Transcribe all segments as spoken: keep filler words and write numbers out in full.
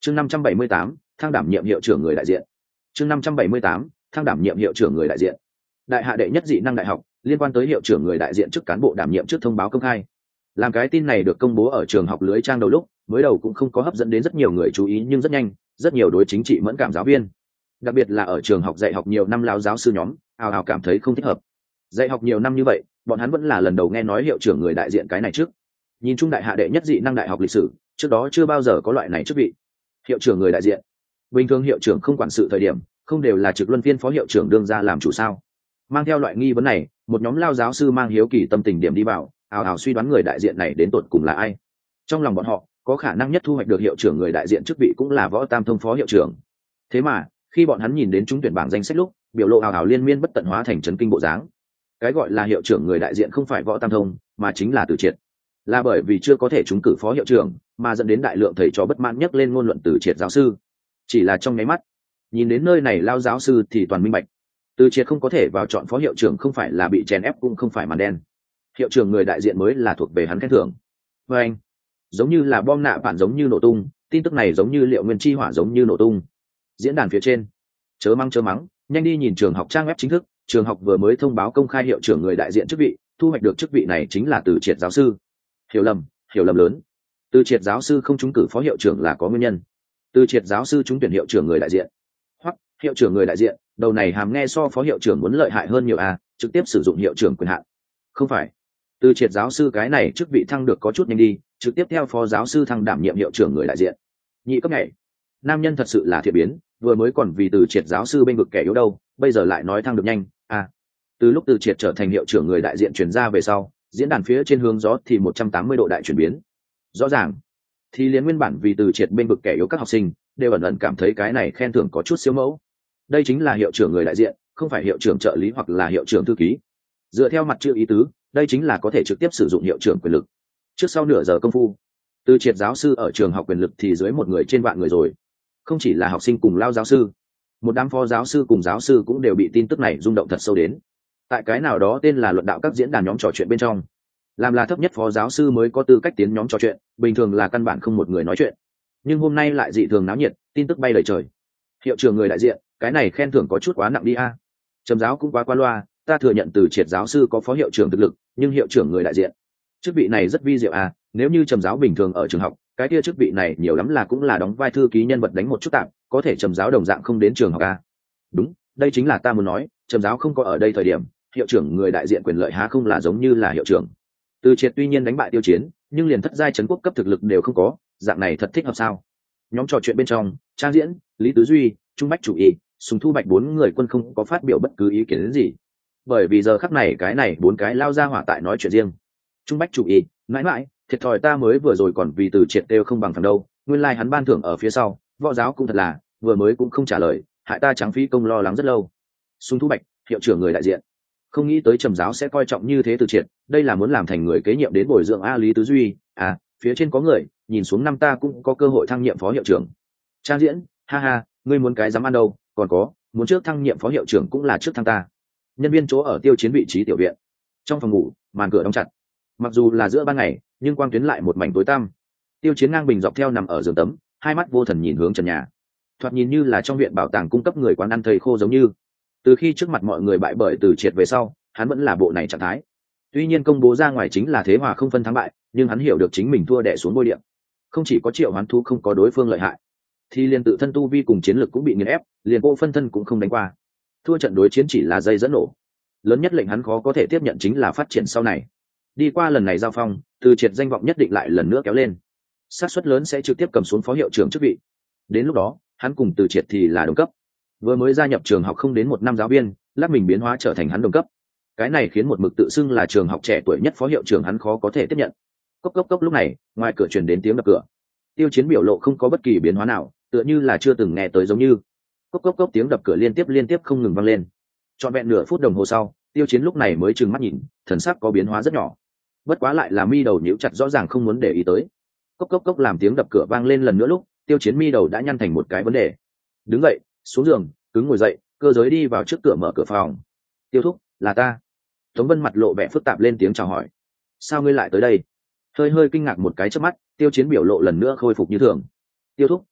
chương năm trăm bảy mươi tám, thăng đảm nhiệm hiệu trưởng người đại diện. chương năm trăm bảy mươi tám, thăng đảm nhiệm hiệu trưởng người đại diện. Đại hạ đệ nhất dị năng đại học liên quan tới hiệu trưởng người đại diện chức cán bộ đảm nhiệm trước thông báo công khai. Làm cái tin này được công bố ở trường học lưới trang đầu lúc mới đầu cũng không có hấp dẫn đến rất nhiều người chú ý, nhưng rất nhanh rất nhiều đối chính trị mẫn cảm giáo viên, đặc biệt là ở trường học dạy học nhiều năm lão giáo sư nhóm, ào ào cảm thấy không thích hợp. Dạy học nhiều năm như vậy, bọn hắn vẫn là lần đầu nghe nói hiệu trưởng người đại diện cái này trước. Nhìn chung đại hạ đệ nhất dị năng đại học lịch sử, trước đó chưa bao giờ có loại này chức vị. Hiệu trưởng người đại diện. Bình thường hiệu trưởng không quản sự thời điểm, không đều là trực luân phiên phó hiệu trưởng đương ra làm chủ sao? Mang theo loại nghi vấn này, một nhóm lao giáo sư mang hiếu kỳ tâm tình điểm đi vào, ào ào suy đoán người đại diện này đến tột cùng là ai. Trong lòng bọn họ, có khả năng nhất thu hoạch được hiệu trưởng người đại diện chức vị cũng là Võ Tam Thông phó hiệu trưởng. Thế mà, khi bọn hắn nhìn đến trúng tuyển bảng danh sách lúc, biểu lộ ào ào liên miên bất tận hóa thành chấn kinh bộ dáng. Cái gọi là hiệu trưởng người đại diện không phải Võ Tam Thông, mà chính là Từ Triệt. Là bởi vì chưa có thể trúng cử phó hiệu trưởng, mà dẫn đến đại lượng thầy trò bất mãn nhắc lên ngôn luận Từ Triệt giáo sư. Chỉ là trong nháy mắt, nhìn đến nơi này lao giáo sư thì toàn minh bạch. Từ Triệt không có thể vào chọn phó hiệu trưởng không phải là bị chèn ép, cũng không phải màn đen. Hiệu trưởng người đại diện mới là thuộc về hắn khen thưởng. Và anh, giống như là bom nạ phản giống như nổ tung, tin tức này giống như liệu nguyên chi hỏa giống như nổ tung. Diễn đàn phía trên, chớ mắng chớ mắng, nhanh đi nhìn trường học trang web chính thức, trường học vừa mới thông báo công khai hiệu trưởng người đại diện chức vị, thu hoạch được chức vị này chính là Từ Triệt giáo sư. Hiểu lầm, hiểu lầm lớn. Từ Triệt giáo sư không trúng cử phó hiệu trưởng là có nguyên nhân. Từ Triệt giáo sư trúng tuyển hiệu trưởng người đại diện. Hoặc hiệu trưởng người đại diện, đầu này hàm nghe so phó hiệu trưởng muốn lợi hại hơn nhiều à, trực tiếp sử dụng hiệu trưởng quyền hạn. Không phải. Từ Triệt giáo sư cái này chức vị thăng được có chút nhanh đi, trực tiếp theo phó giáo sư thăng đảm nhiệm hiệu trưởng người đại diện. Nhị cấp này, nam nhân thật sự là thiện biến, vừa mới còn vì Từ Triệt giáo sư bên vực kẻ yếu đâu, bây giờ lại nói thăng được nhanh à. Từ lúc Từ Triệt trở thành hiệu trưởng người đại diện chuyển ra về sau, diễn đàn phía trên hướng gió thì một trăm tám mươi độ đại chuyển biến. Rõ ràng thì liền nguyên bản vì Từ Triệt bên vực kẻ yếu các học sinh đều ẩn ẩn cảm thấy cái này khen thưởng có chút siêu mẫu. Đây chính là hiệu trưởng người đại diện, không phải hiệu trưởng trợ lý hoặc là hiệu trưởng thư ký. Dựa theo mặt chữ ý tứ, đây chính là có thể trực tiếp sử dụng hiệu trưởng quyền lực. Trước sau nửa giờ công phu, Từ Triệt giáo sư ở trường học quyền lực thì dưới một người trên vạn người rồi. Không chỉ là học sinh cùng lao giáo sư, một đám phó giáo sư cùng giáo sư cũng đều bị tin tức này rung động thật sâu đến. Tại cái nào đó tên là luận đạo các diễn đàn nhóm trò chuyện bên trong, làm là thấp nhất phó giáo sư mới có tư cách tiến nhóm trò chuyện, bình thường là căn bản không một người nói chuyện. Nhưng hôm nay lại dị thường náo nhiệt, tin tức bay lời trời. Hiệu trưởng người đại diện, cái này khen thưởng có chút quá nặng đi a. Trầm giáo cũng quá qua loa, ta thừa nhận Từ Triệt giáo sư có phó hiệu trưởng thực lực, nhưng hiệu trưởng người đại diện, chức vị này rất vi diệu à. Nếu như Trầm giáo bình thường ở trường học, cái kia chức vị này nhiều lắm là cũng là đóng vai thư ký nhân vật đánh một chút tạm, có thể Trầm giáo đồng dạng không đến trường học à. Đúng, đây chính là ta muốn nói, Trầm giáo không có ở đây thời điểm, hiệu trưởng người đại diện quyền lợi há không là giống như là hiệu trưởng. Từ Triệt tuy nhiên đánh bại Tiêu Chiến, nhưng liền thất giai trấn quốc cấp thực lực đều không có, dạng này thật thích hợp sao? Nhóm trò chuyện bên trong, Trang Diễn, Lý Tứ Duy, Trung Bách Chủ Y, Sùng Thu Bạch bốn người quân không có phát biểu bất cứ ý kiến gì, bởi vì giờ khắc này cái này bốn cái lao ra hỏa tại nói chuyện riêng. Trung Bách Chủ Y, mãi mãi, thiệt thòi ta mới vừa rồi còn vì Từ Triệt đều không bằng thằng đâu, nguyên lai like hắn ban thưởng ở phía sau, võ giáo cũng thật là, vừa mới cũng không trả lời, hại ta trắng phí công lo lắng rất lâu. Sùng Thu Bạch, hiệu trưởng người đại diện, không nghĩ tới Trầm giáo sẽ coi trọng như thế Từ Triệt, đây là muốn làm thành người kế nhiệm đến bồi dưỡng a. Lý Tứ Duy, à, phía trên có người, nhìn xuống năm ta cũng có cơ hội thăng nhiệm phó hiệu trưởng. Trang Diễn, ha ha, ngươi muốn cái dám ăn đâu, còn có, muốn trước thăng nhiệm phó hiệu trưởng cũng là trước thăng ta. Nhân viên chỗ ở Tiêu Chiến vị trí tiểu viện, trong phòng ngủ, màn cửa đóng chặt, mặc dù là giữa ban ngày, nhưng quang tuyến lại một mảnh tối tăm. Tiêu Chiến ngang bình dọc theo nằm ở giường tắm, hai mắt vô thần nhìn hướng trần nhà, thoạt nhìn như là trong viện bảo tàng cung cấp người quán ăn thầy khô giống như. Từ khi trước mặt mọi người bại bởi Từ Triệt về sau, hắn vẫn là bộ này trạng thái. Tuy nhiên công bố ra ngoài chính là thế hòa không phân thắng bại, nhưng hắn hiểu được chính mình thua đè xuống bôi điện. Không chỉ có Triệu Hoán Thú không có đối phương lợi hại, thì liền tự thân tu vi cùng chiến lược cũng bị nghiền ép, liền bộ phân thân cũng không đánh qua. Thua trận đối chiến chỉ là dây dẫn nổ. Lớn nhất lệnh hắn khó có thể tiếp nhận chính là phát triển sau này. Đi qua lần này giao phong, Từ Triệt danh vọng nhất định lại lần nữa kéo lên, xác suất lớn sẽ trực tiếp cầm xuống phó hiệu trưởng chức vị. Đến lúc đó, hắn cùng Từ Triệt thì là đồng cấp. Vừa mới gia nhập trường học không đến một năm giáo viên, lát mình biến hóa trở thành hắn đồng cấp. Cái này khiến một mực tự xưng là trường học trẻ tuổi nhất phó hiệu trưởng hắn khó có thể tiếp nhận. Cốc cốc cốc lúc này, ngoài cửa truyền đến tiếng đập cửa. Tiêu Chiến biểu lộ không có bất kỳ biến hóa nào, tựa như là chưa từng nghe tới giống như. Cốc cốc cốc tiếng đập cửa liên tiếp liên tiếp không ngừng vang lên. Trọn vẹn nửa phút đồng hồ sau, Tiêu Chiến lúc này mới trừng mắt nhìn, thần sắc có biến hóa rất nhỏ. Bất quá lại là mi đầu nhíu chặt rõ ràng không muốn để ý tới. Cốc cốc cốc làm tiếng đập cửa vang lên lần nữa lúc, Tiêu Chiến mi đầu đã nhăn thành một cái vấn đề. Đứng dậy, xuống giường, cứng ngồi dậy, cơ giới đi vào trước cửa mở cửa phòng. Tiêu thúc, là ta. Tống Vân mặt lộ vẻ phức tạp lên tiếng chào hỏi. Sao ngươi lại tới đây? Hơi hơi kinh ngạc một cái chớp mắt, Tiêu Chiến biểu lộ lần nữa khôi phục như thường. Tiêu thúc,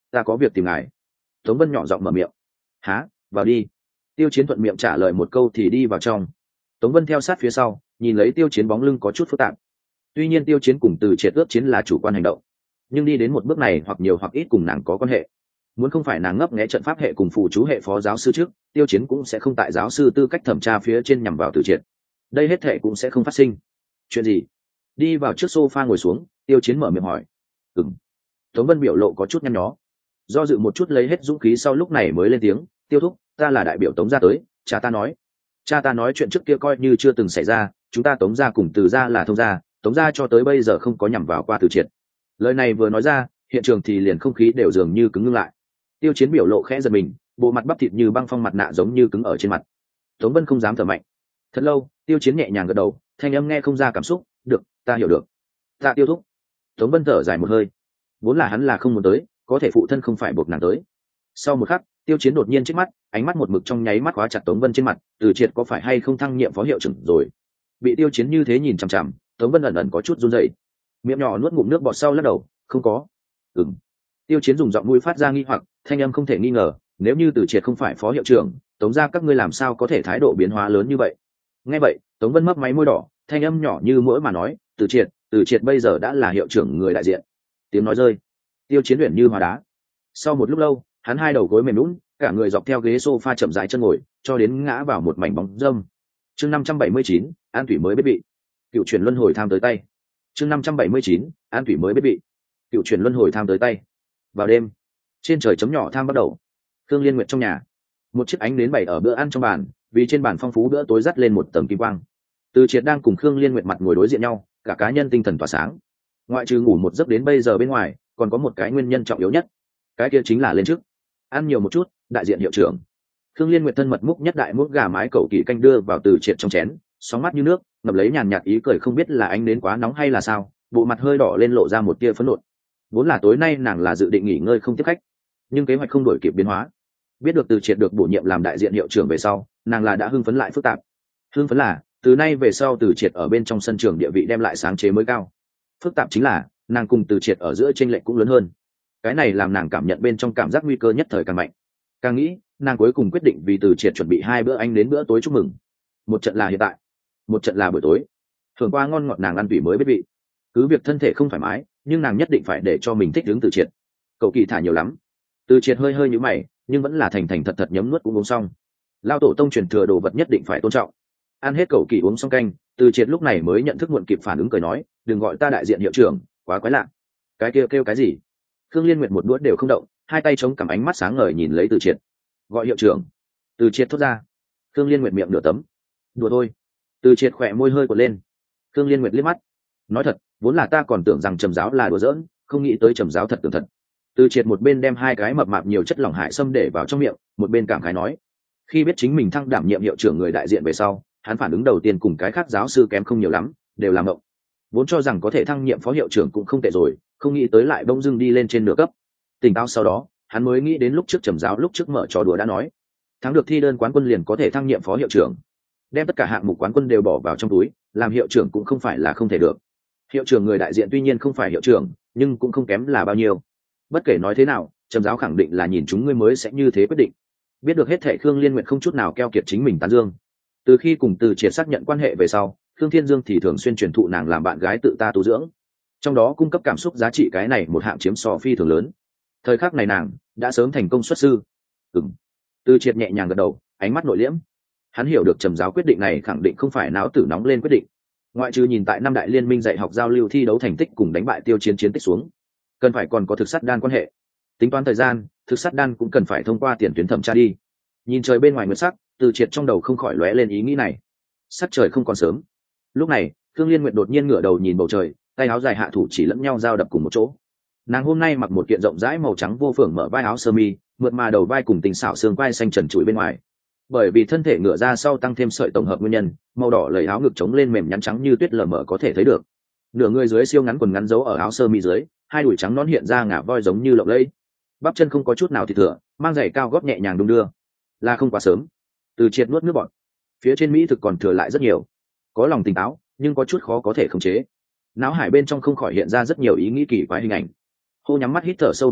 ta có việc tìm ngài. Tống Vân nhỏ giọng mở miệng. Há, vào đi. Tiêu Chiến thuận miệng trả lời một câu thì đi vào trong. Tống Vân theo sát phía sau, nhìn lấy Tiêu Chiến bóng lưng có chút phức tạp. Tuy nhiên Tiêu Chiến cùng Từ Triệt ước chiến là chủ quan hành động, nhưng đi đến một bước này hoặc nhiều hoặc ít cùng nàng có quan hệ. Muốn không phải nàng ngấp nghé trận pháp hệ cùng phụ chú hệ phó giáo sư trước, Tiêu Chiến cũng sẽ không tại giáo sư tư cách thẩm tra phía trên nhằm vào Từ Triệt. Đây hết thệ cũng sẽ không phát sinh. Chuyện gì? Đi vào trước sofa ngồi xuống, Tiêu Chiến mở miệng hỏi. Ừm. Tống Vân biểu lộ có chút nhăn nhó, do dự một chút lấy hết dũng khí sau lúc này mới lên tiếng. Tiêu thúc, ta là đại biểu Tống gia tới, cha ta nói cha ta nói chuyện trước kia coi như chưa từng xảy ra, chúng ta Tống gia cùng Từ gia là thông gia, Tống gia cho tới bây giờ không có nhằm vào qua Từ Triệt. Lời này vừa nói ra, hiện trường thì liền không khí đều dường như cứng ngưng lại. Tiêu Chiến biểu lộ khẽ giật mình, bộ mặt bắp thịt như băng phong mặt nạ giống như cứng ở trên mặt. Tống Vân không dám thở mạnh. Thật lâu, Tiêu Chiến nhẹ nhàng gật đầu, thanh âm nghe không ra cảm xúc. Được, ta hiểu được. Ta Tiêu thúc. Tống Vân thở dài một hơi. Vốn là hắn là không muốn tới, có thể phụ thân không phải buộc nàng tới. Sau một khắc, Tiêu Chiến đột nhiên chớp mắt, ánh mắt một mực trong nháy mắt khóa chặt Tống Vân trên mặt. Từ Triệt có phải hay không thăng nhiệm phó hiệu trưởng rồi? Bị Tiêu Chiến như thế nhìn chằm chằm, Tống Vân ẩn ẩn có chút run rẩy, miệng nhỏ nuốt ngụm nước bọt sau lắc đầu. Không có. Ừm. Tiêu Chiến dùng giọng mũi phát ra nghi hoặc, thanh âm không thể nghi ngờ, nếu như Từ Triệt không phải phó hiệu trưởng, Tống gia các ngươi làm sao có thể thái độ biến hóa lớn như vậy? Nghe vậy, Tống Vân mấp máy môi đỏ, thanh âm nhỏ như mũi mà nói. Từ Triệt, Từ Triệt bây giờ đã là hiệu trưởng người đại diện. Tiếng nói rơi, Tiêu Chiến luyện như hóa đá. Sau một lúc lâu, hắn hai đầu gối mềm lún, cả người dọc theo ghế sofa chậm rãi chân ngồi, cho đến ngã vào một mảnh bóng râm. Chương năm trăm bảy mươi chín, An Thủy mới biết bị. Cựu chuyển luân hồi tham tới tay. Chương năm trăm bảy mươi chín, An Thủy mới biết bị. Cựu chuyển luân hồi tham tới tay. Vào đêm, trên trời chấm nhỏ tham bắt đầu. Thương Liên Nguyệt trong nhà, một chiếc ánh nến bày ở bữa ăn trong bàn, vì trên bàn phong phú bữa tối dắt lên một tầng kim quang. Từ Triệt đang cùng Khương Liên Nguyệt mặt ngồi đối diện nhau, cả cá nhân tinh thần tỏa sáng. Ngoại trừ ngủ một giấc đến bây giờ bên ngoài, còn có một cái nguyên nhân trọng yếu nhất, cái kia chính là lên trước ăn nhiều một chút. Đại diện hiệu trưởng. Khương Liên Nguyệt thân mật múc nhất đại muỗng gà mái cẩu kỳ canh đưa vào Từ Triệt trong chén, sóng mắt như nước, ngập lấy nhàn nhạt ý cười, không biết là ánh nến quá nóng hay là sao, bộ mặt hơi đỏ lên lộ ra một tia phẫn nộ. Vốn là tối nay nàng là dự định nghỉ ngơi không tiếp khách, nhưng kế hoạch không đổi kịp biến hóa. Biết được Từ Triệt được bổ nhiệm làm đại diện hiệu trưởng về sau, nàng là đã hưng phấn lại phức tạp. Hưng phấn là từ nay về sau Từ Triệt ở bên trong sân trường địa vị đem lại sáng chế mới cao. Phức tạp chính là nàng cùng Từ Triệt ở giữa chênh lệch cũng lớn hơn. Cái này làm nàng cảm nhận bên trong cảm giác nguy cơ nhất thời càng mạnh. Càng nghĩ, nàng cuối cùng quyết định vì Từ Triệt chuẩn bị hai bữa anh đến bữa tối chúc mừng. Một trận là hiện tại, một trận là buổi tối. Thường qua ngon ngọt nàng ăn tủy mới biết vị. Cứ việc thân thể không thoải mái, nhưng nàng nhất định phải để cho mình thích ứng Từ Triệt. Cậu kỳ thả nhiều lắm. Từ Triệt hơi hơi nhíu mày, nhưng vẫn là thành thành thật thật nhấm nuốt cũng uống xong. Lao tổ tông truyền thừa đồ vật nhất định phải tôn trọng. Ăn hết cậu kỳ uống xong canh, Từ Triệt lúc này mới nhận thức muộn kịp phản ứng, cười nói, đừng gọi ta đại diện hiệu trưởng, quá quái lạ. Cái kia kêu cái gì? Khương Liên Nguyệt một đũa đều không động, hai tay chống cằm, ánh mắt sáng ngời nhìn lấy Từ Triệt. Gọi hiệu trưởng. Từ Triệt thốt ra. Khương Liên Nguyệt miệng nửa tấm. Đùa thôi. Từ Triệt khỏe môi hơi quật lên. Khương Liên Nguyệt liếc mắt. Nói thật, vốn là ta còn tưởng rằng Trầm giáo là đùa giỡn, không nghĩ tới Trầm giáo thật tưởng thật. Từ Triệt một bên đem hai cái mập mạp nhiều chất lỏng hại xâm để vào trong miệng, một bên cảm khái nói. Khi biết chính mình thăng đảm nhiệm hiệu trưởng người đại diện về sau, hắn phản ứng đầu tiên cùng cái khác giáo sư kém không nhiều lắm, đều làm ngộng. Vốn cho rằng có thể thăng nhiệm phó hiệu trưởng cũng không tệ rồi, không nghĩ tới lại bỗng dưng đi lên trên nửa cấp. Tỉnh táo sau đó, hắn mới nghĩ đến lúc trước Trầm giáo lúc trước mở trò đùa đã nói, thắng được thi đơn quán quân liền có thể thăng nhiệm phó hiệu trưởng, đem tất cả hạng mục quán quân đều bỏ vào trong túi, làm hiệu trưởng cũng không phải là không thể được. Hiệu trưởng người đại diện tuy nhiên không phải hiệu trưởng, nhưng cũng không kém là bao nhiêu. Bất kể nói thế nào, Trầm giáo khẳng định là nhìn chúng ngươi mới sẽ như thế quyết định. Biết được hết thệ, Khương Liên Nguyệt không chút nào keo kiệt chính mình tán dương. Từ khi cùng Từ Triệt xác nhận quan hệ về sau, Khương Thiên Dương thì thường xuyên truyền thụ nàng làm bạn gái tự ta tu dưỡng, trong đó cung cấp cảm xúc giá trị cái này một hạng chiếm so phi thường lớn. Thời khắc này nàng đã sớm thành công xuất sư. Ừm. Từ Triệt nhẹ nhàng gật đầu, ánh mắt nội liễm. Hắn hiểu được Trầm giáo quyết định này khẳng định không phải não tử nóng lên quyết định. Ngoại trừ nhìn tại năm đại liên minh dạy học giao lưu thi đấu thành tích cùng đánh bại Tiêu Chiến chiến tích xuống, cần phải còn có thực sát đan quan hệ. Tính toán thời gian, thực sát đan cũng cần phải thông qua tiền tuyến thẩm tra đi. Nhìn trời bên ngoài nguyệt sắc, Từ Triệt trong đầu không khỏi lóe lên ý nghĩ này. Sắc trời không còn sớm. Lúc này, Thương Liên Nguyệt đột nhiên ngửa đầu nhìn bầu trời, tay áo dài hạ thủ chỉ lẫn nhau giao đập cùng một chỗ. Nàng hôm nay mặc một kiện rộng rãi màu trắng vô phưởng mở vai áo sơ mi, mượt mà đầu vai cùng tình xảo xương vai xanh trần trụi bên ngoài. Bởi vì thân thể ngửa ra sau tăng thêm sợi tổng hợp nguyên nhân, màu đỏ lầy áo ngực trống lên mềm nhắn trắng như tuyết lờ mờ có thể thấy được. Nửa người dưới siêu ngắn quần ngắn giấu ở áo sơ mi dưới, hai đùi trắng nón hiện ra ngả voi giống như lộng lẫy. Bắp chân không có chút nào thì thừa, mang giày cao gót nhẹ nhàng đung đưa. Là không quá sớm. Từ Triệt nuốt nước bọt. Phía trên mỹ thực còn thừa lại rất nhiều. Có lòng tỉnh táo, nhưng có chút khó có thể khống chế. Náo hải bên trong không khỏi hiện ra rất nhiều ý nghĩ kỳ quái hình ảnh. Hô nhắm mắt hít thở sâu một hơi,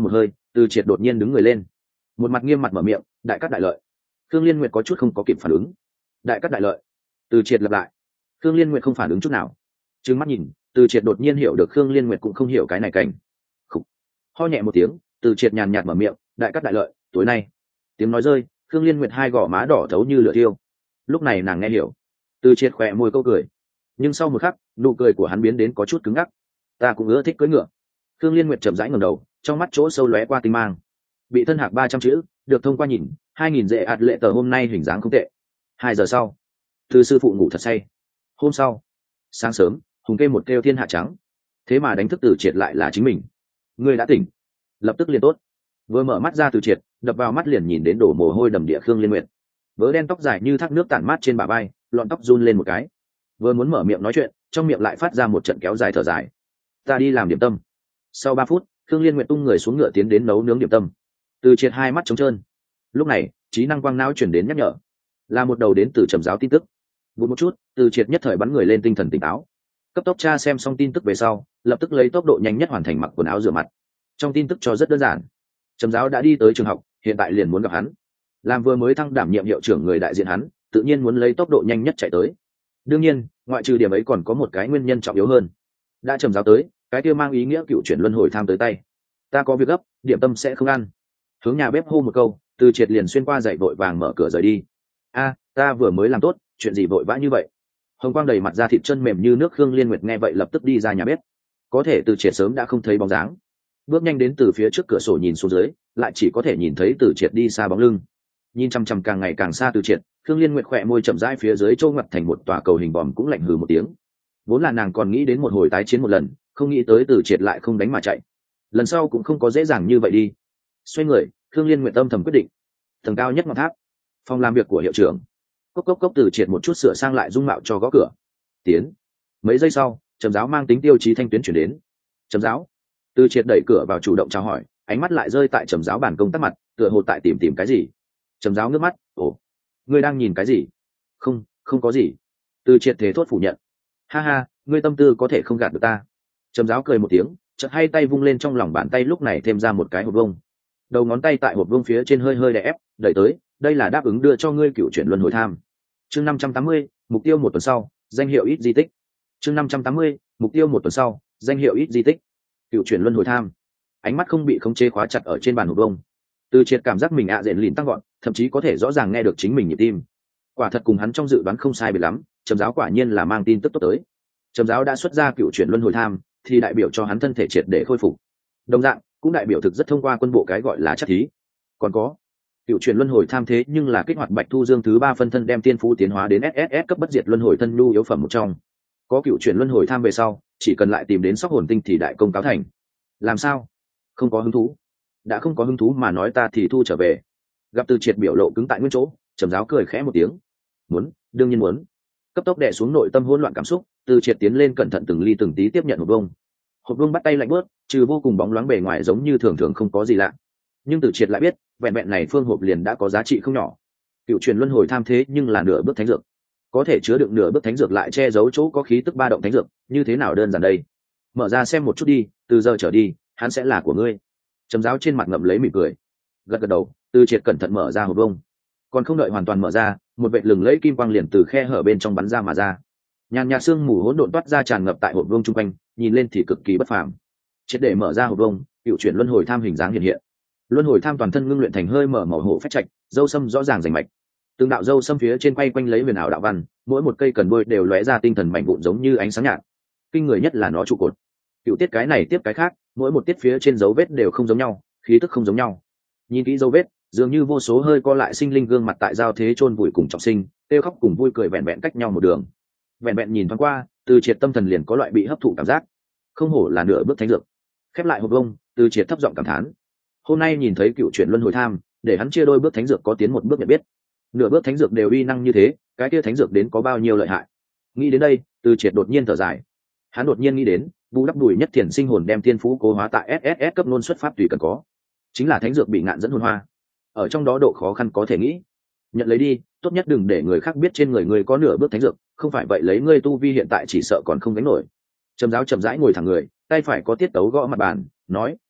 Từ Triệt đột nhiên đứng người lên, một mặt nghiêm mặt mở miệng, đại cát đại lợi. Khương Liên Nguyệt có chút không có kịp phản ứng. Đại cát đại lợi. Từ Triệt lặp lại. Khương Liên Nguyệt không phản ứng chút nào. Trừng mắt nhìn, Từ Triệt đột nhiên hiểu được Khương Liên Nguyệt cũng không hiểu cái này cảnh. Khục. Ho nhẹ một tiếng, Từ Triệt nhàn nhạt mở miệng, đại cát đại lợi, tối nay. Tiếng nói rơi, Khương Liên Nguyệt hai gò má đỏ thấu như lửa thiêu. Lúc này nàng nghe hiểu. Từ Triệt khỏe môi câu cười, nhưng sau một khắc, nụ cười của hắn biến đến có chút cứng ngắc. Ta cũng ưa thích cưỡi ngựa. Khương Liên Nguyệt chậm rãi ngẩng đầu, trong mắt chỗ sâu lóe qua tinh mang. Bị thân hạc ba trăm chữ, được thông qua nhìn, hai nghìn dễ ạt lệ tờ hôm nay hình dáng không tệ. Hai giờ sau, Từ sư phụ ngủ thật say. Hôm sau, sáng sớm, Hùng kêu một kêu thiên hạ trắng. Thế mà đánh thức Từ Triệt lại là chính mình. Ngươi đã tỉnh, lập tức liền tốt. Vừa mở mắt ra Từ Triệt, đập vào mắt liền nhìn đến đổ mồ hôi đầm địa Khương Liên Nguyệt. Vớ đen tóc dài như thác nước tản mát trên bả vai, lọn tóc run lên một cái. Vừa muốn mở miệng nói chuyện, trong miệng lại phát ra một trận kéo dài thở dài. Ta đi làm điểm tâm. Sau ba phút, Khương Liên Nguyệt tung người xuống ngựa tiến đến nấu nướng điểm tâm. Từ Triệt hai mắt trống trơn. Lúc này, trí năng quang não chuyển đến nhắc nhở, là một đầu đến từ Trầm giáo tin tức. Vụt một chút, Từ Triệt nhất thời bắn người lên tinh thần tỉnh táo. Cấp tốc tra xem xong tin tức về sau, lập tức lấy tốc độ nhanh nhất hoàn thành mặc quần áo rửa mặt. Trong tin tức cho rất đơn giản, Trầm giáo đã đi tới trường học, hiện tại liền muốn gặp hắn. Làm vừa mới thăng đảm nhiệm hiệu trưởng người đại diện hắn, tự nhiên muốn lấy tốc độ nhanh nhất chạy tới. Đương nhiên, ngoại trừ điểm ấy còn có một cái nguyên nhân trọng yếu hơn. Đã Trầm giáo tới, cái kia mang ý nghĩa cựu chuyển luân hồi tham tới tay. Ta có việc gấp, điểm tâm sẽ không ăn. Hướng nhà bếp hô một câu, Từ Triệt liền xuyên qua dậy vội vàng mở cửa rời đi. A, ta vừa mới làm tốt, chuyện gì vội vã như vậy? Hồng quang đầy mặt da thịt chân mềm như nước Khương Liên Nguyệt nghe vậy lập tức đi ra nhà bếp. Có thể Từ Triệt sớm đã không thấy bóng dáng. Bước nhanh đến từ phía trước cửa sổ nhìn xuống dưới, lại chỉ có thể nhìn thấy Từ Triệt đi xa bóng lưng. Nhìn chăm chăm càng ngày càng xa Từ Triệt, Khương Liên Nguyệt khỏe môi chậm rãi phía dưới trâu ngặt thành một tòa cầu hình bòm cũng lạnh hừ một tiếng. Vốn là nàng còn nghĩ đến một hồi tái chiến một lần, không nghĩ tới Từ Triệt lại không đánh mà chạy. Lần sau cũng không có dễ dàng như vậy đi. Xoay người, Khương Liên Nguyệt tâm thầm quyết định. Tầng cao nhất ngọn tháp, phòng làm việc của hiệu trưởng. Cốc cốc cốc Từ Triệt một chút sửa sang lại dung mạo cho gõ cửa. Tiến. Mấy giây sau, Trầm giáo mang tính tiêu chí thanh tuyến chuyển đến. Trầm giáo. Từ Triệt đẩy cửa vào chủ động chào hỏi, ánh mắt lại rơi tại Trầm giáo bàn công tác mặt, tựa hồ tại tìm tìm cái gì. Trầm giáo ngước mắt, ồ, ngươi đang nhìn cái gì? Không, không có gì. Từ Triệt thế thốt phủ nhận. Ha ha, ngươi tâm tư có thể không gạt được ta. Trầm giáo cười một tiếng, chợt hai tay vung lên trong lòng bàn tay lúc này thêm ra một cái hộp vông. Đầu ngón tay tại hộp vông phía trên hơi hơi đè ép, đẩy tới, đây là đáp ứng đưa cho ngươi cựu chuyển luân hồi tham. Chương năm trăm tám mươi, mục tiêu một tuần sau, danh hiệu ít di tích. Chương năm trăm tám mươi, mục tiêu một tuần sau, danh hiệu ít di tích. Cựu chuyển luân hồi tham. Ánh mắt không bị khống chế khóa chặt ở trên bàn hộp vông. Từ Triệt cảm giác mình ạ à dện lìn tăng gọn, thậm chí có thể rõ ràng nghe được chính mình nhịp tim. Quả thật cùng hắn trong dự đoán không sai biệt lắm, Trầm giáo quả nhiên là mang tin tức tốt tới. Trầm giáo đã xuất ra cựu chuyển luân hồi tham, thì đại biểu cho hắn thân thể triệt để khôi phục. Đồng dạng, cũng đại biểu thực rất thông qua quân bộ cái gọi là chất thí. Còn có, cựu chuyển luân hồi tham thế nhưng là kích hoạt Bạch Thu Dương thứ ba phân thân đem tiên phú tiến hóa đến ét ét ét cấp bất diệt luân hồi thân nhu yếu phẩm một trong. Có cựu chuyển luân hồi tham về sau, chỉ cần lại tìm đến sóc hồn tinh thì đại công cáo thành. Làm sao? Không có hứng thú? Đã không có hứng thú mà nói ta thì thu trở về. Gặp Từ Triệt biểu lộ cứng tại nguyên chỗ, Trầm giáo cười khẽ một tiếng. Muốn, đương nhiên muốn. Cấp tốc đè xuống nội tâm hỗn loạn cảm xúc, Từ Triệt tiến lên cẩn thận từng ly từng tí tiếp nhận hộp vông. Hộp vông bắt tay lạnh bớt, trừ vô cùng bóng loáng bề ngoài giống như thường thường không có gì lạ. Nhưng Từ Triệt lại biết, vẹn vẹn này phương hộp liền đã có giá trị không nhỏ. Cựu truyền luân hồi tham thế nhưng là nửa bước thánh dược, có thể chứa đựng nửa bước thánh dược lại che giấu chỗ có khí tức ba động thánh dược, như thế nào đơn giản đây? Mở ra xem một chút đi, từ giờ trở đi, hắn sẽ là của ngươi. Trầm giáo trên mặt ngậm lấy mỉm cười, gật gật đầu. Từ Triệt cẩn thận mở ra hộp vông, còn không đợi hoàn toàn mở ra, một vệt lừng lẫy kim quang liền từ khe hở bên trong bắn ra mà ra. Nhàn nhạt sương mù hỗn độn toát ra tràn ngập tại hộp vông chung quanh, nhìn lên thì cực kỳ bất phàm. Triệt để mở ra hộp vông, cựu chuyển luân hồi tham hình dáng hiện hiện. Luân hồi tham toàn thân ngưng luyện thành hơi mở màu hổ phách trạch, dâu sâm rõ ràng rành mạch. Từng đạo dâu sâm phía trên quay quanh lấy huyền ảo đạo văn, mỗi một cây cần đuôi đều lóe ra tinh thần mảnh vụn giống như ánh sáng nhạt. Kinh người nhất là nó trụ cột. Cựu tiết cái này tiếp cái khác, mỗi một tiết phía trên dấu vết đều không giống nhau, khí tức không giống nhau. Nhìn kỹ dấu vết, dường như vô số hơi co lại sinh linh gương mặt tại giao thế chôn vùi cùng trọng sinh, kêu khóc cùng vui cười vẹn vẹn cách nhau một đường. Vẹn vẹn nhìn thoáng qua, Từ Triệt tâm thần liền có loại bị hấp thụ cảm giác. Không hổ là nửa bước thánh dược. Khép lại hộp vông, Từ Triệt thấp giọng cảm thán. Hôm nay nhìn thấy cựu chuyển luân hồi tham, để hắn chia đôi bước thánh dược có tiến một bước nhận biết. Nửa bước thánh dược đều uy năng như thế, cái kia thánh dược đến có bao nhiêu lợi hại. Nghĩ đến đây, Từ Triệt đột nhiên thở dài. Hắn đột nhiên nghĩ đến, Vu đắp đùi nhất thiền sinh hồn đem tiên phú cố hóa tại ét ét ét cấp nôn xuất pháp tùy cần có. Chính là thánh dược bị ngạn dẫn hồn hoa. Ở trong đó độ khó khăn có thể nghĩ. Nhận lấy đi, tốt nhất đừng để người khác biết trên người người có nửa bước thánh dược, không phải vậy lấy ngươi tu vi hiện tại chỉ sợ còn không gánh nổi. Trầm giáo chậm rãi ngồi thẳng người, tay phải có tiết tấu gõ mặt bàn, nói,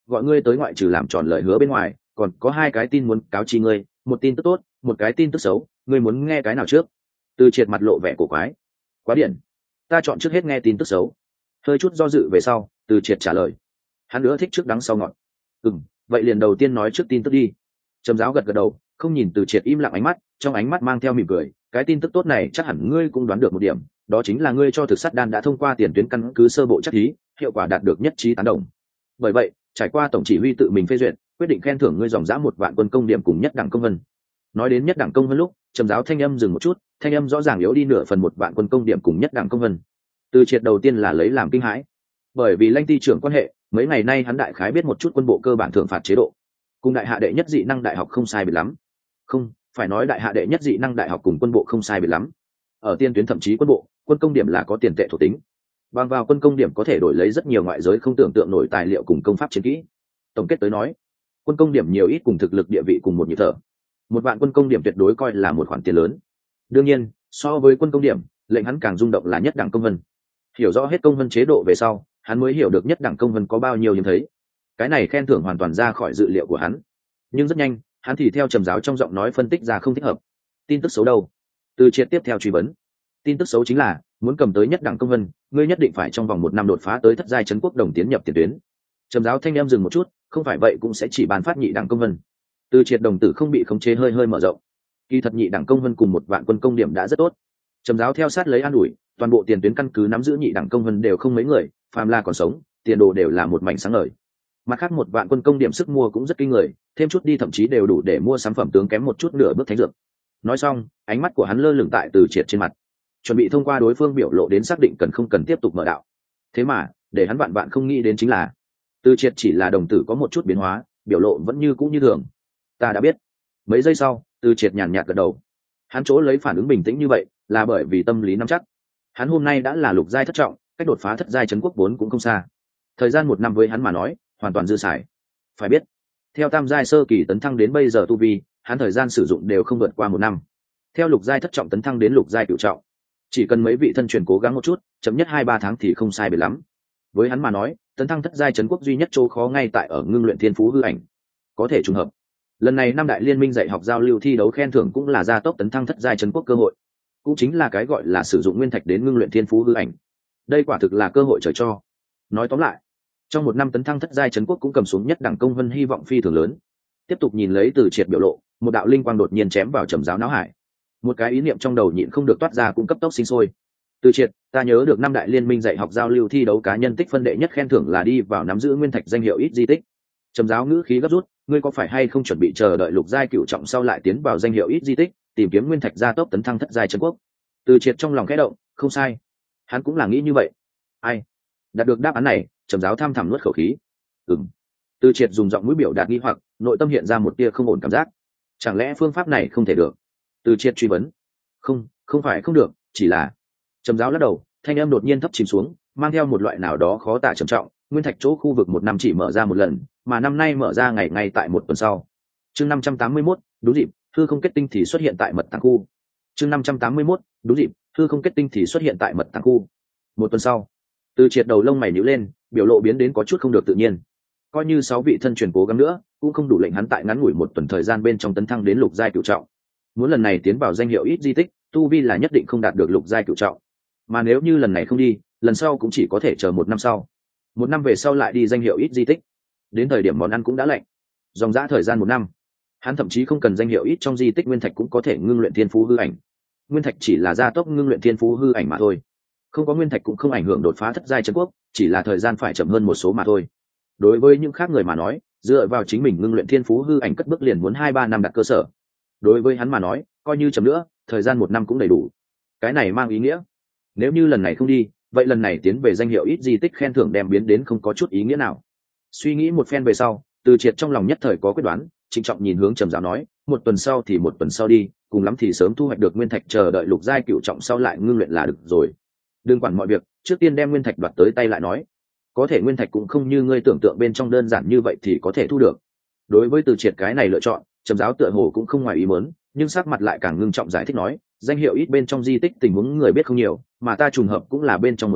gọi ngươi tới ngoại trừ làm tròn lời hứa bên ngoài còn có hai cái tin muốn cáo chi ngươi, một tin tức tốt, một cái tin tức xấu, ngươi muốn nghe cái nào trước? Từ Triệt mặt lộ vẻ cổ quái. Quá điện, ta chọn trước hết nghe tin tức xấu. Hơi chút do dự về sau, Từ Triệt trả lời. Hắn nữa thích trước đắng sau ngọt. Ừm, vậy liền đầu tiên nói trước tin tức đi. Trầm Giáo gật gật đầu, không nhìn Từ Triệt im lặng ánh mắt, trong ánh mắt mang theo mỉm cười. Cái tin tức tốt này chắc hẳn ngươi cũng đoán được một điểm, đó chính là ngươi cho thực sát đan đã thông qua tiền tuyến căn cứ sơ bộ chắc thí, hiệu quả đạt được nhất trí tán đồng. Bởi vậy, trải qua tổng chỉ huy tự mình phê duyệt, quyết định khen thưởng ngươi dòng dã một vạn quân công điểm cùng nhất đẳng công vân. Nói đến nhất đẳng công vân lúc, Trầm Giáo thanh âm dừng một chút, thanh âm rõ ràng yếu đi nửa phần một vạn quân công điểm cùng nhất đẳng công vân. Từ Triệt đầu tiên là lấy làm kinh hãi, bởi vì Lãnh ty trưởng quan hệ, mấy ngày nay hắn đại khái biết một chút quân bộ cơ bản thưởng phạt chế độ, cùng đại hạ đệ nhất dị năng đại học không sai biệt lắm. Không, phải nói đại hạ đệ nhất dị năng đại học cùng quân bộ không sai biệt lắm. Ở tiên tuyến thậm chí quân bộ, quân công điểm là có tiền tệ thuộc tính. Bằng vào quân công điểm có thể đổi lấy rất nhiều ngoại giới không tưởng tượng nổi tài liệu cùng công pháp chiến kỹ. Tổng kết tới nói, quân công điểm nhiều ít cùng thực lực địa vị cùng một nhịp thở. Một vạn quân công điểm tuyệt đối coi là một khoản tiền lớn. Đương nhiên, so với quân công điểm, lệnh hắn càng rung động là nhất đẳng công vân. Hiểu rõ hết công vân chế độ về sau, hắn mới hiểu được nhất đẳng công vân có bao nhiêu hiếm thấy. Cái này khen thưởng hoàn toàn ra khỏi dự liệu của hắn. Nhưng rất nhanh, hắn thì theo Trầm Giáo trong giọng nói phân tích ra không thích hợp. Tin tức xấu đâu? Từ Triệt tiếp theo truy vấn. Tin tức xấu chính là muốn cầm tới nhất đẳng công vân, ngươi nhất định phải trong vòng một năm đột phá tới thất giai trấn quốc đồng tiến nhập tiền tuyến. Trầm Giáo thanh em dừng một chút, không phải vậy cũng sẽ chỉ bàn phát nhị đẳng công vân. Từ Triệt đồng tử không bị khống chế hơi hơi mở rộng. Kỳ thật nhị đẳng công vân cùng một vạn quân công điểm đã rất tốt. Trầm Giáo theo sát lấy an ủi, toàn bộ tiền tuyến căn cứ nắm giữ nhị đẳng công vân đều không mấy người, phàm là còn sống, tiền đồ đều là một mảnh sáng ngời. Mặt khác một vạn quân công điểm sức mua cũng rất kinh người, thêm chút đi thậm chí đều đủ để mua sản phẩm tướng kém một chút nửa bước thánh dược. Nói xong, ánh mắt của hắn lơ lửng tại Từ Triệt trên mặt, chuẩn bị thông qua đối phương biểu lộ đến xác định cần không cần tiếp tục mở đạo. Thế mà, để hắn vạn vạn không nghĩ đến chính là, Từ Triệt chỉ là đồng tử có một chút biến hóa, biểu lộ vẫn như cũ như thường. Ta đã biết. Mấy giây sau, Từ Triệt nhàn nhạt gật đầu. Hắn chỗ lấy phản ứng bình tĩnh như vậy, là bởi vì tâm lý nắm chắc. Hắn hôm nay đã là lục giai thất trọng, cách đột phá thất giai trấn quốc vốn cũng không xa. Thời gian một năm với hắn mà nói, hoàn toàn dư xài. Phải biết, theo tam giai sơ kỳ tấn thăng đến bây giờ tu vi, hắn thời gian sử dụng đều không vượt qua một năm. Theo lục giai thất trọng tấn thăng đến lục giai cửu trọng, chỉ cần mấy vị thân truyền cố gắng một chút, chậm nhất hai ba tháng thì không sai biệt lắm. Với hắn mà nói, tấn thăng thất giai trấn quốc duy nhất chỗ khó ngay tại ở ngưng luyện thiên phú hư ảnh. Có thể trùng hợp. Lần này năm đại liên minh dạy học giao lưu thi đấu khen thưởng cũng là gia tốc tấn thăng thất giai trấn quốc cơ hội. Cũng chính là cái gọi là sử dụng nguyên thạch đến ngưng luyện thiên phú hư ảnh. Đây quả thực là cơ hội trời cho. Nói tóm lại, trong một năm tấn thăng thất giai trấn quốc cũng cầm xuống nhất đẳng công vân hy vọng phi thường lớn. Tiếp tục nhìn lấy Từ Triệt biểu lộ, một đạo linh quang đột nhiên chém vào Trầm Giáo não hải. Một cái ý niệm trong đầu nhịn không được toát ra cũng cấp tốc sinh sôi. Từ Triệt, ta nhớ được năm đại liên minh dạy học giao lưu thi đấu cá nhân tích phân đệ nhất khen thưởng là đi vào nắm giữ nguyên thạch danh hiệu ít di tích. Trầm Giáo ngữ khí gấp rút, ngươi có phải hay không chuẩn bị chờ đợi lục giai cửu trọng sau lại tiến vào danh hiệu ít di tích, tìm kiếm nguyên thạch gia tốc tấn thăng thất giai trấn quốc? Từ Triệt trong lòng khẽ động, không sai, hắn cũng là nghĩ như vậy. Ai? Đạt được đáp án này, Trầm Giáo tham thẳm nuốt khẩu khí. Ừm. Từ Triệt dùng giọng mũi biểu đạt nghi hoặc, nội tâm hiện ra một tia không ổn cảm giác. Chẳng lẽ phương pháp này không thể được? Từ Triệt truy vấn. Không, không phải không được, chỉ là. Trầm Giáo lắc đầu, thanh âm đột nhiên thấp chìm xuống, mang theo một loại nào đó khó tả trầm trọng. Nguyên thạch chỗ khu vực một năm chỉ mở ra một lần, mà năm nay mở ra ngày ngay tại một tuần sau. Chương năm trăm tám mươi mốt, đúng dịp, hư không kết tinh thì xuất hiện tại mật tàng khu. Chương năm trăm tám mươi mốt, đúng dịp, hư không kết tinh thì xuất hiện tại mật tàng khu. Một tuần sau, Từ Triệt đầu lông mày nhíu lên, biểu lộ biến đến có chút không được tự nhiên. Coi như sáu vị thân truyền cố gắng nữa, cũng không đủ lệnh hắn tại ngắn ngủi một tuần thời gian bên trong tấn thăng đến lục giai cửu trọng. Muốn lần này tiến vào danh hiệu ít di tích, tu vi là nhất định không đạt được lục giai cửu trọng. Mà nếu như lần này không đi, lần sau cũng chỉ có thể chờ một năm sau. Một năm về sau lại đi danh hiệu ít di tích. Đến thời điểm món ăn cũng đã lạnh. Dòng dã thời gian một năm, hắn thậm chí không cần danh hiệu ít trong di tích nguyên thạch cũng có thể ngưng luyện thiên phú hư ảnh. Nguyên thạch chỉ là gia tốc ngưng luyện thiên phú hư ảnh mà thôi. Không có nguyên thạch cũng không ảnh hưởng đột phá thất giai trấn quốc, chỉ là thời gian phải chậm hơn một số mà thôi. Đối với những khác người mà nói, dựa vào chính mình ngưng luyện thiên phú hư ảnh cất bước liền muốn hai ba năm đặt cơ sở. Đối với hắn mà nói, coi như chậm nữa, thời gian một năm cũng đầy đủ. Cái này mang ý nghĩa, nếu như lần này không đi, vậy lần này tiến về danh hiệu ít di tích khen thưởng đem biến đến không có chút ý nghĩa nào. Suy nghĩ một phen về sau, Từ Triệt trong lòng nhất thời có quyết đoán, trịnh trọng nhìn hướng Trầm Giáo nói, một tuần sau thì một tuần sau đi, cùng lắm thì sớm thu hoạch được nguyên thạch chờ đợi lục giai cửu trọng sau lại ngưng luyện là được rồi. Đừng quản mọi việc, trước tiên đem nguyên thạch đoạt tới tay lại nói. Có thể nguyên thạch cũng không như ngươi tưởng tượng bên trong đơn giản như vậy thì có thể thu được. Đối với Từ Triệt cái này lựa chọn, Trầm Giáo tựa hồ cũng không ngoài ý muốn, nhưng sắc mặt lại càng ngưng trọng giải thích nói, danh hiệu ít bên trong di tích tình huống người biết không nhiều, mà ta trùng hợp cũng là bên trong một cái,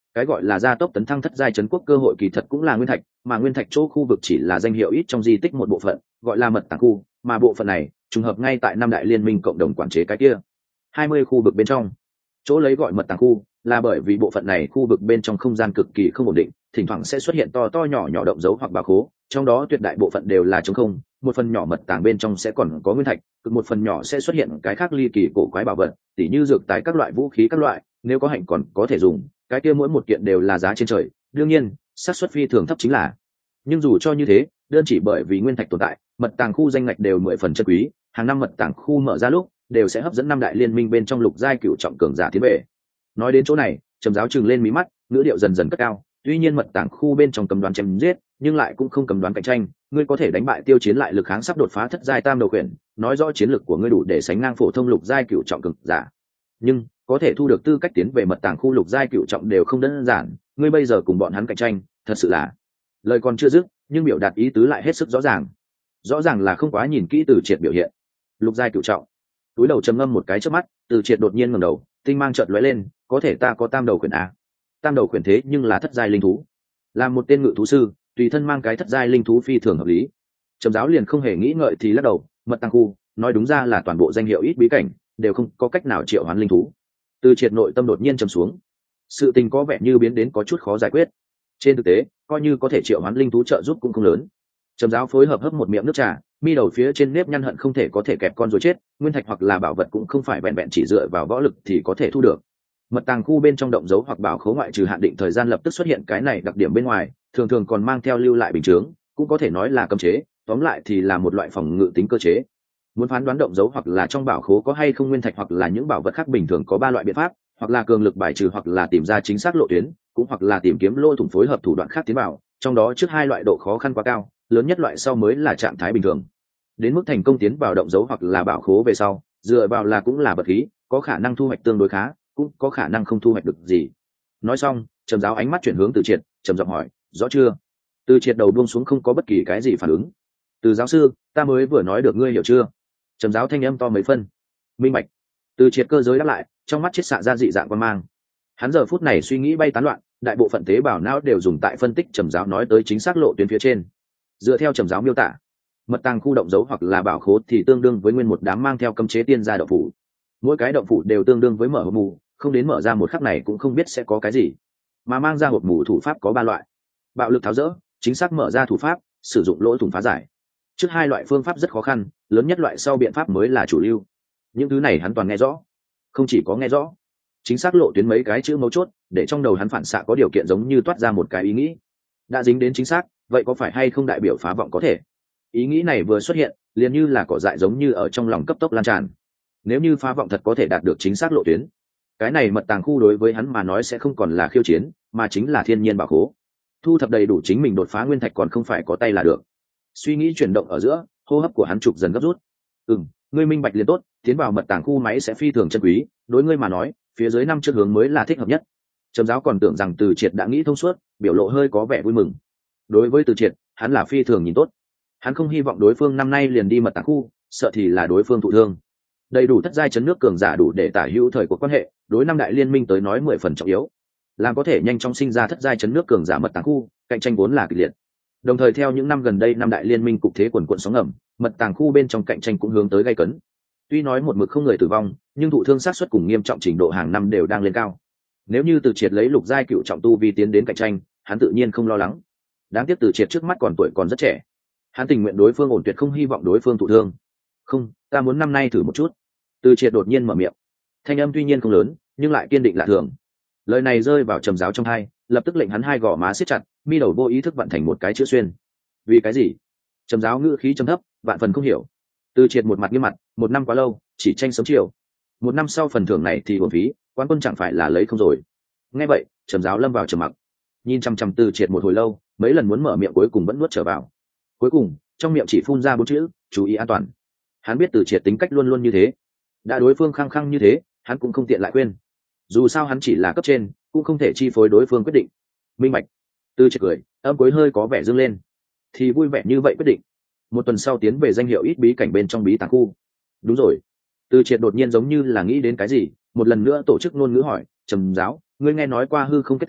cái gọi là gia tốc tấn thăng thất giai trấn quốc cơ hội kỳ thật cũng là nguyên thạch, mà nguyên thạch chỗ khu vực chỉ là danh hiệu ít trong di tích một bộ phận, gọi là mật tàng khu, mà bộ phận này trùng hợp ngay tại năm đại liên minh cộng đồng quản chế cái kia hai mươi khu vực bên trong. Chỗ lấy gọi mật tàng khu là bởi vì bộ phận này khu vực bên trong không gian cực kỳ không ổn định, thỉnh thoảng sẽ xuất hiện to to nhỏ nhỏ động dấu hoặc bảo khố, trong đó tuyệt đại bộ phận đều là trống không, một phần nhỏ mật tàng bên trong sẽ còn có nguyên thạch, cực một phần nhỏ sẽ xuất hiện cái khác ly kỳ cổ quái bảo vật, tỉ như dược tài các loại vũ khí các loại, nếu có hạnh còn có thể dùng, cái kia mỗi một kiện đều là giá trên trời, đương nhiên xác suất phi thường thấp chính là. Nhưng dù cho như thế, đơn chỉ bởi vì nguyên thạch tồn tại, mật tàng khu danh ngạch đều mười phần chân quý, hàng năm mật tàng khu mở ra lúc đều sẽ hấp dẫn năm đại liên minh bên trong lục giai cựu trọng cường giả tiến về. Nói đến chỗ này, Trầm Giáo trừng lên mí mắt, ngữ điệu dần dần cất cao, tuy nhiên mật tàng khu bên trong cấm đoán chém giết, nhưng lại cũng không cấm đoán cạnh tranh, ngươi có thể đánh bại tiêu chiến lại lực kháng sắp đột phá thất giai tam đầu quyển, nói rõ chiến lực của ngươi đủ để sánh ngang phổ thông lục giai cựu trọng cường giả. Nhưng có thể thu được tư cách tiến về mật tàng khu lục giai cựu trọng đều không đơn giản, ngươi bây giờ cùng bọn hắn cạnh tranh, thật sự là. Lời còn chưa dứt, nhưng biểu đạt ý tứ lại hết sức rõ ràng. Rõ ràng là không quá nhìn kỹ Từ Triệt biểu hiện. Lục giai cựu trọng. Túi đầu trầm ngâm một cái trước mắt, Từ Triệt đột nhiên ngẩng đầu, tinh mang chợt lóe lên, có thể ta có tam đầu quyển a. Tam đầu quyển thế nhưng là thất giai linh thú. Là một tên ngự thú sư, tùy thân mang cái thất giai linh thú phi thường hợp lý. Trầm Giáo liền không hề nghĩ ngợi thì lắc đầu, mật tàng khu, nói đúng ra là toàn bộ danh hiệu ít bí cảnh đều không có cách nào triệu hoán linh thú. Từ Triệt nội tâm đột nhiên trầm xuống, sự tình có vẻ như biến đến có chút khó giải quyết. Trên thực tế, coi như có thể triệu hoán linh thú trợ giúp cũng không lớn. Trầm Giáo phối hợp hấp một miệng nước trà, mi đầu phía trên nếp nhăn hận không thể có thể kẹp con rồi chết, nguyên thạch hoặc là bảo vật cũng không phải vẹn vẹn chỉ dựa vào võ lực thì có thể thu được. Mật tàng khu bên trong động dấu hoặc bảo khố ngoại trừ hạn định thời gian lập tức xuất hiện cái này đặc điểm bên ngoài, thường thường còn mang theo lưu lại bình chướng, cũng có thể nói là cấm chế, tóm lại thì là một loại phòng ngự tính cơ chế. Muốn phán đoán động dấu hoặc là trong bảo khố có hay không nguyên thạch hoặc là những bảo vật khác bình thường có ba loại biện pháp, hoặc là cường lực bài trừ hoặc là tìm ra chính xác lộ tuyến, cũng hoặc là tìm kiếm lỗ thủng phối hợp thủ đoạn khác tiến vào, trong đó trước hai loại độ khó khăn quá cao, lớn nhất loại sau mới là trạng thái bình thường. Đến mức thành công tiến vào động dấu hoặc là bảo khố về sau, dựa vào là cũng là vật khí, có khả năng thu hoạch tương đối khá, cũng có khả năng không thu hoạch được gì. Nói xong, Trầm Giáo ánh mắt chuyển hướng Từ Triệt, trầm giọng hỏi, rõ chưa? Từ Triệt đầu buông xuống không có bất kỳ cái gì phản ứng. Từ giáo sư, ta mới vừa nói được ngươi hiểu chưa? Trầm Giáo thanh âm to mấy phân. Minh bạch. Từ Triệt cơ giới đáp lại, trong mắt chiết xạ ra dị dạng quan mang. Hắn giờ phút này suy nghĩ bay tán loạn, đại bộ phận tế bào não đều dùng tại phân tích Trầm Giáo nói tới chính xác lộ tuyến phía trên. Dựa theo Trầm Giáo miêu tả, mật tàng khu động dấu hoặc là bảo khố thì tương đương với nguyên một đám mang theo cấm chế tiên gia động phủ. Mỗi cái động phủ đều tương đương với mở hộp mù, không đến mở ra một khắc này cũng không biết sẽ có cái gì. Mà mang ra hộp mù thủ pháp có ba loại: bạo lực tháo dỡ, chính xác mở ra thủ pháp, sử dụng lỗ thủng phá giải. Trước hai loại phương pháp rất khó khăn, lớn nhất loại sau biện pháp mới là chủ lưu. Những thứ này hắn toàn nghe rõ, không chỉ có nghe rõ, chính xác lộ tuyến mấy cái chữ mấu chốt để trong đầu hắn phản xạ có điều kiện giống như toát ra một cái ý nghĩ. Đã dính đến chính xác, vậy có phải hay không đại biểu phá vọng có thể? Ý nghĩ này vừa xuất hiện, liền như là cỏ dại giống như ở trong lòng cấp tốc lan tràn. Nếu như phá vọng thật có thể đạt được chính xác lộ tuyến, cái này mật tàng khu đối với hắn mà nói sẽ không còn là khiêu chiến, mà chính là thiên nhiên bảo khố. Thu thập đầy đủ chính mình đột phá nguyên thạch còn không phải có tay là được. Suy nghĩ chuyển động ở giữa, hô hấp của hắn trục dần gấp rút. Ừm, ngươi minh bạch liền tốt, tiến vào mật tàng khu máy sẽ phi thường chân quý, đối ngươi mà nói, phía dưới năm trước hướng mới là thích hợp nhất. Trầm Giáo còn tưởng rằng Từ Triệt đã nghĩ thông suốt, biểu lộ hơi có vẻ vui mừng. Đối với Từ Triệt, hắn là phi thường nhìn tốt. Hắn không hy vọng đối phương năm nay liền đi mật tàng khu, sợ thì là đối phương thụ thương. Đầy đủ thất giai chấn nước cường giả đủ để tả hữu thời của quan hệ, đối năm đại liên minh tới nói mười phần trọng yếu. Làm có thể nhanh chóng sinh ra thất giai chấn nước cường giả mật tàng khu, cạnh tranh vốn là kịch liệt. Đồng thời theo những năm gần đây năm đại liên minh cục thế quần quận sóng ngầm, mật tàng khu bên trong cạnh tranh cũng hướng tới gay cấn. Tuy nói một mực không người tử vong, nhưng thụ thương sát suất cùng nghiêm trọng trình độ hàng năm đều đang lên cao. Nếu như Từ Triệt lấy lục giai cựu trọng tu vi tiến đến cạnh tranh, hắn tự nhiên không lo lắng. Đáng tiếc Từ Triệt trước mắt còn tuổi còn rất trẻ, hắn tình nguyện đối phương ổn tuyệt không hy vọng đối phương thụ thương. Không, ta muốn năm nay thử một chút. Từ Triệt đột nhiên mở miệng, thanh âm tuy nhiên không lớn, nhưng lại kiên định lạ thường. Lời này rơi vào Trầm Giáo trong tai, lập tức lệnh hắn hai gò má siết chặt, mi đầu vô ý thức vận thành một cái chữ xuyên. Vì cái gì? Trầm Giáo ngữ khí trầm thấp, vạn phần không hiểu. Từ Triệt một mặt nghiêm mặt, một năm quá lâu, chỉ tranh sớm chiều. Một năm sau phần thưởng này thì uổng phí, quán quân chẳng phải là lấy không rồi. Nghe vậy, Trầm Giáo lâm vào trầm mặc, nhìn chăm chăm Từ Triệt một hồi lâu, mấy lần muốn mở miệng cuối cùng vẫn nuốt trở vào. Cuối cùng, trong miệng chỉ phun ra bốn chữ: chú ý an toàn. Hắn biết Từ Triệt tính cách luôn luôn như thế, đã đối phương khăng khăng như thế, hắn cũng không tiện lại khuyên. Dù sao hắn chỉ là cấp trên, cũng không thể chi phối đối phương quyết định. Minh bạch. Từ Triệt cười, âm cuối hơi có vẻ dương lên. Thì vui vẻ như vậy quyết định. Một tuần sau tiến về danh hiệu ít bí cảnh bên trong bí tàng khu. Đúng rồi. Từ Triệt đột nhiên giống như là nghĩ đến cái gì, một lần nữa tổ chức ngôn ngữ hỏi, Trầm Giáo, ngươi nghe nói qua hư không kết tinh,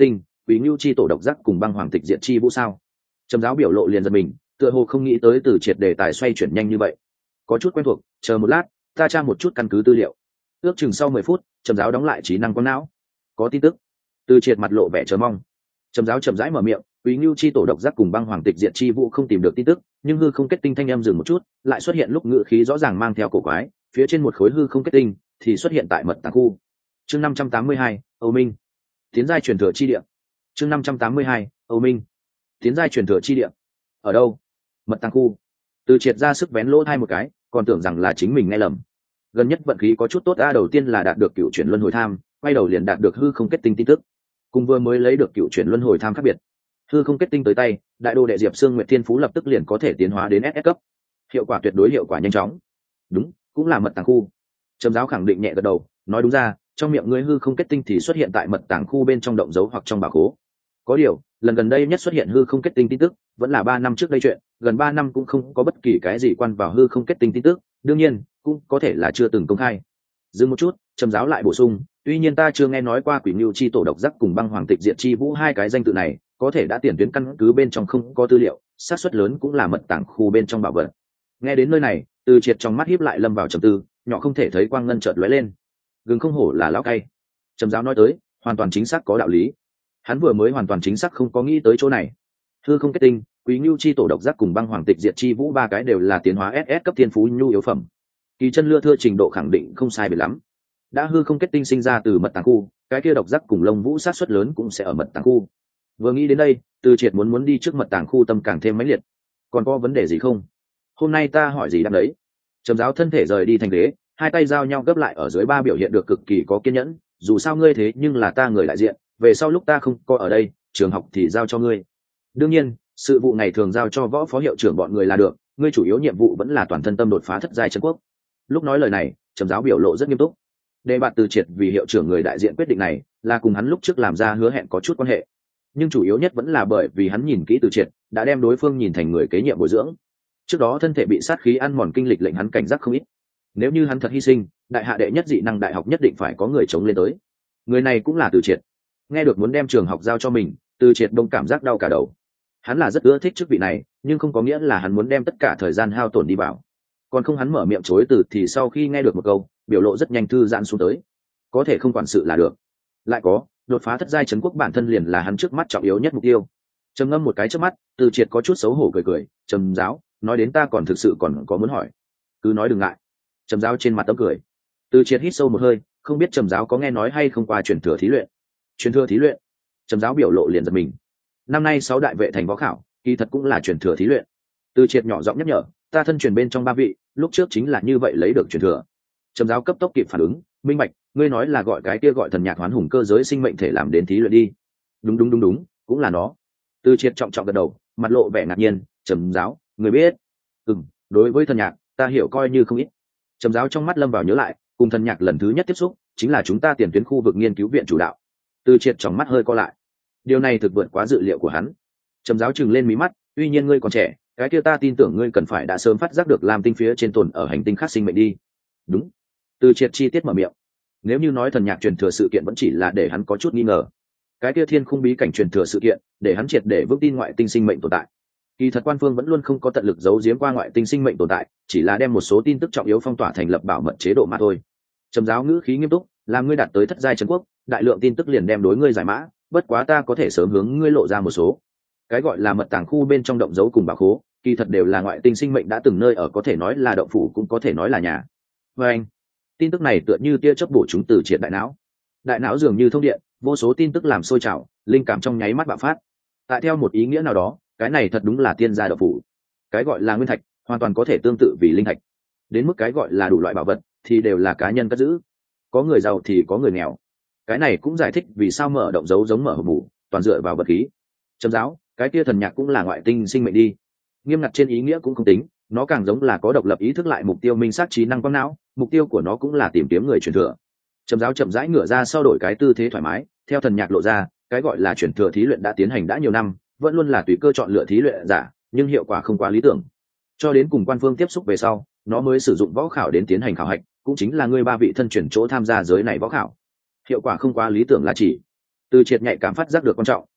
quý ngưu chi tổ độc giác cùng băng hoàng tịch diện chi vũ sao? Trầm giáo biểu lộ liền giật mình, tựa hồ không nghĩ tới từ triệt đề tài xoay chuyển nhanh như vậy. Có chút quen thuộc, chờ một lát, ta tra một chút căn cứ tư liệu. Ước chừng sau mười phút, trầm giáo đóng lại trí năng quang não. Có tin tức. Từ triệt mặt lộ vẻ chờ mong. Trầm giáo chậm rãi mở miệng, quý ngưu chi tổ độc giác cùng băng hoàng tịch diện chi vũ không tìm được tin tức, nhưng hư không kết tinh thanh âm dừng một chút, lại xuất hiện lúc ngữ khí rõ ràng mang theo cổ quái, phía trên một khối hư không kết tinh thì xuất hiện tại mật tàng khu. Chương năm trăm tám mươi hai, Âu Minh. Tiến giai truyền thừa chi địa. Chương năm trăm tám mươi hai, Âu Minh. Tiến giai truyền thừa chi địa. Ở đâu? Mật tàng khu. Từ triệt ra sức vén lỗ hai một cái, còn tưởng rằng là chính mình nghe lầm. Gần nhất vận khí có chút tốt a, đầu tiên là đạt được cựu chuyển luân hồi tham, quay đầu liền đạt được hư không kết tinh tin tức. Cùng vừa mới lấy được cựu chuyển luân hồi tham khác biệt, hư không kết tinh tới tay, đại đô đệ diệp xương nguyệt thiên phú lập tức liền có thể tiến hóa đến ét ét cấp, hiệu quả tuyệt đối hiệu quả nhanh chóng. Đúng, cũng là mật tàng khu. Trầm giáo khẳng định nhẹ gật đầu, nói đúng ra, trong miệng ngươi hư không kết tinh thì xuất hiện tại mật tàng khu bên trong động dấu hoặc trong bảo khố. Có điều, lần gần đây nhất xuất hiện hư không kết tinh tin tức vẫn là ba năm trước đây chuyện, gần ba năm cũng không có bất kỳ cái gì quan vào hư không kết tinh tin tức, đương nhiên cũng có thể là chưa từng công khai. Dừng một chút, trầm giáo lại bổ sung, tuy nhiên ta chưa nghe nói qua quỷ ngưu chi tổ độc giác cùng băng hoàng tịch diệt chi vũ hai cái danh tự này, có thể đã tiền tuyến căn cứ bên trong không có tư liệu, xác suất lớn cũng là mật tàng khu bên trong bảo vật. Nghe đến nơi này, Từ triệt trong mắt híp lại lâm vào trầm tư, nhỏ không thể thấy quang ngân chợt lóe lên. Gừng không hổ là lão cay. Trầm giáo nói tới, hoàn toàn chính xác có đạo lý. Hắn vừa mới hoàn toàn chính xác không có nghĩ tới chỗ này. Hư không kết tinh, quý ngưu chi tổ độc giác cùng băng hoàng tịch diệt chi vũ ba cái đều là tiến hóa ét ét cấp thiên phú nhu yếu phẩm. Kỳ chân lưa thưa trình độ khẳng định không sai biệt lắm. Đã hư không kết tinh sinh ra từ mật tàng khu, cái kia độc giác cùng lông vũ sát suất lớn cũng sẽ ở mật tàng khu. Vừa nghĩ đến đây, Từ triệt muốn muốn đi trước mật tàng khu tâm càng thêm mãnh liệt. Còn có vấn đề gì không? Hôm nay ta hỏi gì đáp đấy. Trầm giáo thân thể rời đi thành ghế, hai tay giao nhau gấp lại ở dưới ba biểu hiện được cực kỳ có kiên nhẫn. Dù sao ngươi thế nhưng là ta người đại diện, về sau lúc ta không có ở đây, trường học thì giao cho ngươi. Đương nhiên, sự vụ này thường giao cho võ phó hiệu trưởng bọn người là được, ngươi chủ yếu nhiệm vụ vẫn là toàn thân tâm đột phá thất giai chân quốc. Lúc nói lời này, Trầm giáo biểu lộ rất nghiêm túc. Đề bạt Từ triệt vì hiệu trưởng người đại diện quyết định này là cùng hắn lúc trước làm ra hứa hẹn có chút quan hệ, nhưng chủ yếu nhất vẫn là bởi vì hắn nhìn kỹ Từ triệt, đã đem đối phương nhìn thành người kế nhiệm bồi dưỡng. Trước đó thân thể bị sát khí ăn mòn kinh lịch lệnh hắn cảnh giác không ít. Nếu như hắn thật hy sinh, đại hạ đệ nhất dị năng đại học nhất định phải có người chống lên tới. Người này cũng là Từ triệt. Nghe được muốn đem trường học giao cho mình, Từ triệt đông cảm giác đau cả đầu. Hắn là rất ưa thích chức vị này, nhưng không có nghĩa là hắn muốn đem tất cả thời gian hao tổn đi vào. Còn không hắn mở miệng chối từ thì sau khi nghe được một câu, biểu lộ rất nhanh thư giãn xuống tới. Có thể không quản sự là được. Lại có, đột phá thất giai trấn quốc bản thân liền là hắn trước mắt trọng yếu nhất mục tiêu. Trầm ngâm một cái trước mắt, Từ triệt có chút xấu hổ cười cười, Trầm giáo, nói đến ta còn thực sự còn có muốn hỏi. Cứ nói đừng ngại. Trầm giáo trên mặt tấm cười. Từ triệt hít sâu một hơi, không biết Trầm giáo có nghe nói hay không qua truyền thừa thí luyện. Truyền thừa thí luyện? Trầm giáo biểu lộ liền giật mình. Năm nay sáu đại vệ thành võ khảo, kỳ thật cũng là truyền thừa thí luyện. Từ triệt nhỏ giọng nhắc nhở, ta thân truyền bên trong ba vị, lúc trước chính là như vậy lấy được truyền thừa. Trầm giáo cấp tốc kịp phản ứng, minh bạch, ngươi nói là gọi cái kia gọi thần nhạc hoán hùng cơ giới sinh mệnh thể làm đến thí luyện đi. Đúng đúng đúng đúng, cũng là nó. Từ triệt trọng trọng gật đầu, mặt lộ vẻ ngạc nhiên, Trầm giáo, người biết? Ừm, đối với thần nhạc, ta hiểu coi như không ít. Trầm giáo trong mắt lâm vào nhớ lại, cùng thần nhạc lần thứ nhất tiếp xúc, chính là chúng ta tiền tuyến khu vực nghiên cứu viện chủ đạo. Từ triệt trong mắt hơi co lại. Điều này thực vượt quá dự liệu của hắn. Trầm giáo trừng lên mí mắt, tuy nhiên ngươi còn trẻ, cái kia ta tin tưởng ngươi cần phải đã sớm phát giác được làm tinh phía trên tồn ở hành tinh khác sinh mệnh đi. Đúng. Từ triệt chi tiết mở miệng. Nếu như nói thần nhạc truyền thừa sự kiện vẫn chỉ là để hắn có chút nghi ngờ, cái kia thiên khung bí cảnh truyền thừa sự kiện để hắn triệt để vững tin ngoại tinh sinh mệnh tồn tại. Kỳ thật quan phương vẫn luôn không có tận lực giấu giếm qua ngoại tinh sinh mệnh tồn tại, chỉ là đem một số tin tức trọng yếu phong tỏa thành lập bảo mật chế độ mà thôi. Trầm giáo ngữ khí nghiêm túc, làm ngươi đạt tới thất giai trấn quốc, đại lượng tin tức liền đem đối ngươi giải mã, bất quá ta có thể sớm hướng ngươi lộ ra một số. Cái gọi là mật tàng khu bên trong động dấu cùng bảo khố, kỳ thật đều là ngoại tinh sinh mệnh đã từng nơi ở, có thể nói là động phủ cũng có thể nói là nhà. Và anh, tin tức này tựa như tia chớp bổ chúng từ triệt đại não. Đại não dường như thông điện, vô số tin tức làm sôi trào, linh cảm trong nháy mắt bạo phát. Tại theo một ý nghĩa nào đó, cái này thật đúng là tiên gia động phủ. Cái gọi là nguyên thạch, hoàn toàn có thể tương tự vì linh thạch. Đến mức cái gọi là đủ loại bảo vật, thì đều là cá nhân cất giữ. Có người giàu thì có người nghèo. Cái này cũng giải thích vì sao mở động dấu giống mở hộp mù, toàn dựa vào vật khí. Trầm giáo, cái kia thần nhạc cũng là ngoại tinh sinh mệnh đi. Nghiêm ngặt trên ý nghĩa cũng không tính, nó càng giống là có độc lập ý thức lại mục tiêu minh sát trí năng quang não, mục tiêu của nó cũng là tìm kiếm người truyền thừa. Trầm giáo chậm rãi ngửa ra sau đổi cái tư thế thoải mái, theo thần nhạc lộ ra, cái gọi là truyền thừa thí luyện đã tiến hành đã nhiều năm, vẫn luôn là tùy cơ chọn lựa thí luyện giả, nhưng hiệu quả không quá lý tưởng. Cho đến cùng quan phương tiếp xúc về sau, nó mới sử dụng võ khảo đến tiến hành khảo hạch, cũng chính là ngươi ba vị thân truyền chỗ tham gia giới này võ khảo. Hiệu quả không quá lý tưởng là chỉ Từ triệt nhạy cảm phát giác được quan trọng,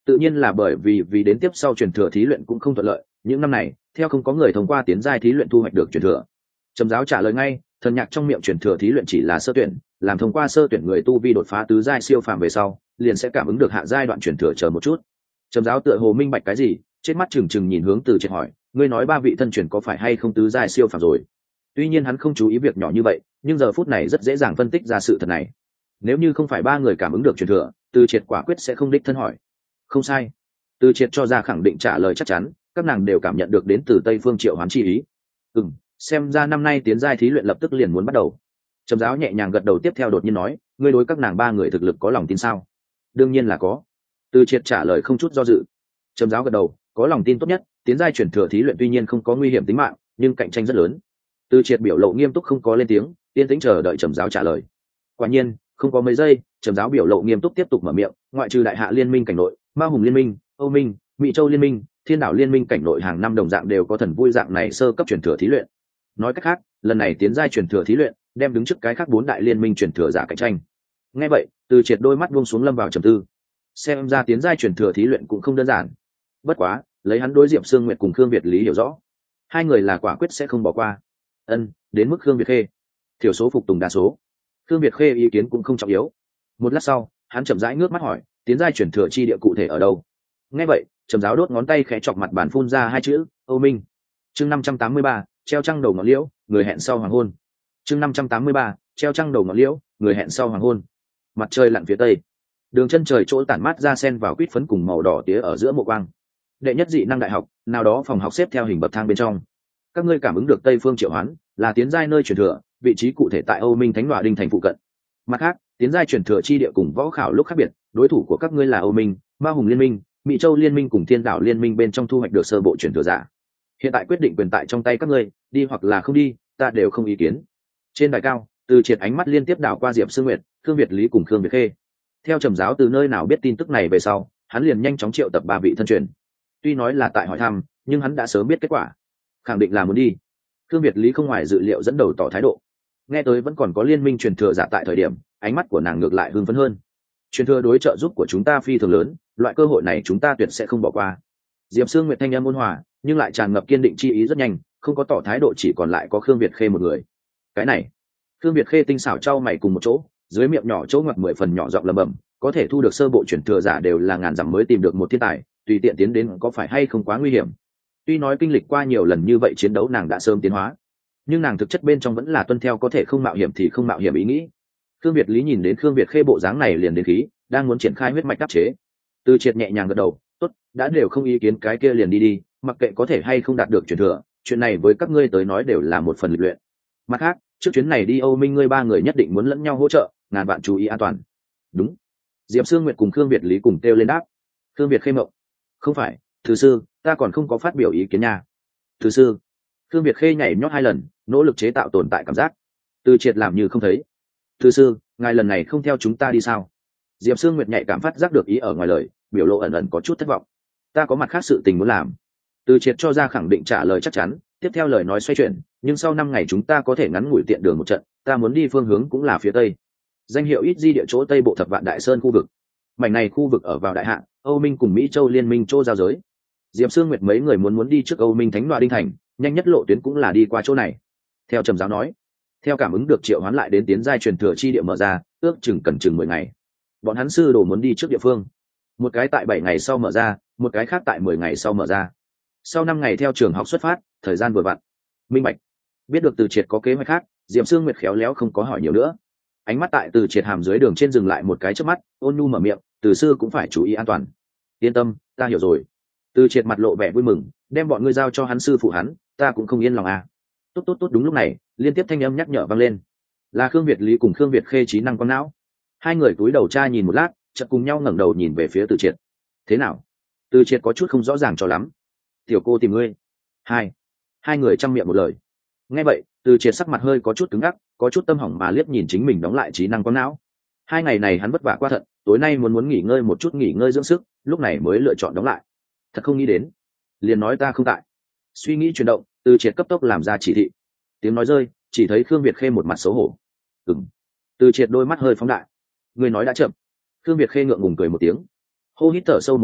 tự nhiên là bởi vì vì đến tiếp sau truyền thừa thí luyện cũng không thuận lợi, những năm này theo không có người thông qua tiến giai thí luyện thu hoạch được truyền thừa. Trầm giáo trả lời ngay, thần nhạc trong miệng truyền thừa thí luyện chỉ là sơ tuyển, làm thông qua sơ tuyển người tu vi đột phá tứ giai siêu phàm về sau liền sẽ cảm ứng được hạ giai đoạn truyền thừa. Chờ một chút. Trầm giáo tựa hồ minh bạch cái gì, trên mắt trừng trừng nhìn hướng Từ Triệt hỏi, ngươi nói ba vị thân truyền có phải hay không tứ giai siêu phàm rồi? Tuy nhiên hắn không chú ý việc nhỏ như vậy, nhưng giờ phút này rất dễ dàng phân tích ra sự thật này. Nếu như không phải ba người cảm ứng được truyền thừa, Từ Triệt quả quyết sẽ không đích thân hỏi. Không sai. Từ Triệt cho ra khẳng định trả lời chắc chắn, các nàng đều cảm nhận được đến từ Tây Phương Triệu Hoán chi ý. Ừm, xem ra năm nay tiến giai thí luyện lập tức liền muốn bắt đầu. Trầm giáo nhẹ nhàng gật đầu, tiếp theo đột nhiên nói, ngươi đối các nàng ba người thực lực có lòng tin sao? Đương nhiên là có. Từ Triệt trả lời không chút do dự. Trầm giáo gật đầu, có lòng tin tốt nhất, tiến giai chuyển thừa thí luyện tuy nhiên không có nguy hiểm tính mạng, nhưng cạnh tranh rất lớn. Từ Triệt biểu lộ nghiêm túc không có lên tiếng, yên tĩnh chờ đợi Trầm giáo trả lời. Quả nhiên, không có mấy giây, Trầm giáo biểu lộ nghiêm túc tiếp tục mở miệng, ngoại trừ Đại Hạ Liên minh cảnh nội, Ma Hùng Liên minh, Âu Minh, Mỹ Châu Liên minh, Thiên Đảo Liên minh cảnh nội hàng năm đồng dạng đều có thần vui dạng này sơ cấp chuyển thừa thí luyện. Nói cách khác, lần này tiến giai chuyển thừa thí luyện, đem đứng trước cái khác bốn đại liên minh chuyển thừa giả cạnh tranh. Nghe vậy, Từ Triệt đôi mắt buông xuống lâm vào trầm tư. Xem ra tiến giai chuyển thừa thí luyện cũng không đơn giản. Bất quá, lấy hắn đối Diệp Sương Nguyệt cùng Khương Việt Lý hiểu rõ, hai người là quả quyết sẽ không bỏ qua. Ân, đến mức Khương Việt Khê, thiểu số phục tùng đa số. Khương Việt Khê ý kiến cũng không trọng yếu. Một lát sau, hắn chậm rãi ngước mắt hỏi, tiến giai chuyển thừa chi địa cụ thể ở đâu? Nghe vậy, Trầm giáo đốt ngón tay khẽ chọc mặt bàn phun ra hai chữ, Âu Minh. Chương năm trăm tám mươi ba, treo trăng đầu ngọn liễu, người hẹn sau hoàng hôn. Chương năm trăm tám mươi ba, treo trăng đầu ngọn liễu, người hẹn sau hoàng hôn. Mặt trời lặn phía tây, đường chân trời chỗ tản mát ra sen vào quýt phấn cùng màu đỏ tía ở giữa mộ quang. Đệ nhất dị năng đại học, nào đó phòng học xếp theo hình bậc thang bên trong. Các ngươi cảm ứng được Tây Phương Triệu Hoán là tiến giai nơi truyền thừa, vị trí cụ thể tại Âu Minh Thánh Đoạ Đinh thành phụ cận. Mặt khác, tiến giai truyền thừa chi địa cùng võ khảo lúc khác biệt, đối thủ của các ngươi là Âu Minh, Ma Hùng Liên minh, Mỹ Châu Liên minh cùng Thiên Đảo Liên minh bên trong thu hoạch được sơ bộ truyền thừa giả. Hiện tại quyết định quyền tại trong tay các ngươi, đi hoặc là không đi, ta đều không ý kiến. Trên đài cao, Từ Triệt ánh mắt liên tiếp đảo qua Diệp Sương Nguyệt, Khương Việt Lý cùng Khương Việt Khê. Theo Trầm giáo từ nơi nào biết tin tức này về sau, hắn liền nhanh chóng triệu tập ba vị thân truyền. Tuy nói là tại hỏi thăm, nhưng hắn đã sớm biết kết quả, khẳng định là muốn đi. Khương Việt Lý không ngoài dự liệu dẫn đầu tỏ thái độ. Nghe tới vẫn còn có liên minh truyền thừa giả tại thời điểm, ánh mắt của nàng ngược lại hưng phấn hơn. Truyền thừa đối trợ giúp của chúng ta phi thường lớn, loại cơ hội này chúng ta tuyệt sẽ không bỏ qua. Diệp Sương Nguyệt thanh âm ôn hòa, nhưng lại tràn ngập kiên định chi ý rất nhanh, không có tỏ thái độ, chỉ còn lại có Khương Việt Khê một người. Cái này, Khương Việt Khê tinh xảo trao mày cùng một chỗ, dưới miệng nhỏ chỗ ngoặt mười phần nhỏ giọng lẩm bẩm, có thể thu được sơ bộ chuyển thừa giả đều là ngàn dặm mới tìm được một thiên tài, tùy tiện tiến đến có phải hay không quá nguy hiểm. Tuy nói kinh lịch qua nhiều lần như vậy chiến đấu nàng đã sớm tiến hóa, nhưng nàng thực chất bên trong vẫn là tuân theo có thể không mạo hiểm thì không mạo hiểm ý nghĩ. Khương Việt Lý nhìn đến Khương Việt Khê bộ dáng này liền đến khí, đang muốn triển khai huyết mạch đáp chế. Từ Triệt nhẹ nhàng gật đầu, tốt, đã đều không ý kiến cái kia liền đi đi, mặc kệ có thể hay không đạt được chuyển thừa, chuyện này với các ngươi tới nói đều là một phần lịch luyện. Mặt khác, trước chuyến này đi Âu Minh ngươi ba người nhất định muốn lẫn nhau hỗ trợ, ngàn vạn chú ý an toàn. Đúng. Diệp Sương Nguyệt cùng Khương Việt Lý cùng kêu lên đáp. Khương Việt Khê mộng, không phải, thứ sư, ta còn không có phát biểu ý kiến nha. Thứ sư. Khương Việt Khê nhảy nhót hai lần, nỗ lực chế tạo tồn tại cảm giác. Từ Triệt làm như không thấy. Thứ sư, ngài lần này không theo chúng ta đi sao? Diệp Sương Nguyệt nhạy cảm phát giác được ý ở ngoài lời, biểu lộ ẩn ẩn có chút thất vọng. Ta có mặt khác sự tình muốn làm. Từ Triệt cho ra khẳng định trả lời chắc chắn, tiếp theo lời nói xoay chuyển, nhưng sau năm ngày chúng ta có thể ngắn ngủi tiện đường một trận, ta muốn đi phương hướng cũng là phía tây. Danh hiệu ít di địa chỗ tây bộ thập vạn đại sơn khu vực. Mảnh này khu vực ở vào Đại Hạ, Âu Minh cùng Mỹ Châu Liên minh chỗ giao giới. Diệp Sương Nguyệt mấy người muốn muốn đi trước Âu Minh Thánh Đoạ Đinh thành, nhanh nhất lộ tuyến cũng là đi qua chỗ này. Theo Trầm giáo nói, theo cảm ứng được triệu hoán lại đến tiến giai truyền thừa chi địa mở ra, ước chừng cần chừng mười ngày. Bọn hắn sư đồ muốn đi trước địa phương, một cái tại bảy ngày sau mở ra, một cái khác tại mười ngày sau mở ra. Sau năm ngày theo trường học xuất phát, thời gian vừa vặn. Minh bạch. Biết được Từ Triệt có kế hoạch khác, Diệp Sương Nguyệt khéo léo không có hỏi nhiều nữa. Ánh mắt tại Từ Triệt hàm dưới đường trên dừng lại một cái chớp mắt, ôn nhu mở miệng, Từ sư cũng phải chú ý an toàn. Yên tâm, ta hiểu rồi. Từ Triệt mặt lộ vẻ vui mừng, đem bọn ngươi giao cho hắn sư phụ hắn, ta cũng không yên lòng à. Tốt tốt tốt, đúng lúc này, liên tiếp thanh âm nhắc nhở vang lên. Là Khương Việt Lý cùng Khương Việt Khê trí năng con não. Hai người cúi đầu tra nhìn một lát, chợt cùng nhau ngẩng đầu nhìn về phía Từ Triệt. Thế nào? Từ Triệt có chút không rõ ràng cho lắm. Tiểu cô tìm ngươi. Hai. Hai người chăm miệng một lời. Nghe vậy, Từ Triệt sắc mặt hơi có chút cứng ngắc, có chút tâm hỏng mà liếc nhìn chính mình đóng lại trí năng con não. Hai ngày này hắn vất vả qua thận, tối nay muốn muốn nghỉ ngơi một chút, nghỉ ngơi dưỡng sức, lúc này mới lựa chọn đóng lại. Thật không nghĩ đến, liền nói ta không tại. Suy nghĩ chuyển động, Từ Triệt cấp tốc làm ra chỉ thị. Tiếng nói rơi, chỉ thấy Khương Việt Khê một mặt xấu hổ. Ừm. Từ Triệt đôi mắt hơi phóng đại. Người nói đã chậm. Khương Việt Khê ngượng ngùng cười một tiếng. Hô hít thở sâu một hơi,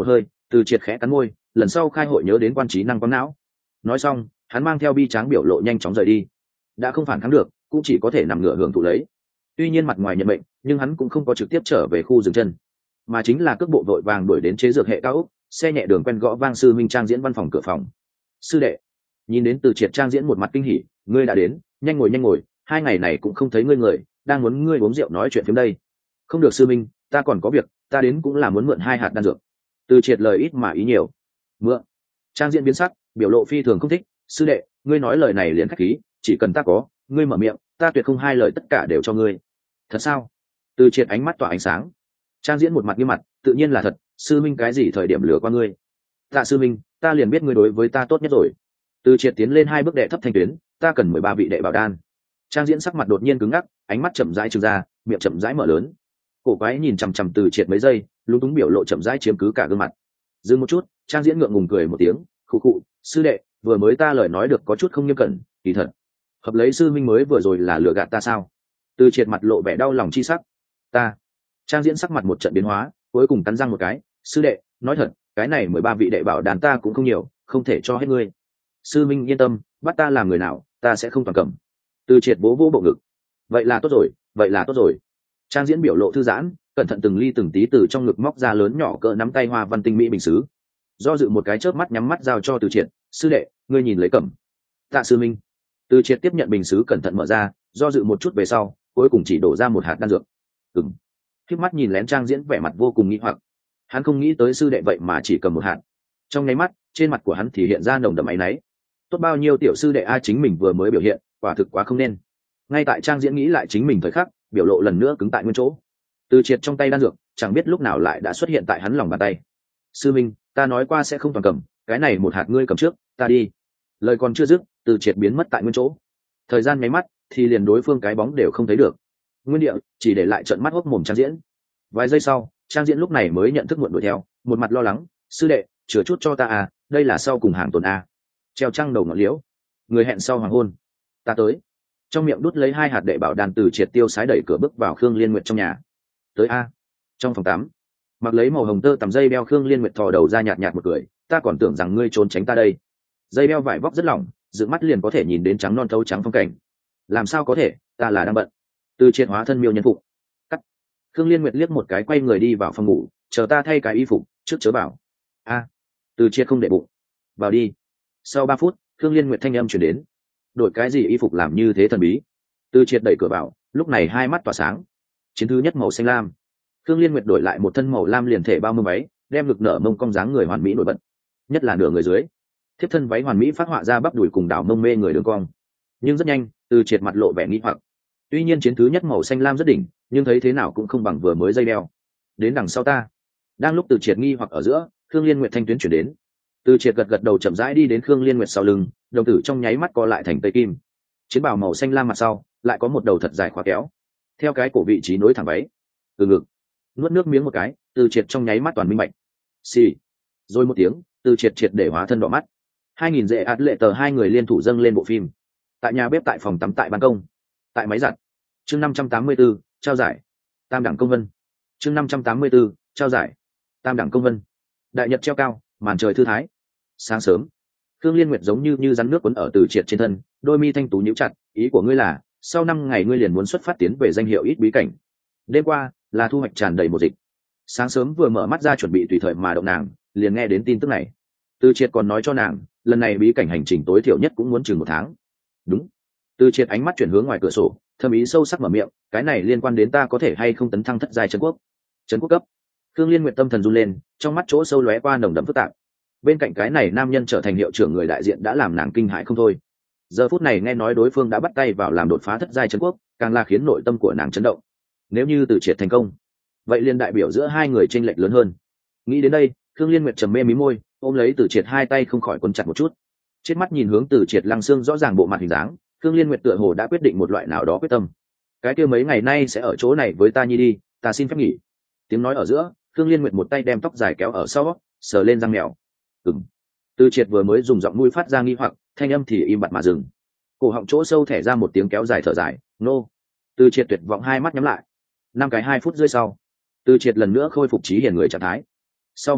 Từ triệt khẽ cắn môi, lần sau khai hội nhớ đến quan trí năng quang não. Nói xong hắn mang theo bi tráng biểu lộ nhanh chóng rời đi. Đã không phản kháng được cũng chỉ có thể nằm ngửa hưởng thụ lấy. Tuy nhiên mặt ngoài nhận mệnh nhưng hắn cũng không có trực tiếp trở về khu dừng chân, mà chính là cước bộ vội vàng đuổi đến chế dược hệ cao ốc, xe nhẹ đường quen gõ vang sư minh trang diễn văn phòng cửa phòng. Sư đệ. Nhìn đến Từ triệt trang diễn một mặt kinh hỉ, ngươi đã đến, nhanh ngồi nhanh ngồi, hai ngày này cũng không thấy ngươi người, đang muốn ngươi uống rượu nói chuyện phim đây. Không được sư minh, ta còn có việc, ta đến cũng là muốn mượn hai hạt đan dược. Từ triệt lời ít mà ý nhiều. Mượn. Trang diễn biến sắc, biểu lộ phi thường không thích. Sư đệ, ngươi nói lời này liền khách khí, chỉ cần ta có, ngươi mở miệng, ta tuyệt không hai lời tất cả đều cho ngươi. Thật sao? Từ triệt ánh mắt tỏa ánh sáng. Trang diễn một mặt nghiêm mặt, tự nhiên là thật, sư minh cái gì thời điểm lừa qua ngươi? Tạ sư minh, ta liền biết ngươi đối với ta tốt nhất rồi. Từ triệt tiến lên hai bước đệ thấp thanh tuyến, ta cần mười ba vị đệ bảo đan. Trang diễn sắc mặt đột nhiên cứng ngắc, ánh mắt chậm rãi trừng ra, miệng chậm rãi mở lớn. Cổ quái nhìn chằm chằm Từ triệt mấy giây, lúng túng biểu lộ chậm rãi chiếm cứ cả gương mặt. Dừng một chút, Trang diễn ngượng ngùng cười một tiếng, khụ khụ, sư đệ, vừa mới ta lời nói được có chút không nghiêm cẩn, kỳ thật. Hợp lấy sư minh mới vừa rồi là lừa gạt ta sao? Từ triệt mặt lộ vẻ đau lòng chi sắc. Ta. Trang diễn sắc mặt một trận biến hóa, cuối cùng cắn răng một cái, sư đệ, nói thật, cái này mười ba vị đệ bảo đàn ta cũng không nhiều, không thể cho hết ngươi. Sư minh yên tâm, bắt ta làm người nào, ta sẽ không toàn cầm. Từ triệt bố vỗ bộ ngực. Vậy là tốt rồi, vậy là tốt rồi. Trang diễn biểu lộ thư giãn, cẩn thận từng ly từng tí từ trong ngực móc ra lớn nhỏ cỡ nắm tay hoa văn tinh mỹ bình sứ. Do dự một cái chớp mắt nhắm mắt giao cho Từ triệt, sư đệ, ngươi nhìn lấy cầm. Tạ sư minh. Từ triệt tiếp nhận bình sứ cẩn thận mở ra, do dự một chút về sau, cuối cùng chỉ đổ ra một hạt đan dược. Ừm. Khiếp mắt nhìn lén Trang diễn vẻ mặt vô cùng nghi hoặc. Hắn không nghĩ tới sư đệ vậy mà chỉ cầm một hạt. Trong nháy mắt, trên mặt của hắn thì hiện ra nồng đậm áy náy. Tốt bao nhiêu tiểu sư đệ a chính mình vừa mới biểu hiện, quả thực quá không nên. Ngay tại Trang diễn nghĩ lại chính mình thời khắc, biểu lộ lần nữa cứng tại nguyên chỗ. Từ triệt trong tay đan dược, chẳng biết lúc nào lại đã xuất hiện tại hắn lòng bàn tay. Sư minh, ta nói qua sẽ không toàn cầm, cái này một hạt ngươi cầm trước, ta đi. Lời còn chưa dứt, Từ triệt biến mất tại nguyên chỗ. Thời gian nháy mắt, thì liền đối phương cái bóng đều không thấy được. Nguyên địa chỉ để lại trận mắt hốc mồm Trang diễn. Vài giây sau, Trang diễn lúc này mới nhận thức muộn đuổi theo, một mặt lo lắng, sư đệ, chừa chút cho ta à, đây là sau cùng hàng tồn a. Treo trăng đầu ngọn liễu, người hẹn sau hoàng hôn, ta tới. Trong miệng đút lấy hai hạt đệ bảo đan, Từ triệt tiêu sái đẩy cửa bước vào Khương Liên Nguyệt trong nhà. Tới a. Trong phòng tắm, mặc lấy màu hồng tơ tằm dây đeo Khương Liên Nguyệt thò đầu ra nhạt nhạt một cười, ta còn tưởng rằng ngươi trốn tránh ta đây. Dây đeo vải vóc rất lỏng, dựng mắt liền có thể nhìn đến trắng non thấu trắng phong cảnh. Làm sao có thể, ta là đang bận. Từ triệt hóa thân miêu nhân phục. Cắt. Khương Liên Nguyệt liếc một cái quay người đi vào phòng ngủ, chờ ta thay cái y phục, trước chớ bảo. A. Từ triệt không để bụng. Vào đi. Sau ba phút, Khương Liên Nguyệt thanh âm chuyển đến. Đổi cái gì y phục làm như thế thần bí? Từ triệt đẩy cửa vào, lúc này hai mắt tỏa sáng. Chiến thứ nhất màu xanh lam. Khương Liên Nguyệt đổi lại một thân màu lam liền thể bao mông váy, đem ngực nở mông cong dáng người hoàn mỹ nổi bật. Nhất là nửa người dưới, thiếp thân váy hoàn mỹ phát họa ra bắp đùi cùng đảo mông mê người đường cong. Nhưng rất nhanh, Từ triệt mặt lộ vẻ nghi hoặc. Tuy nhiên chiến thứ nhất màu xanh lam rất đỉnh, nhưng thấy thế nào cũng không bằng vừa mới dây đeo. Đến đằng sau ta. Đang lúc Từ triệt nghi hoặc ở giữa, Khương Liên Nguyệt thanh tuyến chuyển đến. Từ triệt gật gật đầu chậm rãi đi đến Khương Liên Nguyệt sau lưng, đồng tử trong nháy mắt co lại thành tây kim. Chiến bào màu xanh lam mặt sau, lại có một đầu thật dài khóa kéo. Theo cái cổ vị trí nối thẳng váy. Từ ngực. Nuốt nước miếng một cái, Từ triệt trong nháy mắt toàn minh bạch. Xì. Rồi một tiếng, Từ triệt triệt để hóa thân đỏ mắt. Hai nghìn dễ ạt lệ tờ hai người liên thủ dâng lên bộ phim. Tại nhà bếp, tại phòng tắm, tại ban công, tại máy giặt. Chương năm trăm tám mươi 584, trao giải. Tam đẳng công vân. Chương năm trăm tám mươi 584, trao giải. Tam đẳng công vân. Đại nhật treo cao, màn trời thư thái. Sáng sớm, Khương Liên Nguyệt giống như như rắn nước cuốn ở Từ triệt trên thân, đôi mi thanh tú nhíu chặt, ý của ngươi là, sau năm ngày ngươi liền muốn xuất phát tiến về danh hiệu ít bí cảnh. Đêm qua, là thu hoạch tràn đầy một dịch. Sáng sớm vừa mở mắt ra chuẩn bị tùy thời mà động nàng, liền nghe đến tin tức này. Từ triệt còn nói cho nàng, lần này bí cảnh hành trình tối thiểu nhất cũng muốn chừng một tháng. Đúng. Từ triệt ánh mắt chuyển hướng ngoài cửa sổ, thâm ý sâu sắc mở miệng, cái này liên quan đến ta có thể hay không tấn thăng thất giai trấn quốc. Trấn quốc cấp. Khương Liên Nguyệt tâm thần run lên, trong mắt chỗ sâu lóe qua nồng đậm phức tạp. Bên cạnh cái này nam nhân trở thành hiệu trưởng người đại diện đã làm nàng kinh hãi không thôi. Giờ phút này nghe nói đối phương đã bắt tay vào làm đột phá thất giai trấn quốc, càng là khiến nội tâm của nàng chấn động. Nếu như Từ triệt thành công, vậy liên đại biểu giữa hai người chênh lệch lớn hơn. Nghĩ đến đây, Khương Liên Nguyệt trầm mê mí môi, ôm lấy Từ triệt hai tay không khỏi quấn chặt một chút. Chết mắt nhìn hướng Từ triệt lăng xương rõ ràng bộ mặt hình dáng, Khương Liên Nguyệt tựa hồ đã quyết định một loại nào đó quyết tâm. Cái kia mấy ngày nay sẽ ở chỗ này với ta nhi đi, ta xin phép nghỉ. Tiếng nói ở giữa, Khương Liên Nguyệt một tay đem tóc dài kéo ở sau, sờ lên răng mèo. Ừm. Từ triệt vừa mới dùng giọng mũi phát ra nghi hoặc, thanh âm thì im bặt mà dừng. Cổ họng chỗ sâu thẻ ra một tiếng kéo dài thở dài, nô. Từ triệt tuyệt vọng hai mắt nhắm lại. Năm cái hai phút rưỡi sau, Từ triệt lần nữa khôi phục trí hiền người trạng thái. Sau một khắc,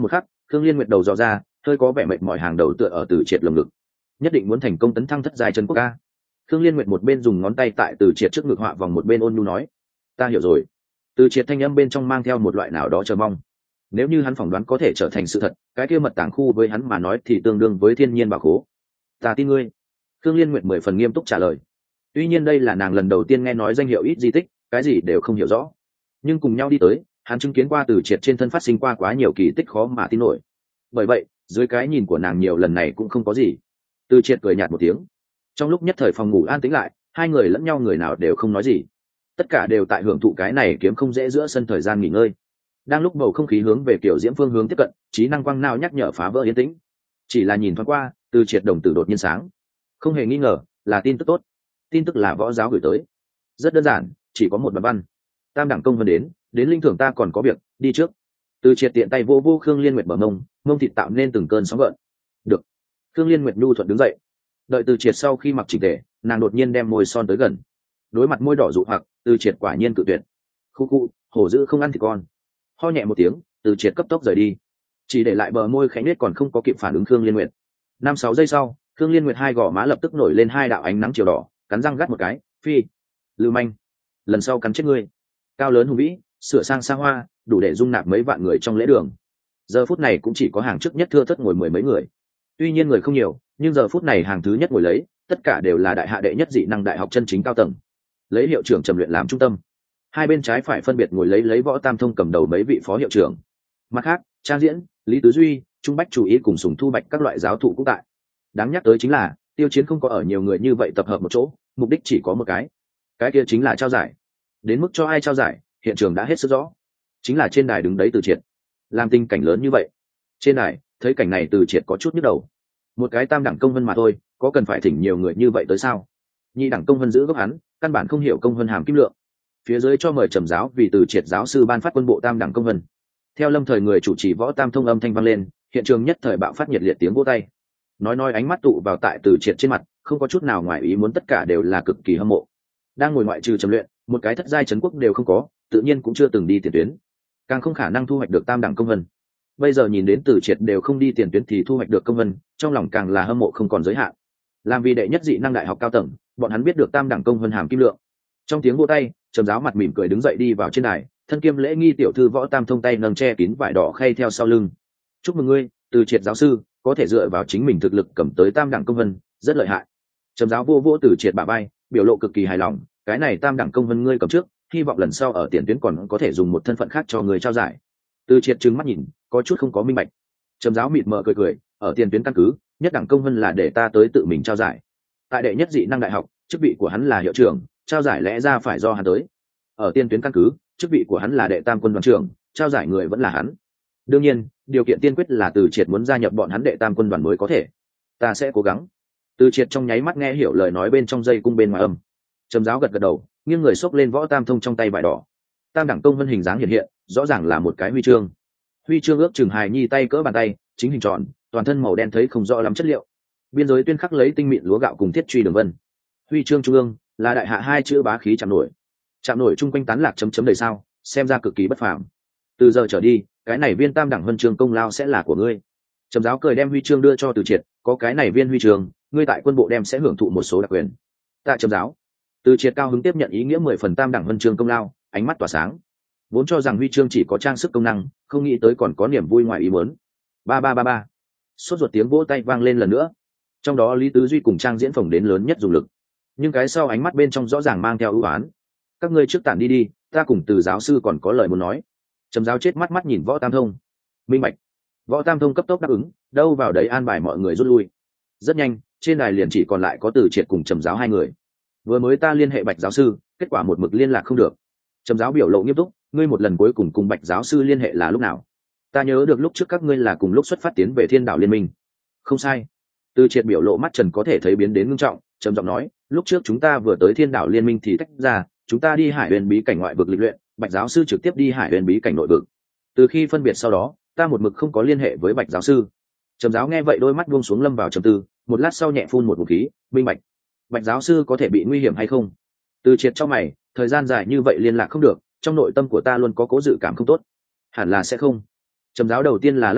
Khương Liên Nguyệt đầu dò ra, hơi có vẻ mệt mỏi hàng đầu tựa ở Từ Triệt lồng ngực. Nhất định muốn thành công tấn thăng thất giai chân quốc ca. Khương Liên Nguyệt một bên dùng ngón tay tại Từ Triệt trước ngực họa vòng, một bên ôn nhu nói: ta hiểu rồi. Từ Triệt thanh âm bên trong mang theo một loại nào đó chờ mong. Nếu như hắn phỏng đoán có thể trở thành sự thật, cái kia mật tàng khu với hắn mà nói thì tương đương với thiên nhiên bảo khố. Ta tin ngươi. Khương Liên Nguyệt mười phần nghiêm túc trả lời. Tuy nhiên đây là nàng lần đầu tiên nghe nói danh hiệu ít di tích, cái gì đều không hiểu rõ, nhưng cùng nhau đi tới, hắn chứng kiến qua Từ Triệt trên thân phát sinh qua quá nhiều kỳ tích khó mà tin nổi. Bởi vậy, dưới cái nhìn của nàng nhiều lần này cũng không có gì. Từ Triệt cười nhạt một tiếng. Trong lúc nhất thời phòng ngủ an tĩnh lại, hai người lẫn nhau người nào đều không nói gì, tất cả đều tại hưởng thụ cái này kiếm không dễ giữa sân thời gian nghỉ ngơi. Đang lúc bầu không khí hướng về kiểu diễm phương hướng tiếp cận, trí năng quang nao nhắc nhở phá vỡ yên tĩnh. Chỉ là nhìn thoáng qua, Từ Triệt đồng tử đột nhiên sáng. Không hề nghi ngờ là tin tức tốt. Tin tức là võ giáo gửi tới. Rất đơn giản, chỉ có một đoạn văn: tam đẳng công vân đến, đến linh thưởng ta còn có việc, đi trước. Từ Triệt tiện tay vô vô Khương Liên Nguyệt bờ mông, mông thịt tạo nên từng cơn sóng gợn. Được. Khương Liên Nguyệt nhu thuận đứng dậy. Đợi Từ Triệt sau khi mặc chỉnh tề, nàng đột nhiên đem môi son tới gần. Đối mặt môi đỏ dụ hoặc, Từ Triệt quả nhiên cự tuyệt. Khu khu, hổ dữ không ăn thì con. Ho nhẹ một tiếng, Từ Triệt cấp tốc rời đi, chỉ để lại bờ môi khẽ nết còn không có kịp phản ứng Khương Liên Nguyệt. Năm sáu giây sau, Khương Liên Nguyệt hai gò má lập tức nổi lên hai đạo ánh nắng chiều đỏ, cắn răng gắt một cái: phi, lưu manh, lần sau cắn chết ngươi. Cao lớn hùng vĩ, sửa sang xa hoa, đủ để dung nạp mấy vạn người trong lễ đường. Giờ phút này cũng chỉ có hàng trước nhất thưa thất ngồi mười mấy người. Tuy nhiên người không nhiều, nhưng giờ phút này hàng thứ nhất ngồi lấy, tất cả đều là đại hạ đệ nhất dị năng đại học chân chính cao tầng, lấy hiệu trưởng Trầm Luyện làm trung tâm. Hai bên trái phải phân biệt ngồi lấy lấy Võ Tam Thông cầm đầu mấy vị phó hiệu trưởng. Mặt khác, Trang Diễn, Lý Tứ Duy, Trung Bách Chủ Ý cùng Sùng Thu Bạch các loại giáo thụ cũng tại. Đáng nhắc tới chính là, Tiêu Chiến không có ở nhiều người như vậy tập hợp một chỗ, mục đích chỉ có một cái, cái kia chính là trao giải. Đến mức cho ai trao giải, hiện trường đã hết sức rõ, chính là trên đài đứng đấy Từ Triệt. Làm tình cảnh lớn như vậy, trên đài thấy cảnh này Từ Triệt có chút nhức đầu. Một cái tam đẳng công vân mà thôi, có cần phải thỉnh nhiều người như vậy tới sao? Nhị đẳng công vân giữ gốc hắn, căn bản không hiểu công vân hàm kim lượng. Phía dưới cho mời Trầm giáo vì Từ Triệt giáo sư ban phát quân bộ tam đẳng công vân. Theo lâm thời người chủ trì Võ Tam Thông âm thanh vang lên, hiện trường nhất thời bạo phát nhiệt liệt tiếng vỗ tay. Nói nói ánh mắt tụ vào tại Từ Triệt trên mặt, không có chút nào ngoài ý muốn, tất cả đều là cực kỳ hâm mộ. Đang ngồi ngoại trừ Trầm Luyện, một cái thất giai trấn quốc đều không có, tự nhiên cũng chưa từng đi tiền tuyến, càng không khả năng thu hoạch được tam đẳng công vân. Bây giờ nhìn đến Từ Triệt đều không đi tiền tuyến thì thu hoạch được công vân, trong lòng càng là hâm mộ không còn giới hạn. Làm vì đệ nhất dị năng đại học cao tầng, bọn hắn biết được tam đẳng công vân hàm kim lượng. Trong tiếng vỗ tay, Trầm giáo mặt mỉm cười đứng dậy đi vào trên đài, thân kiêm lễ nghi tiểu thư Võ Tam Thông tay nâng che kín vải đỏ khay theo sau lưng. Chúc mừng ngươi, Từ Triệt giáo sư, có thể dựa vào chính mình thực lực cầm tới tam đẳng công vân, rất lợi hại. Trầm giáo vô vô Từ Triệt bả vai, biểu lộ cực kỳ hài lòng, cái này tam đẳng công vân ngươi cầm trước, hy vọng lần sau ở tiền tuyến còn có thể dùng một thân phận khác cho người trao giải. Từ Triệt trừng mắt nhìn, có chút không có minh bạch. Trầm giáo mịt mờ cười cười, ở tiền tuyến căn cứ, nhất đẳng công vân là để ta tới tự mình trao giải. Tại đệ nhất dị năng đại học, chức vị của hắn là hiệu trưởng, trao giải lẽ ra phải do hắn tới. Ở tiền tuyến căn cứ, chức vị của hắn là đệ tam quân đoàn trưởng, trao giải người vẫn là hắn. Đương nhiên, điều kiện tiên quyết là Từ Triệt muốn gia nhập bọn hắn đệ tam quân đoàn mới có thể. Ta sẽ cố gắng. Từ Triệt trong nháy mắt nghe hiểu lời nói bên trong dây cung bên ngoài âm. Trầm giáo gật gật đầu, nghiêng người xốc lên Võ Tam Thông trong tay vải đỏ. Tam đẳng công vân hình dáng hiện hiện, rõ ràng là một cái huy chương. Huy chương ước chừng hài nhi tay cỡ bàn tay, chính hình tròn, toàn thân màu đen thấy không rõ lắm chất liệu. Biên giới tuyên khắc lấy tinh mịn lúa gạo cùng thiết truy đường vân. Huy chương trung ương là đại hạ hai chữ bá khí chạm nổi. Chạm nổi chung quanh tán lạc chấm chấm đầy sao, xem ra cực kỳ bất phàm. Từ giờ trở đi, cái này viên tam đẳng huân chương công lao sẽ là của ngươi. Trầm giáo cười đem huy chương đưa cho Từ Triệt, có cái này viên huy chương, ngươi tại quân bộ đem sẽ hưởng thụ một số đặc quyền. Tạ Trầm giáo. Từ Triệt cao hứng tiếp nhận ý nghĩa mười phần tam đẳng huân chương công lao, ánh mắt tỏa sáng. Vốn cho rằng huy chương chỉ có trang sức công năng, không nghĩ tới còn có niềm vui ngoài ý muốn. Ba ba ba ba. Sốt ruột tiếng vỗ tay vang lên lần nữa. Trong đó Lý Tứ Duy cùng Trang Diễn phồng đến lớn nhất dùng lực, nhưng cái sau ánh mắt bên trong rõ ràng mang theo ưu ái. Các ngươi trước tản đi đi, ta cùng Từ giáo sư còn có lời muốn nói. Trầm giáo chết mắt mắt nhìn Võ Tam Thông. Minh bạch. Võ Tam Thông cấp tốc đáp ứng, đâu vào đấy an bài mọi người rút lui. Rất nhanh, trên đài liền chỉ còn lại có Từ Triệt cùng Trầm giáo hai người. Vừa mới ta liên hệ Bạch giáo sư, kết quả một mực liên lạc không được. Trầm giáo biểu lộ nghiêm túc, ngươi một lần cuối cùng cùng Bạch giáo sư liên hệ là lúc nào? Ta nhớ được lúc trước các ngươi là cùng lúc xuất phát tiến về Thiên Đảo Liên Minh. Không sai. Từ Triệt biểu lộ mắt trần có thể thấy biến đến ngưng trọng, trầm giọng nói, lúc trước chúng ta vừa tới Thiên Đảo Liên Minh thì tách ra, chúng ta đi Hải Huyền bí cảnh ngoại vực lịch luyện, Bạch giáo sư trực tiếp đi Hải Huyền bí cảnh nội vực. Từ khi phân biệt sau đó, ta một mực không có liên hệ với Bạch giáo sư. Trầm giáo nghe vậy đôi mắt buông xuống lâm vào trầm tư, một lát sau nhẹ phun một ngụm khí, minh bạch. Bạch giáo sư có thể bị nguy hiểm hay không? Từ Triệt cho mày, thời gian dài như vậy liên lạc không được, trong nội tâm của ta luôn có cố dự cảm không tốt. Hẳn là sẽ không. Trầm giáo đầu tiên là lắc đầu,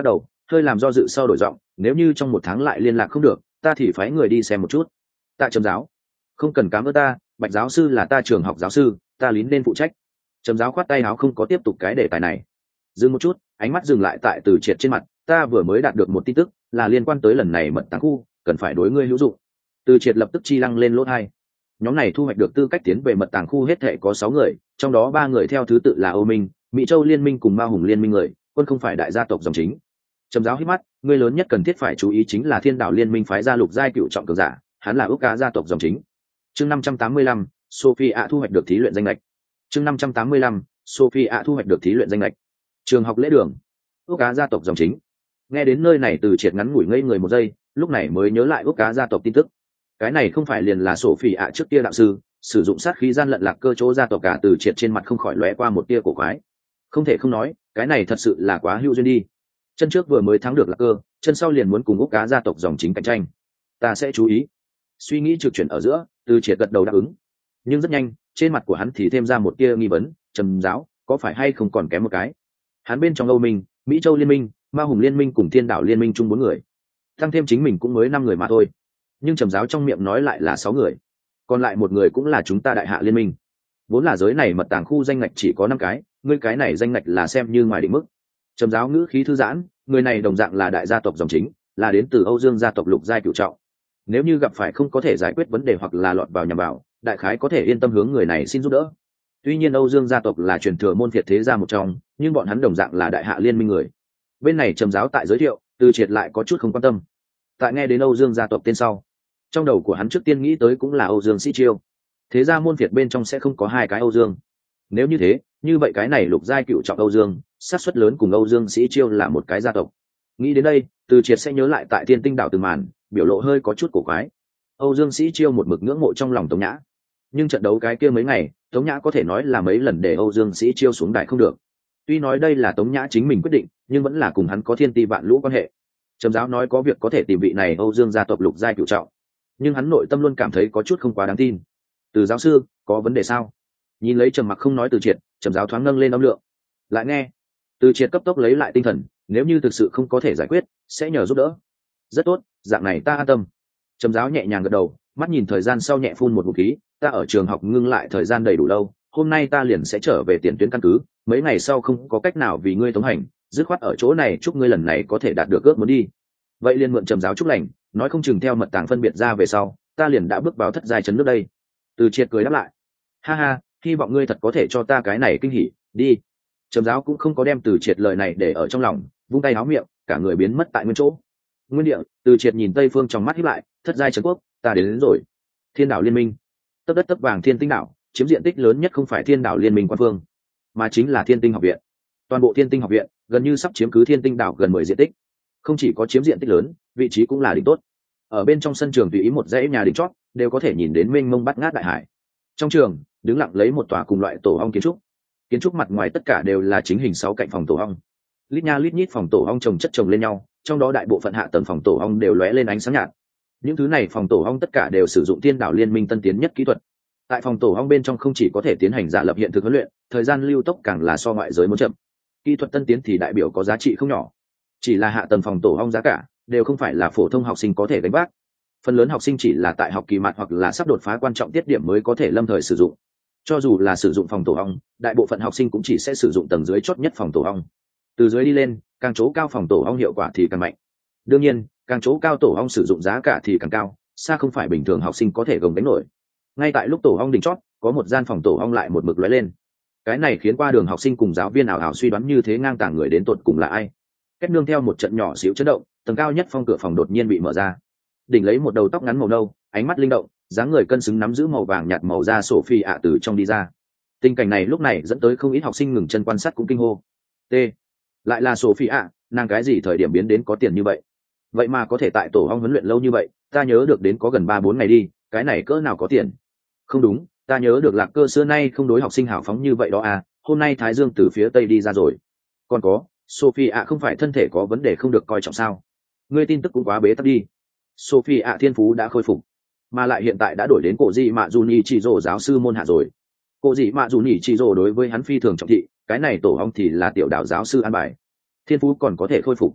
hơi làm do dự sau đổi giọng, nếu như trong một tháng lại liên lạc không được, ta thì phái người đi xem một chút. Tạ Trầm giáo, không cần cám ơn ta, Bạch giáo sư là ta trường học giáo sư, ta lín nên phụ trách. Trầm giáo khoát tay áo không có tiếp tục cái đề tài này. Dừng một chút, ánh mắt dừng lại tại Từ Triệt trên mặt, ta vừa mới đạt được một tin tức, là liên quan tới lần này mật tàng khu, cần phải đối ngươi hữu dụng. Từ Triệt lập tức chi lăng lên lỗ tai. Nhóm này thu hoạch được tư cách tiến về mật tàng khu hết thảy có sáu người, trong đó ba người theo thứ tự là Âu Minh, Mỹ Châu Liên minh cùng Ma Hùng Liên minh người, quân không phải đại gia tộc dòng chính. Trầm giáo hít mắt, người lớn nhất cần thiết phải chú ý chính là Thiên Đạo Liên minh phái gia lục giai cựu trọng cường giả, hắn là ước cá gia tộc dòng chính. Chương năm trăm tám mươi lăm, Sophia thu hoạch được thí luyện danh lệch. Chương năm trăm tám mươi lăm, Sophia thu hoạch được thí luyện danh lệch. Trường học lễ đường, ước cá gia tộc dòng chính. Nghe đến nơi này Từ Triệt ngắn ngủi ngây người một giây, lúc này mới nhớ lại ước cá gia tộc tin tức. Cái này không phải liền là Sophia trước kia đạo sư, sử dụng sát khí gian lận lạc cơ chỗ gia tộc cả. Từ Triệt trên mặt không khỏi lóe qua một tia cổ quái. Không thể không nói, cái này thật sự là quá hữu duyên đi. Chân trước vừa mới thắng được lạc cơ, chân sau liền muốn cùng úc cá gia tộc dòng chính cạnh tranh. Ta sẽ chú ý. Suy nghĩ trực chuyển ở giữa, Từ Triệt gật đầu đáp ứng. Nhưng rất nhanh, trên mặt của hắn thì thêm ra một tia nghi vấn, Trầm giáo, có phải hay không còn kém một cái? Hắn bên trong Âu Minh, Mỹ Châu Liên minh, Ma Hùng Liên minh cùng Thiên Đạo Liên minh chung bốn người, tăng thêm chính mình cũng mới năm người mà thôi. Nhưng Trầm giáo trong miệng nói lại là sáu người, còn lại một người cũng là chúng ta Đại Hạ Liên minh. Vốn là giới này mật tàng khu danh ngạch chỉ có năm cái, ngươi cái này danh ngạch là xem như ngoài định mức. Trầm giáo ngữ khí thư giãn, người này đồng dạng là đại gia tộc dòng chính, là đến từ Âu Dương gia tộc lục giai cửu trọng. Nếu như gặp phải không có thể giải quyết vấn đề hoặc là lọt vào nhằm vào, đại khái có thể yên tâm hướng người này xin giúp đỡ. Tuy nhiên Âu Dương gia tộc là truyền thừa môn phiệt thế gia một trong, nhưng bọn hắn đồng dạng là Đại Hạ Liên minh người. Bên này Trầm giáo tại giới thiệu, Từ Triệt lại có chút không quan tâm. Tại nghe đến Âu Dương gia tộc tên sau, trong đầu của hắn trước tiên nghĩ tới cũng là Âu Dương Sĩ Chiêu. Thế gia môn phiệt bên trong sẽ không có hai cái Âu Dương. Nếu như thế, như vậy cái này lục giai cựu trọng Âu Dương, xác suất lớn cùng Âu Dương Sĩ Chiêu là một cái gia tộc. Nghĩ đến đây, Từ Triệt sẽ nhớ lại tại Thiên Tinh đảo từng màn, biểu lộ hơi có chút cổ quái. Âu Dương Sĩ Chiêu một mực ngưỡng mộ trong lòng Tống Nhã, nhưng trận đấu cái kia mấy ngày, Tống Nhã có thể nói là mấy lần để Âu Dương Sĩ Chiêu xuống đài không được. Tuy nói đây là Tống Nhã chính mình quyết định, nhưng vẫn là cùng hắn có thiên ti vạn lũ quan hệ. Trầm giáo nói có việc có thể tìm vị này Âu Dương gia tộc lục giai cựu trọng, nhưng hắn nội tâm luôn cảm thấy có chút không quá đáng tin. Từ giáo sư, có vấn đề sao? Nhìn lấy trầm mặc không nói Từ Triệt, Trầm giáo thoáng nâng lên âm lượng. Lại nghe, Từ Triệt cấp tốc lấy lại tinh thần, nếu như thực sự không có thể giải quyết, sẽ nhờ giúp đỡ. Rất tốt, dạng này ta an tâm. Trầm giáo nhẹ nhàng gật đầu, mắt nhìn thời gian sau nhẹ phun một ngụm khí, ta ở trường học ngưng lại thời gian đầy đủ lâu, hôm nay ta liền sẽ trở về tiền tuyến căn cứ, mấy ngày sau không có cách nào vì ngươi tống hành, dứt khoát ở chỗ này chúc ngươi lần này có thể đạt được ước muốn đi. Vậy liền mượn Trầm giáo chúc lành, nói không chừng theo mật tàng phân biệt ra về sau, ta liền đã bước vào thất giai trấn nước đây. Từ Triệt cười đáp lại, ha ha, hy vọng ngươi thật có thể cho ta cái này kinh hỉ, đi. Trầm giáo cũng không có đem Từ Triệt lời này để ở trong lòng, vung tay háo miệng, cả người biến mất tại nguyên chỗ. Nguyên địa, Từ Triệt nhìn Tây Phương trong mắt híp lại, thất giai trấn quốc, ta đến, đến rồi. Thiên Đạo Liên minh, tấp đất tấp vàng Thiên Tinh đảo, chiếm diện tích lớn nhất không phải Thiên Đạo Liên minh quan phương, mà chính là Thiên Tinh học viện. Toàn bộ Thiên Tinh học viện gần như sắp chiếm cứ Thiên Tinh đảo gần mười diện tích, không chỉ có chiếm diện tích lớn, vị trí cũng là đỉnh tốt. Ở bên trong sân trường tùy ý một dãy nhà đỉnh chót, đều có thể nhìn đến mênh mông bát ngát đại hải. Trong trường, đứng lặng lấy một tòa cùng loại tổ ong kiến trúc. Kiến trúc mặt ngoài tất cả đều là chính hình sáu cạnh phòng tổ ong. Lít nha lít nhít phòng tổ ong chồng chất chồng lên nhau, trong đó đại bộ phận hạ tầng phòng tổ ong đều lóe lên ánh sáng nhạt. Những thứ này phòng tổ ong tất cả đều sử dụng Thiên Đạo Liên minh tân tiến nhất kỹ thuật. Tại phòng tổ ong bên trong không chỉ có thể tiến hành giả lập hiện thực huấn luyện, thời gian lưu tốc càng là so ngoại giới muốn chậm. Kỹ thuật tân tiến thì đại biểu có giá trị không nhỏ. Chỉ là hạ tầng phòng tổ ong giá cả đều không phải là phổ thông học sinh có thể gánh vác. Phần lớn học sinh chỉ là tại học kỳ mặt hoặc là sắp đột phá quan trọng tiết điểm mới có thể lâm thời sử dụng. Cho dù là sử dụng phòng tổ ong, đại bộ phận học sinh cũng chỉ sẽ sử dụng tầng dưới chót nhất phòng tổ ong. Từ dưới đi lên, càng chỗ cao phòng tổ ong hiệu quả thì càng mạnh. Đương nhiên, càng chỗ cao tổ ong sử dụng giá cả thì càng cao, xa không phải bình thường học sinh có thể gồng đánh nổi. Ngay tại lúc tổ ong đỉnh chót, có một gian phòng tổ ong lại một mực lóe lên. Cái này khiến qua đường học sinh cùng giáo viên ảo ảo suy đoán như thế ngang tàng người đến tột cùng là ai. Kết nương theo một trận nhỏ xíu chấn động, tầng cao nhất phong cửa phòng đột nhiên bị mở ra. Đỉnh lấy một đầu tóc ngắn màu nâu, ánh mắt linh động, dáng người cân xứng nắm giữ màu vàng nhạt màu da Sophie ạ từ trong đi ra. Tình cảnh này lúc này dẫn tới không ít học sinh ngừng chân quan sát cũng kinh hô. T. Lại là Sophie ạ, nàng cái gì thời điểm biến đến có tiền như vậy? Vậy mà có thể tại tổ ong huấn luyện lâu như vậy, ta nhớ được đến có gần ba bốn ngày đi, cái này cỡ nào có tiền? Không đúng, ta nhớ được Lạc Cơ xưa nay không đối học sinh hào phóng như vậy đó à, hôm nay Thái Dương từ phía tây đi ra rồi. Còn có, Sophie ạ không phải thân thể có vấn đề không được coi trọng sao? Ngươi tin tức cũng quá bế tắc đi. Sophie ạ thiên phú đã khôi phục, mà lại hiện tại đã đổi đến cổ dị mạ dù nhì chỉ rồ giáo sư môn hạ rồi. Cổ dị mạ dù nhì chỉ rồ đối với hắn phi thường trọng thị, cái này tổ ong thì là tiểu đạo giáo sư an bài. Thiên phú còn có thể khôi phục,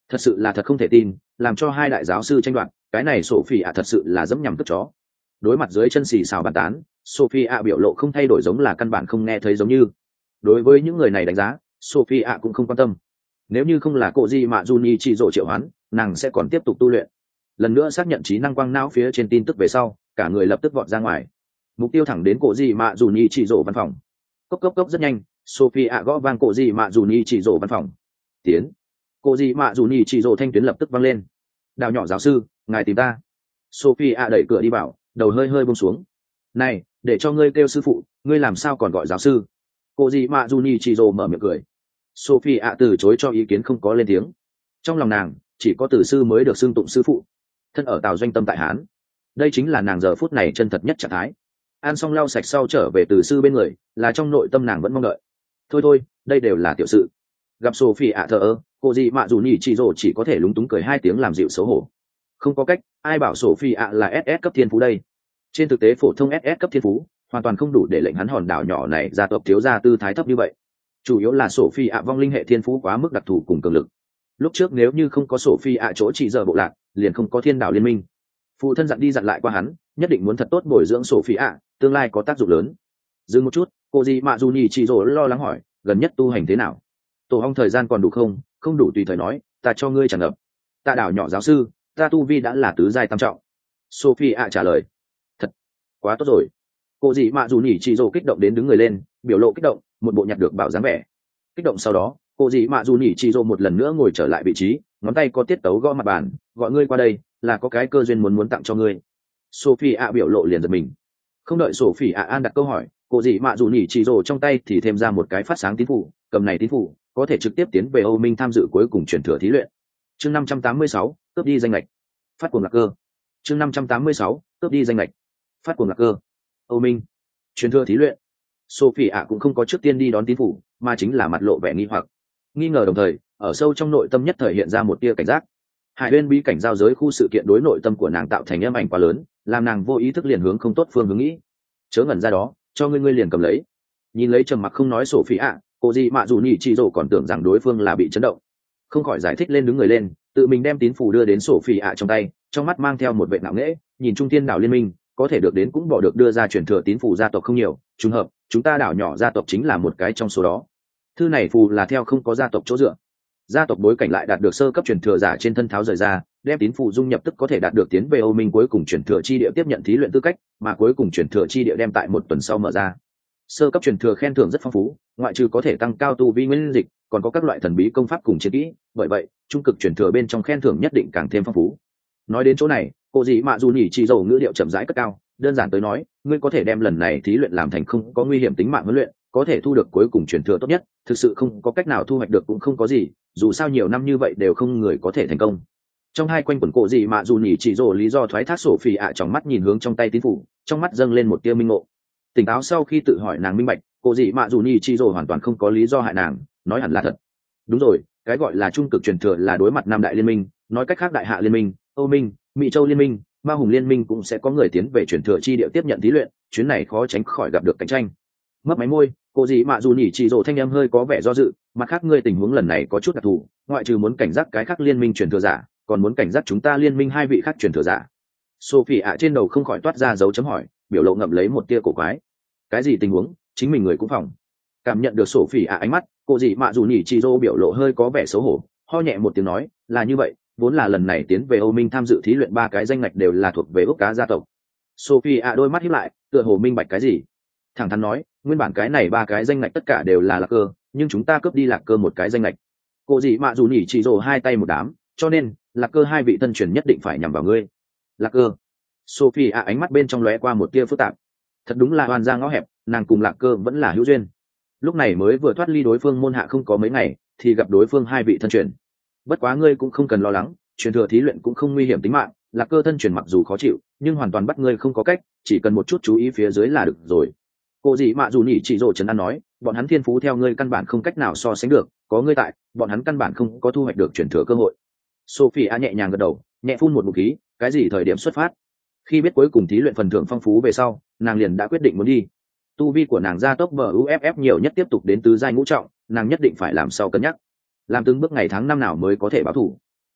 Thật sự là thật không thể tin, làm cho hai đại giáo sư tranh đoạt, cái này Sophie ạ thật sự là dẫm nhằm cướp chó. Đối mặt dưới chân xì xào bàn tán, Sophie ạ biểu lộ không thay đổi, giống là căn bản không nghe thấy giống như. Đối với những người này đánh giá, Sophie ạ cũng không quan tâm. Nếu như không là cô Di Mạ Juni chỉ rộ triệu hoán, nàng sẽ còn tiếp tục tu luyện. Lần nữa xác nhận trí năng quang não phía trên tin tức về sau, cả người lập tức vọt ra ngoài. Mục tiêu thẳng đến cô Di Mạ Juni chỉ rộ văn phòng. Cốc cốc cốc rất nhanh, Sophie ạ gõ vang cô Di Mạ Juni chỉ rộ văn phòng. Tiến. Cô Di Mạ Juni chỉ rộ thanh tuyến lập tức vang lên. Đào nhỏ giáo sư, ngài tìm ta. Sophie ạ đẩy cửa đi vào, đầu hơi hơi buông xuống. Này, để cho ngươi kêu sư phụ, ngươi làm sao còn gọi giáo sư? Cô Di Mạ Juni chỉ rộ mở miệng cười. Sophie ạ từ chối cho ý kiến, không có lên tiếng. Trong lòng nàng chỉ có tử sư mới được xưng tụng sư phụ. Thân ở Tào Doanh Tâm tại Hán, đây chính là nàng giờ phút này chân thật nhất trạng thái. Ăn xong lau sạch sau trở về tử sư bên người, là trong nội tâm nàng vẫn mong đợi. Thôi thôi, đây đều là tiểu sự. Gặp Sophie ạ thờ ơ, cô Di Mạ dù nhỉ chỉ rồ chỉ có thể lúng túng cười hai tiếng làm dịu xấu hổ. Không có cách, ai bảo Sophie ạ là ét ét cấp thiên phú đây? Trên thực tế phổ thông ét ét cấp thiên phú hoàn toàn không đủ để lệnh hắn hòn đảo nhỏ này gia tộc thiếu gia tư thái thấp như vậy. Chủ yếu là Sophie ạ vong linh hệ thiên phú quá mức đặc thù cùng cường lực. Lúc trước nếu như không có Sophie ạ chỗ chỉ giờ bộ lạc, liền không có thiên đảo liên minh. Phụ thân dặn đi dặn lại qua hắn, nhất định muốn thật tốt bồi dưỡng Sophie ạ, tương lai có tác dụng lớn. Dừng một chút, cô Di Mạ dù nhỉ chỉ rồ lo lắng hỏi, gần nhất tu hành thế nào? Tổ hong thời gian còn đủ không? Không đủ tùy thời nói, ta cho ngươi tràn ngập. Tạ đảo nhỏ giáo sư, ta tu vi đã là tứ giai tam trọng. Sophie ạ trả lời. Thật, quá tốt rồi. Cô Di Mạ dù nhỉ chỉ rồ kích động đến đứng người lên, biểu lộ kích động, một bộ nhặt được bảo dáng vẻ. Kích động sau đó, cô Di Mạ dù nhỉ chỉ rồ một lần nữa ngồi trở lại vị trí, ngón tay có tiết tấu gõ mặt bàn, gọi ngươi qua đây, là có cái cơ duyên muốn muốn tặng cho ngươi. Sophie ạ biểu lộ liền giật mình. Không đợi Sophie ạ an đặt câu hỏi, cô Di Mạ dù nhỉ chỉ rồ trong tay thì thêm ra một cái phát sáng tín phủ, cầm này tín phủ có thể trực tiếp tiến về Âu Minh tham dự cuối cùng truyền thừa thí luyện. Chương năm trăm tám mươi sáu, cướp đi danh lệch. Phát cuồng lạc cơ. Chương năm trăm tám mươi sáu, cướp đi danh lệch. Phát cuồng lạc cơ. Âu Minh, truyền thừa thí luyện. Sophie ạ cũng không có trước tiên đi đón tín phủ, mà chính là mặt lộ vẻ nghi hoặc, nghi ngờ, đồng thời ở sâu trong nội tâm nhất thời hiện ra một tia cảnh giác. Hải Uyên bí cảnh giao giới khu sự kiện đối nội tâm của nàng tạo thành âm ảnh quá lớn, làm nàng vô ý thức liền hướng không tốt phương hướng nghĩ. Chớ ngẩn ra đó, cho ngươi ngươi liền cầm lấy. Nhìn lấy trầm mặc không nói Sophie ạ, cô Di Mạ dù nhỉ chỉ rồ còn tưởng rằng đối phương là bị chấn động, không khỏi giải thích lên, đứng người lên, tự mình đem tín phủ đưa đến Sophie ạ trong tay, trong mắt mang theo một vẻ ngạo nghễ, nhìn trung tiên đảo liên minh có thể được đến cũng bỏ được đưa ra truyền thừa tín phủ gia tộc không nhiều, trùng hợp chúng ta đảo nhỏ gia tộc chính là một cái trong số đó. Thư này phù là theo không có gia tộc chỗ dựa, gia tộc bối cảnh lại đạt được sơ cấp truyền thừa giả trên thân tháo rời ra, đem tín phụ dung nhập tức có thể đạt được tiến về Âu Minh cuối cùng truyền thừa chi địa tiếp nhận thí luyện tư cách, mà cuối cùng truyền thừa chi địa đem tại một tuần sau mở ra. Sơ cấp truyền thừa khen thưởng rất phong phú, ngoại trừ có thể tăng cao tu vi nguyên dịch, còn có các loại thần bí công pháp cùng chiến kỹ, bởi vậy trung cực truyền thừa bên trong khen thưởng nhất định càng thêm phong phú. Nói đến chỗ này, cô Dị Mạ dù nhỉ chỉ dầu ngữ điệu chậm rãi cất cao, đơn giản tới nói, ngươi có thể đem lần này thí luyện làm thành không có nguy hiểm tính mạng huấn luyện, có thể thu được cuối cùng truyền thừa tốt nhất, thực sự không có cách nào thu hoạch được cũng không có gì, dù sao nhiều năm như vậy đều không người có thể thành công. Trong hai quanh quần cổ Dị Mạ dù nhỉ chỉ dầu lý do thoái thác sổ phì ạ trong mắt nhìn hướng trong tay tín phủ, trong mắt dâng lên một tia minh ngộ. Tỉnh táo sau khi tự hỏi nàng minh bạch, cô Dị Mạ dù nhỉ chỉ dầu hoàn toàn không có lý do hại nàng, nói hẳn là thật. Đúng rồi, cái gọi là trung cực truyền thừa là đối mặt năm đại liên minh, nói cách khác đại hạ liên minh, Âu Minh, Mỹ Châu liên minh, Ma Hùng liên minh cũng sẽ có người tiến về truyền thừa chi địa tiếp nhận thí luyện, chuyến này khó tránh khỏi gặp được cạnh tranh. Mất máy môi, cô Dị Mạ dù nhỉ chỉ dầu thanh em hơi có vẻ do dự, mặt khác ngươi tình huống lần này có chút đặc thù, ngoại trừ muốn cảnh giác cái khác liên minh truyền thừa giả, còn muốn cảnh giác chúng ta liên minh hai vị khác truyền thừa giả. Sophie ạ trên đầu không khỏi toát ra dấu chấm hỏi, biểu lộ ngậm lấy một tia cổ quái. Cái gì tình huống? Chính mình người cũng phòng. Cảm nhận được Sophie ạ ánh mắt, cô Dị Mạ dù nhỉ chỉ dầu biểu lộ hơi có vẻ xấu hổ, ho nhẹ một tiếng nói, là như vậy, vốn là lần này tiến về Âu Minh tham dự thí luyện ba cái danh ngạch đều là thuộc về ốc cá gia tộc. Sophie ạ đôi mắt híp lại, tựa hồ minh bạch cái gì, thẳng thắn nói, nguyên bản cái này ba cái danh ngạch tất cả đều là lạc cơ, nhưng chúng ta cướp đi lạc cơ một cái danh ngạch. Cô Dị Mạ dù nhỉ chỉ rồ hai tay một đám, cho nên lạc cơ hai vị tân truyền nhất định phải nhằm vào ngươi. Lạc cơ? Sophie ạ ánh mắt bên trong lóe qua một tia phức tạp. Thật đúng là oan ra ngõ hẹp, nàng cùng lạc cơ vẫn là hữu duyên. Lúc này mới vừa thoát ly đối phương môn hạ không có mấy ngày, thì gặp đối phương hai vị thân truyền. Bất quá ngươi cũng không cần lo lắng, truyền thừa thí luyện cũng không nguy hiểm tính mạng, lạc cơ thân truyền mặc dù khó chịu, nhưng hoàn toàn bắt ngươi không có cách, chỉ cần một chút chú ý phía dưới là được rồi. Cô Dị Mạ dù nhỉ chỉ rồ trấn an nói, bọn hắn thiên phú theo ngươi căn bản không cách nào so sánh được, có ngươi tại, bọn hắn căn bản không có thu hoạch được truyền thừa cơ hội. Sophie a nhẹ nhàng gật đầu, nhẹ phun một ngụm khí, cái gì thời điểm xuất phát? Khi biết cuối cùng thí luyện phần thưởng phong phú về sau, nàng liền đã quyết định muốn đi. Tu vi của nàng gia tốc bờ u ép ép nhiều nhất tiếp tục đến tứ giai ngũ trọng, nàng nhất định phải làm sau cân nhắc, làm từng bước ngày tháng năm nào mới có thể báo thủ.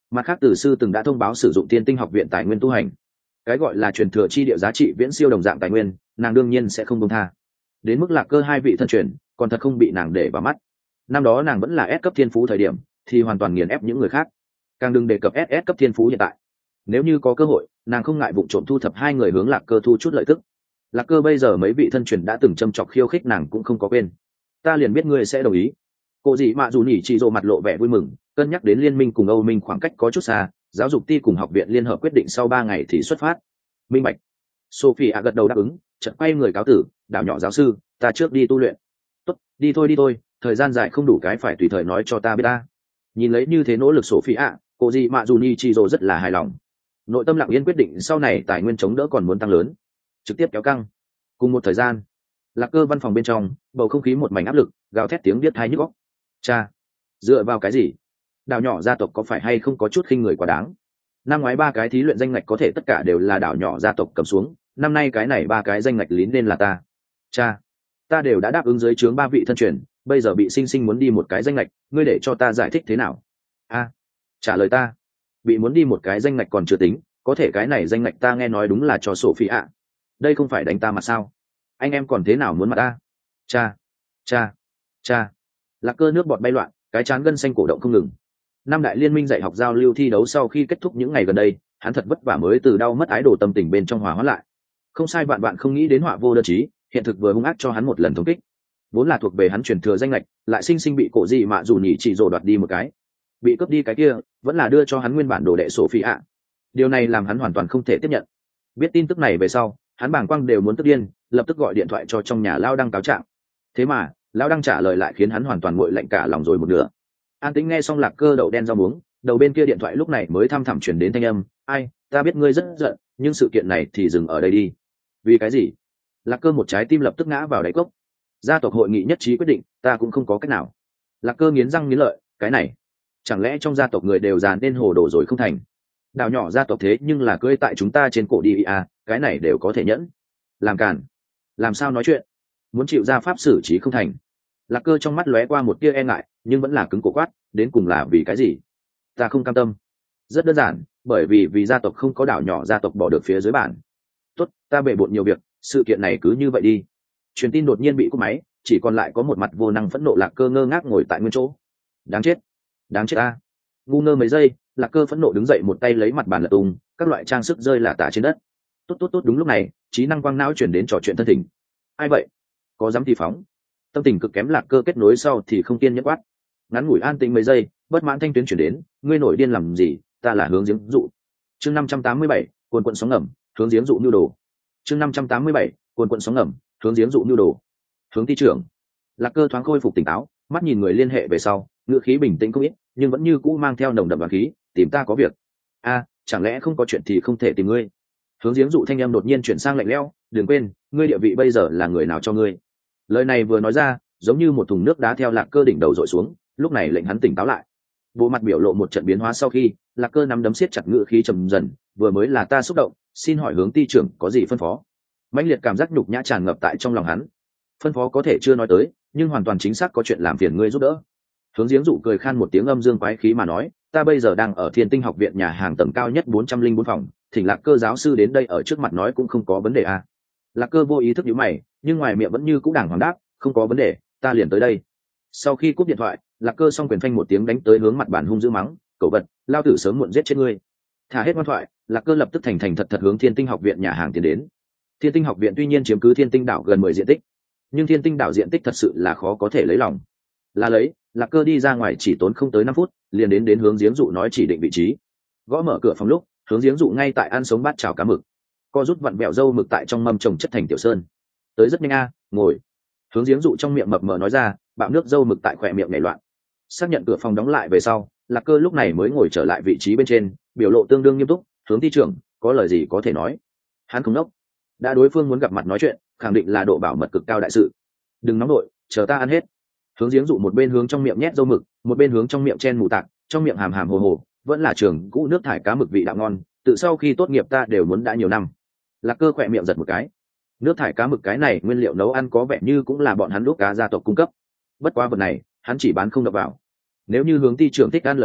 Mặt khác Từ sư từng đã thông báo sử dụng Thiên Tinh học viện tài nguyên tu hành, cái gọi là truyền thừa chi địa giá trị viễn siêu đồng dạng tài nguyên, nàng đương nhiên sẽ không buông tha. Đến mức Lạc Cơ hai vị thân truyền còn thật không bị nàng để vào mắt. Năm đó nàng vẫn là S cấp thiên phú thời điểm thì hoàn toàn nghiền ép những người khác, càng đừng đề cập ét ét cấp thiên phú hiện tại. Nếu như có cơ hội, nàng không ngại vụng trộm thu thập hai người hướng Lạc Cơ thu chút lợi tức. Lạc Cơ bây giờ mấy vị thân truyền đã từng châm chọc khiêu khích nàng cũng không có quên. Ta liền biết ngươi sẽ đồng ý. Cô dị mạ dù nhỉ chỉ rồ mặt lộ vẻ vui mừng, cân nhắc đến liên minh cùng Âu Minh khoảng cách có chút xa, giáo dục ty cùng học viện liên hợp quyết định sau ba ngày thì xuất phát. Minh bạch. Sophie gật đầu đáp ứng, chợt quay người cáo tử, đảo nhỏ giáo sư, ta trước đi tu luyện. Tốt, đi thôi đi thôi, thời gian dài không đủ cái phải tùy thời nói cho ta biết ta. Nhìn lấy như thế nỗ lực Sophie, cô dị mạ dù nhỉ chỉ rồ rất là hài lòng. Nội tâm lặng yên quyết định sau này tài nguyên chống đỡ còn muốn tăng lớn, trực tiếp kéo căng. Cùng một thời gian, Lạc Cơ văn phòng bên trong, bầu không khí một mảnh áp lực, gào thét tiếng biết tai nhức óc. Cha, dựa vào cái gì? Đảo nhỏ gia tộc có phải hay không có chút khinh người quá đáng? Năm ngoái ba cái thí luyện danh ngạch có thể tất cả đều là đảo nhỏ gia tộc cầm xuống, năm nay cái này ba cái danh ngạch lín nên là ta. Cha, ta đều đã đáp ứng dưới trướng ba vị thân truyền, bây giờ bị sinh sinh muốn đi một cái danh ngạch, ngươi để cho ta giải thích thế nào? A, trả lời ta. Bị muốn đi một cái danh ngạch còn chưa tính, có thể cái này danh ngạch ta nghe nói đúng là cho Sophie ạ. Đây không phải đánh ta mà sao? Anh em còn thế nào muốn mặt ta? Cha, cha, cha. Lạc Cơ nước bọt bay loạn, cái trán gân xanh cổ động không ngừng. Năm đại liên minh dạy học giao lưu thi đấu sau khi kết thúc những ngày gần đây, hắn thật vất vả mới từ đau mất ái đồ tâm tình bên trong hòa hóa lại. Không sai, bạn bạn không nghĩ đến họa vô đơn chí, hiện thực vừa hung ác cho hắn một lần thống kích. Vốn là thuộc về hắn truyền thừa danh lệch, lại sinh sinh bị cổ dị mạ dù nhỉ chỉ rồ đoạt đi một cái. Bị cướp đi cái kia, vẫn là đưa cho hắn nguyên bản đồ đệ Sophie ạ. Điều này làm hắn hoàn toàn không thể tiếp nhận. Biết tin tức này về sau, hắn bàng quang đều muốn tức điên, lập tức gọi điện thoại cho trong nhà lao đăng cáo trạng. Thế mà lao đăng trả lời lại khiến hắn hoàn toàn nguội lạnh cả lòng rồi một nửa. An Tĩnh nghe xong Lạc Cơ đậu đen rau muống, đầu bên kia điện thoại lúc này mới thăm thẳm chuyển đến thanh âm, ai, ta biết ngươi rất giận, nhưng sự kiện này thì dừng ở đây đi. Vì cái gì? Lạc Cơ một trái tim lập tức ngã vào đáy cốc. Gia tộc hội nghị nhất trí quyết định, ta cũng không có cách nào. Lạc Cơ nghiến răng nghiến lợi, cái này chẳng lẽ trong gia tộc người đều già nên hồ đồ rồi không thành? Đảo nhỏ gia tộc thế nhưng là cưỡi tại chúng ta trên cổ đi à, cái này đều có thể nhẫn. Làm càn, làm sao nói chuyện? Muốn chịu ra pháp xử trí không thành? Lạc Cơ trong mắt lóe qua một tia e ngại, nhưng vẫn là cứng cổ quát, đến cùng là vì cái gì? Ta không cam tâm. Rất đơn giản, bởi vì vì gia tộc không có đảo nhỏ gia tộc bỏ được phía dưới bản. Tốt, ta bề bộn nhiều việc, sự kiện này cứ như vậy đi. Truyền tin đột nhiên bị cúp máy, chỉ còn lại có một mặt vô năng phẫn nộ Lạc Cơ ngơ ngác ngồi tại nguyên chỗ. Đáng chết, đáng chết ta. Ngu ngơ mấy giây, Lạc Cơ phẫn nộ đứng dậy một tay lấy mặt bàn lật tung, các loại trang sức rơi lả tả trên đất. Tốt tốt tốt, đúng lúc này, trí năng quang não chuyển đến trò chuyện thân tình. Ai vậy? Có dám thì phóng. Tâm tình cực kém Lạc Cơ kết nối sau thì không kiên nhẫn quát. Ngắn ngủi an tĩnh mấy giây, bất mãn thanh tuyến chuyển đến, ngươi nổi điên làm gì, ta là hướng giếng dụ. Chương năm trăm tám mươi bảy, cuồn cuộn sóng ngầm, hướng giếng dụ nhu đồ. Chương năm trăm tám mươi bảy, cuồn cuộn sóng ngầm, hướng giếng dụ nhu đồ. Hướng ty trưởng. Lạc Cơ thoáng khôi phục tỉnh táo, mắt nhìn người liên hệ về sau, ngữ khí bình tĩnh không ít, nhưng vẫn như cũ mang theo nồng đậm đoán khí, tìm ta có việc. A, chẳng lẽ không có chuyện thì không thể tìm ngươi? Hướng giếng dụ thanh em đột nhiên chuyển sang lạnh lẽo, đừng quên, ngươi địa vị bây giờ là người nào cho ngươi? Lời này vừa nói ra, giống như một thùng nước đá theo Lạc Cơ đỉnh đầu dội xuống, lúc này lệnh hắn tỉnh táo lại. Bộ mặt biểu lộ một trận biến hóa sau khi, Lạc Cơ nắm đấm siết chặt, ngữ khí trầm dần, vừa mới là ta xúc động, xin hỏi hướng ty trưởng có gì phân phó? Mãnh liệt cảm giác nhục nhã tràn ngập tại trong lòng hắn. Phân phó có thể chưa nói tới, nhưng hoàn toàn chính xác có chuyện làm phiền ngươi giúp đỡ. Hướng giếng dụ cười khan một tiếng âm dương quái khí mà nói, ta bây giờ đang ở Thiên Tinh học viện nhà hàng tầng cao nhất bốn trăm linh bốn phòng, thỉnh Lạc Cơ giáo sư đến đây ở trước mặt nói cũng không có vấn đề à. Lạc Cơ vô ý thức nhíu mày, nhưng ngoài miệng vẫn như cũ đàng hoàng đáp, không có vấn đề, ta liền tới đây. Sau khi cúp điện thoại, Lạc Cơ song quyền phanh một tiếng đánh tới hướng mặt bàn hung dữ mắng, cẩu vật, lao tử sớm muộn giết chết ngươi. Thả hết ngoan thoại, Lạc Cơ lập tức thành thành thật thật hướng Thiên Tinh học viện nhà hàng tiến đến. Thiên Tinh học viện tuy nhiên chiếm cứ Thiên Tinh đảo gần mười diện tích, nhưng Thiên Tinh đảo diện tích thật sự là khó có thể lấy lòng. Là lấy, Lạc Cơ đi ra ngoài chỉ tốn không tới năm phút, liền đến đến hướng giếng dụ nói chỉ định vị trí. Gõ mở cửa phòng lúc, hướng giếng dụ ngay tại ăn sống bát chảo cá mực, co rút vặn bẹo dâu mực tại trong mâm trồng chất thành tiểu sơn. Tới rất nhanh a, ngồi. Hướng giếng dụ trong miệng mập mờ nói ra, bạo nước dâu mực tại khỏe miệng nhảy loạn. Xác nhận cửa phòng đóng lại về sau, Lạc Cơ lúc này mới ngồi trở lại vị trí bên trên, biểu lộ tương đương nghiêm túc, hướng ty trưởng, có lời gì có thể nói. Hắn không nốc, đã đối phương muốn gặp mặt nói chuyện, khẳng định là độ bảo mật cực cao đại sự. Đừng nóng nội, chờ ta ăn hết. Hướng giếng dụ một bên hướng trong miệng nhét dâu mực, một bên hướng trong miệng chen mù tạc, trong miệng hàm hàm hồ hồ, vẫn là trường cũ nước thải cá mực vị đạo ngon, tự sau khi tốt nghiệp ta đều muốn đã nhiều năm. Lạc Cơ khỏe miệng giật một cái. Nước thải cá mực cái này nguyên liệu nấu ăn có vẻ như cũng là bọn hắn đúc cá gia tộc cung cấp. Bất quá vật này, hắn chỉ bán không đập vào. Nếu như hướng ty trưởng thích ăn lời nói,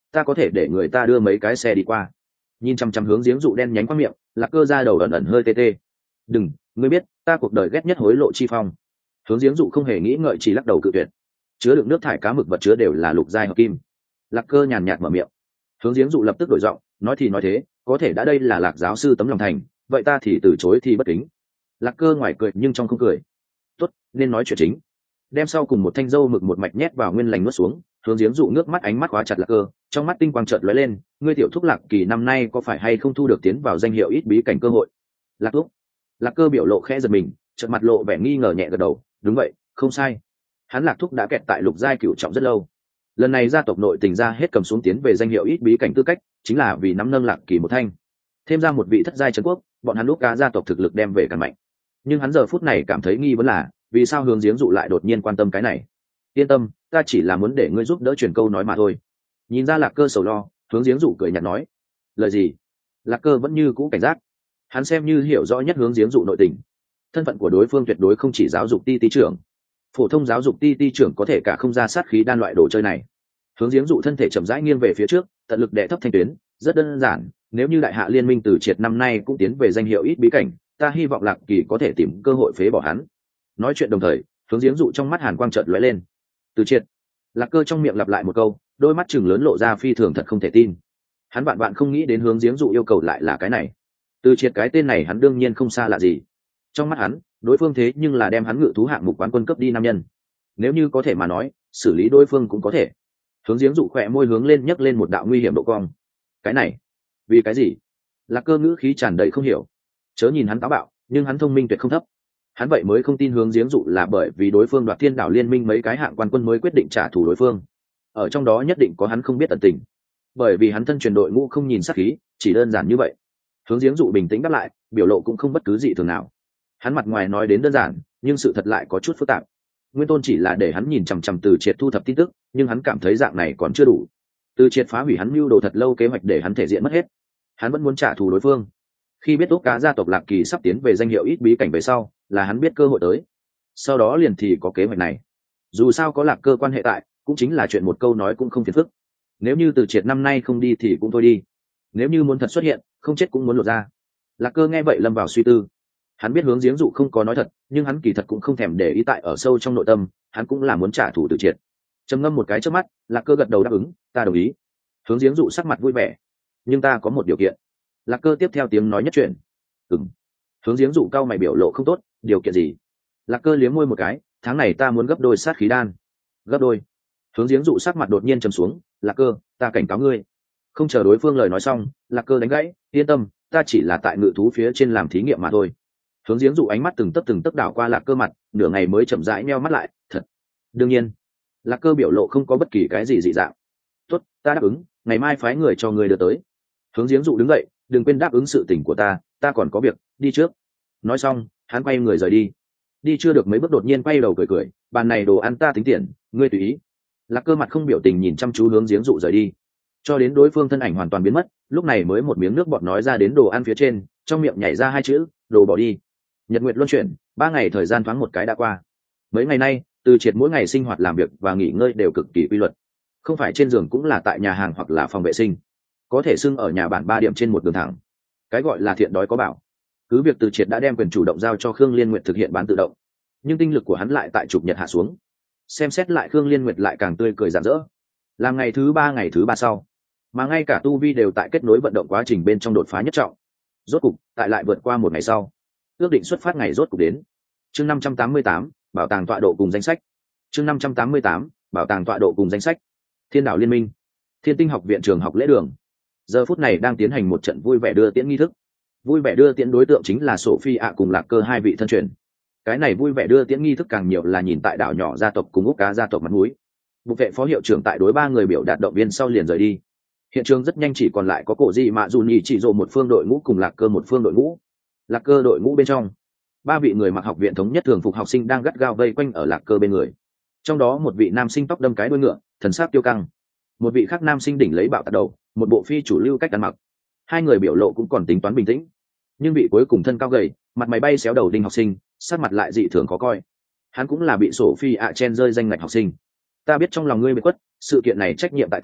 ta có thể để người ta đưa mấy cái xe đi qua. Nhìn chăm chăm hướng giếng dụ đen nhánh qua miệng, Lạc Cơ ra đầu ẩn ẩn hơi tê tê. Đừng, ngươi biết ta cuộc đời ghét nhất hối lộ chi phong. Hướng giếng dụ không hề nghĩ ngợi chỉ lắc đầu cự tuyệt. Chứa đựng nước thải cá mực vật chứa đều là lục giai hợp kim. Lạc Cơ nhàn nhạt mở miệng. Hướng giếng dụ lập tức đổi giọng, nói thì nói thế, có thể đã đây là Lạc giáo sư tấm lòng thành, vậy ta thì từ chối thì bất kính. Lạc Cơ ngoài cười nhưng trong không cười. Tốt, nên nói chuyện chính. Đem sau cùng một thanh dâu mực một mạch nhét vào nguyên lành nuốt xuống, hướng giếng dụ nước mắt ánh mắt khóa chặt Lạc Cơ, trong mắt tinh quang chợt lóe lên, ngươi tiểu thúc Lạc Kỳ năm nay có phải hay không thu được tiến vào danh hiệu ít bí cảnh cơ hội? Lạc thúc. Lạc Cơ biểu lộ khẽ giật mình, chợt mặt lộ vẻ nghi ngờ nhẹ gật đầu, đúng vậy, không sai. Hắn Lạc thúc đã kẹt tại lục giai cửu trọng rất lâu. Lần này gia tộc nội tình ra hết cầm xuống tiến về danh hiệu ít bí cảnh tư cách, chính là vì nắm nâng Lạc Kỳ một thanh. Thêm ra một vị thất giai trấn quốc, bọn hắn lúc cá gia tộc thực lực đem về càng mạnh. Nhưng hắn giờ phút này cảm thấy nghi vấn là, vì sao hướng giếng dụ lại đột nhiên quan tâm cái này? Yên tâm, ta chỉ là muốn để ngươi giúp đỡ truyền câu nói mà thôi. Nhìn ra Lạc Cơ sầu lo, hướng giếng dụ cười nhạt nói. Lời gì? Lạc Cơ vẫn như cũ cảnh giác. Hắn xem như hiểu rõ nhất hướng giếng dụ nội tình. Thân phận của đối phương tuyệt đối không chỉ giáo dục ti ti trưởng. Phổ thông giáo dục ti ti trưởng có thể cả không ra sát khí đan loại đồ chơi này. Hướng giếng dụ thân thể chậm rãi nghiêng về phía trước, tận lực đè thấp thanh tuyến, rất đơn giản, nếu như đại hạ liên minh từ triệt năm nay cũng tiến về danh hiệu ít bí cảnh, ta hy vọng Lạc Kỳ có thể tìm cơ hội phế bỏ hắn. Nói chuyện đồng thời, hướng giếng dụ trong mắt hàn quang chợt lóe lên. Từ triệt. Lạc Cơ trong miệng lặp lại một câu, đôi mắt chừng lớn lộ ra phi thường thật không thể tin. Hắn vạn vạn không nghĩ đến hướng giếng dụ yêu cầu lại là cái này. Từ triệt cái tên này hắn đương nhiên không xa lạ gì. Trong mắt hắn, đối phương thế nhưng là đem hắn ngự thú hạng mục quán quân cấp đi nam nhân. Nếu như có thể mà nói, xử lý đối phương cũng có thể. Hướng giếng dụ khỏe môi hướng lên nhấc lên một đạo nguy hiểm độ cong. Cái này, vì cái gì? Lạc Cơ ngữ khí tràn đầy không hiểu. Chớ nhìn hắn táo bạo, nhưng hắn thông minh tuyệt không thấp. Hắn vậy mới không tin hướng giếng dụ là bởi vì đối phương đoạt thiên đảo liên minh mấy cái hạng quan quân mới quyết định trả thù đối phương. Ở trong đó nhất định có hắn không biết tận tình. Bởi vì hắn thân truyền đội ngũ không nhìn sát khí, chỉ đơn giản như vậy. Hướng giếng dụ bình tĩnh đáp lại, biểu lộ cũng không bất cứ gì thường nào. Hắn mặt ngoài nói đến đơn giản, nhưng sự thật lại có chút phức tạp. Nguyên tôn chỉ là để hắn nhìn chằm chằm Từ Triệt thu thập tin tức, nhưng hắn cảm thấy dạng này còn chưa đủ. Từ Triệt phá hủy hắn mưu đồ thật lâu kế hoạch để hắn thể diện mất hết. Hắn vẫn muốn trả thù đối phương. Khi biết úc cá gia tộc Lạc Kỳ sắp tiến về danh hiệu ít bí cảnh về sau, là hắn biết cơ hội tới. Sau đó liền thì có kế hoạch này. Dù sao có Lạc Cơ quan hệ tại, cũng chính là chuyện một câu nói cũng không phiền phức. Nếu như Từ Triệt năm nay không đi thì cũng thôi đi. Nếu như muốn thật xuất hiện, không chết cũng muốn lột ra. Lạc Cơ nghe vậy lâm vào suy tư. Hắn biết hướng giếng dụ không có nói thật, nhưng hắn kỳ thật cũng không thèm để ý, tại ở sâu trong nội tâm, hắn cũng là muốn trả thù Từ Triệt. Trầm ngâm một cái trước mắt, Lạc Cơ gật đầu đáp ứng, ta đồng ý. Hướng giếng dụ sắc mặt vui vẻ, nhưng ta có một điều kiện. Lạc Cơ tiếp theo tiếng nói nhất chuyện. Ừm. Hướng giếng dụ cao mày biểu lộ không tốt, điều kiện gì? Lạc Cơ liếm môi một cái, tháng này ta muốn gấp đôi sát khí đan. Gấp đôi? Hướng giếng dụ sắc mặt đột nhiên trầm xuống, Lạc Cơ, ta cảnh cáo ngươi. Không chờ đối phương lời nói xong, Lạc Cơ đánh gãy, yên tâm, ta chỉ là tại ngự thú phía trên làm thí nghiệm mà thôi. Hướng giếng dụ ánh mắt từng tấc từng tấc đảo qua Lạc Cơ mặt, nửa ngày mới chậm rãi nheo mắt lại, thật. Đương nhiên. Lạc Cơ biểu lộ không có bất kỳ cái gì dị dạng. Tốt, ta đáp ứng, ngày mai phái người cho người đưa tới. Hướng giếng dụ đứng dậy, đừng quên đáp ứng sự tình của ta, ta còn có việc, đi trước. Nói xong, hắn quay người rời đi. Đi chưa được mấy bước đột nhiên quay đầu cười cười, bàn này đồ ăn ta tính tiền, ngươi tùy ý. Lạc Cơ mặt không biểu tình nhìn chăm chú hướng giếng dụ rời đi, cho đến đối phương thân ảnh hoàn toàn biến mất, lúc này mới một miếng nước bọt nói ra đến đồ ăn phía trên, trong miệng nhảy ra hai chữ, đồ bỏ đi. Nhật nguyệt luân chuyển, ba ngày thời gian thoáng một cái đã qua. Mấy ngày nay, Từ Triệt mỗi ngày sinh hoạt làm việc và nghỉ ngơi đều cực kỳ quy luật, không phải trên giường cũng là tại nhà hàng hoặc là phòng vệ sinh, có thể xưng ở nhà bản ba điểm trên một đường thẳng. Cái gọi là thiện đói có bảo. Cứ việc Từ Triệt đã đem quyền chủ động giao cho Khương Liên Nguyệt thực hiện bán tự động, nhưng tinh lực của hắn lại tại chục nhật hạ xuống. Xem xét lại Khương Liên Nguyệt lại càng tươi cười rạng rỡ. Làm ngày thứ ba ngày thứ ba sau, mà ngay cả tu vi đều tại kết nối vận động quá trình bên trong đột phá nhất trọng. Rốt cục, tại lại vượt qua một ngày sau, ước định xuất phát ngày rốt cục đến. Chương năm trăm tám mươi tám, bảo tàng tọa độ cùng danh sách. Chương năm trăm tám mươi tám, bảo tàng tọa độ cùng danh sách. Thiên đảo liên minh, Thiên Tinh học viện trường học lễ đường. Giờ phút này đang tiến hành một trận vui vẻ đưa tiễn nghi thức. Vui vẻ đưa tiễn đối tượng chính là Sophie ạ cùng Lạc Cơ hai vị thân truyền. Cái này vui vẻ đưa tiễn nghi thức càng nhiều là nhìn tại đảo nhỏ gia tộc cùng úc cá gia tộc mặt mũi. Bục vệ phó hiệu trưởng tại đối ba người biểu đạt động viên sau liền rời đi. Hiện trường rất nhanh chỉ còn lại có cổ gì mà dù nhì chỉ dụ một phương đội ngũ cùng Lạc Cơ một phương đội ngũ. Lạc Cơ đội ngũ bên trong, ba vị người mặc học viện thống nhất thường phục học sinh đang gắt gao vây quanh ở Lạc Cơ bên người. Trong đó một vị nam sinh tóc đâm cái đuôi ngựa, thần sắc tiêu căng. Một vị khác nam sinh đỉnh lấy bạo tạt đầu, một bộ phi chủ lưu cách ăn mặc. Hai người biểu lộ cũng còn tính toán bình tĩnh, nhưng vị cuối cùng thân cao gầy, mặt mày bay xéo đầu đinh học sinh, sắc mặt lại dị thường khó coi. Hắn cũng là bị Sophie ạ chen rơi danh ngạch học sinh. Ta biết trong lòng ngươi bị quất, sự kiện này trách nhiệm tại ta,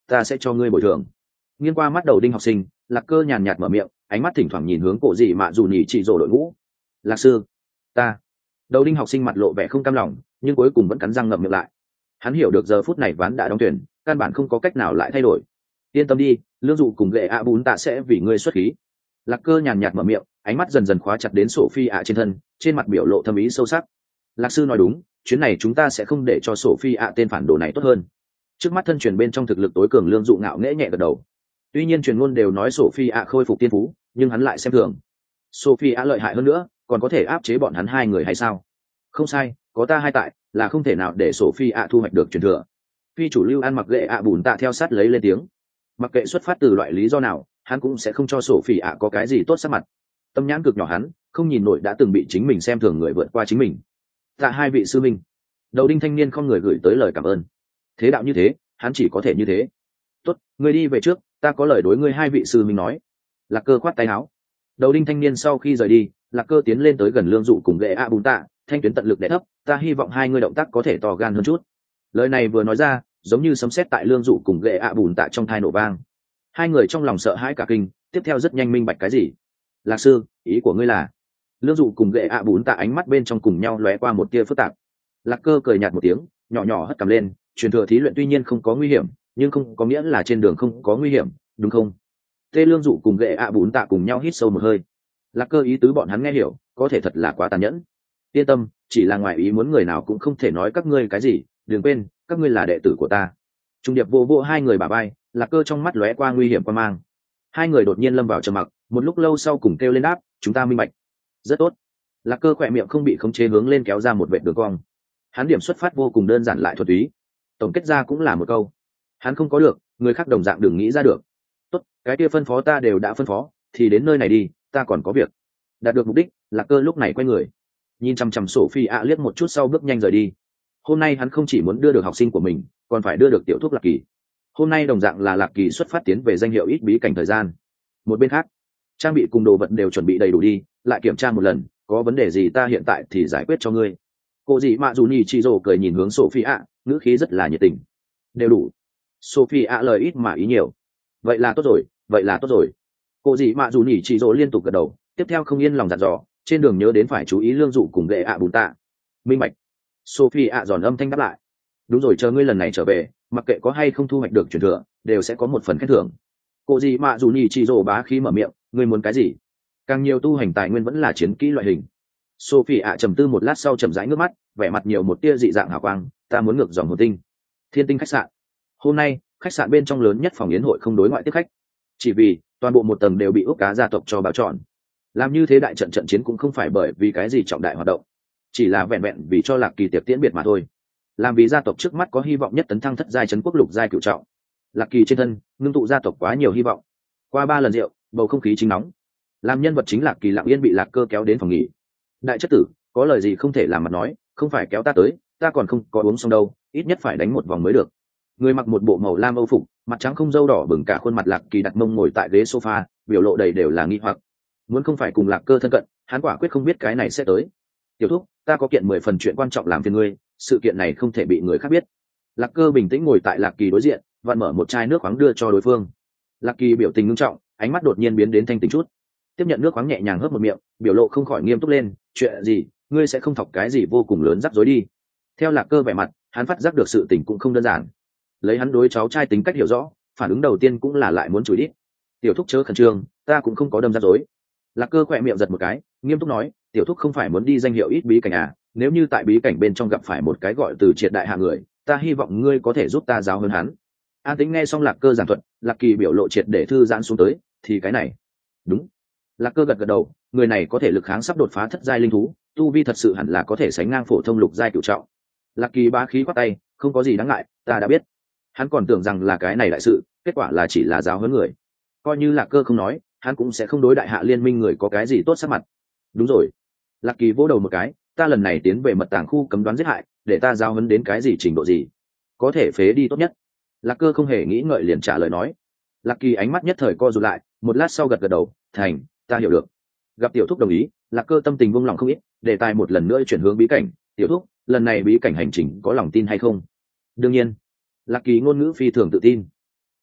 ta sẽ cho ngươi bồi thường. Nghiêng qua mắt đầu đinh học sinh, Lạc Cơ nhàn nhạt mở miệng, ánh mắt thỉnh thoảng nhìn hướng cổ dị mạ dù nhỉ chỉ rồ đội ngũ. Lạc sư, ta. Đầu đinh học sinh mặt lộ vẻ không cam lòng, nhưng cuối cùng vẫn cắn răng ngậm miệng lại. Hắn hiểu được giờ phút này ván đã đóng tuyển, căn bản không có cách nào lại thay đổi. Yên tâm đi, lương dụ cùng gệ ạ bún tạ sẽ vì ngươi xuất khí. Lạc Cơ nhàn nhạt mở miệng, ánh mắt dần dần khóa chặt đến sổ phi ạ trên thân, trên mặt biểu lộ thâm ý sâu sắc. Lạc sư nói đúng, chuyến này chúng ta sẽ không để cho sổ phi ạ tên phản đồ này tốt hơn. Trước mắt thân truyền bên trong thực lực tối cường lương dụ ngạo nghễ nhẹ gật đầu. Tuy nhiên truyền ngôn đều nói sổ phi ạ khôi phục tiên phú, nhưng hắn lại xem thường. Sophie ạ lợi hại hơn nữa, còn có thể áp chế bọn hắn hai người hay sao? Không sai, có ta hai tại, là không thể nào để Sophie ạ thu hoạch được truyền thừa. Phi chủ lưu ăn mặc gệ ạ bùn tạ theo sát lấy lên tiếng. Mặc kệ xuất phát từ loại lý do nào, hắn cũng sẽ không cho Sophie ạ có cái gì tốt sắc mặt. Tâm nhãn cực nhỏ hắn, không nhìn nổi đã từng bị chính mình xem thường người vượt qua chính mình. Tạ hai vị sư minh. Đầu đinh thanh niên không người gửi tới lời cảm ơn. Thế đạo như thế, hắn chỉ có thể như thế. Tốt, ngươi đi về trước, ta có lời đối ngươi hai vị sư minh nói. Lạc Cơ khoát tay áo. Đầu đinh thanh niên sau khi rời đi, Lạc Cơ tiến lên tới gần lương dụ cùng gệ ạ bùn tạ, thanh tuyến tận lực đè thấp, ta hy vọng hai ngươi động tác có thể to gan hơn chút. Lời này vừa nói ra, giống như sấm sét tại lương dụ cùng gệ ạ bùn tạ trong thai nổ vang. Hai người trong lòng sợ hãi cả kinh, tiếp theo rất nhanh minh bạch cái gì. Lạc sư, ý của ngươi là? Lương dụ cùng gệ ạ bùn tạ ánh mắt bên trong cùng nhau lóe qua một tia phức tạp. Lạc Cơ cười nhạt một tiếng, nhỏ nhỏ hất cằm lên, truyền thừa thí luyện tuy nhiên không có nguy hiểm, nhưng không có nghĩa là trên đường không có nguy hiểm, đúng không? Tê lương dụ cùng gệ ạ bún tạ cùng nhau hít sâu một hơi. Lạc Cơ ý tứ bọn hắn nghe hiểu, có thể thật là quá tàn nhẫn. Yên tâm, chỉ là ngoài ý muốn người nào cũng không thể nói các ngươi cái gì, đừng quên, các ngươi là đệ tử của ta. Trung điệp vô vô hai người bả vai, Lạc Cơ trong mắt lóe qua nguy hiểm quan mang. Hai người đột nhiên lâm vào trầm mặc, một lúc lâu sau cùng kêu lên đáp, chúng ta minh bạch. Rất tốt. Lạc Cơ khỏe miệng không bị khống chế hướng lên kéo ra một vệt đường cong. Hắn điểm xuất phát vô cùng đơn giản lại thuần túy. Tổng kết ra cũng là một câu. Hắn không có được, người khác đồng dạng đừng nghĩ ra được. Tốt, cái kia phân phó ta đều đã phân phó, thì đến nơi này đi, ta còn có việc. Đạt được mục đích, Lạc Cơ lúc này quay người, nhìn chăm chăm Sophie ạ liếc một chút sau bước nhanh rời đi. Hôm nay hắn không chỉ muốn đưa được học sinh của mình, còn phải đưa được tiểu thúc Lạc Kỳ. Hôm nay đồng dạng là Lạc Kỳ xuất phát tiến về danh hiệu ít bí cảnh thời gian. Một bên khác, trang bị cùng đồ vật đều chuẩn bị đầy đủ đi, lại kiểm tra một lần, có vấn đề gì ta hiện tại thì giải quyết cho ngươi. Cô dì mạ dù nhì chị rồ cười nhìn hướng Sophie ạ, ngữ khí rất là nhiệt tình. Đều đủ. Sophie ạ lời ít mà ý nhiều. Vậy là tốt rồi, vậy là tốt rồi. Cô dì mạ dù nhỉ chị rỗ liên tục gật đầu, tiếp theo không yên lòng dặn dò, trên đường nhớ đến phải chú ý lương dụ cùng gệ ạ bùn tạ. Minh bạch. Sophie ạ giòn âm thanh đáp lại. Đúng rồi, chờ ngươi lần này trở về, mặc kệ có hay không thu hoạch được truyền thừa, đều sẽ có một phần khen thưởng. Cô dì mạ dù nhỉ chị rỗ bá khí mở miệng, ngươi muốn cái gì? Càng nhiều tu hành tài nguyên vẫn là chiến kỹ loại hình. Sophie ạ trầm tư một lát sau chậm rãi ngước mắt, vẻ mặt nhiều một tia dị dạng hào quang, ta muốn ngược dòng hồn tinh. Thiên Tinh khách sạn. Hôm nay, khách sạn bên trong lớn nhất phòng yến hội không đối ngoại tiếp khách, chỉ vì toàn bộ một tầng đều bị úc cá gia tộc cho bao trọn. Làm như thế đại trận trận chiến cũng không phải bởi vì cái gì trọng đại hoạt động, chỉ là vẹn vẹn vì cho Lạc Kỳ tiệc tiễn biệt mà thôi. Làm vì gia tộc trước mắt có hy vọng nhất tấn thăng thất giai trấn quốc lục giai cửu trọng. Lạc Kỳ trên thân ngưng tụ gia tộc quá nhiều hy vọng. Qua ba lần rượu, bầu không khí chính nóng. Làm nhân vật chính Lạc Kỳ lặng yên bị Lạc Cơ kéo đến phòng nghỉ. Đại chất tử, có lời gì không thể làm mặt nói, không phải kéo ta tới, ta còn không có uống xong đâu, ít nhất phải đánh một vòng mới được. Người mặc một bộ màu lam âu phục, mặt trắng không râu đỏ bừng cả khuôn mặt Lạc Kỳ đặt mông ngồi tại ghế sofa, biểu lộ đầy đều là nghi hoặc. Muốn không phải cùng Lạc Cơ thân cận, hắn quả quyết không biết cái này sẽ tới. Tiểu thúc, ta có kiện mười phần chuyện quan trọng làm phiền ngươi, sự kiện này không thể bị người khác biết. Lạc Cơ bình tĩnh ngồi tại Lạc Kỳ đối diện, vặn mở một chai nước khoáng đưa cho đối phương. Lạc Kỳ biểu tình nghiêm trọng, ánh mắt đột nhiên biến đến thanh tĩnh chút. Tiếp nhận nước khoáng nhẹ nhàng hớp một miệng, biểu lộ không khỏi nghiêm túc lên, chuyện gì, ngươi sẽ không thọc cái gì vô cùng lớn rắc rối đi. Theo Lạc Cơ vẻ mặt, hắn phát giác được sự tình cũng không đơn giản. Lấy hắn đối cháu trai tính cách hiểu rõ, phản ứng đầu tiên cũng là lại muốn chửi đít. Tiểu thúc chớ khẩn trương, ta cũng không có đâm rắc rối. Lạc Cơ khỏe miệng giật một cái, nghiêm túc nói, tiểu thúc không phải muốn đi danh hiệu ít bí cảnh à, nếu như tại bí cảnh bên trong gặp phải một cái gọi từ triệt đại hạ người, ta hy vọng ngươi có thể giúp ta giáo hơn hắn. An Tĩnh nghe xong Lạc Cơ giảng thuật, Lạc Kỳ biểu lộ triệt để thư giãn xuống tới, thì cái này đúng. Lạc Cơ gật gật đầu, người này có thể lực kháng sắp đột phá thất giai linh thú, tu vi thật sự hẳn là có thể sánh ngang phổ thông lục giai cửu trọng. Lạc Kỳ bá khí quát tay, không có gì đáng ngại, ta đã biết. Hắn còn tưởng rằng là cái này đại sự, kết quả là chỉ là giáo huấn người. Coi như Lạc Cơ không nói, hắn cũng sẽ không đối đại hạ liên minh người có cái gì tốt sắc mặt. Đúng rồi. Lạc Kỳ vỗ đầu một cái, ta lần này tiến về mật tàng khu cấm đoán giết hại, để ta giáo huấn đến cái gì trình độ gì, có thể phế đi tốt nhất. Lạc Cơ không hề nghĩ ngợi liền trả lời nói. Lạc Kỳ ánh mắt nhất thời co rụt lại, một lát sau gật gật đầu, thành, ta hiểu được. Gặp tiểu thúc đồng ý, Lạc Cơ tâm tình buông lòng không ít, đề tài một lần nữa chuyển hướng bí cảnh. Tiểu thúc, lần này bí cảnh hành trình có lòng tin hay không? Đương nhiên. Lạc Kỳ ngôn ngữ phi thường tự tin.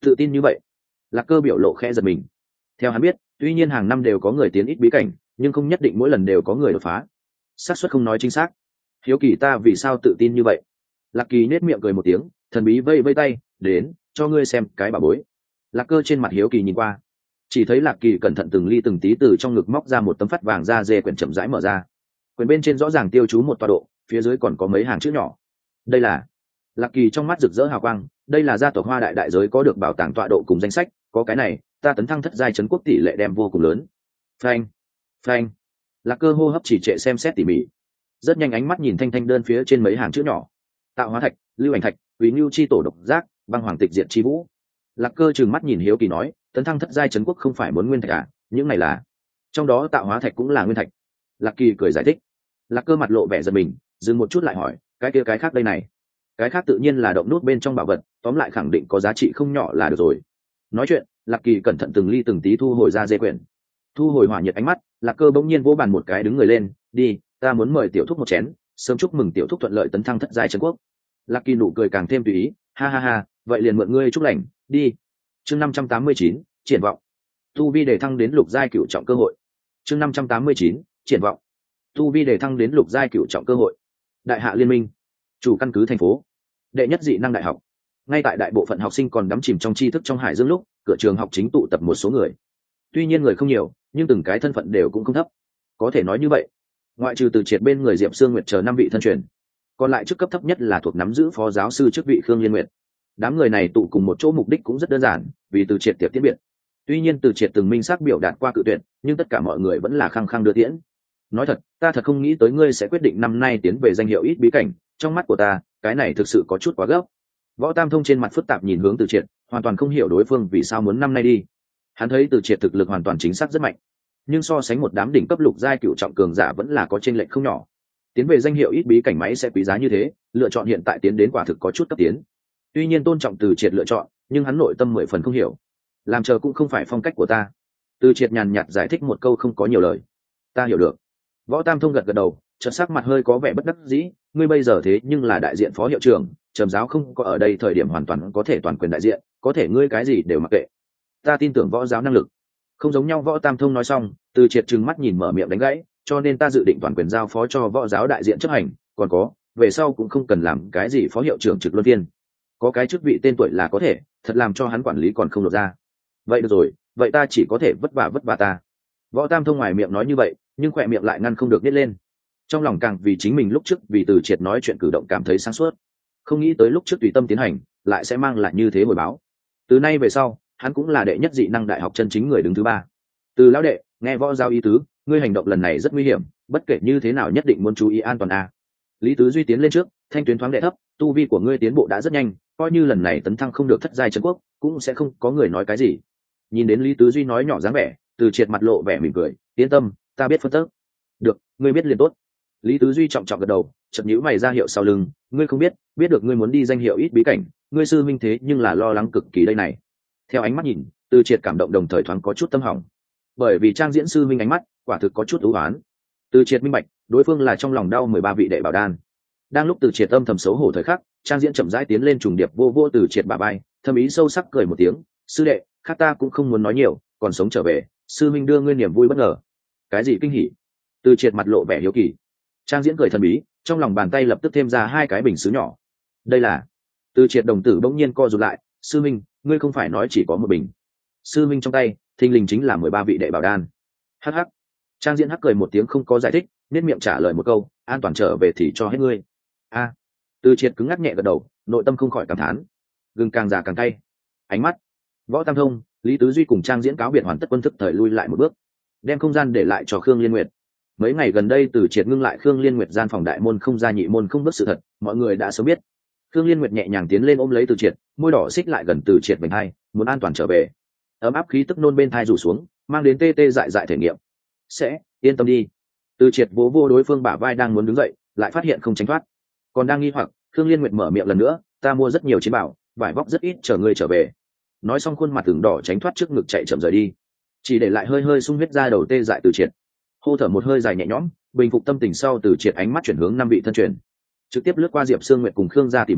tự tin như vậy? Lạc Cơ biểu lộ khẽ giật mình. Theo hắn biết, tuy nhiên hàng năm đều có người tiến ít bí cảnh, nhưng không nhất định mỗi lần đều có người đột phá. Xác suất không nói chính xác. Hiếu kỳ ta vì sao tự tin như vậy? Lạc Kỳ nết miệng cười một tiếng, thần bí vây vây tay, đến, cho ngươi xem cái bà bối. Lạc Cơ trên mặt hiếu kỳ nhìn qua, chỉ thấy Lạc Kỳ cẩn thận từng ly từng tí từ trong ngực móc ra một tấm phắt vàng da dê quyển chậm rãi mở ra. Quyển bên trên rõ ràng tiêu chú một tọa độ, phía dưới còn có mấy hàng chữ nhỏ. Đây là Lạc Kỳ trong mắt rực rỡ hào quang, đây là gia tộc Hoa Đại đại giới có được bảo tàng tọa độ cùng danh sách, có cái này, ta tấn thăng thất giai trấn quốc tỷ lệ đem vô cùng lớn. Phanh, phanh. Lạc Cơ hô hấp chỉ trệ xem xét tỉ mỉ, rất nhanh ánh mắt nhìn thanh thanh đơn phía trên mấy hàng chữ nhỏ. Tạo hóa thạch, lưu ảnh thạch, quý ngưu chi tổ độc giác, băng hoàng tịch diệt chi vũ. Lạc Cơ trừng mắt nhìn hiếu kỳ nói, tấn thăng thất giai trấn quốc không phải muốn nguyên thạch à? Những này là, trong đó tạo hóa thạch cũng là nguyên thạch. Lạc Kỳ cười giải thích. Lạc Cơ mặt lộ vẻ giật mình, dừng một chút lại hỏi, cái kia cái khác đây này? Cái khác tự nhiên là động nút bên trong bảo vật, tóm lại khẳng định có giá trị không nhỏ là được rồi. Nói chuyện, Lạc Kỳ cẩn thận từng ly từng tí thu hồi ra dê quyển, thu hồi hỏa nhiệt ánh mắt. Lạc Cơ bỗng nhiên vỗ bàn một cái đứng người lên, đi, ta muốn mời tiểu thúc một chén, sớm chúc mừng tiểu thúc thuận lợi tấn thăng thất giai trấn quốc. Lạc Kỳ nụ cười càng thêm tùy ý, ha ha ha, vậy liền mượn ngươi chúc lành, đi. Chương năm trăm tám mươi chín, triển vọng. Tu vi đề thăng đến lục giai cửu trọng cơ hội. Chương năm trăm tám mươi chín, triển vọng. Tu vi đề thăng đến lục giai cửu trọng cơ hội. Đại Hạ Liên minh, chủ căn cứ thành phố, đệ nhất dị năng đại học. Ngay tại đại bộ phận học sinh còn đắm chìm trong tri thức trong hải dương lúc, cửa trường học chính tụ tập một số người. Tuy nhiên người không nhiều, nhưng từng cái thân phận đều cũng không thấp. Có thể nói như vậy, ngoại trừ Từ Triệt bên người Diệp Sương Nguyệt chờ năm vị thân truyền, còn lại chức cấp thấp nhất là thuộc nắm giữ phó giáo sư chức vị Khương Liên Nguyệt. Đám người này tụ cùng một chỗ mục đích cũng rất đơn giản, vì Từ Triệt tiệp tiễn biệt. Tuy nhiên Từ Triệt từng minh xác biểu đạt qua cự tuyệt, nhưng tất cả mọi người vẫn là khăng khăng đưa tiễn. Nói thật, ta thật không nghĩ tới ngươi sẽ quyết định năm nay tiến về danh hiệu ít bí cảnh, trong mắt của ta, cái này thực sự có chút quá gấp. Võ Tam Thông trên mặt phức tạp nhìn hướng Từ Triệt, hoàn toàn không hiểu đối phương vì sao muốn năm nay đi. Hắn thấy Từ Triệt thực lực hoàn toàn chính xác rất mạnh, nhưng so sánh một đám đỉnh cấp lục giai cửu trọng cường giả vẫn là có chênh lệch không nhỏ. Tiến về danh hiệu ít bí cảnh máy sẽ quý giá như thế, lựa chọn hiện tại tiến đến quả thực có chút cấp tiến. Tuy nhiên tôn trọng Từ Triệt lựa chọn, nhưng hắn nội tâm mười phần không hiểu. Làm chờ cũng không phải phong cách của ta. Từ Triệt nhàn nhạt giải thích một câu không có nhiều lời. Ta hiểu được. Võ Tam Thông gật gật đầu, chợt sắc mặt hơi có vẻ bất đắc dĩ, ngươi bây giờ thế nhưng là đại diện phó hiệu trưởng, Trầm giáo không có ở đây thời điểm hoàn toàn có thể toàn quyền đại diện, có thể ngươi cái gì đều mặc kệ. Ta tin tưởng võ giáo năng lực. Không giống nhau. Võ Tam Thông nói xong, Từ Triệt trừng mắt nhìn mở miệng đánh gãy, cho nên ta dự định toàn quyền giao phó cho võ giáo đại diện chấp hành, còn có, về sau cũng không cần làm cái gì phó hiệu trưởng trực luân viên. Có cái chức vị tên tuổi là có thể, thật làm cho hắn quản lý còn không được ra. Vậy được rồi, vậy ta chỉ có thể vất vả vất vả ta. Võ Tam Thông ngoài miệng nói như vậy, nhưng khỏe miệng lại ngăn không được nhếch lên. Trong lòng càng vì chính mình lúc trước vì Từ Triệt nói chuyện cử động cảm thấy sáng suốt, không nghĩ tới lúc trước tùy tâm tiến hành lại sẽ mang lại như thế hồi báo. Từ nay về sau, hắn cũng là đệ nhất dị năng đại học chân chính người đứng thứ ba. Từ lão đệ, nghe võ giao ý tứ, ngươi hành động lần này rất nguy hiểm, bất kể như thế nào nhất định muốn chú ý an toàn a. Lý Tứ Duy tiến lên trước, thanh tuyến thoáng đệ thấp, tu vi của ngươi tiến bộ đã rất nhanh, coi như lần này tấn thăng không được thất giai trấn quốc, cũng sẽ không có người nói cái gì. Nhìn đến Lý Tứ Duy nói nhỏ dáng vẻ, Từ Triệt mặt lộ vẻ mỉm cười, yên tâm, ta biết phân tích. Được, ngươi biết liền tốt. Lý Tứ Duy trọng trọng gật đầu, chợt nhíu mày ra hiệu sau lưng, ngươi không biết, biết được ngươi muốn đi danh hiệu ít bí cảnh, ngươi sư minh thế nhưng là lo lắng cực kỳ đây này. Theo ánh mắt nhìn, Từ Triệt cảm động đồng thời thoáng có chút tâm hỏng, bởi vì trang diễn sư minh ánh mắt quả thực có chút ưu ái. Từ Triệt minh bạch, đối phương là trong lòng đau mười ba vị đệ bảo đan. Đang lúc Từ Triệt âm thầm xấu hổ thời khắc, trang diễn chậm rãi tiến lên trùng điệp vô vô Từ Triệt bả vai, thâm ý sâu sắc cười một tiếng, sư đệ, khác ta cũng không muốn nói nhiều, còn sống trở về, sư minh đưa ngươi niềm vui bất ngờ. Cái gì kinh hỉ? Từ Triệt mặt lộ vẻ hiếu kỳ. Trang diễn cười thần bí, trong lòng bàn tay lập tức thêm ra hai cái bình sứ nhỏ. Đây là. Từ Triệt đồng tử bỗng nhiên co rụt lại, sư minh, ngươi không phải nói chỉ có một bình? Sư minh trong tay thình lình chính là mười ba vị đệ bảo đan. Hắc hắc. Trang diễn hắc cười một tiếng không có giải thích, nét miệng trả lời một câu, an toàn trở về thì cho hết ngươi. A. Từ Triệt cứng ngắc nhẹ gật đầu, nội tâm không khỏi cảm thán. Gừng càng già càng cay. Ánh mắt. Võ Tam Thông, Lý Tứ Duy cùng Trang diễn cáo biệt hoàn tất quân thức thời lui lại một bước, đem không gian để lại cho Khương Liên Nguyệt. Mấy ngày gần đây Từ Triệt ngưng lại Khương Liên Nguyệt gian phòng đại môn không ra nhị môn không bước sự thật, mọi người đã sớm biết. Khương Liên Nguyệt nhẹ nhàng tiến lên ôm lấy Từ Triệt, môi đỏ xích lại gần Từ Triệt vành hai, muốn an toàn trở về. Ấm áp khí tức nôn bên thai rủ xuống, mang đến tê tê dại dại thể nghiệm. Sẽ, yên tâm đi. Từ Triệt vỗ vô đối phương bả vai đang muốn đứng dậy, lại phát hiện không tránh thoát. Còn đang nghi hoặc, Khương Liên Nguyệt mở miệng lần nữa, ta mua rất nhiều chiến bảo, vải vóc rất ít, chờ ngươi trở về. Nói xong khuôn mặt tưởng đỏ tránh thoát trước ngực chạy chậm rời đi, chỉ để lại hơi hơi sung huyết ra đầu tê dại Từ Triệt. Hô thở một hơi dài nhẹ nhõm, bình phục tâm tình sau, Từ Triệt ánh mắt chuyển hướng năm vị thân truyền, trực tiếp lướt qua Diệp Sương Nguyệt cùng Khương gia tỉ muội,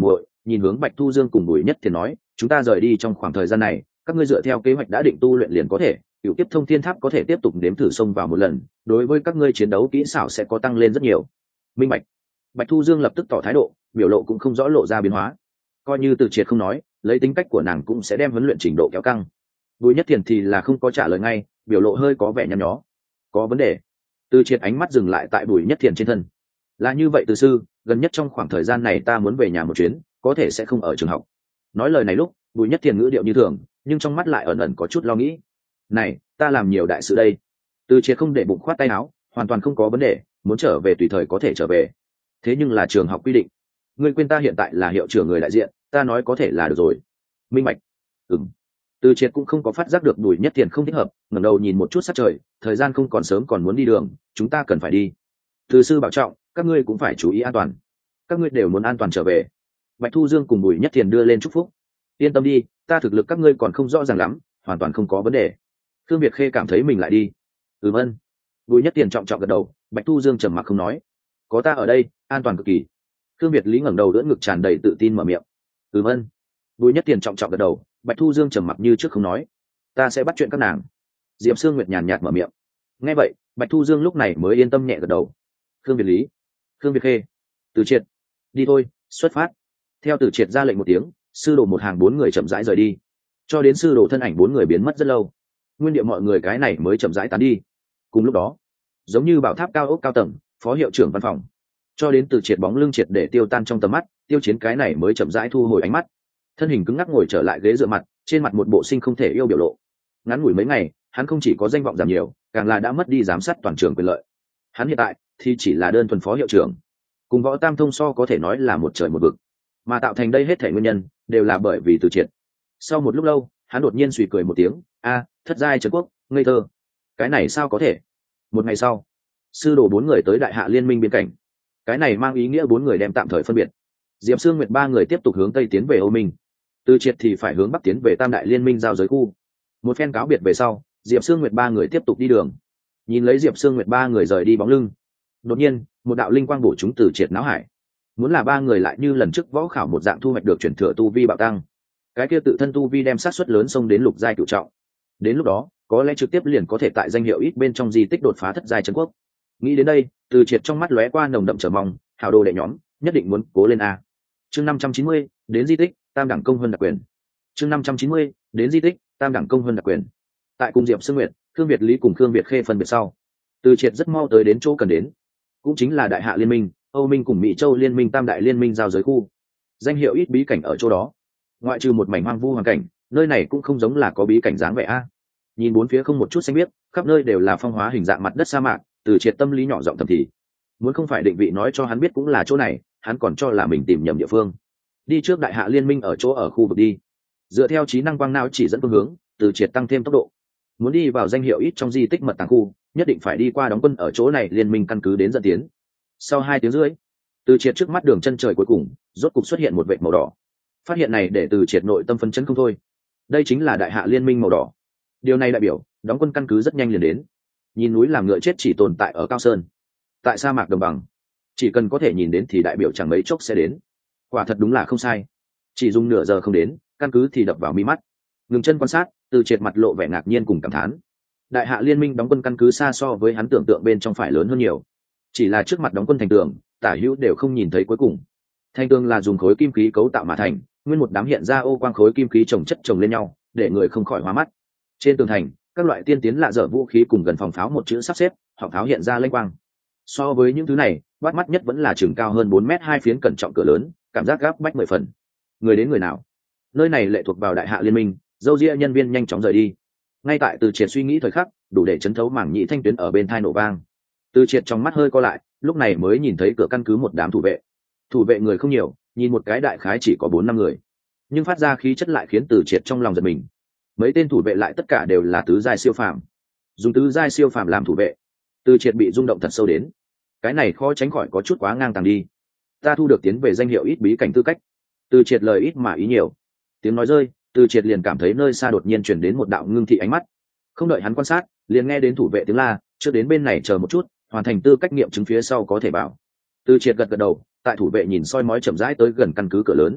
nhìn hướng Bạch Thu Dương cùng Bùi Nhất Thiền nói, chúng ta rời đi trong khoảng thời gian này, các ngươi dựa theo kế hoạch đã định tu luyện liền có thể, cựu kiếp thông thiên tháp có thể tiếp tục nếm thử xông vào một lần, đối với các ngươi chiến đấu kỹ xảo sẽ có tăng lên rất nhiều. Minh bạch. Bạch Thu Dương lập tức tỏ thái độ, biểu lộ cũng không rõ lộ ra biến hóa. Coi như Từ Triệt không nói, lấy tính cách của nàng cũng sẽ đem huấn luyện trình độ kéo căng. Bùi Nhất Thiền thì là không có trả lời ngay, biểu lộ hơi có vẻ nhăn nhó. Có vấn đề. Từ Triệt ánh mắt dừng lại tại Bùi Nhất Thiền trên thân. Là như vậy từ sư, gần nhất trong khoảng thời gian này ta muốn về nhà một chuyến, có thể sẽ không ở trường học. Nói lời này lúc, Bùi Nhất Thiền ngữ điệu như thường, nhưng trong mắt lại ẩn ẩn có chút lo nghĩ. Này, ta làm nhiều đại sự đây. Từ Triệt không để bụng khoát tay áo, hoàn toàn không có vấn đề, muốn trở về tùy thời có thể trở về. Thế nhưng là trường học quy định, ngươi quên ta hiện tại là hiệu trưởng người đại diện, ta nói có thể là được rồi. Minh bạch. Ừm. Từ Triệt cũng không có phát giác được Bùi Nhất Thiền không thích hợp, ngẩng đầu nhìn một chút sát trời, thời gian không còn sớm còn muốn đi đường, chúng ta cần phải đi. Từ sư bảo trọng, các ngươi cũng phải chú ý an toàn. Các ngươi đều muốn an toàn trở về. Bạch Thu Dương cùng Bùi Nhất Thiền đưa lên chúc phúc. Yên tâm đi, ta thực lực các ngươi còn không rõ ràng lắm, hoàn toàn không có vấn đề. Thương Việt Khê cảm thấy mình lại đi. Ừm ân. Bùi Nhất Thiền trọng trọng gật đầu, Bạch Thu Dương trầm mặc không nói. Có ta ở đây, an toàn cực kỳ. Thương Việt Lý ngẩng đầu đỡ ngực tràn đầy tự tin mở miệng. Ừm ân. Bùi Nhất Thiền trọng trọng gật đầu, Bạch Thu Dương trầm mặc như trước không nói. Ta sẽ bắt chuyện các nàng. Diệp Sương Nguyệt nhàn nhạt mở miệng. Nghe vậy, Bạch Thu Dương lúc này mới yên tâm nhẹ gật đầu. Thương Việt Lý, Thương Việt Khê, Từ Triệt, đi thôi, xuất phát. Theo Từ Triệt ra lệnh một tiếng, sư đồ một hàng bốn người chậm rãi rời đi, cho đến sư đồ thân ảnh bốn người biến mất rất lâu, nguyên địa mọi người cái này mới chậm rãi tán đi. Cùng lúc đó, giống như bảo tháp cao ốc cao tầng, phó hiệu trưởng văn phòng, cho đến Từ Triệt bóng lưng triệt để tiêu tan trong tầm mắt, Tiêu Chiến cái này mới chậm rãi thu hồi ánh mắt, thân hình cứng ngắc ngồi trở lại ghế dựa mặt, trên mặt một bộ sinh không thể yêu biểu lộ. Ngắn ngủi mấy ngày, hắn không chỉ có danh vọng giảm nhiều, càng là đã mất đi giám sát toàn trường quyền lợi. Hắn hiện tại thì chỉ là đơn thuần phó hiệu trưởng, cùng Võ Tam Thông so có thể nói là một trời một vực, mà tạo thành đây hết thể nguyên nhân đều là bởi vì Từ Triệt. Sau một lúc lâu, hắn đột nhiên suy cười một tiếng, a, thất giai Trấn Quốc, ngây thơ, cái này sao có thể. Một ngày sau, sư đồ bốn người tới Đại Hạ Liên Minh biên cảnh, cái này mang ý nghĩa bốn người đem tạm thời phân biệt. Diệp Sương Nguyệt ba người tiếp tục hướng tây tiến về Âu Minh, Từ Triệt thì phải hướng bắc tiến về Tam Đại Liên Minh giao giới khu. Một phen cáo biệt về sau, Diệp Sương Nguyệt ba người tiếp tục đi đường. Nhìn lấy Diệp Sương Nguyệt ba người rời đi bóng lưng, đột nhiên một đạo linh quang bổ chúng Từ Triệt não hải. Muốn là ba người lại như lần trước võ khảo một dạng thu hoạch được chuyển thừa tu vi bạo tăng, cái kia tự thân tu vi đem sát suất lớn xông đến lục giai cửu trọng. Đến lúc đó, có lẽ trực tiếp liền có thể tại danh hiệu ít bên trong di tích đột phá thất giai Trấn Quốc. Nghĩ đến đây, Từ Triệt trong mắt lóe qua nồng đậm chờ mong, hào đồ đệ nhóm, nhất định muốn cố lên a. Chương năm trăm chín mươi, đến di tích, tam đẳng công hơn đặc quyền. Chương năm trăm chín mươi, đến di tích, tam đẳng công hơn đặc quyền. Tại cùng Diệp Sương Nguyệt, Khương Việt Lý cùng Khương Việt Khê phân biệt sau, Từ Triệt rất mau tới đến chỗ cần đến, cũng chính là Đại Hạ Liên Minh, Âu Minh cùng Mỹ Châu Liên Minh tam đại liên minh giao giới khu. Danh hiệu ít bí cảnh ở chỗ đó, ngoại trừ một mảnh hoang vu hoàn cảnh, nơi này cũng không giống là có bí cảnh dáng vẻ a. Nhìn bốn phía không một chút xanh biếc, khắp nơi đều là phong hóa hình dạng mặt đất sa mạc, Từ Triệt tâm lý nhỏ giọng thầm thì, muốn không phải định vị nói cho hắn biết cũng là chỗ này, hắn còn cho là mình tìm nhầm địa phương. Đi trước Đại Hạ Liên Minh ở chỗ ở khu vực đi. Dựa theo trí năng quang não chỉ dẫn phương hướng, Từ Triệt tăng thêm tốc độ. Muốn đi vào danh hiệu ít trong di tích mật tàng khu, nhất định phải đi qua đóng quân ở chỗ này liên minh căn cứ đến dẫn tiến. Sau hai tiếng rưỡi, Từ Triệt trước mắt đường chân trời cuối cùng, rốt cục xuất hiện một vệt màu đỏ. Phát hiện này để Từ Triệt nội tâm phấn chấn không thôi. Đây chính là Đại Hạ Liên Minh màu đỏ. Điều này đại biểu, đóng quân căn cứ rất nhanh liền đến. Nhìn núi làm ngựa chết chỉ tồn tại ở cao sơn, tại sa mạc đồng bằng, chỉ cần có thể nhìn đến thì đại biểu chẳng mấy chốc sẽ đến. Quả thật đúng là không sai. Chỉ dùng nửa giờ không đến, căn cứ thì đập vào mi mắt. Ngừng chân quan sát, Từ Triệt mặt lộ vẻ ngạc nhiên cùng cảm thán. Đại Hạ Liên Minh đóng quân căn cứ xa so với hắn tưởng tượng bên trong phải lớn hơn nhiều. Chỉ là trước mặt đóng quân thành tường, tả hữu đều không nhìn thấy cuối cùng. Thành tường là dùng khối kim khí cấu tạo mà thành, nguyên một đám hiện ra ô quang khối kim khí chồng chất chồng lên nhau, để người không khỏi hoa mắt. Trên tường thành, các loại tiên tiến lạ dở vũ khí cùng gần phòng pháo một chữ sắp xếp, họng pháo hiện ra lênh quang. So với những thứ này, bắt mắt nhất vẫn là chừng cao hơn bốn mét hai phiến cẩn trọng cửa lớn, cảm giác gáp bách mười phần. Người đến người nào? Nơi này lệ thuộc vào Đại Hạ Liên Minh, dâu ria nhân viên nhanh chóng rời đi. Ngay tại Từ Triệt suy nghĩ thời khắc, đủ để chấn thấu mảng nhĩ thanh tuyến ở bên tai nổ vang. Từ Triệt trong mắt hơi co lại, lúc này mới nhìn thấy cửa căn cứ một đám thủ vệ. Thủ vệ người không nhiều, nhìn một cái đại khái chỉ có bốn năm người, nhưng phát ra khí chất lại khiến Từ Triệt trong lòng giật mình. Mấy tên thủ vệ lại tất cả đều là tứ giai siêu phàm. Dùng tứ giai siêu phàm làm thủ vệ, Từ Triệt bị rung động thật sâu đến. Cái này khó tránh khỏi có chút quá ngang tàng đi. Ta thu được tiến về danh hiệu ít bí cảnh tư cách. Từ Triệt lời ít mà ý nhiều. Tiếng nói rơi, Từ Triệt liền cảm thấy nơi xa đột nhiên chuyển đến một đạo ngưng thị ánh mắt. Không đợi hắn quan sát, liền nghe đến thủ vệ tiếng la, trước đến bên này chờ một chút, hoàn thành tư cách nghiệm chứng phía sau có thể bảo. Từ Triệt gật gật đầu, tại thủ vệ nhìn soi mói chậm rãi tới gần căn cứ cửa lớn.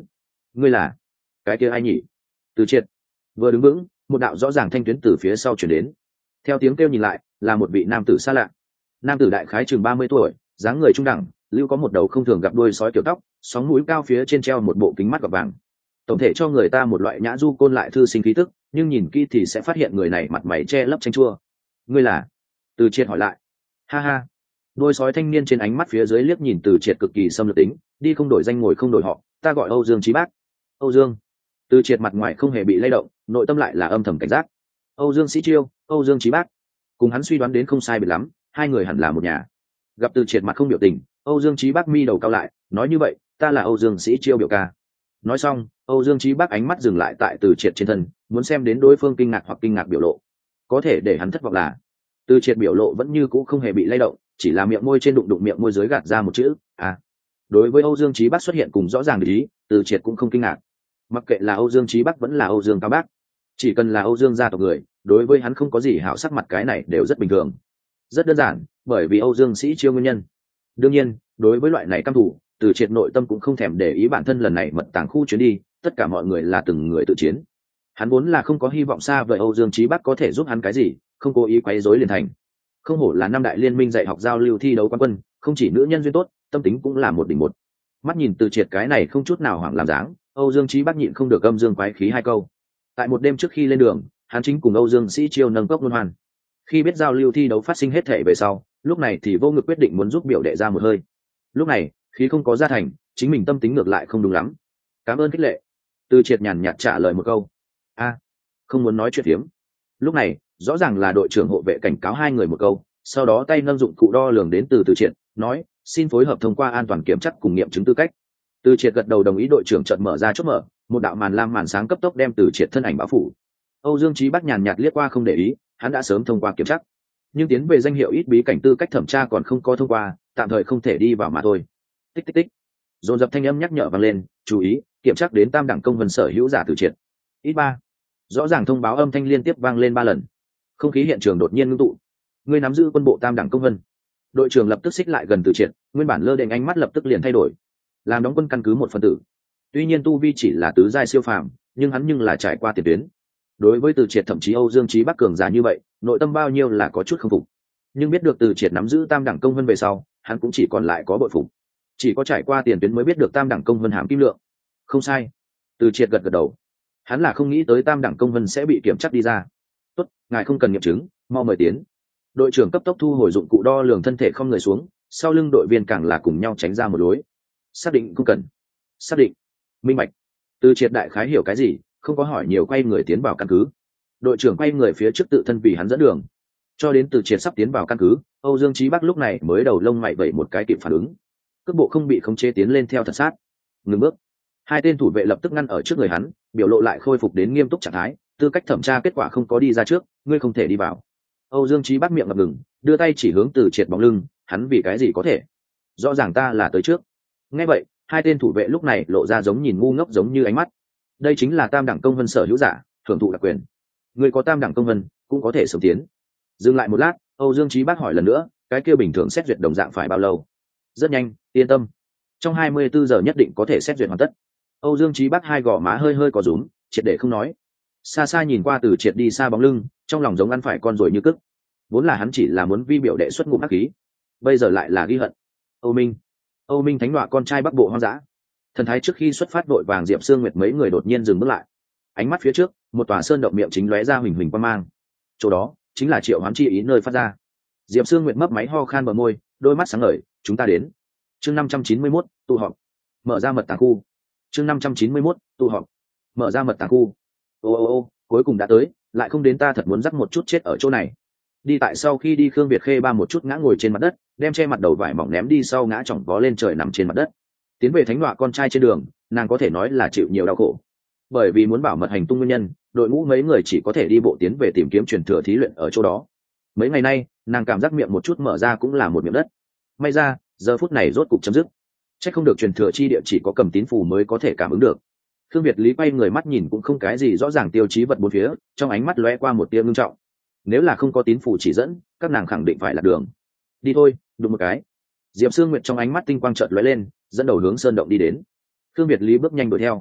ngươi là cái kia ai nhỉ? Từ triệt vừa đứng vững, một đạo rõ ràng thanh tuyến từ phía sau chuyển đến. Theo tiếng kêu nhìn lại, là một vị nam tử xa lạ. Nam tử đại khái chừng ba mươi tuổi, dáng người trung đẳng, lưu có một đầu không thường gặp đuôi sói kiểu tóc, sóng mũi cao phía trên treo một bộ kính mắt gọt vàng. Tổng thể cho người ta một loại nhã du côn lại thư sinh khí tức, nhưng nhìn kỹ thì sẽ phát hiện người này mặt mày che lấp chanh chua. Ngươi là? Từ triệt hỏi lại. Ha ha. Đuôi sói thanh niên trên ánh mắt phía dưới liếc nhìn từ triệt cực kỳ xâm lược tính, đi không đổi danh ngồi không đổi họ, ta gọi Âu Dương Chí Bác. Âu Dương. Từ triệt mặt ngoài không hề bị lay động, nội tâm lại là âm thầm cảnh giác. Âu Dương Sĩ Chiêu, Âu Dương Chí Bác, cùng hắn suy đoán đến không sai biệt lắm, hai người hẳn là một nhà. Gặp từ triệt mặt không biểu tình, Âu Dương Chí Bác mi đầu cao lại, nói như vậy, ta là Âu Dương Sĩ Chiêu biểu ca. Nói xong, Âu Dương Chí Bác ánh mắt dừng lại tại từ triệt trên thân, muốn xem đến đối phương kinh ngạc hoặc kinh ngạc biểu lộ. Có thể để hắn thất vọng là, từ triệt biểu lộ vẫn như cũ không hề bị lay động, chỉ là miệng môi trên đụng đụng miệng môi dưới gạt ra một chữ à. Đối với Âu Dương Chí Bác xuất hiện cùng rõ ràng để ý, từ triệt cũng không kinh ngạc. Mặc kệ là Âu Dương Chí Bác vẫn là Âu Dương Cao Bác, chỉ cần là Âu Dương gia tộc người, đối với hắn không có gì hảo sắc mặt, cái này đều rất bình thường. Rất đơn giản, bởi vì Âu Dương Sĩ Chiêu nguyên nhân. Đương nhiên, đối với loại này căm thù, từ triệt nội tâm cũng không thèm để ý bản thân lần này mật tàng khu chuyến đi, tất cả mọi người là từng người tự chiến. Hắn vốn là không có hy vọng xa vời Âu Dương Chí Bác có thể giúp hắn cái gì, không cố ý quấy rối liền thành. Không hổ là năm đại liên minh dạy học giao lưu thi đấu quán quân, không chỉ nữ nhân duyên tốt, tâm tính cũng là một đỉnh một. Mắt nhìn từ triệt cái này không chút nào hoảng làm dáng, Âu Dương Chí Bác nhịn không được âm dương quái khí hai câu. Tại một đêm trước khi lên đường, hắn chính cùng Âu Dương Sĩ Chiêu nâng cốc luân hoan. Khi biết giao lưu thi đấu phát sinh hết thể về sau, lúc này thì vô ngực quyết định muốn giúp biểu đệ ra một hơi. Lúc này, khí không có gia thành, chính mình tâm tính ngược lại không đúng lắm. Cảm ơn khích lệ. Từ triệt nhàn nhạt trả lời một câu. A, không muốn nói chuyện phiếm. Lúc này, rõ ràng là đội trưởng hộ vệ cảnh cáo hai người một câu, sau đó tay nâng dụng cụ đo lường đến từ từ triệt, nói, xin phối hợp thông qua an toàn kiểm chất cùng nghiệm chứng tư cách. Từ triệt gật đầu đồng ý, đội trưởng chợt mở ra chốt mở, một đạo màn lam màn sáng cấp tốc đem từ triệt thân ảnh bao phủ. Âu Dương Chí Bác nhàn nhạt liếc qua không để ý, hắn đã sớm thông qua kiểm tra, nhưng tiến về danh hiệu ít bí cảnh tư cách thẩm tra còn không có thông qua, tạm thời không thể đi vào mà thôi. Tích tích tích, dồn dập thanh âm nhắc nhở vang lên, chú ý, kiểm tra đến tam đẳng công vân sở hữu giả từ triệt. Ít ba, rõ ràng thông báo âm thanh liên tiếp vang lên ba lần. Không khí hiện trường đột nhiên ngưng tụ. Ngươi nắm giữ quân bộ tam đẳng công vân. Đội trưởng lập tức xích lại gần từ triệt, nguyên bản lơ đễnh ánh mắt lập tức liền thay đổi, làm đóng quân căn cứ một phần tử. Tuy nhiên tu vi chỉ là tứ giai siêu phàm, nhưng hắn nhưng là trải qua tiền tuyến. Đối với từ triệt thậm chí Âu Dương Chí Bác cường giả như vậy, nội tâm bao nhiêu là có chút không phục. Nhưng biết được từ triệt nắm giữ tam đẳng công vân về sau, hắn cũng chỉ còn lại có bội phục. Chỉ có trải qua tiền tuyến mới biết được tam đẳng công vân hàm kim lượng. Không sai. Từ triệt gật gật đầu. Hắn là không nghĩ tới tam đẳng công vân sẽ bị kiểm chắc đi ra. Tốt, ngài không cần nghiệm chứng, mau mời tiến. Đội trưởng cấp tốc thu hồi dụng cụ đo lường thân thể không người xuống, sau lưng đội viên càng là cùng nhau tránh ra một lối. Xác định không cần. Xác định. Minh bạch. Từ triệt đại khái hiểu cái gì, không có hỏi nhiều, quay người tiến vào căn cứ. Đội trưởng quay người phía trước tự thân vì hắn dẫn đường, cho đến từ triệt sắp tiến vào căn cứ, Âu Dương Chí Bác lúc này mới đầu lông mày vẩy một cái kịp phản ứng, cước bộ không bị khống chế tiến lên theo thật sát. Ngừng bước. Hai tên thủ vệ lập tức ngăn ở trước người hắn, biểu lộ lại khôi phục đến nghiêm túc trạng thái, tư cách thẩm tra kết quả không có đi ra trước, ngươi không thể đi vào. Âu Dương Chí Bác miệng ngập ngừng, đưa tay chỉ hướng từ triệt bóng lưng, hắn vì cái gì có thể? Rõ ràng ta là tới trước. Nghe vậy, hai tên thủ vệ lúc này lộ ra giống nhìn ngu ngốc giống như ánh mắt. Đây chính là tam đẳng công vân sở hữu giả, hưởng thụ đặc quyền. Người có tam đẳng công vân cũng có thể sớm tiến. Dừng lại một lát, Âu Dương Chí Bác hỏi lần nữa, cái kia bình thường xét duyệt đồng dạng phải bao lâu? Rất nhanh, yên tâm, trong hai mươi bốn giờ nhất định có thể xét duyệt hoàn tất. Âu Dương Chí Bác hai gò má hơi hơi có rúm, triệt để không nói. Xa xa nhìn qua từ triệt đi xa bóng lưng, trong lòng giống ăn phải con rồi như cức. Vốn là hắn chỉ là muốn vi biểu đệ xuất ngụm ác khí, bây giờ lại là ghi hận. Âu Minh, Âu Minh thánh đoạ con trai Bắc Bộ hoang dã. Thần thái trước khi xuất phát vội vàng, Diệp Sương Nguyệt mấy người đột nhiên dừng bước lại. Ánh mắt phía trước, một tòa sơn động miệng chính lóe ra huỳnh huỳnh quang mang. Chỗ đó chính là Triệu Hoán chi ý nơi phát ra. Diệp Sương Nguyệt mấp máy ho khan bờ môi, đôi mắt sáng ngời, chúng ta đến. Chương năm trăm chín mươi mốt, tụ họp. Mở ra mật tàng khu. Chương năm trăm chín mươi mốt, tụ họp. Mở ra mật tàng khu. Ô ô ô, cuối cùng đã tới, lại không đến, ta thật muốn dắt một chút chết ở chỗ này. Đi tại sau khi đi Khương Việt Khê ba một chút ngã ngồi trên mặt đất, đem che mặt đầu vải mỏng ném đi sau ngã chỏng vó lên trời nằm trên mặt đất. Tiến về thánh đoạ con trai trên đường, nàng có thể nói là chịu nhiều đau khổ. Bởi vì muốn bảo mật hành tung nguyên nhân, đội ngũ mấy người chỉ có thể đi bộ tiến về tìm kiếm truyền thừa thí luyện ở chỗ đó. Mấy ngày nay, nàng cảm giác miệng một chút mở ra cũng là một miệng đất. May ra, giờ phút này rốt cục chấm dứt. Chắc không được truyền thừa chi địa chỉ có cầm tín phù mới có thể cảm ứng được. Khương Việt Lý quay người mắt nhìn cũng không cái gì rõ ràng tiêu chí vật bốn phía, trong ánh mắt lóe qua một tia ngưng trọng. Nếu là không có tín phù chỉ dẫn, các nàng khẳng định phải lạc đường. Đi thôi, đụng một cái. Diệp Sương Nguyệt trong ánh mắt tinh quang chợt lóe lên, dẫn đầu hướng sơn động đi đến. Khương Việt Lý bước nhanh đuổi theo.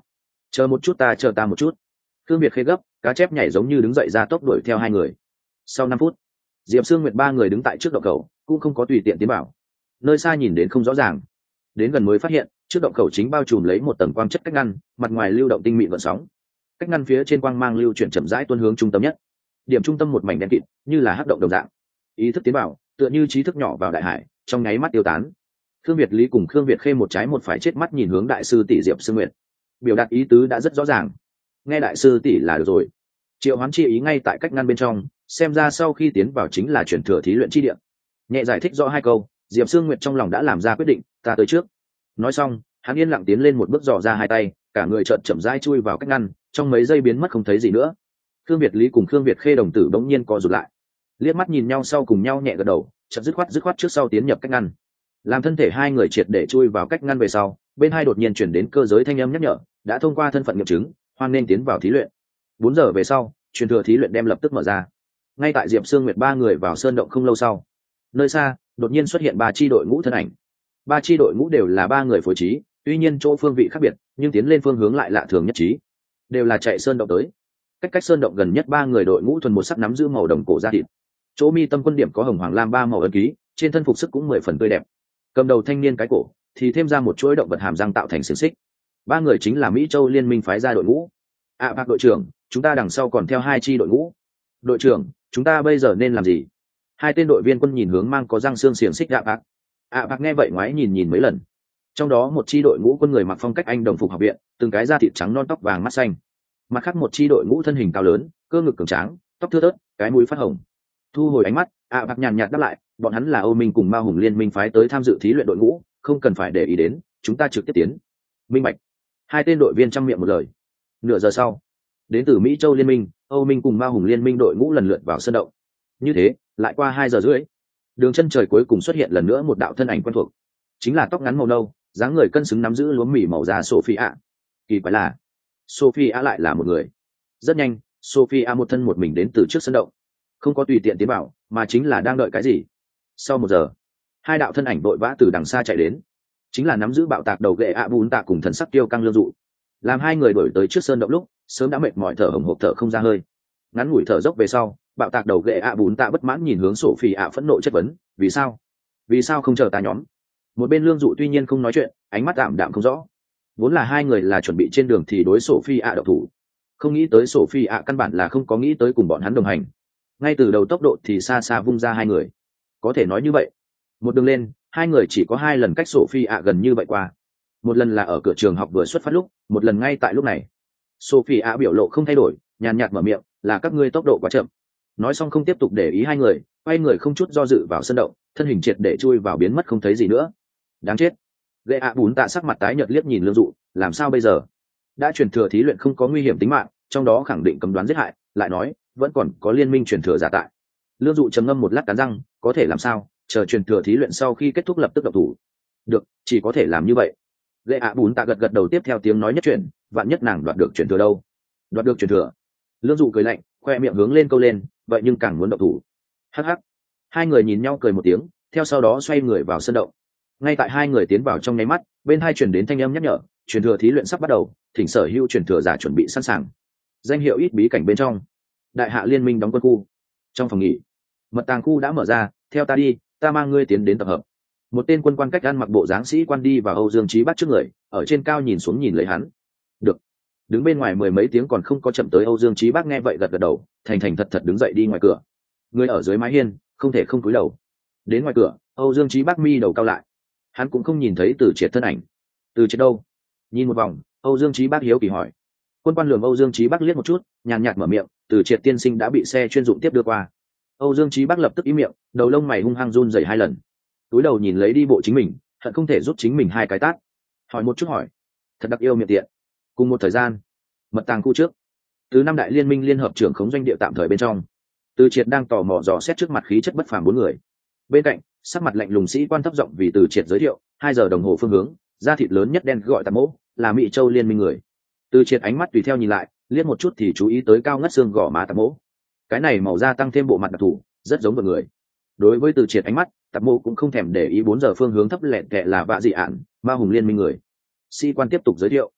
chờ một chút ta chờ ta một chút. Thương Việt khê gấp, cá chép nhảy giống như đứng dậy ra tốc đuổi theo hai người. Sau năm phút, Diệp Sương Nguyệt ba người đứng tại trước động khẩu, cũng không có tùy tiện tiến vào. Nơi xa nhìn đến không rõ ràng, đến gần mới phát hiện trước động khẩu chính bao trùm lấy một tầng quang chất cách ngăn, mặt ngoài lưu động tinh mịn gợn sóng. Cách ngăn phía trên quang mang lưu chuyển chậm rãi tuôn hướng trung tâm nhất. Điểm trung tâm một mảnh đen kịt, như là hắc động đồng dạng. Ý thức tiến vào, tựa như trí thức nhỏ vào đại hải, trong nháy mắt tiêu tán. Khương Việt Lý cùng Khương Việt Khê một trái một phải chết mắt nhìn hướng đại sư tỷ Diệp Sương Nguyệt. Biểu đạt ý tứ đã rất rõ ràng, nghe đại sư tỷ là được rồi. Triệu Hoán chi ý ngay tại cách ngăn bên trong, xem ra sau khi tiến vào chính là chuyển thừa thí luyện chi địa. Nhẹ giải thích rõ hai câu, Diệp Sương Nguyệt trong lòng đã làm ra quyết định, ta tới trước. Nói xong, hắn yên lặng tiến lên một bước, dò ra hai tay, cả người chợt chậm rãi chui vào cách ngăn, trong mấy giây biến mất không thấy gì nữa. Khương Việt Lý cùng Khương Việt Khê đồng tử bỗng nhiên co rụt lại, liếc mắt nhìn nhau sau cùng nhau nhẹ gật đầu, chợt dứt khoát dứt khoát trước sau tiến nhập cách ngăn. Làm thân thể hai người triệt để chui vào cách ngăn về sau, bên hai đột nhiên chuyển đến cơ giới thanh âm nhắc nhở, đã thông qua thân phận nghiệm chứng, hoan nên tiến vào thí luyện. Bốn giờ về sau, truyền thừa thí luyện đem lập tức mở ra. Ngay tại Diệp Sương Nguyệt ba người vào sơn động không lâu sau, nơi xa đột nhiên xuất hiện ba chi đội ngũ thân ảnh. Ba chi đội ngũ đều là ba người phối trí, tuy nhiên chỗ phương vị khác biệt, nhưng tiến lên phương hướng lại lạ thường nhất trí, đều là chạy sơn động tới. Cách cách sơn động gần nhất ba người đội ngũ thuần một sắc nắm giữ màu đồng cổ da thịt, chỗ mi tâm quân điểm có hồng hoàng lam ba màu ấn ký, trên thân phục sức cũng mười phần tươi đẹp. Cầm đầu thanh niên cái cổ thì thêm ra một chuỗi động vật hàm răng tạo thành xiềng xích. Ba người chính là Mỹ Châu Liên minh phái ra đội ngũ. ạ à, bạc đội trưởng, chúng ta đằng sau còn theo hai chi đội ngũ. Đội trưởng, chúng ta bây giờ nên làm gì? Hai tên đội viên quân nhìn hướng mang có răng xương xiềng xích ạ bạc. ạ bạc nghe vậy ngoái nhìn nhìn mấy lần. Trong đó một chi đội ngũ quân người mặc phong cách Anh đồng phục học viện, từng cái da thịt trắng non, tóc vàng mắt xanh. Mặt khác một chi đội ngũ thân hình cao lớn, cơ ngực cường tráng, tóc thưa thớt, cái mũi phát hồng. Thu hồi ánh mắt, ạ bạc nhàn nhạt đáp lại, bọn hắn là Âu Minh cùng Ma Hùng Liên minh phái tới tham dự thí luyện đội ngũ, không cần phải để ý đến, chúng ta trực tiếp tiến. Minh bạch. Hai tên đội viên trăm miệng một lời. Nửa giờ sau, đến từ Mỹ Châu Liên minh, Âu Minh cùng Ma Hùng Liên minh đội ngũ lần lượt vào sân động. Như thế, lại qua hai giờ rưỡi, đường chân trời cuối cùng xuất hiện lần nữa một đạo thân ảnh quen thuộc, chính là tóc ngắn màu nâu, dáng người cân xứng nắm giữ lúa mì màu da Sophia. Kỳ quái là, Sophia lại là một người. Rất nhanh, Sophia một thân một mình đến từ trước sân động, không có tùy tiện tiến vào, mà chính là đang đợi cái gì. Sau một giờ, hai đạo thân ảnh vội vã từ đằng xa chạy đến, chính là nắm giữ bạo tạc đầu ghệ ạ bún tạ cùng thần sắc tiêu căng lương dụ. Làm hai người đổi tới trước sơn động lúc, sớm đã mệt mỏi thở hổn hộc thở không ra hơi. Ngắn ngủi thở dốc về sau, bạo tạc đầu ghệ ạ bún tạ bất mãn nhìn hướng sổ phi ạ phẫn nộ chất vấn, vì sao vì sao không chờ ta nhóm? Một bên lương dụ tuy nhiên không nói chuyện, ánh mắt tạm đạm không rõ. Vốn là hai người là chuẩn bị trên đường thì đối sổ phi ạ độc thủ, không nghĩ tới sổ phi ạ căn bản là không có nghĩ tới cùng bọn hắn đồng hành, ngay từ đầu tốc độ thì xa xa vung ra hai người. Có thể nói như vậy, một đường lên hai người chỉ có hai lần cách Sophie ạ gần như vậy qua. Một lần là ở cửa trường học vừa xuất phát lúc, một lần ngay tại lúc này. Sophie ạ biểu lộ không thay đổi, nhàn nhạt mở miệng, là các ngươi tốc độ quá chậm. Nói xong không tiếp tục để ý hai người, quay người không chút do dự vào sân động, thân hình triệt để chui vào biến mất không thấy gì nữa. Đáng chết. Gệ ạ bún tạ sắc mặt tái nhợt liếc nhìn lương dụ, làm sao bây giờ? Đã truyền thừa thí luyện không có nguy hiểm tính mạng, trong đó khẳng định cấm đoán giết hại, lại nói vẫn còn có liên minh truyền thừa giả tại. Lương dụ trầm ngâm một lát cắn răng, có thể làm sao, chờ truyền thừa thí luyện sau khi kết thúc lập tức động thủ. Được, chỉ có thể làm như vậy. Gệ ạ bún tạ gật gật đầu, tiếp theo tiếng nói nhất chuyển, vạn nhất nàng đoạt được truyền thừa đâu? Đoạt được truyền thừa? Lương dụ cười lạnh, khoe miệng hướng lên câu lên, vậy nhưng càng muốn động thủ. Hắc hắc. Hai người nhìn nhau cười một tiếng, theo sau đó xoay người vào sân động. Ngay tại hai người tiến vào trong nháy mắt, bên hai chuyển đến thanh âm nhắc nhở, truyền thừa thí luyện sắp bắt đầu, thỉnh sở hữu truyền thừa giả chuẩn bị sẵn sàng. Danh hiệu ít bí cảnh bên trong, đại hạ liên minh đóng quân khu. Trong phòng nghỉ, mật tàng khu đã mở ra, theo ta đi, ta mang ngươi tiến đến tập hợp. Một tên quân quan cách ăn mặc bộ dáng sĩ quan đi vào Âu Dương Chí Bắc trước người, ở trên cao nhìn xuống nhìn lấy hắn. Được. Đứng bên ngoài mười mấy tiếng còn không có chậm tới Âu Dương Chí Bắc nghe vậy gật gật đầu, thành thành thật thật đứng dậy đi ngoài cửa. Người ở dưới mái hiên, không thể không cúi đầu. Đến ngoài cửa, Âu Dương Chí Bắc mi đầu cao lại. Hắn cũng không nhìn thấy Từ Triệt thân ảnh. Từ Triệt đâu? Nhìn một vòng, Âu Dương Chí Bắc hiếu kỳ hỏi. Quân quan lườm Âu Dương Chí Bắc liếc một chút, nhàn nhạt mở miệng, Từ Triệt tiên sinh đã bị xe chuyên dụng tiếp đưa qua. Âu Dương Chí Bắc lập tức im miệng, đầu lông mày hung hăng run rẩy hai lần. Túi đầu nhìn lấy đi bộ chính mình, hận không thể giúp chính mình hai cái tát. Hỏi một chút hỏi, thật đặc yêu miệng tiện. Cùng một thời gian, mật tàng khu trước, từ năm đại liên minh liên hợp trưởng khống doanh địa tạm thời bên trong, Từ Triệt đang tò mò dò xét trước mặt khí chất bất phàm bốn người. Bên cạnh, sắc mặt lạnh lùng sĩ quan thấp giọng vì Từ Triệt giới thiệu, hai giờ đồng hồ phương hướng, da thịt lớn nhất đen gọi Tạp Mỗ, là Mỹ Châu liên minh người. Từ Triệt ánh mắt tùy theo nhìn lại, liếc một chút thì chú ý tới cao ngất xương gò má Tạp Mỗ. Cái này màu da tăng thêm bộ mặt đặc thù, rất giống một người. Đối với Từ Triệt ánh mắt, Tạp Mỗ cũng không thèm để ý bốn giờ phương hướng thấp lẹn kệ là vạ dị ạn, Ma Hùng liên minh người. Sĩ quan tiếp tục giới thiệu,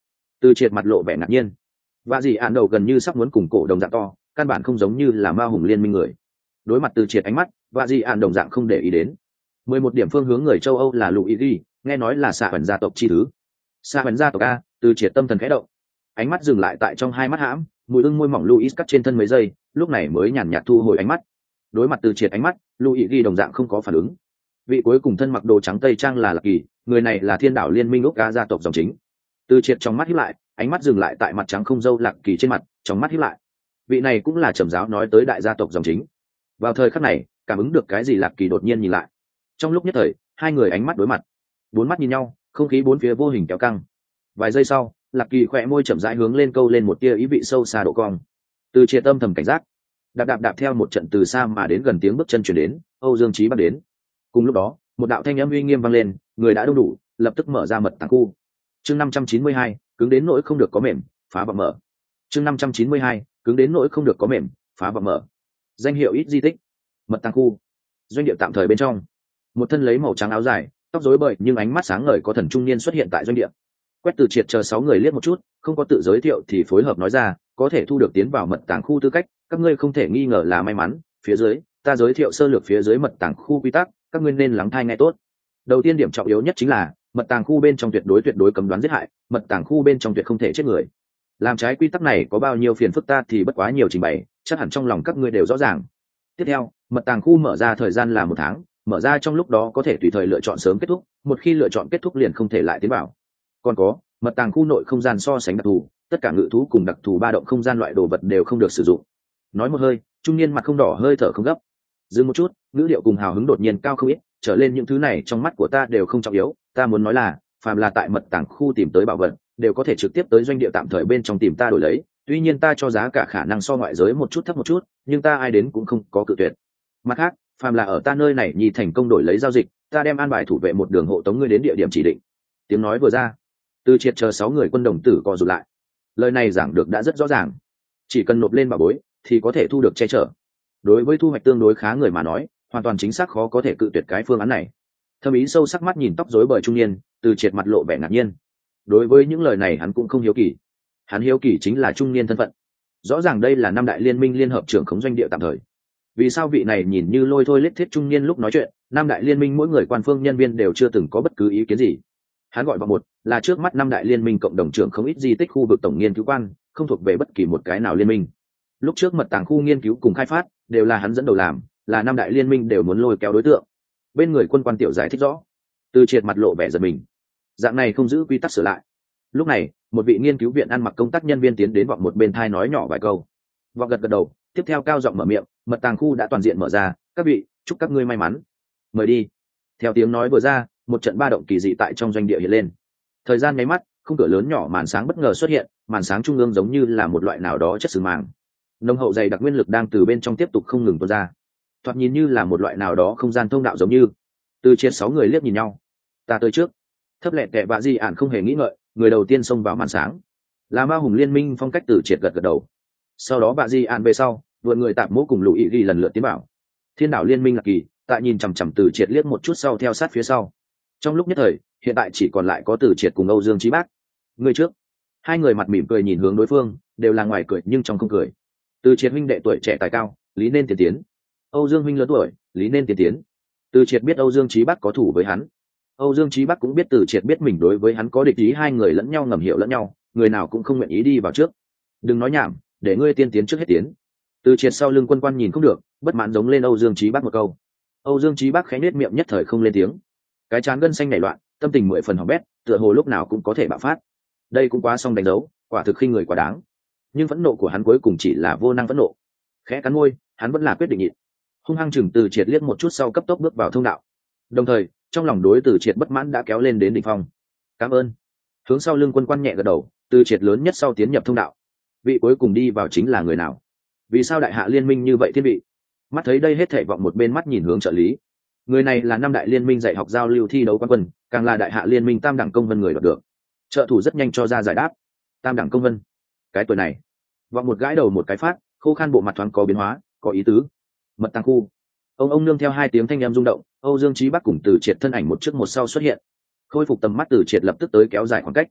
Từ triệt mặt lộ vẻ ngạc nhiên. Và gì ạn đầu gần như sắp muốn cùng cổ đồng dạng to, căn bản không giống như là ma hùng liên minh người. Đối mặt từ triệt ánh mắt, và gì ạn đồng dạng không để ý đến. Mười một điểm phương hướng người châu Âu là Luigi, nghe nói là xạ ẩn gia tộc chi thứ. Xạ ẩn gia tộc a, từ triệt tâm thần khẽ động. Ánh mắt dừng lại tại trong hai mắt hãm, mùi ưng môi mỏng Luis cắt trên thân mấy giây, lúc này mới nhàn nhạt thu hồi ánh mắt. Đối mặt từ triệt ánh mắt, Luigi đồng dạng không có phản ứng. Vị cuối cùng thân mặc đồ trắng tây trang là Lạc Kỳ, người này là Thiên Đảo Liên minh úc cá gia tộc dòng chính. Từ triệt trong mắt híp lại, ánh mắt dừng lại tại mặt trắng không dâu Lạc Kỳ trên mặt, trong mắt híp lại. Vị này cũng là trầm giáo nói tới đại gia tộc dòng chính. Vào thời khắc này, cảm ứng được cái gì Lạc Kỳ đột nhiên nhìn lại. Trong lúc nhất thời, hai người ánh mắt đối mặt, bốn mắt nhìn nhau, không khí bốn phía vô hình kéo căng. Vài giây sau, Lạc Kỳ khỏe môi chậm rãi hướng lên câu lên một tia ý vị sâu xa độ cong. Từ triệt tâm thầm cảnh giác, đạp đạp đạp theo một trận từ xa mà đến gần tiếng bước chân chuyển đến, Âu Dương Chí bắt đến. Cùng lúc đó, một đạo thanh âm uy nghiêm vang lên, người đã đông đủ, lập tức mở ra mật tàng khu. Chương năm trăm chín mươi hai, cứng đến nỗi không được có mềm, phá vọng mở. Chương năm trăm chín mươi hai, cứng đến nỗi không được có mềm, phá vọng mở. Danh hiệu ít di tích, mật tàng khu. Doanh địa tạm thời bên trong, một thân lấy màu trắng áo dài, tóc rối bời nhưng ánh mắt sáng ngời có thần trung niên xuất hiện tại doanh địa. Quét Từ triệt chờ sáu người liếc một chút, không có tự giới thiệu thì phối hợp nói ra, có thể thu được tiến vào mật tàng khu tư cách, các ngươi không thể nghi ngờ là may mắn. Phía dưới, ta giới thiệu sơ lược phía dưới mật tàng khu quy tắc, các ngươi nên lắng tai nghe tốt. Đầu tiên điểm trọng yếu nhất chính là mật tàng khu bên trong tuyệt đối tuyệt đối cấm đoán giết hại, mật tàng khu bên trong tuyệt không thể chết người. Làm trái quy tắc này có bao nhiêu phiền phức ta thì bất quá nhiều trình bày, chắc hẳn trong lòng các ngươi đều rõ ràng. Tiếp theo, mật tàng khu mở ra thời gian là một tháng, mở ra trong lúc đó có thể tùy thời lựa chọn sớm kết thúc, một khi lựa chọn kết thúc liền không thể lại tiến vào. Còn có, mật tàng khu nội không gian so sánh đặc thù, tất cả ngự thú cùng đặc thù ba động không gian loại đồ vật đều không được sử dụng. Nói một hơi, trung niên mặt không đỏ hơi thở không gấp. Dừng một chút, ngữ điệu cùng hào hứng đột nhiên cao không ít, trở lên những thứ này trong mắt của ta đều không trọng yếu, ta muốn nói là, phàm là tại mật tàng khu tìm tới bảo vật, đều có thể trực tiếp tới doanh địa tạm thời bên trong tìm ta đổi lấy, tuy nhiên ta cho giá cả khả năng so ngoại giới một chút thấp một chút, nhưng ta ai đến cũng không có cự tuyệt. Mặt khác, phàm là ở ta nơi này nhì thành công đổi lấy giao dịch, ta đem an bài thủ vệ một đường hộ tống ngươi đến địa điểm chỉ định. Tiếng nói vừa ra, Từ triệt chờ sáu người quân đồng tử co rụt lại. Lời này giảng được đã rất rõ ràng, chỉ cần nộp lên bảo bối thì có thể thu được che chở. Đối với thu hoạch tương đối khá người mà nói, hoàn toàn chính xác khó có thể cự tuyệt cái phương án này. Thâm ý sâu sắc mắt nhìn tóc rối bời trung niên, Từ triệt mặt lộ vẻ ngạc nhiên. Đối với những lời này hắn cũng không hiếu kỳ, hắn hiếu kỳ chính là trung niên thân phận. Rõ ràng đây là năm đại liên minh liên hợp trưởng khống doanh địa tạm thời, vì sao vị này nhìn như lôi thôi lết thiết trung niên lúc nói chuyện, năm đại liên minh mỗi người quan phương nhân viên đều chưa từng có bất cứ ý kiến gì. Hắn gọi vào một là trước mắt năm đại liên minh cộng đồng trưởng không ít di tích khu vực tổng nghiên cứu quan, không thuộc về bất kỳ một cái nào liên minh. Lúc trước mật tàng khu nghiên cứu cùng khai phát đều là hắn dẫn đầu làm, là năm đại liên minh đều muốn lôi kéo đối tượng. Bên người quân quan tiểu giải thích rõ. Từ triệt mặt lộ vẻ giật mình, dạng này không giữ quy tắc sửa lại. Lúc này, một vị nghiên cứu viện ăn mặc công tác nhân viên tiến đến vọng một bên thai nói nhỏ vài câu. Vọng gật gật đầu, tiếp theo cao giọng mở miệng, mật tàng khu đã toàn diện mở ra, các vị, chúc các ngươi may mắn, mời đi. Theo tiếng nói vừa ra, một trận ba động kỳ dị tại trong doanh địa hiện lên. Thời gian nháy mắt, khung cửa lớn nhỏ màn sáng bất ngờ xuất hiện, màn sáng trung ương giống như là một loại nào đó chất sừng màng, nồng hậu dày đặc nguyên lực đang từ bên trong tiếp tục không ngừng tuôn ra, thoạt nhìn như là một loại nào đó không gian thông đạo giống như. Từ triệt sáu người liếc nhìn nhau. Ta tới trước. Thấp lẹ tẹ bạ di ản không hề nghĩ ngợi, người đầu tiên xông vào màn sáng là ma hùng liên minh phong cách. Từ triệt gật gật đầu. Sau đó bạ di ản về sau, vượt người tạm mỗ cùng lũ ý ghi lần lượt tiến bảo. Thiên đảo liên minh Lạc Kỳ tại nhìn chằm chằm Từ triệt liếc một chút sau theo sát phía sau. Trong lúc nhất thời, hiện tại chỉ còn lại có Từ triệt cùng Âu Dương Chí Bác. Người trước. Hai người mặt mỉm cười nhìn hướng đối phương, đều là ngoài cười nhưng trong không cười. Từ triệt huynh đệ tuổi trẻ tài cao, lý nên tiền tiến. Âu Dương huynh lớn tuổi, lý nên tiền tiến. Từ triệt biết Âu Dương Chí Bác có thủ với hắn, Âu Dương Chí Bác cũng biết Từ triệt biết mình đối với hắn có địch ý, hai người lẫn nhau ngầm hiểu lẫn nhau, người nào cũng không nguyện ý đi vào trước. Đừng nói nhảm, để ngươi tiên tiến trước hết tiến. Từ triệt sau lưng quân quan nhìn không được, bất mãn giống lên Âu Dương Chí Bác một câu. Âu Dương Chí Bác khẽ nhếch miệng nhất thời không lên tiếng, cái trán gân xanh nảy loạn, tâm tình mười phần hỏng bét, tựa hồ lúc nào cũng có thể bạo phát. Đây cũng quá xong đánh dấu, quả thực khinh người quá đáng. Nhưng phẫn nộ của hắn cuối cùng chỉ là vô năng phẫn nộ. Khẽ cắn môi, hắn vẫn là quyết định nhịn. Hung hăng chừng Từ triệt liếc một chút sau cấp tốc bước vào thông đạo. Đồng thời, trong lòng đối Từ triệt bất mãn đã kéo lên đến đỉnh phong. Cảm ơn. Hướng sau lưng quân quan nhẹ gật đầu, Từ triệt lớn nhất sau tiến nhập thông đạo. Vị cuối cùng đi vào chính là người nào? Vì sao đại hạ liên minh như vậy thiên vị? Mắt thấy đây hết thảy vọng một bên mắt nhìn hướng trợ lý. Người này là năm đại liên minh dạy học giao lưu thi đấu quan quân, càng là đại hạ liên minh tam đẳng công vân người đoạt được. Trợ thủ rất nhanh cho ra giải đáp. Tam đẳng công vân. Cái tuổi này, vọng một gãi đầu một cái phát, khô khan bộ mặt thoáng có biến hóa, có ý tứ. Mật tàng khu. Ông ông nương theo hai tiếng thanh em rung động, Âu Dương Chí Bác cùng Từ triệt thân ảnh một trước một sau xuất hiện. Khôi phục tầm mắt, Từ triệt lập tức tới kéo dài khoảng cách.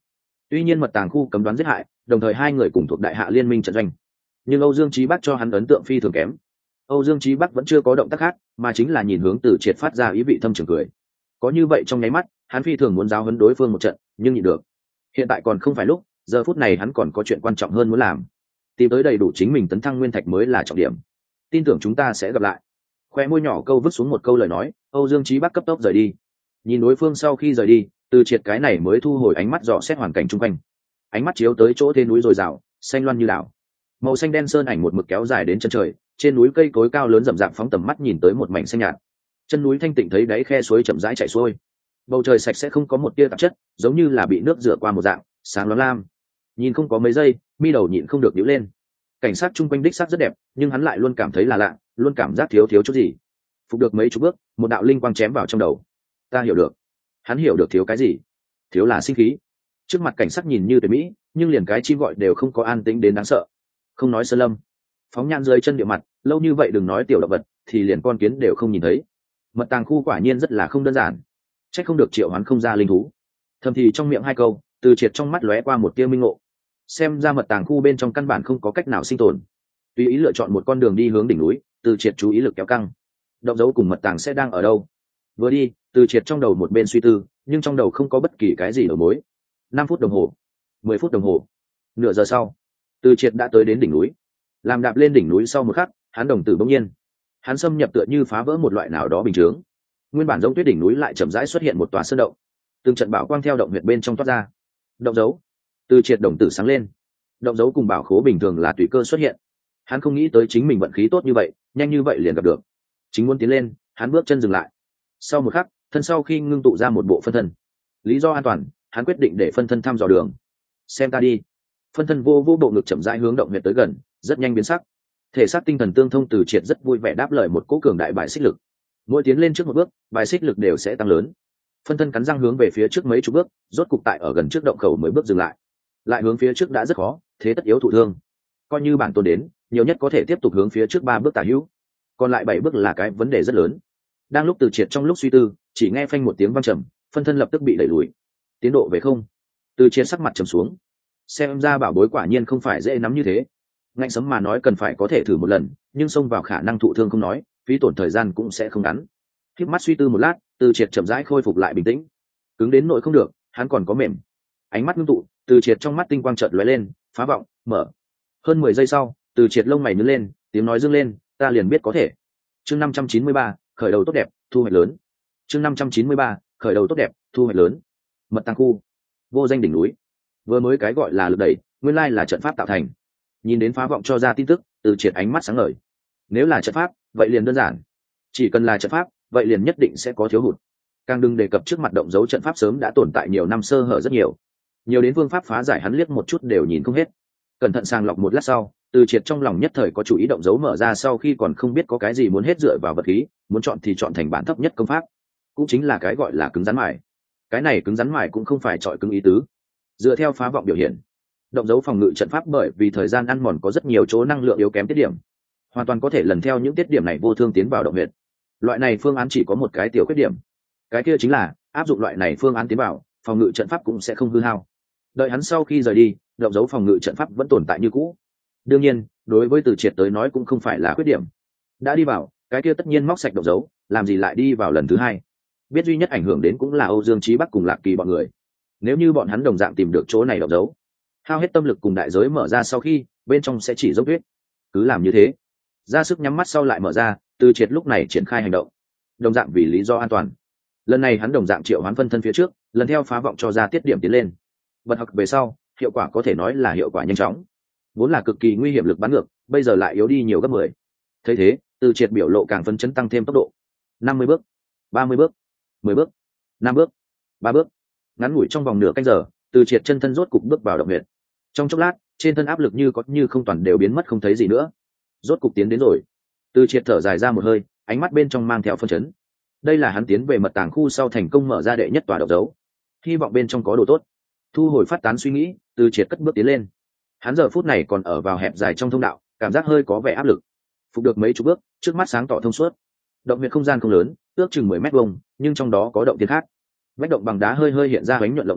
Tuy nhiên mật tàng khu cấm đoán giết hại, đồng thời hai người cùng thuộc đại hạ liên minh trận doanh, nhưng Âu Dương Chí Bắc cho hắn ấn tượng phi thường kém. Âu Dương Chí Bắc vẫn chưa có động tác khác, mà chính là nhìn hướng Từ Triệt phát ra ý vị thâm trường cười. Có như vậy trong nháy mắt, hắn phi thường muốn giáo huấn đối phương một trận, nhưng nhịn được. Hiện tại còn không phải lúc, giờ phút này hắn còn có chuyện quan trọng hơn muốn làm. Tìm tới đầy đủ chính mình tấn thăng nguyên thạch mới là trọng điểm. Tin tưởng chúng ta sẽ gặp lại. Khoe môi nhỏ câu vứt xuống một câu lời nói, Âu Dương Chí Bắc cấp tốc rời đi. Nhìn đối phương sau khi rời đi, Từ Triệt cái này mới thu hồi ánh mắt dò xét hoàn cảnh xung quanh. Ánh mắt chiếu tới chỗ thế núi rồi rào, xanh loan như đảo. Màu xanh đen sơn ảnh một mực kéo dài đến chân trời, trên núi cây cối cao lớn rậm rạp phóng tầm mắt nhìn tới một mảnh xanh nhạt. Chân núi thanh tịnh thấy đáy khe suối chậm rãi chảy xuôi. Bầu trời sạch sẽ không có một tia tạp chất, giống như là bị nước rửa qua một dạng, sáng loáng lam. Nhìn không có mấy giây, mi đầu nhịn không được nhíu lên. Cảnh sát chung quanh đích xác rất đẹp, nhưng hắn lại luôn cảm thấy là lạ, luôn cảm giác thiếu thiếu chút gì. Phục được mấy chục bước, một đạo linh quang chém vào trong đầu. Ta hiểu được. Hắn hiểu được thiếu cái gì? Thiếu là sinh khí. Trước mặt cảnh sát nhìn như tuyệt mỹ, nhưng liền cái chim gọi đều không có an tĩnh đến đáng sợ. Không nói sơn lâm, phóng nhan dưới chân địa mặt, lâu như vậy đừng nói tiểu động vật, thì liền con kiến đều không nhìn thấy. Mật tàng khu quả nhiên rất là không đơn giản. Trách không được triệu hoán không ra linh thú. Thầm thì trong miệng hai câu, Từ Triệt trong mắt lóe qua một tia minh ngộ. Xem ra mật tàng khu bên trong căn bản không có cách nào sinh tồn. Tùy ý lựa chọn một con đường đi hướng đỉnh núi, Từ Triệt chú ý lực kéo căng. Động dấu cùng mật tàng sẽ đang ở đâu? Vừa đi, Từ Triệt trong đầu một bên suy tư, nhưng trong đầu không có bất kỳ cái gì đầu mối. Năm phút đồng hồ, mười phút đồng hồ, nửa giờ sau, Từ Triệt đã tới đến đỉnh núi. Làm đạp lên đỉnh núi sau một khắc, hắn đồng tử bỗng nhiên, hắn xâm nhập tựa như phá vỡ một loại nào đó bình chướng. Nguyên bản giống tuyết đỉnh núi lại chậm rãi xuất hiện một tòa sơn động. Từng trận bảo quang theo động huyệt bên trong toát ra. Động dấu. Từ Triệt đồng tử sáng lên. Động dấu cùng bảo khố bình thường là tùy cơ xuất hiện. Hắn không nghĩ tới chính mình vận khí tốt như vậy, nhanh như vậy liền gặp được. Chính muốn tiến lên, hắn bước chân dừng lại. Sau một khắc, thân sau khi ngưng tụ ra một bộ phân thân. Lý do an toàn, hắn quyết định để phân thân thăm dò đường. Xem ta đi. Phân thân vô vô bộ ngực chậm rãi hướng động huyệt tới gần, rất nhanh biến sắc. Thể xác tinh thần tương thông, Từ Triệt rất vui vẻ đáp lời một cỗ cường đại bài xích lực. Mỗi tiến lên trước một bước, bài xích lực đều sẽ tăng lớn. Phân thân cắn răng hướng về phía trước mấy chục bước, rốt cục tại ở gần trước động khẩu mới bước dừng lại. Lại hướng phía trước đã rất khó, thế tất yếu thụ thương. Coi như bản tôn đến, nhiều nhất có thể tiếp tục hướng phía trước ba bước tả hữu. Còn lại bảy bước là cái vấn đề rất lớn. Đang lúc Từ Triệt trong lúc suy tư, chỉ nghe phanh một tiếng vang trầm, phân thân lập tức bị đẩy lùi. Tiến độ về không. Từ Triệt sắc mặt trầm xuống. Xem ra bảo bối quả nhiên không phải dễ nắm như thế. Ngạnh sấm mà nói cần phải có thể thử một lần, nhưng xông vào khả năng thụ thương không nói, phí tổn thời gian cũng sẽ không ngắn. Khiếp mắt suy tư một lát, Từ Triệt chậm rãi khôi phục lại bình tĩnh. Cứng đến nỗi không được, hắn còn có mềm. Ánh mắt ngưng tụ, Từ Triệt trong mắt tinh quang chợt lóe lên, phá vọng, mở. Hơn mười giây sau, Từ Triệt lông mày nhướng lên, tiếng nói dương lên, ta liền biết có thể. Chương năm trăm chín mươi ba, khởi đầu tốt đẹp, thu hoạch lớn. Chương năm trăm chín mươi ba, khởi đầu tốt đẹp, thu hoạch lớn. Mật tàng khu, vô danh đỉnh núi. Vừa mới cái gọi là lực đẩy, nguyên lai là trận pháp tạo thành. Nhìn đến phá vọng cho ra tin tức, Từ Triệt ánh mắt sáng ngời. Nếu là trận pháp, vậy liền đơn giản. Chỉ cần là trận pháp, vậy liền nhất định sẽ có thiếu hụt. Càng đừng đề cập trước mặt động dấu trận pháp sớm đã tồn tại nhiều năm, sơ hở rất nhiều. Nhiều đến phương pháp phá giải hắn liếc một chút đều nhìn không hết. Cẩn thận sàng lọc một lát sau, Từ Triệt trong lòng nhất thời có chủ ý động dấu mở ra sau khi còn không biết có cái gì muốn hết dựa vào vật khí, muốn chọn thì chọn thành bản thấp nhất công pháp. Cũng chính là cái gọi là cứng rắn mài. Cái này cứng rắn mài cũng không phải chọi cứng ý tứ. Dựa theo phá vọng biểu hiện, động dấu phòng ngự trận pháp bởi vì thời gian ăn mòn có rất nhiều chỗ năng lượng yếu kém tiết điểm, hoàn toàn có thể lần theo những tiết điểm này vô thương tiến vào động huyệt. Loại này phương án chỉ có một cái tiểu khuyết điểm, cái kia chính là áp dụng loại này phương án tiến vào, phòng ngự trận pháp cũng sẽ không hư hao. Đợi hắn sau khi rời đi, động dấu phòng ngự trận pháp vẫn tồn tại như cũ. Đương nhiên, đối với Từ Triệt tới nói cũng không phải là khuyết điểm. Đã đi vào, cái kia tất nhiên móc sạch động dấu, làm gì lại đi vào lần thứ hai? Biết duy nhất ảnh hưởng đến cũng là Âu Dương Chí Bắc cùng Lạc Kỳ bọn người. Nếu như bọn hắn đồng dạng tìm được chỗ này động dấu, hao hết tâm lực cùng đại giới mở ra sau khi, bên trong sẽ chỉ dốc tuyết. Cứ làm như thế, ra sức nhắm mắt sau lại mở ra, Từ Triệt lúc này triển khai hành động. Đồng dạng vì lý do an toàn, lần này hắn đồng dạng triệu hoán phân thân phía trước, lần theo phá vọng cho ra tiết điểm tiến lên. Bật học về sau, hiệu quả có thể nói là hiệu quả nhanh chóng. Vốn là cực kỳ nguy hiểm lực bắn ngược, bây giờ lại yếu đi nhiều gấp mười. Thấy thế, Từ Triệt biểu lộ càng phấn chấn tăng thêm tốc độ. năm mươi bước, ba mươi bước, mười bước, năm bước, ba bước. Ngắn ngủi trong vòng nửa canh giờ, Từ Triệt chân thân rốt cục bước vào động huyệt. Trong chốc lát, trên thân áp lực như có như không toàn đều biến mất không thấy gì nữa. Rốt cục tiến đến rồi. Từ Triệt thở dài ra một hơi, ánh mắt bên trong mang theo phân chấn. Đây là hắn tiến về mật tàng khu sau thành công mở ra đệ nhất tòa động dấu, hy vọng bên trong có đồ tốt. Thu hồi phát tán suy nghĩ, Từ Triệt cất bước tiến lên. Hắn giờ phút này còn ở vào hẹp dài trong thông đạo, cảm giác hơi có vẻ áp lực. Phục được mấy chục bước, trước mắt sáng tỏ thông suốt. Động huyệt không gian không lớn, ước chừng mười mét vuông, nhưng trong đó có động thiên khác. Vách động bằng đá hơi hơi hiện ra ánh nhuận lộng lẫy,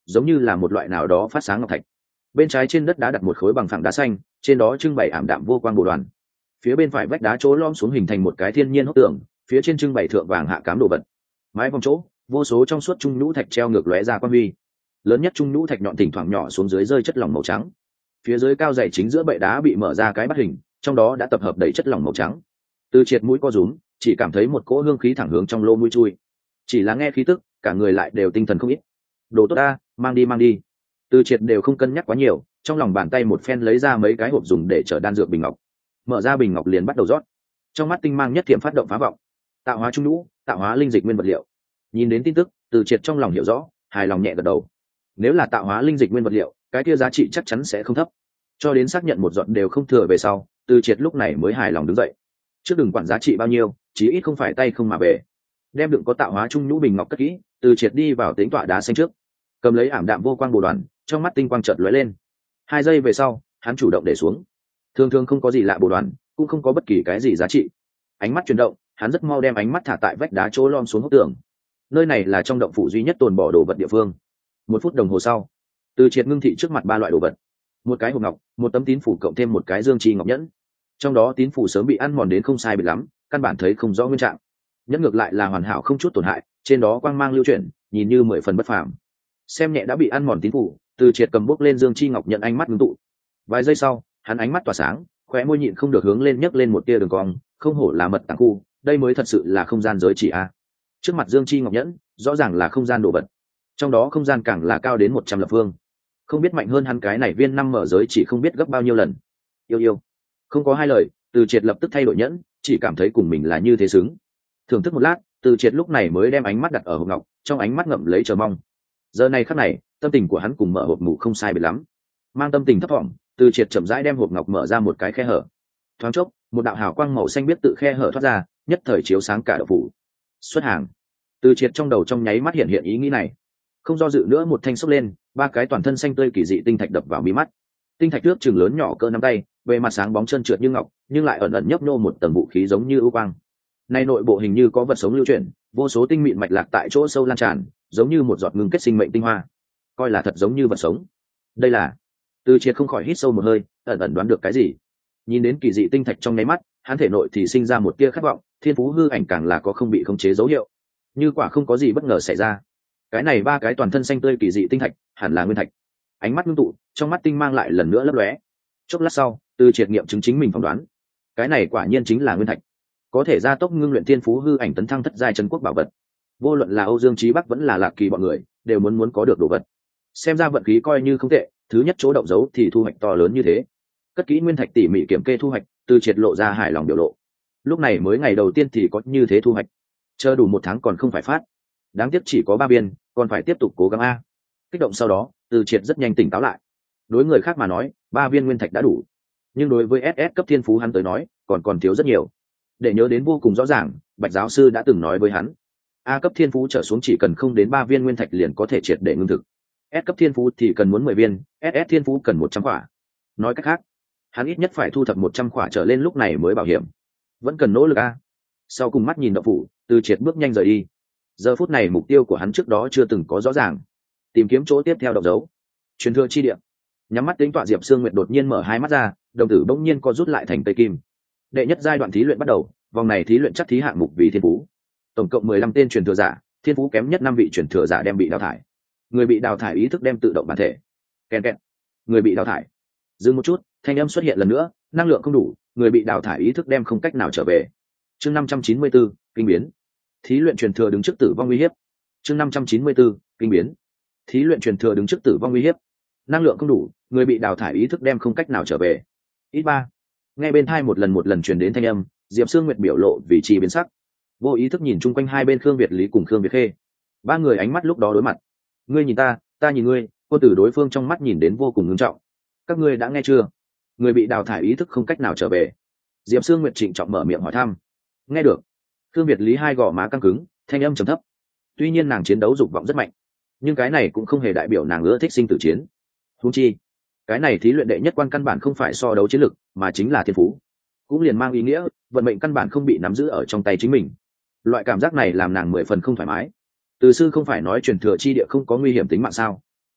giống như là một loại nào đó phát sáng ngọc thạch. Bên trái trên đất đá đặt một khối bằng phẳng đá xanh, trên đó trưng bày ảm đạm vô quang bồ đoàn. Phía bên phải vách đá chỗ lõm xuống hình thành một cái thiên nhiên hốc tượng, phía trên trưng bày thượng vàng hạ cám đồ vật. Mái vòng chỗ, vô số trong suốt trung nhũ thạch treo ngược lóe ra quang huy. Lớn nhất trung nhũ thạch nhọn thỉnh thoảng nhỏ xuống dưới rơi chất lỏng màu trắng. Phía dưới cao dày chính giữa bệ đá bị mở ra cái bát hình, trong đó đã tập hợp đầy chất lỏng màu trắng. Từ Triệt mũi co rúm, chỉ cảm thấy một cỗ hương khí thẳng hướng trong lỗ mũi chui. Chỉ là nghe khí tức, cả người lại đều tinh thần không ít. Đồ tốt ta, mang đi mang đi. Từ Triệt đều không cân nhắc quá nhiều, trong lòng bàn tay một phen lấy ra mấy cái hộp dùng để chở đan dược bình ngọc. Mở ra bình ngọc liền bắt đầu rót. Trong mắt tinh mang nhất thiểm phát động phá vọng. Tạo hóa trung nhũ, tạo hóa linh dịch nguyên vật liệu. Nhìn đến tin tức, Từ Triệt trong lòng hiểu rõ, hài lòng nhẹ gật đầu. Nếu là tạo hóa linh dịch nguyên vật liệu, cái kia giá trị chắc chắn sẽ không thấp. Cho đến xác nhận một giọt đều không thừa về sau, Từ Triệt lúc này mới hài lòng đứng dậy. Trước đừng quản giá trị bao nhiêu, chí ít không phải tay không mà về. Đem đựng có tạo hóa trung nhũ bình ngọc cất kỹ, Từ Triệt đi vào tính tọa đá xanh trước, cầm lấy ảm đạm vô quang bồ đoàn, trong mắt tinh quang chợt lóe lên. Hai giây về sau, hắn chủ động để xuống. Thường thường không có gì lạ bồ đoàn, cũng không có bất kỳ cái gì giá trị. Ánh mắt chuyển động, hắn rất mau đem ánh mắt thả tại vách đá chỗ lom xuống hốc tường. Nơi này là trong động phủ duy nhất tồn bỏ đồ vật địa phương. Một phút đồng hồ sau, Từ Triệt ngưng thị trước mặt ba loại đồ vật: một cái hộp ngọc, một tấm tín phủ cộng thêm một cái dương chi ngọc nhẫn. Trong đó tín phủ sớm bị ăn mòn đến không sai biệt lắm, căn bản thấy không rõ nguyên trạng. Nhẫn ngược lại là hoàn hảo không chút tổn hại, trên đó quang mang lưu chuyển, nhìn như mười phần bất phàm. Xem nhẹ đã bị ăn mòn tín phủ, Từ Triệt cầm bốc lên dương chi ngọc nhận, ánh mắt ngưng tụ. Vài giây sau, hắn ánh mắt tỏa sáng, khóe môi nhịn không được hướng lên nhấc lên một tia đường cong, không hổ là mật tàng khu, đây mới thật sự là không gian giới chỉ a. Trước mặt dương chi ngọc nhẫn, rõ ràng là không gian đồ vật. Trong đó không gian càng là cao đến một trăm lập phương. Không biết mạnh hơn hắn cái này viên năm mở giới chỉ không biết gấp bao nhiêu lần. Yêu yêu. Không có hai lời, Từ Triệt lập tức thay đổi nhẫn, chỉ cảm thấy cùng mình là như thế xứng. Thưởng thức một lát, Từ Triệt lúc này mới đem ánh mắt đặt ở hộp ngọc, trong ánh mắt ngậm lấy chờ mong. Giờ này khắc này, tâm tình của hắn cùng mở hộp ngủ không sai biệt lắm. Mang tâm tình thấp thỏm, Từ Triệt chậm rãi đem hộp ngọc mở ra một cái khe hở. Thoáng chốc, một đạo hào quang màu xanh biết tự khe hở thoát ra, nhất thời chiếu sáng cả động phủ. Xuất hàng. Từ Triệt trong đầu trong nháy mắt hiện hiện ý nghĩ này. Không do dự nữa, một thanh xốc lên, ba cái toàn thân xanh tươi kỳ dị tinh thạch đập vào mí mắt. Tinh thạch nước chừng lớn nhỏ cỡ nắm tay, bề mặt sáng bóng trơn trượt như ngọc, nhưng lại ẩn ẩn nhấp nhô một tầng vũ khí giống như ưu quang. Nay nội bộ hình như có vật sống lưu chuyển, vô số tinh mịn mạch lạc tại chỗ sâu lan tràn, giống như một giọt ngưng kết sinh mệnh tinh hoa. Coi là thật giống như vật sống. Đây là... Từ Triệt không khỏi hít sâu một hơi, ẩn ẩn đoán được cái gì. Nhìn đến kỳ dị tinh thạch trong nháy mắt, hắn thể nội thì sinh ra một tia khát vọng, thiên phú hư ảnh càng là có không bị khống chế dấu hiệu. Như quả không có gì bất ngờ xảy ra, cái này ba cái toàn thân xanh tươi kỳ dị tinh thạch hẳn là nguyên thạch. Ánh mắt ngưng tụ, trong mắt tinh mang lại lần nữa lấp lóe. Chốc lát sau, Từ Triệt nghiệm chứng chính mình phỏng đoán, cái này quả nhiên chính là nguyên thạch, có thể gia tốc ngưng luyện thiên phú hư ảnh tấn thăng thất giai chân quốc bảo vật. Vô luận là Âu Dương Chí Bắc vẫn là Lạc Kỳ bọn người, đều muốn muốn có được đồ vật. Xem ra vận khí coi như không tệ, thứ nhất chỗ động dấu thì thu hoạch to lớn như thế. Cất kỹ nguyên thạch tỉ mỉ kiểm kê thu hoạch, Từ Triệt lộ ra hài lòng biểu lộ. Lúc này mới ngày đầu tiên thì có như thế thu hoạch, chờ đủ một tháng còn không phải phát. Đáng tiếc chỉ có ba viên, còn phải tiếp tục cố gắng a. Kích động sau đó, Từ Triệt rất nhanh tỉnh táo lại. Đối người khác mà nói, ba viên nguyên thạch đã đủ, nhưng đối với ét ét cấp thiên phú hắn tới nói, còn còn thiếu rất nhiều. Để nhớ đến vô cùng rõ ràng, Bạch giáo sư đã từng nói với hắn, A cấp thiên phú trở xuống chỉ cần không đến ba viên nguyên thạch liền có thể triệt để ngưng thực. S cấp thiên phú thì cần muốn mười viên, ét ét thiên phú cần một trăm quả. Nói cách khác, hắn ít nhất phải thu thập một trăm quả trở lên lúc này mới bảo hiểm. Vẫn cần nỗ lực a. Sau cùng mắt nhìn động phủ, Từ Triệt bước nhanh rời đi. Giờ phút này mục tiêu của hắn trước đó chưa từng có rõ ràng, tìm kiếm chỗ tiếp theo động dấu. Truyền thừa chi địa. Nhắm mắt tính tọa, Diệp Sương Nguyệt đột nhiên mở hai mắt ra, đồng tử bỗng nhiên co rút lại thành tây kim. Đệ nhất giai đoạn thí luyện bắt đầu, vòng này thí luyện chắc thí hạng mục vì thiên phú. Tổng cộng mười lăm tên truyền thừa giả, thiên phú kém nhất năm vị truyền thừa giả đem bị đào thải. Người bị đào thải ý thức đem tự động bản thể. Kèn kẹt. Người bị đào thải. Dừng một chút, thanh âm xuất hiện lần nữa, năng lượng không đủ, người bị đào thải ý thức đem không cách nào trở về. Chương năm trăm chín mươi bốn, kinh biến. Thí luyện truyền thừa đứng trước tử vong uy hiếp. Chương năm trăm chín mươi bốn, kinh biến. Thí luyện truyền thừa đứng trước tử vong uy hiếp. Năng lượng không đủ, người bị đào thải ý thức đem không cách nào trở về. Ít ba. Nghe bên tai một lần một lần truyền đến thanh âm, Diệp Sương Nguyệt biểu lộ vị trí biến sắc. Vô ý thức nhìn chung quanh hai bên Khương Việt Lý cùng Khương Việt Khê. Ba người ánh mắt lúc đó đối mặt. Ngươi nhìn ta, ta nhìn ngươi, cô tử đối phương trong mắt nhìn đến vô cùng ngưng trọng. Các ngươi đã nghe chưa? Người bị đào thải ý thức không cách nào trở về. Diệp Sương Nguyệt trịnh trọng mở miệng hỏi thăm. Nghe được. Khương Việt Lý hai gò má căng cứng, thanh âm trầm thấp. Tuy nhiên nàng chiến đấu dục vọng rất mạnh, nhưng cái này cũng không hề đại biểu nàng ưa thích sinh tử chiến. Huống chi, cái này thí luyện đệ nhất quan căn bản không phải so đấu chiến lực, mà chính là thiên phú. Cũng liền mang ý nghĩa vận mệnh căn bản không bị nắm giữ ở trong tay chính mình. Loại cảm giác này làm nàng mười phần không thoải mái. Từ sư không phải nói truyền thừa chi địa không có nguy hiểm tính mạng sao?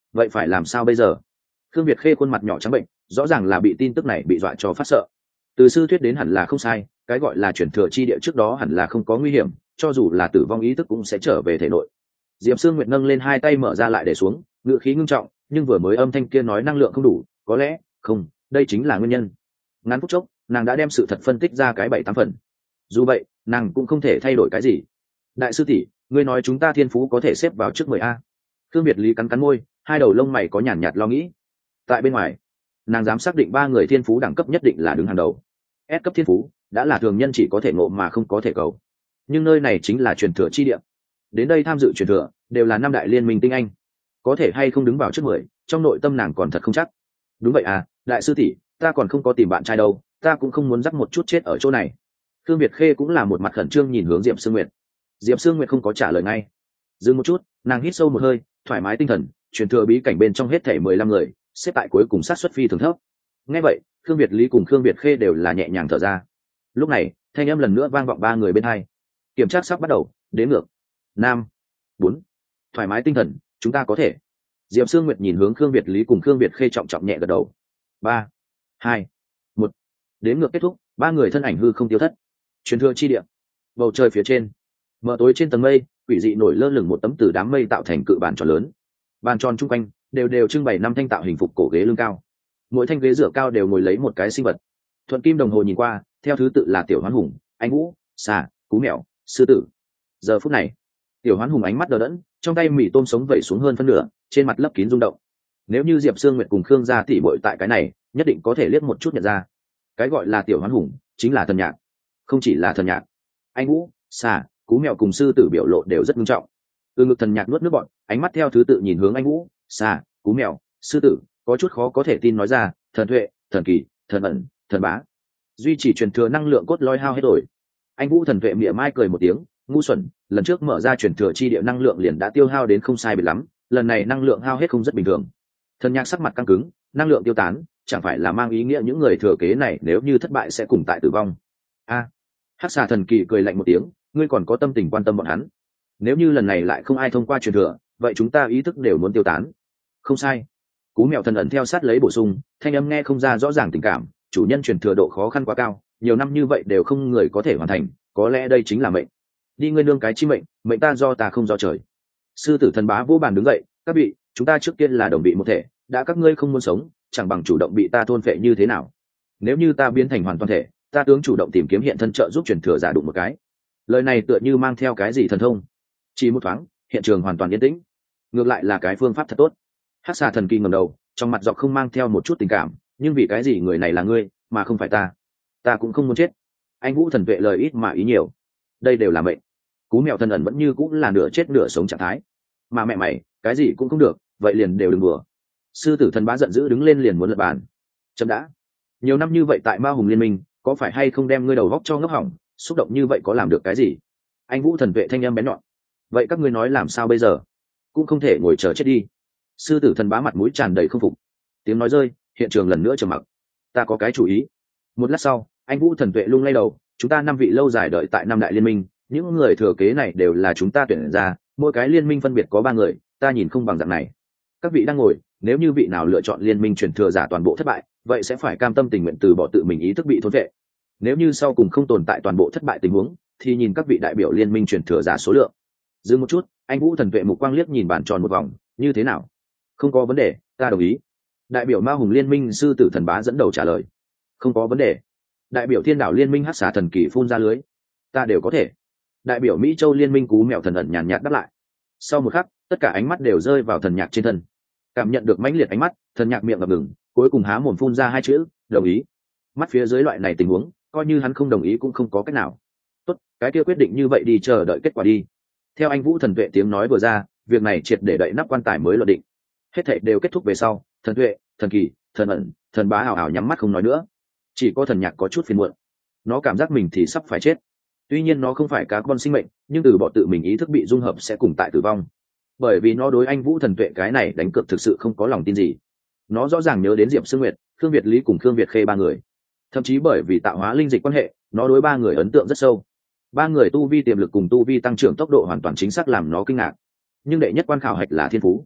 vậy phải làm sao bây giờ? Khương Việt Khê khuôn mặt nhỏ trắng bệnh, rõ ràng là bị tin tức này bị dọa cho phát sợ. Từ sư thuyết đến hẳn là không sai, cái gọi là chuyển thừa chi địa trước đó hẳn là không có nguy hiểm, cho dù là tử vong ý thức cũng sẽ trở về thể nội. Diệp Sương Nguyệt nâng lên hai tay mở ra lại để xuống, ngữ khí ngưng trọng, nhưng vừa mới âm thanh kia nói năng lượng không đủ, có lẽ, không, đây chính là nguyên nhân. Ngắn phút chốc, nàng đã đem sự thật phân tích ra cái bảy tám phần. Dù vậy, nàng cũng không thể thay đổi cái gì. Đại sư tỷ, ngươi nói chúng ta thiên phú có thể xếp vào trước mười a? Khương Việt Lý cắn cắn môi, hai đầu lông mày có nhàn nhạt lo nghĩ. Tại bên ngoài, nàng dám xác định ba người thiên phú đẳng cấp nhất định là đứng hàng đầu. S cấp thiên phú đã là thường nhân chỉ có thể ngộ mà không có thể cầu, nhưng nơi này chính là truyền thừa chi địa. Đến đây tham dự truyền thừa đều là năm đại liên minh tinh anh, có thể hay không đứng vào trước mười, trong nội tâm nàng còn thật không chắc. Đúng vậy à, đại sư tỷ, ta còn không có tìm bạn trai đâu, ta cũng không muốn dắt một chút chết ở chỗ này. Khương Việt Khê cũng là một mặt khẩn trương nhìn hướng Diệp Sương Nguyệt. Diệp Sương Nguyệt không có trả lời ngay, dừng một chút, nàng hít sâu một hơi, thoải mái tinh thần, truyền thừa bí cảnh bên trong hết thảy mười lăm người, xếp tại cuối cùng sát suất phi thường thấp. Nghe vậy, Khương Việt Lý cùng Khương Việt Khê đều là nhẹ nhàng thở ra. Lúc này, thanh âm lần nữa vang vọng ba người bên hai. Kiểm tra sắp bắt đầu, đếm ngược. Năm, bốn, thoải mái tinh thần, chúng ta có thể. Diệp Sương Nguyệt nhìn hướng Khương Việt Lý cùng Khương Việt Khê trọng trọng nhẹ gật đầu. Ba, hai, một, đếm ngược kết thúc, ba người thân ảnh hư không tiêu thất. Truyền thừa chi địa, bầu trời phía trên, mờ tối trên tầng mây, quỷ dị nổi lơ lửng một tấm từ đám mây tạo thành cự bàn tròn lớn. Bàn tròn chung quanh đều đều trưng bày năm thanh tạo hình phục cổ ghế lưng cao, mỗi thanh ghế dựa cao đều ngồi lấy một cái sinh vật. Thuận kim đồng hồ nhìn qua, theo thứ tự là Tiểu Hoán Hùng, Anh Vũ, Xà, Cú Mèo, Sư Tử. Giờ phút này, Tiểu Hoán Hùng ánh mắt đờ đẫn, trong tay mì tôm sống vẩy xuống hơn phân nửa, trên mặt lấp kín rung động. Nếu như Diệp Sương Nguyệt cùng Khương gia tỉ muội tại cái này, nhất định có thể liếc một chút nhận ra. Cái gọi là Tiểu Hoán Hùng chính là thần nhạc, không chỉ là thần nhạc. Anh Vũ, Xà, Cú Mèo cùng Sư Tử biểu lộ đều rất nghiêm trọng. Từ ngực thần nhạc nuốt nước bọt, ánh mắt theo thứ tự nhìn hướng Anh Vũ, Xà, Cú Mèo, Sư Tử, có chút khó có thể tin nói ra, thần tuệ, thần kỳ, thần ẩn, thần bá, duy trì truyền thừa năng lượng cốt lõi hao hết rồi. Anh Vũ thần tuệ mỉa mai cười một tiếng, ngu xuẩn, lần trước mở ra truyền thừa chi địa năng lượng liền đã tiêu hao đến không sai biệt lắm, lần này năng lượng hao hết không rất bình thường. Thần nhạc sắc mặt căng cứng, năng lượng tiêu tán, chẳng phải là mang ý nghĩa những người thừa kế này nếu như thất bại sẽ cùng tại tử vong. A, Hắc Xà thần kỳ cười lạnh một tiếng, ngươi còn có tâm tình quan tâm bọn hắn? Nếu như lần này lại không ai thông qua truyền thừa, vậy chúng ta ý thức đều muốn tiêu tán. Không sai. Cú Mèo thần ẩn theo sát lấy bổ sung, thanh âm nghe không ra rõ ràng tình cảm, chủ nhân truyền thừa độ khó khăn quá cao, nhiều năm như vậy đều không người có thể hoàn thành, có lẽ đây chính là mệnh. Đi ngươi nương cái chi mệnh, mệnh ta do ta không do trời. Sư Tử thần bá vô bàn đứng dậy, các vị, chúng ta trước tiên là đồng bị một thể, đã các ngươi không muốn sống, chẳng bằng chủ động bị ta thôn phệ như thế nào? Nếu như ta biến thành hoàn toàn thể, ta tướng chủ động tìm kiếm hiện thân trợ giúp truyền thừa giả đụng một cái. Lời này tựa như mang theo cái gì thần thông. Chỉ một thoáng, hiện trường hoàn toàn yên tĩnh. Ngược lại là cái phương pháp thật tốt. Hắc Xà thần kỳ ngẩng đầu, trong mặt dọc không mang theo một chút tình cảm, nhưng vì cái gì người này là ngươi mà không phải ta? Ta cũng không muốn chết. Anh Vũ thần vệ lời ít mà ý nhiều, đây đều là mệnh. Cú Mèo thần ẩn vẫn như cũng là nửa chết nửa sống trạng thái. Mà mẹ mày, cái gì cũng không được, vậy liền đều đừng đùa. Sư Tử thần bá giận dữ đứng lên liền muốn lật bàn. Chấm đã. Nhiều năm như vậy tại Ma Hùng liên minh, có phải hay không đem ngươi đầu góc cho ngốc hỏng, xúc động như vậy có làm được cái gì? Anh Vũ thần vệ thanh âm bén nhọn. Vậy các ngươi nói làm sao bây giờ? Cũng không thể ngồi chờ chết đi. Sư Tử thần bá mặt mũi tràn đầy không phục. Tiếng nói rơi, hiện trường lần nữa trầm mặc. Ta có cái chủ ý. Một lát sau, anh Vũ thần vệ lung lay đầu, chúng ta năm vị lâu dài đợi tại năm đại liên minh, những người thừa kế này đều là chúng ta tuyển ra, mỗi cái liên minh phân biệt có ba người, ta nhìn không bằng dạng này. Các vị đang ngồi, nếu như vị nào lựa chọn liên minh truyền thừa giả toàn bộ thất bại, vậy sẽ phải cam tâm tình nguyện từ bỏ tự mình ý thức bị thôn vệ. Nếu như sau cùng không tồn tại toàn bộ thất bại tình huống, thì nhìn các vị đại biểu liên minh truyền thừa giả số lượng. Dừng một chút, anh Vũ thần vệ mục quang liếc nhìn bàn tròn một vòng, như thế nào? Không có vấn đề, ta đồng ý. Đại biểu Ma Hùng liên minh Sư Tử thần bá dẫn đầu trả lời. Không có vấn đề. Đại biểu Thiên Đảo liên minh Hắc Xà thần kỳ phun ra lưới. Ta đều có thể. Đại biểu Mỹ Châu liên minh Cú Mèo thần ẩn nhàn nhạt đáp lại. Sau một khắc, tất cả ánh mắt đều rơi vào thần nhạc trên thân. Cảm nhận được mãnh liệt ánh mắt, thần nhạc miệng ngập ngừng, cuối cùng há mồm phun ra hai chữ, đồng ý. Mắt phía dưới loại này tình huống, coi như hắn không đồng ý cũng không có cách nào. Tốt, cái kia quyết định như vậy đi, chờ đợi kết quả đi. Theo anh Vũ thần vệ tiếng nói vừa ra, việc này triệt để đậy nắp quan tài mới luận định. Hết thảy đều kết thúc về sau, thần tuệ, thần kỳ, thần ẩn, thần bá ảo ảo nhắm mắt không nói nữa. Chỉ có thần nhạc có chút phiền muộn. Nó cảm giác mình thì sắp phải chết. Tuy nhiên nó không phải cá con sinh mệnh, nhưng từ bỏ tự mình ý thức bị dung hợp sẽ cùng tại tử vong. Bởi vì nó đối anh Vũ thần tuệ cái này đánh cược thực sự không có lòng tin gì. Nó rõ ràng nhớ đến Diệp Sương Nguyệt, Khương Việt Lý cùng Khương Việt Khê ba người. Thậm chí bởi vì tạo hóa linh dịch quan hệ, nó đối ba người ấn tượng rất sâu. Ba người tu vi tiềm lực cùng tu vi tăng trưởng tốc độ hoàn toàn chính xác làm nó kinh ngạc. Nhưng đệ nhất quan khảo hạch là thiên phú.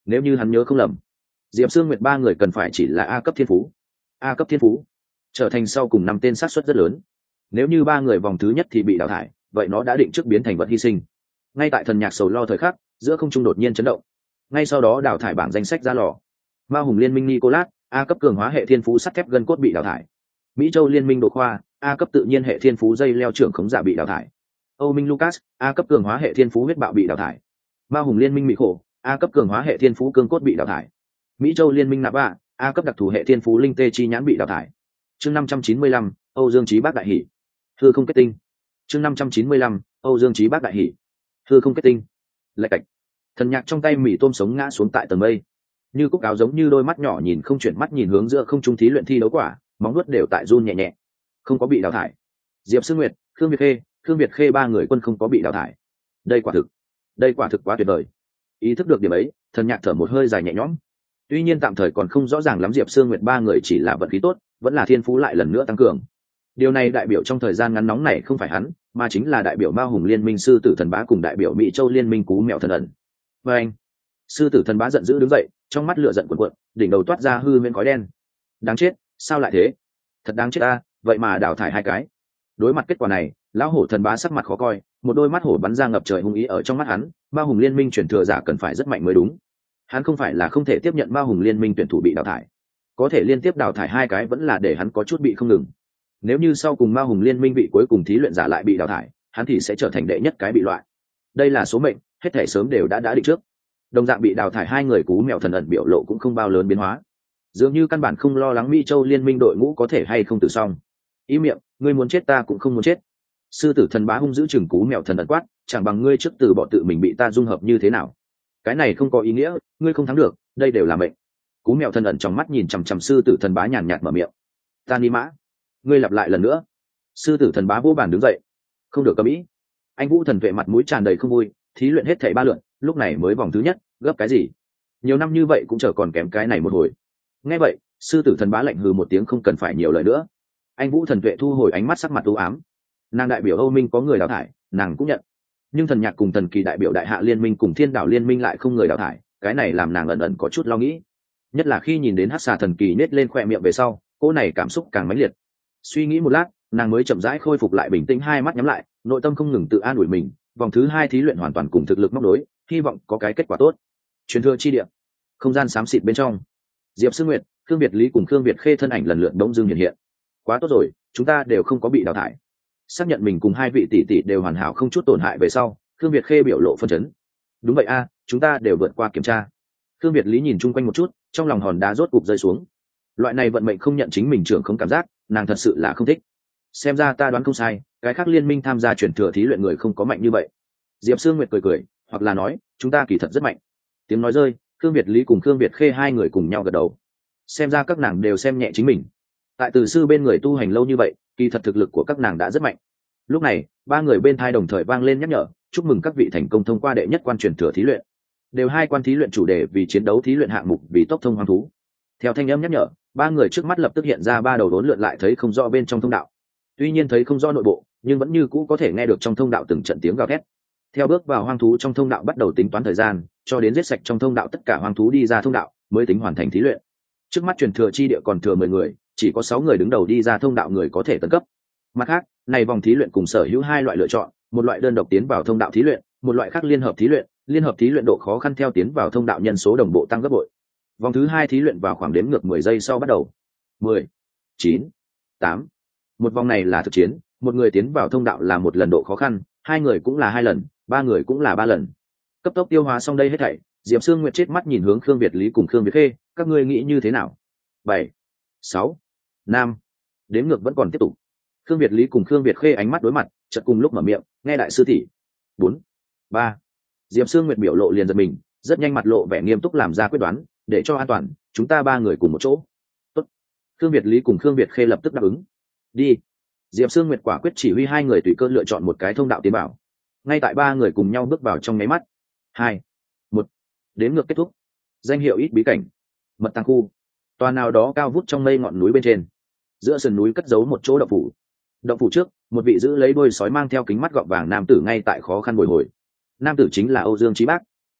nếu như hắn nhớ không lầm, diệp sương nguyệt ba người cần phải chỉ là a cấp thiên phú. A cấp thiên phú trở thành sau cùng năm tên sát suất rất lớn. Nếu như ba người vòng thứ nhất thì bị đào thải, vậy nó đã định trước biến thành vật hy sinh. Ngay tại thần nhạc sầu lo thời khắc, giữa không trung đột nhiên chấn động. Ngay sau đó đào thải bảng danh sách ra lò. Ma hùng liên minh Nicolas, A cấp cường hóa hệ thiên phú sắt thép gân cốt bị đào thải. Mỹ châu liên minh Đỗ Khoa, A cấp tự nhiên hệ thiên phú dây leo trưởng khống giả bị đào thải. Âu minh Lucas, A cấp cường hóa hệ thiên phú huyết bạo bị đào thải. Ma hùng liên minh Mỹ khổ, A cấp cường hóa hệ thiên phú cương cốt bị đào thải. Mỹ châu liên minh Nạp Bạ, A cấp đặc thù hệ thiên phú linh tê chi nhãn bị đào thải. Chương năm trăm chín mươi lăm, Âu Dương Chí Bác đại hỉ. Hư không kết tinh. Chương năm trăm chín mươi lăm, Âu Dương Chí Bác đại hỉ. Hư không kết tinh. Lạch cạch. Thần nhạc trong tay mì tôm sống ngã xuống tại tầng mây. Như cúc áo giống như đôi mắt nhỏ nhìn không chuyển mắt nhìn hướng giữa không trung thí luyện thi đấu quả, móng nuốt đều tại run nhẹ nhẹ. Không có bị đào thải. Diệp Sương Nguyệt, Khương Việt Khê, Khương Việt Khê ba người quân không có bị đào thải. Đây quả thực, đây quả thực quá tuyệt vời. Ý thức được điểm ấy, thần nhạc thở một hơi dài nhẹ nhõm. Tuy nhiên tạm thời còn không rõ ràng lắm Diệp Sương Nguyệt ba người chỉ là vận khí tốt, vẫn là thiên phú lại lần nữa tăng cường. Điều này đại biểu trong thời gian ngắn nóng này không phải hắn, mà chính là đại biểu Ma hùng liên minh sư tử thần bá cùng đại biểu Mỹ châu liên minh cú mèo thần ẩn. Và anh, sư tử thần bá giận dữ đứng dậy, trong mắt lửa giận cuộn cuộn, đỉnh đầu toát ra hư huyễn khói đen. Đáng chết, sao lại thế? Thật đáng chết ta, vậy mà đào thải hai cái. Đối mặt kết quả này, lão hổ thần bá sắc mặt khó coi, một đôi mắt hổ bắn ra ngập trời hung ý ở trong mắt hắn. Ma hùng liên minh chuyển thừa giả cần phải rất mạnh mới đúng. Hắn không phải là không thể tiếp nhận Ma hùng liên minh tuyển thủ bị đào thải, có thể liên tiếp đào thải hai cái vẫn là để hắn có chút bị không ngừng. Nếu như sau cùng Ma hùng liên minh vị cuối cùng thí luyện giả lại bị đào thải, hắn thì sẽ trở thành đệ nhất cái bị loại. Đây là số mệnh, hết thể sớm đều đã đã định trước. Đồng dạng bị đào thải hai người cú mèo thần ẩn biểu lộ cũng không bao lớn biến hóa, dường như căn bản không lo lắng Mỹ châu liên minh đội ngũ có thể hay không tử xong. Ý miệng, ngươi muốn chết ta cũng không muốn chết. Sư tử thần bá hung dữ chừng cú mèo thần ẩn quát, chẳng bằng ngươi trước từ bỏ tự mình bị ta dung hợp như thế nào. Cái này không có ý nghĩa, ngươi không thắng được, đây đều là mệnh. Cú mèo thần ẩn trong mắt nhìn chằm chằm sư tử thần bá nhàn nhạt mở miệng. Ta ni mã, ngươi lặp lại lần nữa. Sư tử thần bá vô bàn đứng dậy. Không được cấm ý. Anh vũ thần vệ mặt mũi tràn đầy không vui, thí luyện hết thảy ba lượt, lúc này mới vòng thứ nhất, gấp cái gì? Nhiều năm như vậy cũng chờ còn kém cái này một hồi. Nghe vậy, sư tử thần bá lạnh hừ một tiếng không cần phải nhiều lời nữa. Anh vũ thần vệ thu hồi ánh mắt sắc mặt u ám. Nàng đại biểu Âu Minh có người đào thải, nàng cũng nhận. Nhưng thần nhạc cùng thần kỳ đại biểu đại hạ liên minh cùng thiên đảo liên minh lại không người đào thải, cái này làm nàng ẩn ẩn có chút lo nghĩ. Nhất là khi nhìn đến hắc xà thần kỳ nết lên khoe miệng về sau, cô này cảm xúc càng mãnh liệt. Suy nghĩ một lát, nàng mới chậm rãi khôi phục lại bình tĩnh, hai mắt nhắm lại, nội tâm không ngừng tự an ủi mình. Vòng thứ hai thí luyện hoàn toàn cùng thực lực móc đối, hy vọng có cái kết quả tốt. Truyền thừa chi địa, không gian xám xịt bên trong, Diệp Sương Nguyệt, Khương Việt Lý cùng Khương Việt Khê thân ảnh lần lượt bỗng dưng hiện hiện. Quá tốt rồi, chúng ta đều không có bị đào thải. Xác nhận mình cùng hai vị tỷ tỷ đều hoàn hảo không chút tổn hại về sau, Khương Việt Khê biểu lộ phân chấn. Đúng vậy a, chúng ta đều vượt qua kiểm tra. Khương Việt Lý nhìn chung quanh một chút, trong lòng hòn đá rốt cục rơi xuống. Loại này vận mệnh không nhận chính mình trưởng không cảm giác, nàng thật sự là không thích. Xem ra ta đoán không sai, cái khác liên minh tham gia chuyển thừa thí luyện người không có mạnh như vậy. Diệp Sương Nguyệt cười cười, hoặc là nói, chúng ta kỳ thật rất mạnh. Tiếng nói rơi, Khương Việt Lý cùng Khương Việt Khê hai người cùng nhau gật đầu. Xem ra các nàng đều xem nhẹ chính mình. Tại từ sư bên người tu hành lâu như vậy, kỳ thật thực lực của các nàng đã rất mạnh. Lúc này, ba người bên thai đồng thời vang lên nhắc nhở, chúc mừng các vị thành công thông qua đệ nhất quan chuyển thừa thí luyện. Đều hai quan thí luyện chủ đề vì chiến đấu thí luyện hạng mục vì tốc thông hoang thú. Theo thanh âm nhắc nhở, ba người trước mắt lập tức hiện ra ba đầu đốn lượn lại thấy không rõ bên trong thông đạo. Tuy nhiên thấy không rõ nội bộ, nhưng vẫn như cũ có thể nghe được trong thông đạo từng trận tiếng gào thét. Theo bước vào hoang thú trong thông đạo bắt đầu tính toán thời gian, cho đến giết sạch trong thông đạo tất cả hoang thú đi ra thông đạo, mới tính hoàn thành thí luyện. Trước mắt truyền thừa chi địa còn thừa mười người, chỉ có sáu người đứng đầu đi ra thông đạo người có thể tấn cấp. Mặt khác, này vòng thí luyện cùng sở hữu hai loại lựa chọn, một loại đơn độc tiến vào thông đạo thí luyện, một loại khác liên hợp thí luyện, liên hợp thí luyện độ khó khăn theo tiến vào thông đạo nhân số đồng bộ tăng gấp bội. Vòng thứ hai thí luyện vào khoảng đếm ngược mười giây sau bắt đầu. mười, chín, tám. Một vòng này là thực chiến, một người tiến vào thông đạo là một lần độ khó khăn, hai người cũng là hai lần, ba người cũng là ba lần. Cấp tốc tiêu hóa xong đây hết thảy, Diệp Sương Nguyệt chết mắt nhìn hướng Khương Việt Lý cùng Khương Việt Khê, các ngươi nghĩ như thế nào? bảy, sáu, năm. Đếm ngược vẫn còn tiếp tục. Khương Việt Lý cùng Khương Việt Khê ánh mắt đối mặt, chợt cùng lúc mở miệng, nghe đại sư tỷ. bốn, ba. Diệp Sương Nguyệt biểu lộ liền giật mình, rất nhanh mặt lộ vẻ nghiêm túc làm ra quyết đoán, để cho an toàn, chúng ta ba người cùng một chỗ. Tốt. Khương Việt Lý cùng Khương Việt Khê lập tức đáp ứng. Đi. Diệp Sương Nguyệt quả quyết chỉ huy hai người tùy cơ lựa chọn một cái thông đạo tiến bảo. Ngay tại ba người cùng nhau bước vào trong nháy mắt. Hai, một. Đếm ngược kết thúc. Danh hiệu ít bí cảnh. Mật tàng khu. Tòa nào đó cao vút trong mây ngọn núi bên trên. Giữa sườn núi cất giấu một chỗ động phủ. Động phủ trước, một vị giữ lấy đuôi sói mang theo kính mắt gọng vàng nam tử ngay tại khó khăn bồi hồi. Nam tử chính là Âu Dương Chí Bác.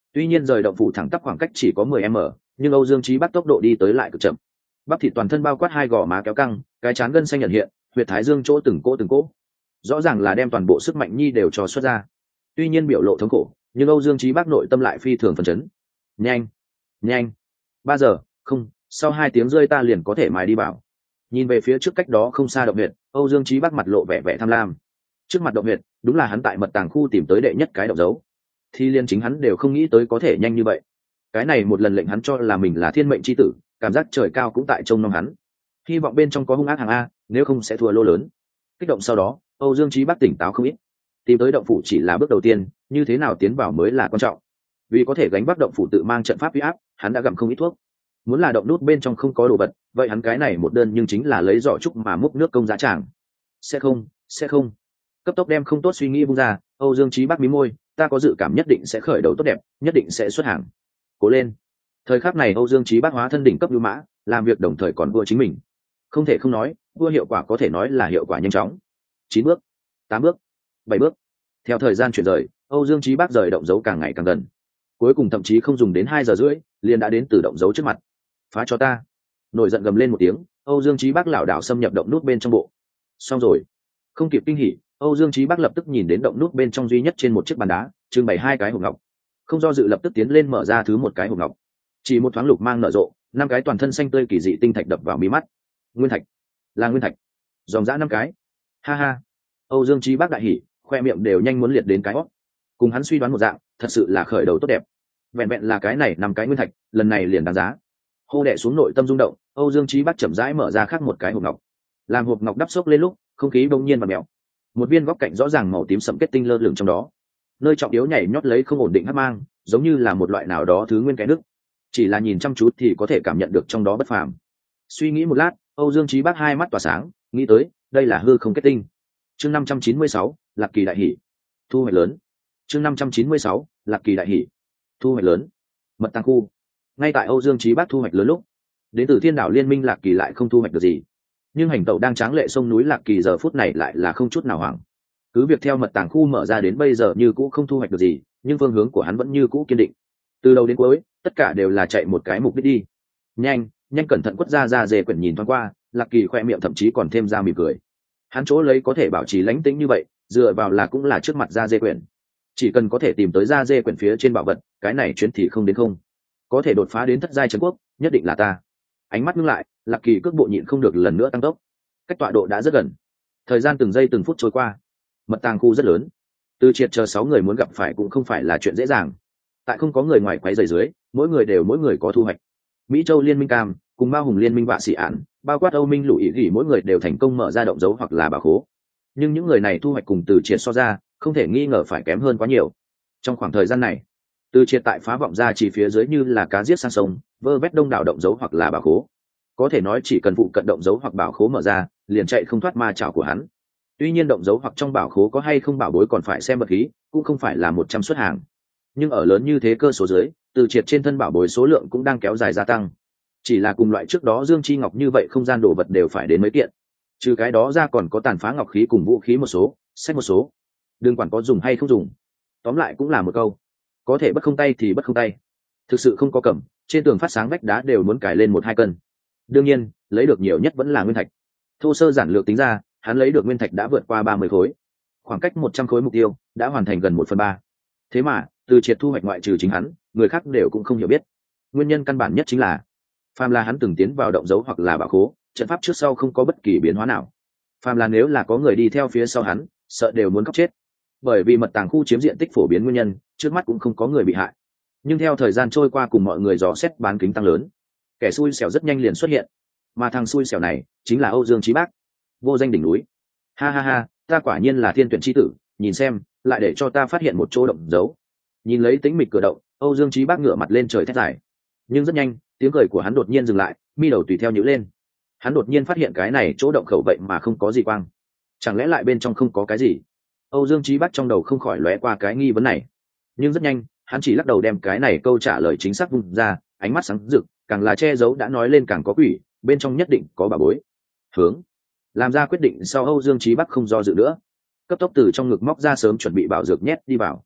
Tuy nhiên rời động phủ thẳng tắp khoảng cách chỉ có mười mét, nhưng Âu Dương Chí Bắc tốc độ đi tới lại cực chậm. Bắp thịt toàn thân bao quát hai gò má kéo căng, cái trán gân xanh nhận hiện, huyệt thái dương chỗ từng cỗ từng cỗ. Rõ ràng là đem toàn bộ sức mạnh nhi đều cho xuất ra. Tuy nhiên biểu lộ thống khổ, nhưng Âu Dương Chí Bắc nội tâm lại phi thường phấn chấn. Nhanh, nhanh. Ba giờ, không, sau hai tiếng rơi ta liền có thể mài đi bảo. Nhìn về phía trước cách đó không xa động huyệt, Âu Dương Chí Bắc mặt lộ vẻ vẻ tham lam. Trước mặt động huyệt, đúng là hắn tại mật tàng khu tìm tới đệ nhất cái động dấu. Thì liên chính hắn đều không nghĩ tới có thể nhanh như vậy. Cái này một lần lệnh hắn cho là mình là thiên mệnh chi tử, cảm giác trời cao cũng tại trông nom hắn. Hy vọng bên trong có hung ác hàng a, nếu không sẽ thua lô lớn. Kích động sau đó, Âu Dương Chí Bắc tỉnh táo không ít. Tìm tới động phủ chỉ là bước đầu tiên, như thế nào tiến vào mới là quan trọng. Vì có thể gánh vác động phủ tự mang trận pháp uy áp, hắn đã gặm không ít thuốc. Muốn là động nút bên trong không có đồ vật, vậy hắn cái này một đơn nhưng chính là lấy giỏ trúc mà múc nước công giá tràng. Sẽ không, sẽ không. Cấp tốc đem không tốt suy nghĩ bung ra, Âu Dương Chí Bắc mí môi, ta có dự cảm nhất định sẽ khởi đầu tốt đẹp, nhất định sẽ xuất hàng. Cố lên. Thời khắc này Âu Dương Chí Bắc hóa thân đỉnh cấp lưu mã, làm việc đồng thời còn vua chính mình. Không thể không nói, vua hiệu quả có thể nói là hiệu quả nhanh chóng. Chín bước, tám bước, bảy bước. Theo thời gian chuyển rời, Âu Dương Chí Bắc rời động dấu càng ngày càng gần. Cuối cùng thậm chí không dùng đến hai giờ rưỡi, liền đã đến từ động dấu trước mặt. Phá cho ta. Nổi giận gầm lên một tiếng, Âu Dương Chí Bắc lảo đảo xâm nhập động nút bên trong bộ. Xong rồi. Không kịp kinh hỉ, Âu Dương Chí Bắc lập tức nhìn đến động nút bên trong duy nhất trên một chiếc bàn đá, trưng bày hai cái hộp ngọc. Không do dự lập tức tiến lên mở ra thứ một cái hộp ngọc. Chỉ một thoáng lục mang nở rộ, năm cái toàn thân xanh tươi kỳ dị tinh thạch đập vào mí mắt. Nguyên thạch, là nguyên thạch. Dòng dã năm cái. Ha ha. Âu Dương Chí Bắc đại hỉ, khoe miệng đều nhanh muốn liệt đến cái hót. Cùng hắn suy đoán một dạng, thật sự là khởi đầu tốt đẹp. Vẹn vẹn là cái này năm cái nguyên thạch, lần này liền đáng giá. Hô đẻ xuống nội tâm rung động, Âu Dương Chí Bắc chậm rãi mở ra khác một cái hộp ngọc. Làm hộp ngọc đắp xốc lên lúc, không khí bỗng nhiên và mèo. Một viên góc cạnh rõ ràng màu tím sẫm kết tinh lơ lửng trong đó. Nơi trọng yếu nhảy nhót lấy không ổn định hắc mang, giống như là một loại nào đó thứ nguyên cái nước. Chỉ là nhìn chăm chú thì có thể cảm nhận được trong đó bất phàm. Suy nghĩ một lát, Âu Dương Chí Bắc hai mắt tỏa sáng, nghĩ tới, đây là hư không kết tinh. Chương năm trăm chín mươi sáu, Lạc Kỳ đại hỉ. Thu hoạch lớn. Chương năm trăm chín mươi sáu, Lạc Kỳ đại hỉ. Thu hoạch lớn. Mật tàng khu. Ngay tại Âu Dương Chí Bắc thu hoạch lớn lúc, đến từ Thiên Đảo Liên Minh Lạc Kỳ lại không thu hoạch được gì. Nhưng hành tẩu đang tráng lệ sông núi Lạc Kỳ giờ phút này lại là không chút nào hoảng. Cứ việc theo mật tàng khu mở ra đến bây giờ như cũ không thu hoạch được gì, nhưng phương hướng của hắn vẫn như cũ kiên định. Từ đầu đến cuối, tất cả đều là chạy một cái mục đích đi. Nhanh, nhanh cẩn thận quất ra ra dề quyển nhìn thoáng qua, Lạc Kỳ khoe miệng thậm chí còn thêm ra mỉm cười. Hắn chỗ lấy có thể bảo trì lánh tĩnh như vậy, dựa vào là cũng là trước mặt ra dê quyển. Chỉ cần có thể tìm tới ra dê quyển phía trên bảo vật, cái này chuyến thì không đến không. Có thể đột phá đến thất giai trấn quốc, nhất định là ta. Ánh mắt ngưng lại, Lạc Kỳ cước bộ nhịn không được lần nữa tăng tốc. Cách tọa độ đã rất gần. Thời gian từng giây từng phút trôi qua. Mật tàng khu rất lớn. Từ triệt chờ sáu người muốn gặp phải cũng không phải là chuyện dễ dàng. Tại không có người ngoài quấy rầy dưới, mỗi người đều mỗi người có thu hoạch. Mỹ Châu Liên Minh Cam, cùng Mao Hùng Liên Minh Vạ Sĩ Án, bao quát Âu Minh Lũ Ý Gỉ mỗi người đều thành công mở ra động dấu hoặc là bảo khố. Nhưng những người này thu hoạch cùng Từ Triệt so ra, không thể nghi ngờ phải kém hơn quá nhiều. Trong khoảng thời gian này, Từ Triệt tại phá vọng ra chỉ phía dưới như là cá giết sang sông, vơ vét đông đảo động dấu hoặc là bảo khố. Có thể nói chỉ cần phụ cận động dấu hoặc bảo khố mở ra, liền chạy không thoát ma chảo của hắn. Tuy nhiên động dấu hoặc trong bảo khố có hay không bảo bối còn phải xem vật khí, cũng không phải là một trăm suất hàng. Nhưng ở lớn như thế cơ số dưới, Từ Triệt trên thân bảo bối số lượng cũng đang kéo dài gia tăng. Chỉ là cùng loại trước đó Dương Chi Ngọc như vậy không gian đồ vật đều phải đến mấy kiện. Trừ cái đó ra còn có tàn phá ngọc khí cùng vũ khí một số, sách một số. Đừng quản có dùng hay không dùng. Tóm lại cũng là một câu, có thể bất không tay thì bất không tay. Thực sự không có cầm, trên tường phát sáng vách đá đều muốn cài lên một hai cân. Đương nhiên, lấy được nhiều nhất vẫn là nguyên thạch. Thô sơ giản lược tính ra, hắn lấy được nguyên thạch đã vượt qua ba mươi khối. Khoảng cách một trăm khối mục tiêu đã hoàn thành gần một phần ba. Thế mà, Từ Triệt thu hoạch ngoại trừ chính hắn, người khác đều cũng không hiểu biết. Nguyên nhân căn bản nhất chính là phàm là hắn từng tiến vào động dấu hoặc là bảo khố, trận pháp trước sau không có bất kỳ biến hóa nào. Phàm là nếu là có người đi theo phía sau hắn, sợ đều muốn khóc chết. Bởi vì mật tàng khu chiếm diện tích phổ biến nguyên nhân, trước mắt cũng không có người bị hại. Nhưng theo thời gian trôi qua cùng mọi người dò xét bán kính tăng lớn, kẻ xui xẻo rất nhanh liền xuất hiện. Mà thằng xui xẻo này chính là Âu Dương Chí Bắc, vô danh đỉnh núi. Ha ha ha, ta quả nhiên là thiên tuyển chi tử, nhìn xem, lại để cho ta phát hiện một chỗ động dấu. Nhìn lấy tĩnh mịch cửa động, Âu Dương Chí Bắc ngửa mặt lên trời thét dài. Nhưng rất nhanh, tiếng cười của hắn đột nhiên dừng lại, mi đầu tùy theo nhíu lên. Hắn đột nhiên phát hiện cái này chỗ động khẩu vậy mà không có gì quang. Chẳng lẽ lại bên trong không có cái gì? Âu Dương Chí Bắc trong đầu không khỏi lóe qua cái nghi vấn này. Nhưng rất nhanh, hắn chỉ lắc đầu đem cái này câu trả lời chính xác vung ra, ánh mắt sáng rực, càng là che giấu đã nói lên càng có quỷ, bên trong nhất định có bà bối. Hướng. Làm ra quyết định sau Âu Dương Chí Bắc không do dự nữa, cấp tốc từ trong ngực móc ra sớm chuẩn bị bảo dược nhét đi vào.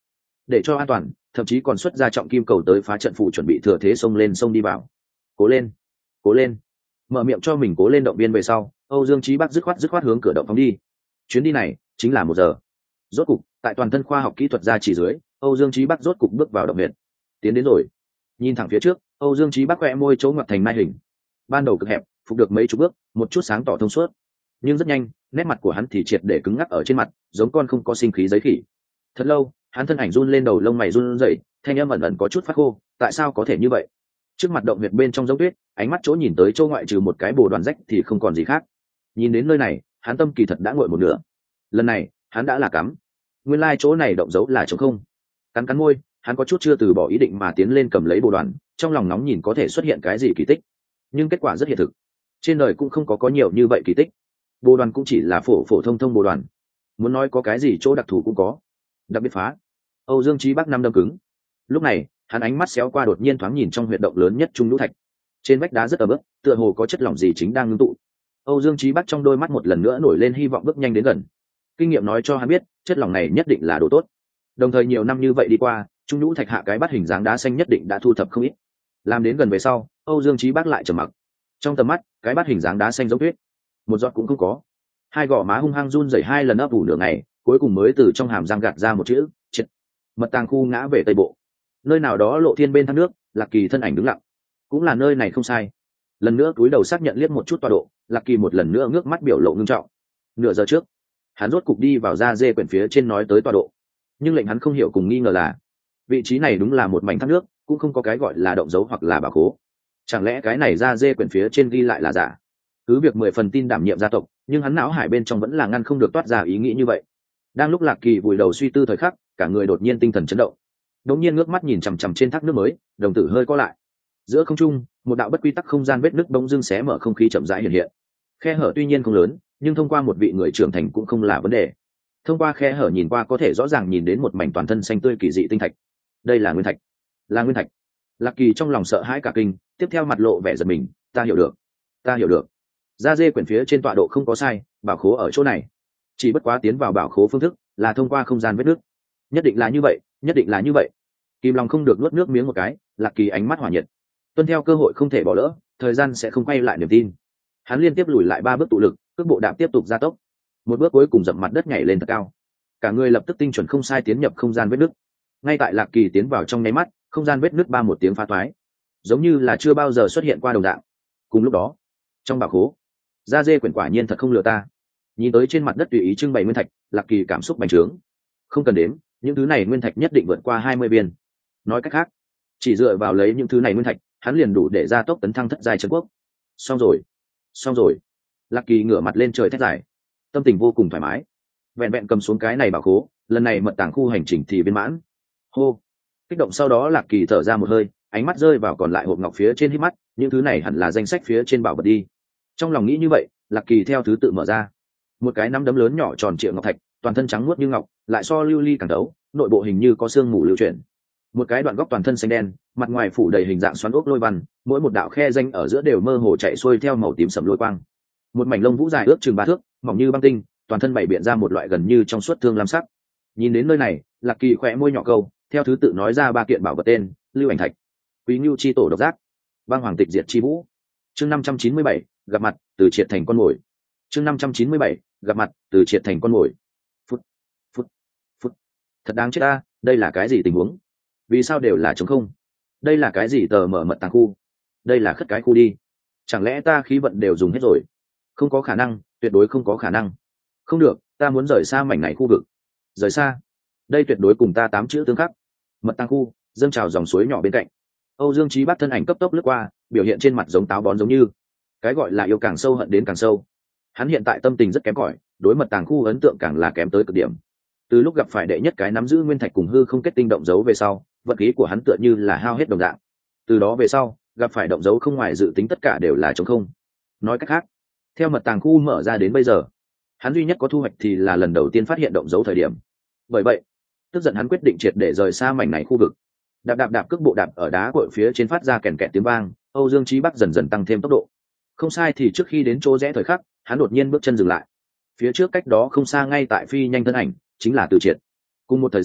để cho an toàn, thậm chí còn xuất ra trọng kim cầu tới phá trận phủ chuẩn bị thừa thế xông lên sông đi vào. Cố lên, cố lên. Mở miệng cho mình cố lên động viên về sau, Âu Dương Chí Bắc dứt khoát dứt khoát hướng cửa động phóng đi. Chuyến đi này chính là một giờ. Rốt cục, tại toàn thân khoa học kỹ thuật gia chỉ dưới, Âu Dương Chí Bắc rốt cục bước vào động huyệt. Tiến đến rồi. Nhìn thẳng phía trước, Âu Dương Chí Bắc khẽ môi chỗ ngoặt thành mai hình. Ban đầu cực hẹp, phục được mấy chục bước, một chút sáng tỏ thông suốt. Nhưng rất nhanh, nét mặt của hắn thì triệt để cứng ngắc ở trên mặt, giống con không có sinh khí giấy khỉ. Thật lâu, hắn thân ảnh run lên, đầu lông mày run rẩy, thanh âm ẩn ẩn có chút phát khô, tại sao có thể như vậy? Trước mặt động huyệt bên trong giống tuyết, ánh mắt chỗ nhìn tới chỗ ngoại trừ một cái bồ đoàn rách thì không còn gì khác. Nhìn đến nơi này, hắn tâm kỳ thật đã nguội một nửa. Lần này, hắn đã là cắm. Nguyên lai chỗ này động dấu là trống không. Cắn cắn môi, hắn có chút chưa từ bỏ ý định mà tiến lên cầm lấy bồ đoàn, trong lòng nóng nhìn có thể xuất hiện cái gì kỳ tích. Nhưng kết quả rất hiện thực. Trên đời cũng không có có nhiều như vậy kỳ tích. Bồ đoàn cũng chỉ là phổ phổ thông thông bồ đoàn. Muốn nói có cái gì chỗ đặc thù cũng có. Đặc biệt phá. Âu Dương Chí Bắc năm đâm cứng. Lúc này, hắn ánh mắt xéo qua đột nhiên thoáng nhìn trong huyệt động lớn nhất trung lũ thạch. Trên vách đá rất ẩm ướt, tựa hồ có chất lỏng gì chính đang ngưng tụ. Âu Dương Chí Bắc trong đôi mắt một lần nữa nổi lên hy vọng bước nhanh đến gần. Kinh nghiệm nói cho hắn biết, chất lỏng này nhất định là đồ tốt. Đồng thời nhiều năm như vậy đi qua, trung lũ thạch hạ cái bát hình dáng đá xanh nhất định đã thu thập không ít. Làm đến gần về sau, Âu Dương Chí Bắc lại trầm mặc. Trong tầm mắt, cái bát hình dáng đá xanh giống tuyết, một giọt cũng không có. Hai gò má hung hăng run rẩy hai lần ấp ủ nửa ngày, cuối cùng mới từ trong hàm răng gạt ra một chữ, "Triệt." Mật tàng khu ngã về tây bộ. Nơi nào đó lộ thiên bên thác nước, Lạc Kỳ thân ảnh đứng lặng. Cũng là nơi này không sai. Lần nữa cúi đầu xác nhận liếc một chút tọa độ, Lạc Kỳ một lần nữa ngước mắt biểu lộ ngưng trọng. Nửa giờ trước, hắn rốt cục đi vào ra dê quyển phía trên nói tới tọa độ. Nhưng lệnh hắn không hiểu cùng nghi ngờ là, vị trí này đúng là một mảnh thác nước, cũng không có cái gọi là động dấu hoặc là bảo khố. Chẳng lẽ cái này ra dê quyển phía trên ghi lại là giả? Cứ việc mười phần tin đảm nhiệm gia tộc, nhưng hắn não hải bên trong vẫn là ngăn không được toát ra ý nghĩ như vậy. Đang lúc Lạc Kỳ vùi đầu suy tư thời khắc, cả người đột nhiên tinh thần chấn động. Đột nhiên ngước mắt nhìn chằm chằm trên thác nước mới, đồng tử hơi co lại. Giữa không trung, một đạo bất quy tắc không gian vết nứt bỗng dưng xé mở không khí chậm rãi hiện hiện. Khe hở tuy nhiên không lớn, nhưng thông qua một vị người trưởng thành cũng không là vấn đề. Thông qua khe hở nhìn qua có thể rõ ràng nhìn đến một mảnh toàn thân xanh tươi kỳ dị tinh thạch. Đây là nguyên thạch. Là nguyên thạch. Lạc Kỳ trong lòng sợ hãi cả kinh, tiếp theo mặt lộ vẻ giật mình, ta hiểu được. Ta hiểu được. Da dê quyển phía trên tọa độ không có sai, bảo khố ở chỗ này. Chỉ bất quá tiến vào bảo khố phương thức là thông qua không gian vết nứt. Nhất định là như vậy, nhất định là như vậy. Kim Long không được nuốt nước miếng một cái, Lạc Kỳ ánh mắt hỏa nhiệt. Tuân theo cơ hội không thể bỏ lỡ, thời gian sẽ không quay lại niềm tin. Hắn liên tiếp lùi lại ba bước tụ lực, cước bộ đạp tiếp tục gia tốc. Một bước cuối cùng dậm mặt đất nhảy lên thật cao. Cả người lập tức tinh chuẩn không sai tiến nhập không gian vết nứt. Ngay tại Lạc Kỳ tiến vào trong nháy mắt, không gian vết nứt ba một tiếng phá toái, giống như là chưa bao giờ xuất hiện qua đồng dạng. Cùng lúc đó, trong bảo khố, da dê quyển quả nhiên thật không lừa ta. Nhìn tới trên mặt đất tùy ý trưng bày nguyên thạch, Lạc Kỳ cảm xúc bành trướng. Không cần đếm, những thứ này nguyên thạch nhất định vượt qua hai mươi viên. Nói cách khác, chỉ dựa vào lấy những thứ này nguyên thạch, hắn liền đủ để gia tốc tấn thăng thất giai chân quốc. Xong rồi, xong rồi. Lạc Kỳ ngửa mặt lên trời thét dài, tâm tình vô cùng thoải mái. Vẹn vẹn cầm xuống cái này bảo khố, lần này mật tàng khu hành trình thì viên mãn. Hô, kích động sau đó Lạc Kỳ thở ra một hơi, ánh mắt rơi vào còn lại hộp ngọc phía trên hít mắt, những thứ này hẳn là danh sách phía trên bảo vật đi. Trong lòng nghĩ như vậy, Lạc Kỳ theo thứ tự mở ra. Một cái nắm đấm lớn nhỏ tròn trịa ngọc thạch, toàn thân trắng muốt như ngọc, lại so lưu ly càng đấu, nội bộ hình như có xương mù lưu chuyển. Một cái đoạn góc toàn thân xanh đen, mặt ngoài phủ đầy hình dạng xoắn ốc lôi văn, mỗi một đạo khe danh ở giữa đều mơ hồ chạy xuôi theo màu tím sẫm lôi quang. Một mảnh lông vũ dài ước chừng ba thước, mỏng như băng tinh, toàn thân bảy biện ra một loại gần như trong suốt thương lam sắc. Nhìn đến nơi này, Lạc Kỳ khẽ môi nhỏ câu, theo thứ tự nói ra ba kiện bảo vật tên: Lưu Ảnh Thạch, Quý Ngưu chi tổ độc giác, Băng Hoàng Tịch Diệt chi vũ. Chương năm trăm chín mươi bảy, gặp mặt, từ triệt thành con mồi. Chương năm trăm chín mươi bảy, gặp mặt, từ triệt thành con mồi. Phút, phút, phút. Thật đáng chết ta, đây là cái gì tình huống? Vì sao đều là trống không? Đây là cái gì tờ mở mật tàng khu? Đây là khất cái khu đi. Chẳng lẽ ta khí vận đều dùng hết rồi? Không có khả năng, tuyệt đối không có khả năng. Không được, ta muốn rời xa mảnh này khu vực. Rời xa? Đây tuyệt đối cùng ta tám chữ tương khắc. Mật tàng khu, dâng trào dòng suối nhỏ bên cạnh. Âu Dương Chí Bắc thân ảnh cấp tốc lướt qua, biểu hiện trên mặt giống táo bón giống như. Cái gọi là yêu càng sâu hận đến càng sâu. Hắn hiện tại tâm tình rất kém cỏi, đối mật tàng khu ấn tượng càng là kém tới cực điểm. Từ lúc gặp phải đệ nhất cái nắm giữ nguyên thạch cùng hư không kết tinh động dấu về sau, vận khí của hắn tựa như là hao hết đồng dạng. Từ đó về sau, gặp phải động dấu không ngoài dự tính tất cả đều là trống không. Nói cách khác, theo mật tàng khu mở ra đến bây giờ, hắn duy nhất có thu hoạch thì là lần đầu tiên phát hiện động dấu thời điểm. Bởi vậy, tức giận hắn quyết định triệt để rời xa mảnh này khu vực. Đạp đạp đạp cước bộ đạp ở đá cội phía trên phát ra kèn kẹt tiếng vang, Âu Dương Chí Bắc dần dần tăng thêm tốc độ. Không sai thì trước khi đến chỗ rẽ thời khắc, hắn đột nhiên bước chân dừng lại. Phía trước cách đó không xa ngay tại phi nhanh thân ảnh, chính là Từ Triệt. Cùng một thời gian,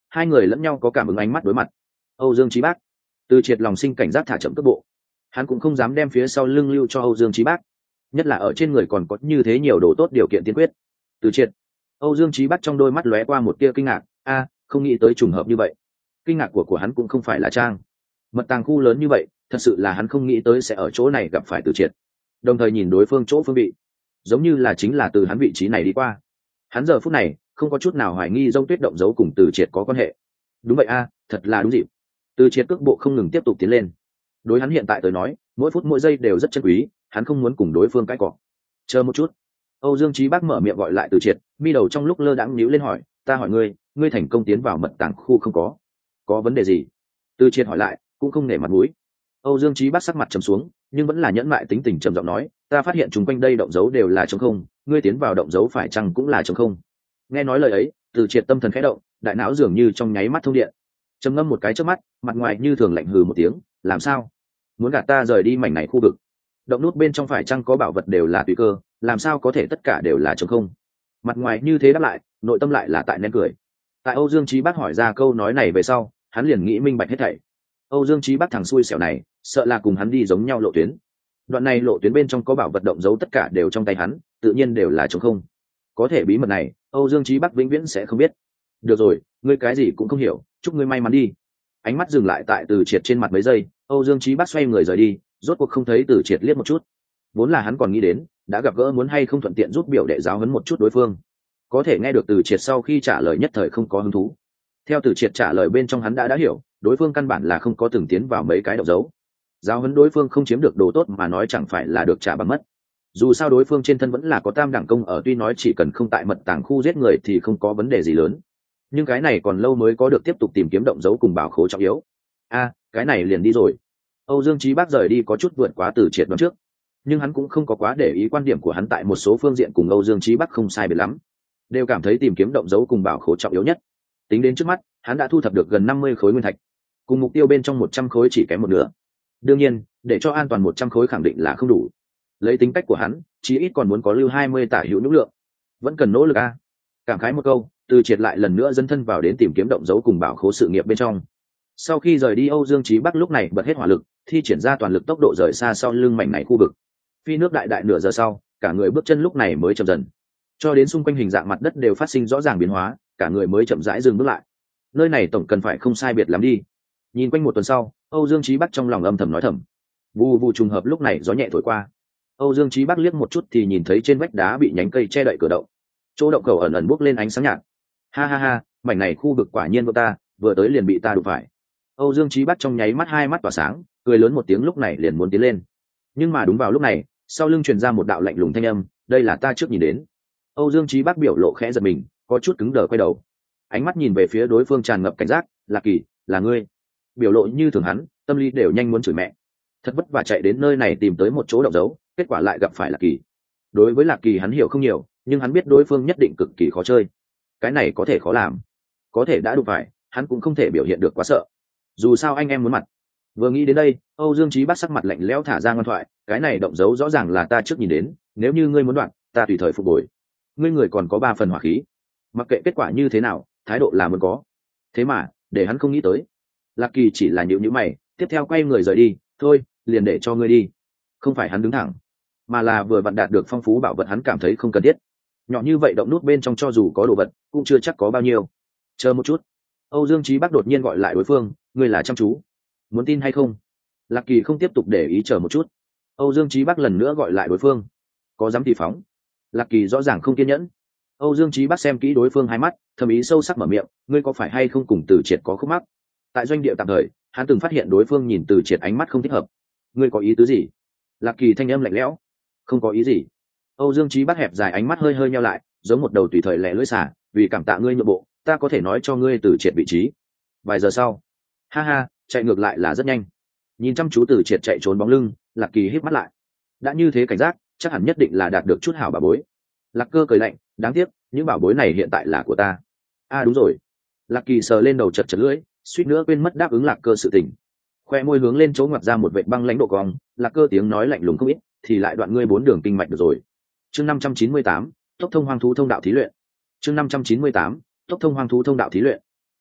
hai người lẫn nhau có cảm ứng ánh mắt đối mặt. Âu Dương Chí Bác. Từ Triệt lòng sinh cảnh giác thả chậm tốc bộ. Hắn cũng không dám đem phía sau lưng lưu cho Âu Dương Chí Bác, nhất là ở trên người còn có như thế nhiều đồ tốt điều kiện tiên quyết. Từ Triệt. Âu Dương Chí Bác trong đôi mắt lóe qua một tia kinh ngạc, a, không nghĩ tới trùng hợp như vậy. Kinh ngạc của của hắn cũng không phải là trang. Mật tàng khu lớn như vậy, thật sự là hắn không nghĩ tới sẽ ở chỗ này gặp phải Từ Triệt. Đồng thời nhìn đối phương chỗ phương vị, giống như là chính là từ hắn vị trí này đi qua. Hắn giờ phút này không có chút nào hoài nghi Dông Tuyết động dấu cùng Từ Triệt có quan hệ. Đúng vậy a, thật là đúng dịp. Từ Triệt cước bộ không ngừng tiếp tục tiến lên. Đối hắn hiện tại tới nói, mỗi phút mỗi giây đều rất chân quý, hắn không muốn cùng đối phương cãi cọ. Chờ một chút. Âu Dương Chí Bác mở miệng gọi lại Từ Triệt, mi đầu trong lúc lơ đãng nhíu lên hỏi, ta hỏi ngươi, ngươi thành công tiến vào mật tàng khu không có? Có vấn đề gì? Từ Triệt hỏi lại, cũng không nể mặt mũi. Âu Dương Chí Bác sắc mặt trầm xuống, nhưng vẫn là nhẫn mại tính tình trầm giọng nói, ta phát hiện chúng quanh đây động dấu đều là trống không, ngươi tiến vào động dấu phải chăng cũng là trống không? Nghe nói lời ấy, Từ Triệt tâm thần khẽ động, đại não dường như trong nháy mắt thông điện. Trầm ngâm một cái trước mắt, mặt ngoài như thường lạnh hừ một tiếng, làm sao? Muốn gạt ta rời đi mảnh này khu vực? Động nút bên trong phải chăng có bảo vật đều là tùy cơ, làm sao có thể tất cả đều là trống không? Mặt ngoài như thế đáp lại, nội tâm lại là tại nén cười. Tại Âu Dương Chí Bác hỏi ra câu nói này về sau, hắn liền nghĩ minh bạch hết thảy. Âu Dương Chí Bác thằng xui xẻo này, sợ là cùng hắn đi giống nhau lộ tuyến. Đoạn này lộ tuyến bên trong có bảo vật động dấu tất cả đều trong tay hắn, tự nhiên đều là trống không. Có thể bí mật này, Âu Dương Chí Bác vĩnh viễn sẽ không biết. Được rồi, ngươi cái gì cũng không hiểu, chúc ngươi may mắn đi. Ánh mắt dừng lại tại Từ Triệt trên mặt mấy giây, Âu Dương Chí Bác xoay người rời đi, rốt cuộc không thấy Từ Triệt liếc một chút. Vốn là hắn còn nghĩ đến, đã gặp gỡ muốn hay không thuận tiện giúp biểu đệ giáo huấn một chút đối phương. Có thể nghe được Từ Triệt sau khi trả lời nhất thời không có hứng thú. Theo Từ Triệt trả lời bên trong hắn đã đã hiểu, đối phương căn bản là không có từng tiến vào mấy cái động dấu. Giáo huấn đối phương không chiếm được đồ tốt mà nói chẳng phải là được trả bằng mất. Dù sao đối phương trên thân vẫn là có tam đẳng công ở, tuy nói chỉ cần không tại mật tàng khu giết người thì không có vấn đề gì lớn. Nhưng cái này còn lâu mới có được tiếp tục tìm kiếm động dấu cùng bảo khố trọng yếu. A, cái này liền đi rồi. Âu Dương Chí Bác rời đi có chút vượt quá Từ Triệt đoán trước, nhưng hắn cũng không có quá để ý quan điểm của hắn tại một số phương diện cùng Âu Dương Chí Bác không sai biệt lắm, đều cảm thấy tìm kiếm động dấu cùng bảo khố trọng yếu nhất. Tính đến trước mắt, hắn đã thu thập được gần năm mươi khối nguyên thạch, cùng mục tiêu bên trong một trăm khối chỉ kém một nửa. Đương nhiên, để cho an toàn một trăm khối khẳng định là không đủ. Lấy tính cách của hắn, chí ít còn muốn có lưu hai mươi tả hữu nhũ lượng, vẫn cần nỗ lực a. Cảm khái một câu, Từ Triệt lại lần nữa dấn thân vào đến tìm kiếm động dấu cùng bảo khố sự nghiệp bên trong. Sau khi rời đi, Âu Dương Chí Bác lúc này bật hết hỏa lực, thi triển ra toàn lực tốc độ rời xa sau lưng mảnh này khu vực. Phi nước đại đại nửa giờ sau, cả người bước chân lúc này mới chậm dần, cho đến xung quanh hình dạng mặt đất đều phát sinh rõ ràng biến hóa, cả người mới chậm rãi dừng bước lại. Nơi này tổng cần phải không sai biệt lắm đi. Nhìn quanh một tuần sau, Âu Dương Chí Bác trong lòng âm thầm nói thầm. Vù vù trùng hợp lúc này gió nhẹ thổi qua. Âu Dương Chí Bác liếc một chút thì nhìn thấy trên vách đá bị nhánh cây che đậy cửa động. Chỗ động khẩu ẩn ẩn bốc lên ánh sáng nhạt. Ha ha ha, mảnh này khu vực quả nhiên của ta, vừa tới liền bị ta đụng phải. Âu Dương Chí Bác trong nháy mắt hai mắt tỏa sáng, cười lớn một tiếng lúc này liền muốn tiến lên. Nhưng mà đúng vào lúc này, sau lưng truyền ra một đạo lạnh lùng thanh âm, đây là ta trước nhìn đến. Âu Dương Chí Bác biểu lộ khẽ giật mình, có chút cứng đờ quay đầu. Ánh mắt nhìn về phía đối phương tràn ngập cảnh giác, Lạc Kỳ, là ngươi. Biểu lộ như thường hắn, tâm lý đều nhanh muốn chửi mẹ. Thật vất vả chạy đến nơi này tìm tới một chỗ động dấu, kết quả lại gặp phải Lạc Kỳ. Đối với Lạc Kỳ hắn hiểu không nhiều, nhưng hắn biết đối phương nhất định cực kỳ khó chơi. Cái này có thể khó làm, có thể đã đụng phải, hắn cũng không thể biểu hiện được quá sợ. Dù sao anh em muốn mặt. Vừa nghĩ đến đây, Âu Dương Chí Bác sắc mặt lạnh lẽo thả ra ngoan thoại, cái này động dấu rõ ràng là ta trước nhìn đến, nếu như ngươi muốn đoạn, ta tùy thời phục hồi. Ngươi người còn có ba phần hỏa khí, mặc kệ kết quả như thế nào, thái độ là muốn có. Thế mà, để hắn không nghĩ tới. Lạc Kỳ chỉ là nhíu nhíu mày, tiếp theo quay người rời đi, thôi, liền để cho ngươi đi. Không phải hắn đứng thẳng, mà là vừa vặn đạt được phong phú bảo vật hắn cảm thấy không cần thiết. Nhỏ như vậy động nút bên trong cho dù có đồ vật, cũng chưa chắc có bao nhiêu. Chờ một chút. Âu Dương Chí Bác đột nhiên gọi lại đối phương, ngươi là chăm chú, muốn tin hay không? Lạc Kỳ không tiếp tục để ý, chờ một chút. Âu Dương Chí Bác lần nữa gọi lại đối phương, có dám thì phóng. Lạc Kỳ rõ ràng không kiên nhẫn. Âu Dương Chí Bác xem kỹ đối phương hai mắt, thầm ý sâu sắc mở miệng, ngươi có phải hay không cùng Từ Triệt có khúc mắc? Tại doanh địa tạm thời, hắn từng phát hiện đối phương nhìn Từ Triệt ánh mắt không thích hợp. Ngươi có ý tứ gì? Lạc Kỳ thanh âm lạnh lẽo. Không có ý gì. Âu Dương Chí Bác hẹp dài ánh mắt hơi hơi nheo lại, giống một đầu tùy thời lẻ lưỡi xả, vì cảm tạ ngươi nhượng bộ, ta có thể nói cho ngươi Từ Triệt vị trí. Vài giờ sau, ha ha, chạy ngược lại là rất nhanh. Nhìn chăm chú Từ Triệt chạy trốn bóng lưng, Lạc Kỳ híp mắt lại. Đã như thế cảnh giác, chắc hẳn nhất định là đạt được chút hảo bảo bối. Lạc Cơ cười lạnh, đáng tiếc, những bảo bối này hiện tại là của ta. À đúng rồi. Lạc Kỳ sờ lên đầu chật chật lưỡi, suýt nữa quên mất đáp ứng Lạc Cơ sự tình. Khoe môi hướng lên chỗ ngoặt ra một vệt băng lãnh độ cong, Lạc Cơ tiếng nói lạnh lùng không ít, thì lại đoạn ngươi bốn đường kinh mạch được rồi. Chương năm trăm chín mươi tám, tốc thông hoang thú thông đạo thí luyện. Chương năm trăm chín mươi tám, tốc thông hoang thú thông đạo thí luyện.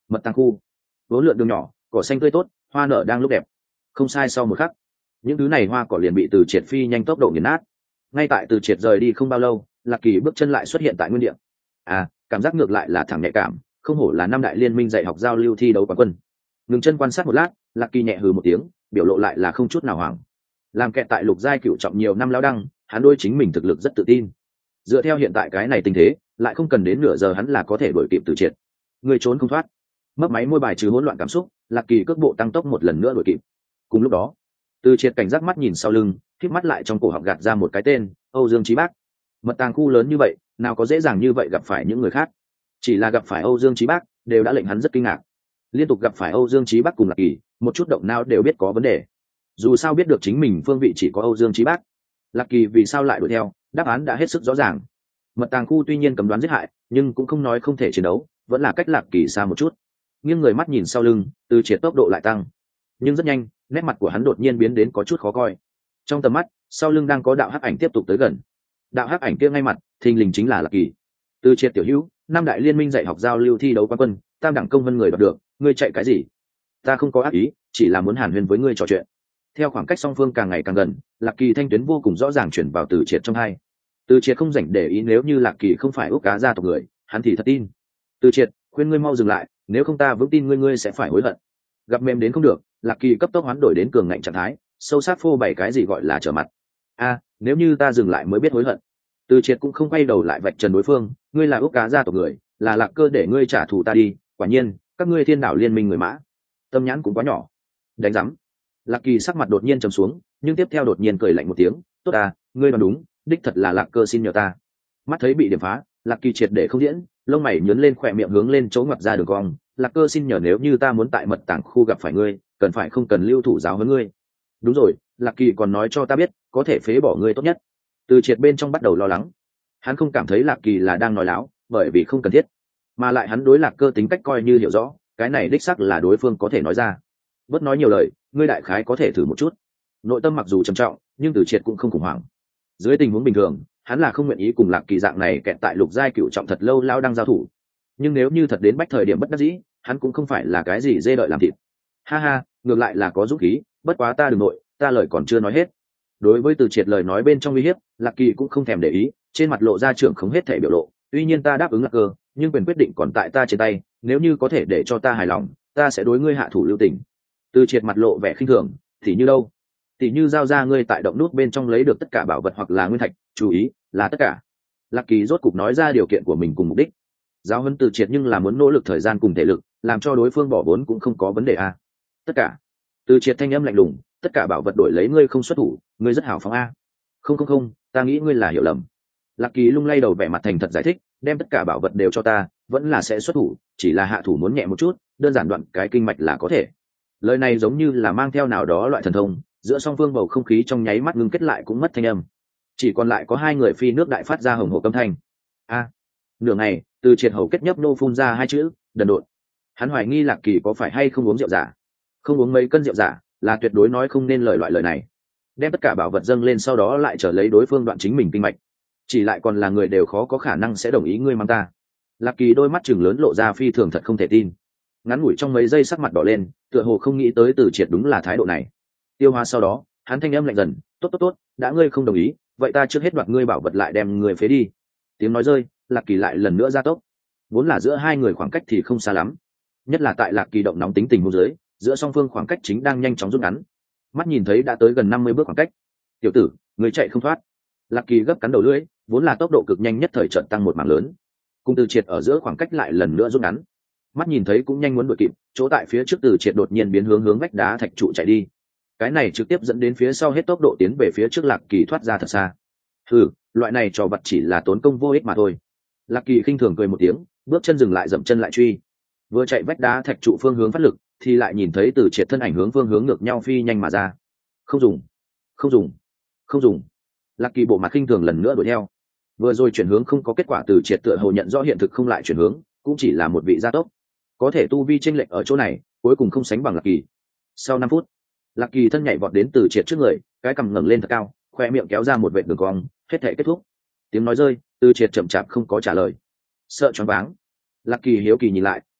Mật tàng khu, vốn lượn đường nhỏ, cỏ xanh tươi tốt, hoa nở đang lúc đẹp. Không sai, sau một khắc những thứ này hoa cỏ liền bị Từ Triệt phi nhanh tốc độ nghiền nát. Ngay tại Từ Triệt rời đi không bao lâu, Lạc Kỳ bước chân lại xuất hiện tại nguyên địa. À, cảm giác ngược lại là thẳng nhạy cảm, không hổ là năm đại liên minh dạy học giao lưu thi đấu quán quân. Ngừng chân quan sát một lát, Lạc Kỳ nhẹ hừ một tiếng, biểu lộ lại là không chút nào hoảng. Làm kẹt tại lục giai cựu trọng nhiều năm lão đăng, hắn đôi chính mình thực lực rất tự tin. Dựa theo hiện tại cái này tình thế, lại không cần đến nửa giờ hắn là có thể đuổi kịp Từ Triệt. Người trốn không thoát. Mấp máy môi bài trừ hỗn loạn cảm xúc, Lạc Kỳ cước bộ tăng tốc một lần nữa đuổi kịp. Cùng lúc đó, Từ Triệt cảnh giác mắt nhìn sau lưng, khép mắt lại trong cổ họng gạt ra một cái tên, Âu Dương Chí Bác. Mật tàng khu lớn như vậy, nào có dễ dàng như vậy gặp phải những người khác. Chỉ là gặp phải Âu Dương Chí Bác, đều đã lệnh hắn rất kinh ngạc. Liên tục gặp phải Âu Dương Chí Bác cùng Lạc Kỳ, một chút động não đều biết có vấn đề. Dù sao biết được chính mình phương vị chỉ có Âu Dương Chí Bác, Lạc Kỳ vì sao lại đuổi theo, đáp án đã hết sức rõ ràng. Mật tàng khu tuy nhiên cấm đoán giết hại, nhưng cũng không nói không thể chiến đấu, vẫn là cách Lạc Kỳ xa một chút. Nghiêng người mắt nhìn sau lưng, Từ Triệt tốc độ lại tăng, nhưng rất nhanh, nét mặt của hắn đột nhiên biến đến có chút khó coi. Trong tầm mắt, sau lưng đang có đạo hắc ảnh tiếp tục tới gần. Đạo hắc ảnh kia ngay mặt, thình lình chính là Lạc Kỳ. Từ Triệt tiểu hữu, năm đại liên minh dạy học giao lưu thi đấu quán quân, tam đẳng công vân người đoạt được, ngươi chạy cái gì? Ta không có ác ý, chỉ là muốn hàn huyên với ngươi trò chuyện. Theo khoảng cách song phương càng ngày càng gần, Lạc Kỳ thanh tuyến vô cùng rõ ràng chuyển vào Từ Triệt trong hai. Từ Triệt không rảnh để ý nếu như Lạc Kỳ không phải úc cá gia tộc người, hắn thì thật tin. Từ Triệt, khuyên ngươi mau dừng lại, nếu không ta vững tin ngươi ngươi sẽ phải hối hận. Gặp mềm đến không được, Lạc Kỳ cấp tốc hoán đổi đến cường ngạnh trạng thái, sâu sắc phô bày cái gì gọi là trở mặt. A, nếu như ta dừng lại mới biết hối hận. Từ Triệt cũng không quay đầu lại vạch trần đối phương, ngươi là úc cá gia tộc người, là Lạc Cơ để ngươi trả thù ta đi, quả nhiên, các ngươi thiên đảo liên minh người mã. Tâm nhãn cũng quá nhỏ. Đánh rắm. Lạc Kỳ sắc mặt đột nhiên trầm xuống, nhưng tiếp theo đột nhiên cười lạnh một tiếng, tốt à, ngươi đoán đúng, đích thật là Lạc Cơ xin nhờ ta. Mắt thấy bị điểm phá, Lạc Kỳ triệt để không diễn, lông mày nhướng lên, khỏe miệng hướng lên chỗ ngoặt ra đường cong. Lạc Cơ xin nhờ nếu như ta muốn tại mật tàng khu gặp phải ngươi, cần phải không cần lưu thủ giáo huấn ngươi. Đúng rồi, Lạc Kỳ còn nói cho ta biết, có thể phế bỏ ngươi tốt nhất. Từ Triệt bên trong bắt đầu lo lắng. Hắn không cảm thấy Lạc Kỳ là đang nói láo, bởi vì không cần thiết, mà lại hắn đối Lạc Cơ tính cách coi như hiểu rõ, cái này đích xác là đối phương có thể nói ra. Bớt nói nhiều lời, ngươi đại khái có thể thử một chút. Nội tâm mặc dù trầm trọng, nhưng Từ Triệt cũng không khủng hoảng. Dưới tình huống bình thường, hắn là không nguyện ý cùng Lạc Kỳ dạng này kẹt tại lục giai cựu trọng thật lâu lao đang giao thủ. Nhưng nếu như thật đến bách thời điểm bất đắc dĩ, hắn cũng không phải là cái gì dê đợi làm thịt. Ha ha, ngược lại là có dũng khí, bất quá ta đừng nội, ta lời còn chưa nói hết. Đối với Từ Triệt lời nói bên trong uy hiếp, Lạc Kỳ cũng không thèm để ý, trên mặt lộ ra trưởng không hết thể biểu lộ. Tuy nhiên ta đáp ứng Lạc Cơ, nhưng quyền quyết định còn tại ta trên tay, nếu như có thể để cho ta hài lòng, ta sẽ đối ngươi hạ thủ lưu tình. Từ Triệt mặt lộ vẻ khinh thường, thì như đâu? Tỷ như giao ra ngươi tại động nút bên trong lấy được tất cả bảo vật hoặc là nguyên thạch, chú ý, là tất cả. Lạc Kỳ rốt cục nói ra điều kiện của mình cùng mục đích. Giáo huấn Từ Triệt nhưng là muốn nỗ lực thời gian cùng thể lực, làm cho đối phương bỏ vốn cũng không có vấn đề a. Tất cả. Từ Triệt thanh âm lạnh lùng, tất cả bảo vật đổi lấy ngươi không xuất thủ, ngươi rất hào phóng a. Không không không, ta nghĩ ngươi là hiểu lầm. Lạc Kỳ lung lay đầu vẻ mặt thành thật giải thích, đem tất cả bảo vật đều cho ta, vẫn là sẽ xuất thủ, chỉ là hạ thủ muốn nhẹ một chút, đơn giản đoạn cái kinh mạch là có thể. Lời này giống như là mang theo nào đó loại thần thông, giữa song phương bầu không khí trong nháy mắt ngưng kết lại cũng mất thanh âm, chỉ còn lại có hai người phi nước đại phát ra hồng hộ âm thanh. A. Nửa ngày, Từ Triệt hầu kết nhấp nô phun ra hai chữ, đần độn. Hắn hoài nghi Lạc Kỳ có phải hay không uống rượu giả, không uống mấy cân rượu giả, là tuyệt đối nói không nên lời loại lời này. Đem tất cả bảo vật dâng lên sau đó lại trở lấy đối phương đoạn chính mình kinh mạch, chỉ lại còn là người đều khó có khả năng sẽ đồng ý ngươi mang ta. Lạc Kỳ đôi mắt chừng lớn lộ ra phi thường thật không thể tin. Ngắn ngủi trong mấy giây sắc mặt đỏ lên, tựa hồ không nghĩ tới Từ Triệt đúng là thái độ này. Tiêu hóa sau đó, hắn thanh âm lạnh dần, tốt tốt tốt, đã ngươi không đồng ý, vậy ta trước hết đoạt ngươi bảo vật lại đem ngươi phế đi. Tiếng nói rơi, Lạc Kỳ lại lần nữa gia tốc. Vốn là giữa hai người khoảng cách thì không xa lắm, nhất là tại Lạc Kỳ động nóng tính tình huống dưới, giữa song phương khoảng cách chính đang nhanh chóng rút ngắn. Mắt nhìn thấy đã tới gần năm mươi bước khoảng cách. Tiểu tử, ngươi chạy không thoát. Lạc Kỳ gấp cắn đầu lưỡi, vốn là tốc độ cực nhanh nhất thời chợt tăng một mảng lớn. Cùng Từ Triệt ở giữa khoảng cách lại lần nữa rút ngắn. Mắt nhìn thấy cũng nhanh muốn đuổi kịp, chỗ tại phía trước Từ Triệt đột nhiên biến hướng hướng vách đá thạch trụ chạy đi. Cái này trực tiếp dẫn đến phía sau hết tốc độ tiến về phía trước, Lạc Kỳ thoát ra thật xa. Hừ, loại này trò vặt chỉ là tốn công vô ích mà thôi. Lạc Kỳ khinh thường cười một tiếng, bước chân dừng lại, dậm chân lại truy. Vừa chạy vách đá thạch trụ phương hướng phát lực, thì lại nhìn thấy Từ Triệt thân ảnh hướng phương hướng ngược nhau phi nhanh mà ra. Không dùng, không dùng, không dùng. Lạc Kỳ bộ mặt khinh thường lần nữa đuổi theo. Vừa rồi chuyển hướng không có kết quả, Từ Triệt tựa hồ nhận rõ hiện thực không lại chuyển hướng, cũng chỉ là một vị gia tốc. Có thể tu vi chênh lệch ở chỗ này, cuối cùng không sánh bằng Lạc Kỳ. Sau năm phút, Lạc Kỳ thân nhảy vọt đến Từ Triệt trước người, cái cằm ngẩng lên thật cao, khoe miệng kéo ra một vệt đường cong, hết thể kết thúc. Tiếng nói rơi, Từ Triệt chậm chạp không có trả lời. Sợ choáng váng. Lạc Kỳ hiếu kỳ nhìn lại,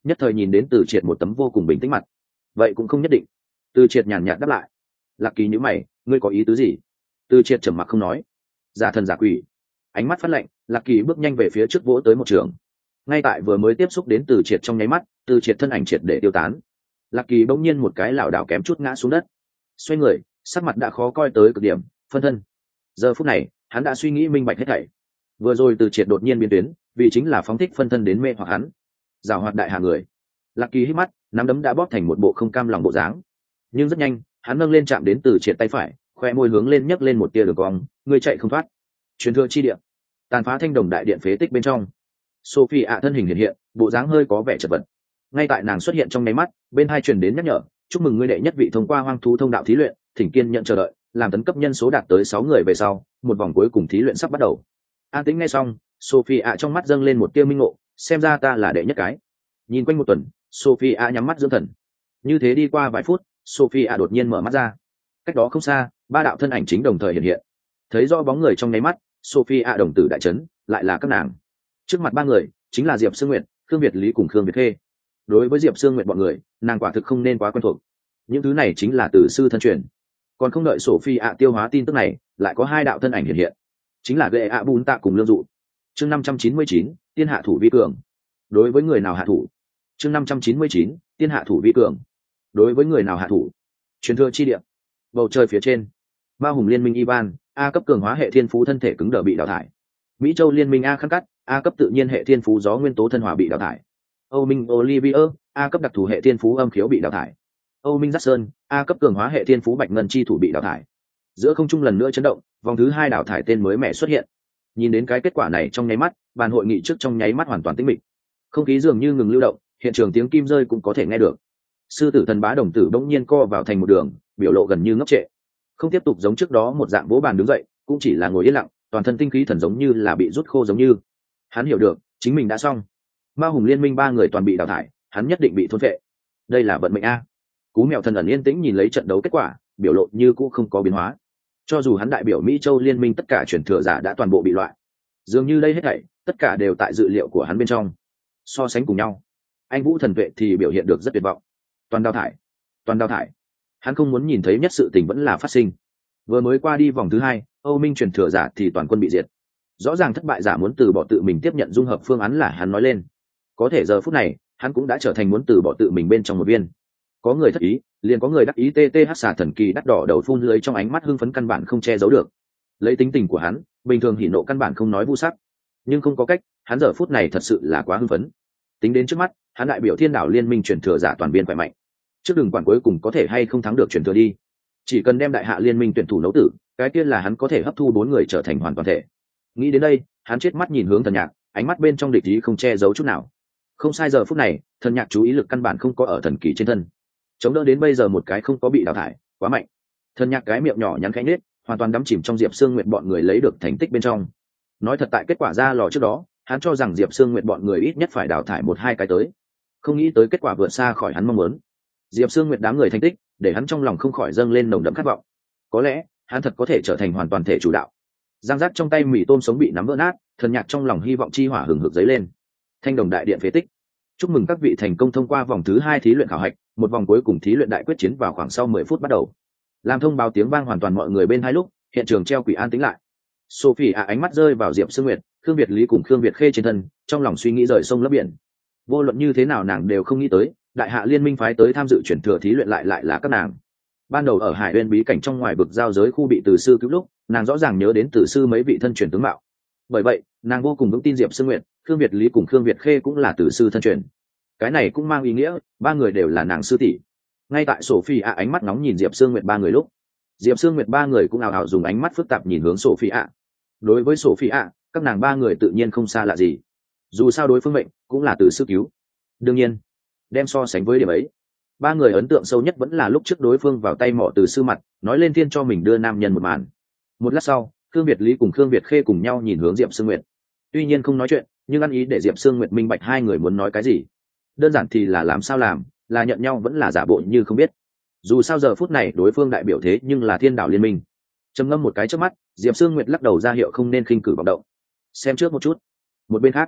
nhất thời nhìn đến Từ Triệt một tấm vô cùng bình tĩnh mặt. Vậy cũng không nhất định. Từ Triệt nhàn nhạt đáp lại. Lạc Kỳ nhíu mày, ngươi có ý tứ gì? Từ Triệt trầm mặc không nói. Giả thần giả quỷ. Ánh mắt phát lạnh, Lạc Kỳ bước nhanh về phía trước vỗ tới một trường. Ngay tại vừa mới tiếp xúc đến Từ Triệt trong nháy mắt, Từ Triệt thân ảnh triệt để tiêu tán. Lạc Kỳ bỗng nhiên một cái lảo đảo kém chút ngã xuống đất. Xoay người, sắc mặt đã khó coi tới cực điểm, phân thân. Giờ phút này, hắn đã suy nghĩ minh bạch hết thảy. Vừa rồi Từ Triệt đột nhiên biến tuyến, vì chính là phóng thích phân thân đến mê hoặc hắn. Giảo hoạt đại hạ người. Lạc Kỳ hít mắt, nắm đấm đã bóp thành một bộ không cam lòng bộ dáng. Nhưng rất nhanh, hắn nâng lên chạm đến Từ Triệt tay phải, khoe môi hướng lên nhấc lên một tia đường cong, người chạy không thoát. Truyền thừa chi địa, tàn phá thanh đồng đại điện phế tích bên trong. Sophie ạ thân hình hiện hiện, bộ dáng hơi có vẻ chật vật. Ngay tại nàng xuất hiện trong nháy mắt, bên hai truyền đến nhắc nhở, chúc mừng ngươi đệ nhất vị thông qua hoang thú thông đạo thí luyện, thỉnh kiên nhận chờ đợi, làm tấn cấp nhân số đạt tới sáu người về sau, một vòng cuối cùng thí luyện sắp bắt đầu. An tĩnh nghe xong, Sophie ạ trong mắt dâng lên một tia minh ngộ, xem ra ta là đệ nhất cái. Nhìn quanh một tuần, Sophie ạ nhắm mắt dưỡng thần. Như thế đi qua vài phút, Sophie ạ đột nhiên mở mắt ra. Cách đó không xa, ba đạo thân ảnh chính đồng thời hiện hiện. Thấy rõ bóng người trong nháy mắt, Sophie ạ đồng tử đại chấn, lại là các nàng. Trước mặt ba người, chính là Diệp Sương Nguyệt, Khương Việt Lý cùng Khương Việt Khê. Đối với Diệp Sương Nguyệt bọn người, nàng quả thực không nên quá quen thuộc. Những thứ này chính là từ sư thân truyền. Còn không đợi Sophie ạ tiêu hóa tin tức này, lại có hai đạo thân ảnh hiện hiện. Chính là Gệ ạ Bùn Tạ cùng Lương Dụ. Chương năm trăm chín mươi chín, tiên hạ thủ vi cường. Đối với người nào hạ thủ? Chương năm trăm chín mươi chín, tiên hạ thủ vi cường. Đối với người nào hạ thủ? Truyền thừa chi địa. Bầu trời phía trên, Ma Hùng Liên minh Ivan, A cấp cường hóa hệ thiên phú thân thể cứng đờ bị đào thải. Mỹ Châu Liên minh A khăn cắt, A cấp tự nhiên hệ thiên phú gió nguyên tố thân hòa bị đào thải. Âu Minh Olivier, A cấp đặc thù hệ thiên phú âm khiếu bị đào thải. Âu Minh Giác Sơn, A cấp cường hóa hệ thiên phú bạch ngân chi thủ bị đào thải. Giữa không trung lần nữa chấn động, vòng thứ hai đào thải tên mới mẻ xuất hiện. Nhìn đến cái kết quả này trong nháy mắt, bàn hội nghị trước trong nháy mắt hoàn toàn tĩnh mịch. Không khí dường như ngừng lưu động, hiện trường tiếng kim rơi cũng có thể nghe được. Sư tử thần bá đồng tử bỗng nhiên co vào thành một đường, biểu lộ gần như ngốc trệ. Không tiếp tục giống trước đó một dạng vỗ bàn đứng dậy, cũng chỉ là ngồi yên lặng, toàn thân tinh khí thần giống như là bị rút khô giống như. Hắn hiểu được, chính mình đã xong. Ma Hùng Liên minh ba người toàn bị đào thải, hắn nhất định bị thôn phệ. Đây là vận mệnh a. Cú mèo thần ẩn yên tĩnh nhìn lấy trận đấu kết quả, biểu lộ như cũ không có biến hóa. Cho dù hắn đại biểu Mỹ Châu Liên minh tất cả truyền thừa giả đã toàn bộ bị loại, dường như đây hết thảy tất cả đều tại dự liệu của hắn bên trong. So sánh cùng nhau, anh Vũ thần vệ thì biểu hiện được rất tuyệt vọng. Toàn đào thải, toàn đào thải. Hắn không muốn nhìn thấy nhất sự tình vẫn là phát sinh. Vừa mới qua đi vòng thứ hai, Âu Minh truyền thừa giả thì toàn quân bị diệt. Rõ ràng thất bại giả muốn từ bỏ tự mình tiếp nhận dung hợp phương án là hắn nói lên. Có thể giờ phút này, hắn cũng đã trở thành muốn từ bỏ tự mình bên trong một viên. Có người thất ý, liền có người đắc ý. Tê Tê Hắc xà thần kỳ đắt đỏ đầu phun lưới trong ánh mắt hưng phấn căn bản không che giấu được. Lấy tính tình của hắn, bình thường hỉ nộ căn bản không nói vu sắc, nhưng không có cách, hắn giờ phút này thật sự là quá hưng phấn. Tính đến trước mắt, hắn đại biểu Thiên Đảo Liên minh truyền thừa giả toàn biên khỏe mạnh. Trước đường quản cuối cùng có thể hay không thắng được truyền thừa đi, chỉ cần đem đại hạ liên minh tuyển thủ nấu tử, cái kia là hắn có thể hấp thu bốn người trở thành hoàn toàn thể. Nghĩ đến đây, hắn chết mắt nhìn hướng Thần Nhạc, ánh mắt bên trong địch ý không che giấu chút nào. Không sai, giờ phút này, Thần Nhạc chú ý lực căn bản không có ở thần kỳ trên thân, chống đỡ đến bây giờ một cái không có bị đào thải, quá mạnh. Thần Nhạc cái miệng nhỏ nhắn khẽ nhếch, hoàn toàn đắm chìm trong Diệp Sương Nguyệt bọn người lấy được thành tích bên trong. Nói thật, tại kết quả ra lò trước đó, hắn cho rằng Diệp Sương Nguyệt bọn người ít nhất phải đào thải một hai cái tới, không nghĩ tới kết quả vượt xa khỏi hắn mong muốn. Diệp Sương Nguyệt đám người thành tích, để hắn trong lòng không khỏi dâng lên nồng đậm khát vọng. Có lẽ, hắn thật có thể trở thành hoàn toàn thể chủ đạo. Giang giác trong tay mì tôm sống bị nắm vỡ nát, Thần Nhạc trong lòng hy vọng chi hỏa hừng hực dấy lên. Thanh đồng đại điện phế tích. Chúc mừng các vị thành công thông qua vòng thứ hai thí luyện khảo hạch, một vòng cuối cùng thí luyện đại quyết chiến vào khoảng sau mười phút bắt đầu. Làm thông báo tiếng vang hoàn toàn mọi người bên hai lúc, hiện trường treo quỷ an tĩnh lại. Sophie à ánh mắt rơi vào Diệp Sương Nguyệt, Khương Việt Lý cùng Khương Việt Khê trên thân, trong lòng suy nghĩ rời sông lấp biển. Vô luận như thế nào nàng đều không nghĩ tới, đại hạ liên minh phái tới tham dự chuyển thừa thí luyện lại lại là các nàng. Ban đầu ở Hải Uyên bí cảnh trong ngoài vực giao giới khu bị Từ sư cứu lúc, nàng rõ ràng nhớ đến Từ sư mấy vị thân truyền tướng mạo. Bởi vậy, nàng vô cùng vững tin Diệp Sương Nguyệt, Khương Việt Lý cùng Khương Việt Khê cũng là Từ sư thân truyền. Cái này cũng mang ý nghĩa, ba người đều là nàng sư tỷ. Ngay tại Sophie à ánh mắt nóng nhìn Diệp Sương Nguyệt ba người lúc, Diệp Sương Nguyệt ba người cũng ảo ảo dùng ánh mắt phức tạp nhìn hướng Sophie à. Đối với Sophie à, các nàng ba người tự nhiên không xa lạ gì. Dù sao đối phương mệnh cũng là Từ sư cứu. Đương nhiên, đem so sánh với điểm ấy, ba người ấn tượng sâu nhất vẫn là lúc trước đối phương vào tay mỏ Từ sư mặt, nói lên thiên cho mình đưa nam nhân một màn. Một lát sau, Khương Việt Lý cùng Khương Việt Khê cùng nhau nhìn hướng Diệp Sương Nguyệt. Tuy nhiên không nói chuyện, nhưng ăn ý để Diệp Sương Nguyệt minh bạch hai người muốn nói cái gì. Đơn giản thì là làm sao làm, là nhận nhau vẫn là giả bộ như không biết. Dù sao giờ phút này đối phương đại biểu thế nhưng là Thiên Đảo Liên minh. Trầm ngâm một cái trước mắt, Diệp Sương Nguyệt lắc đầu ra hiệu không nên khinh cử vọng động. Xem trước một chút. Một bên khác,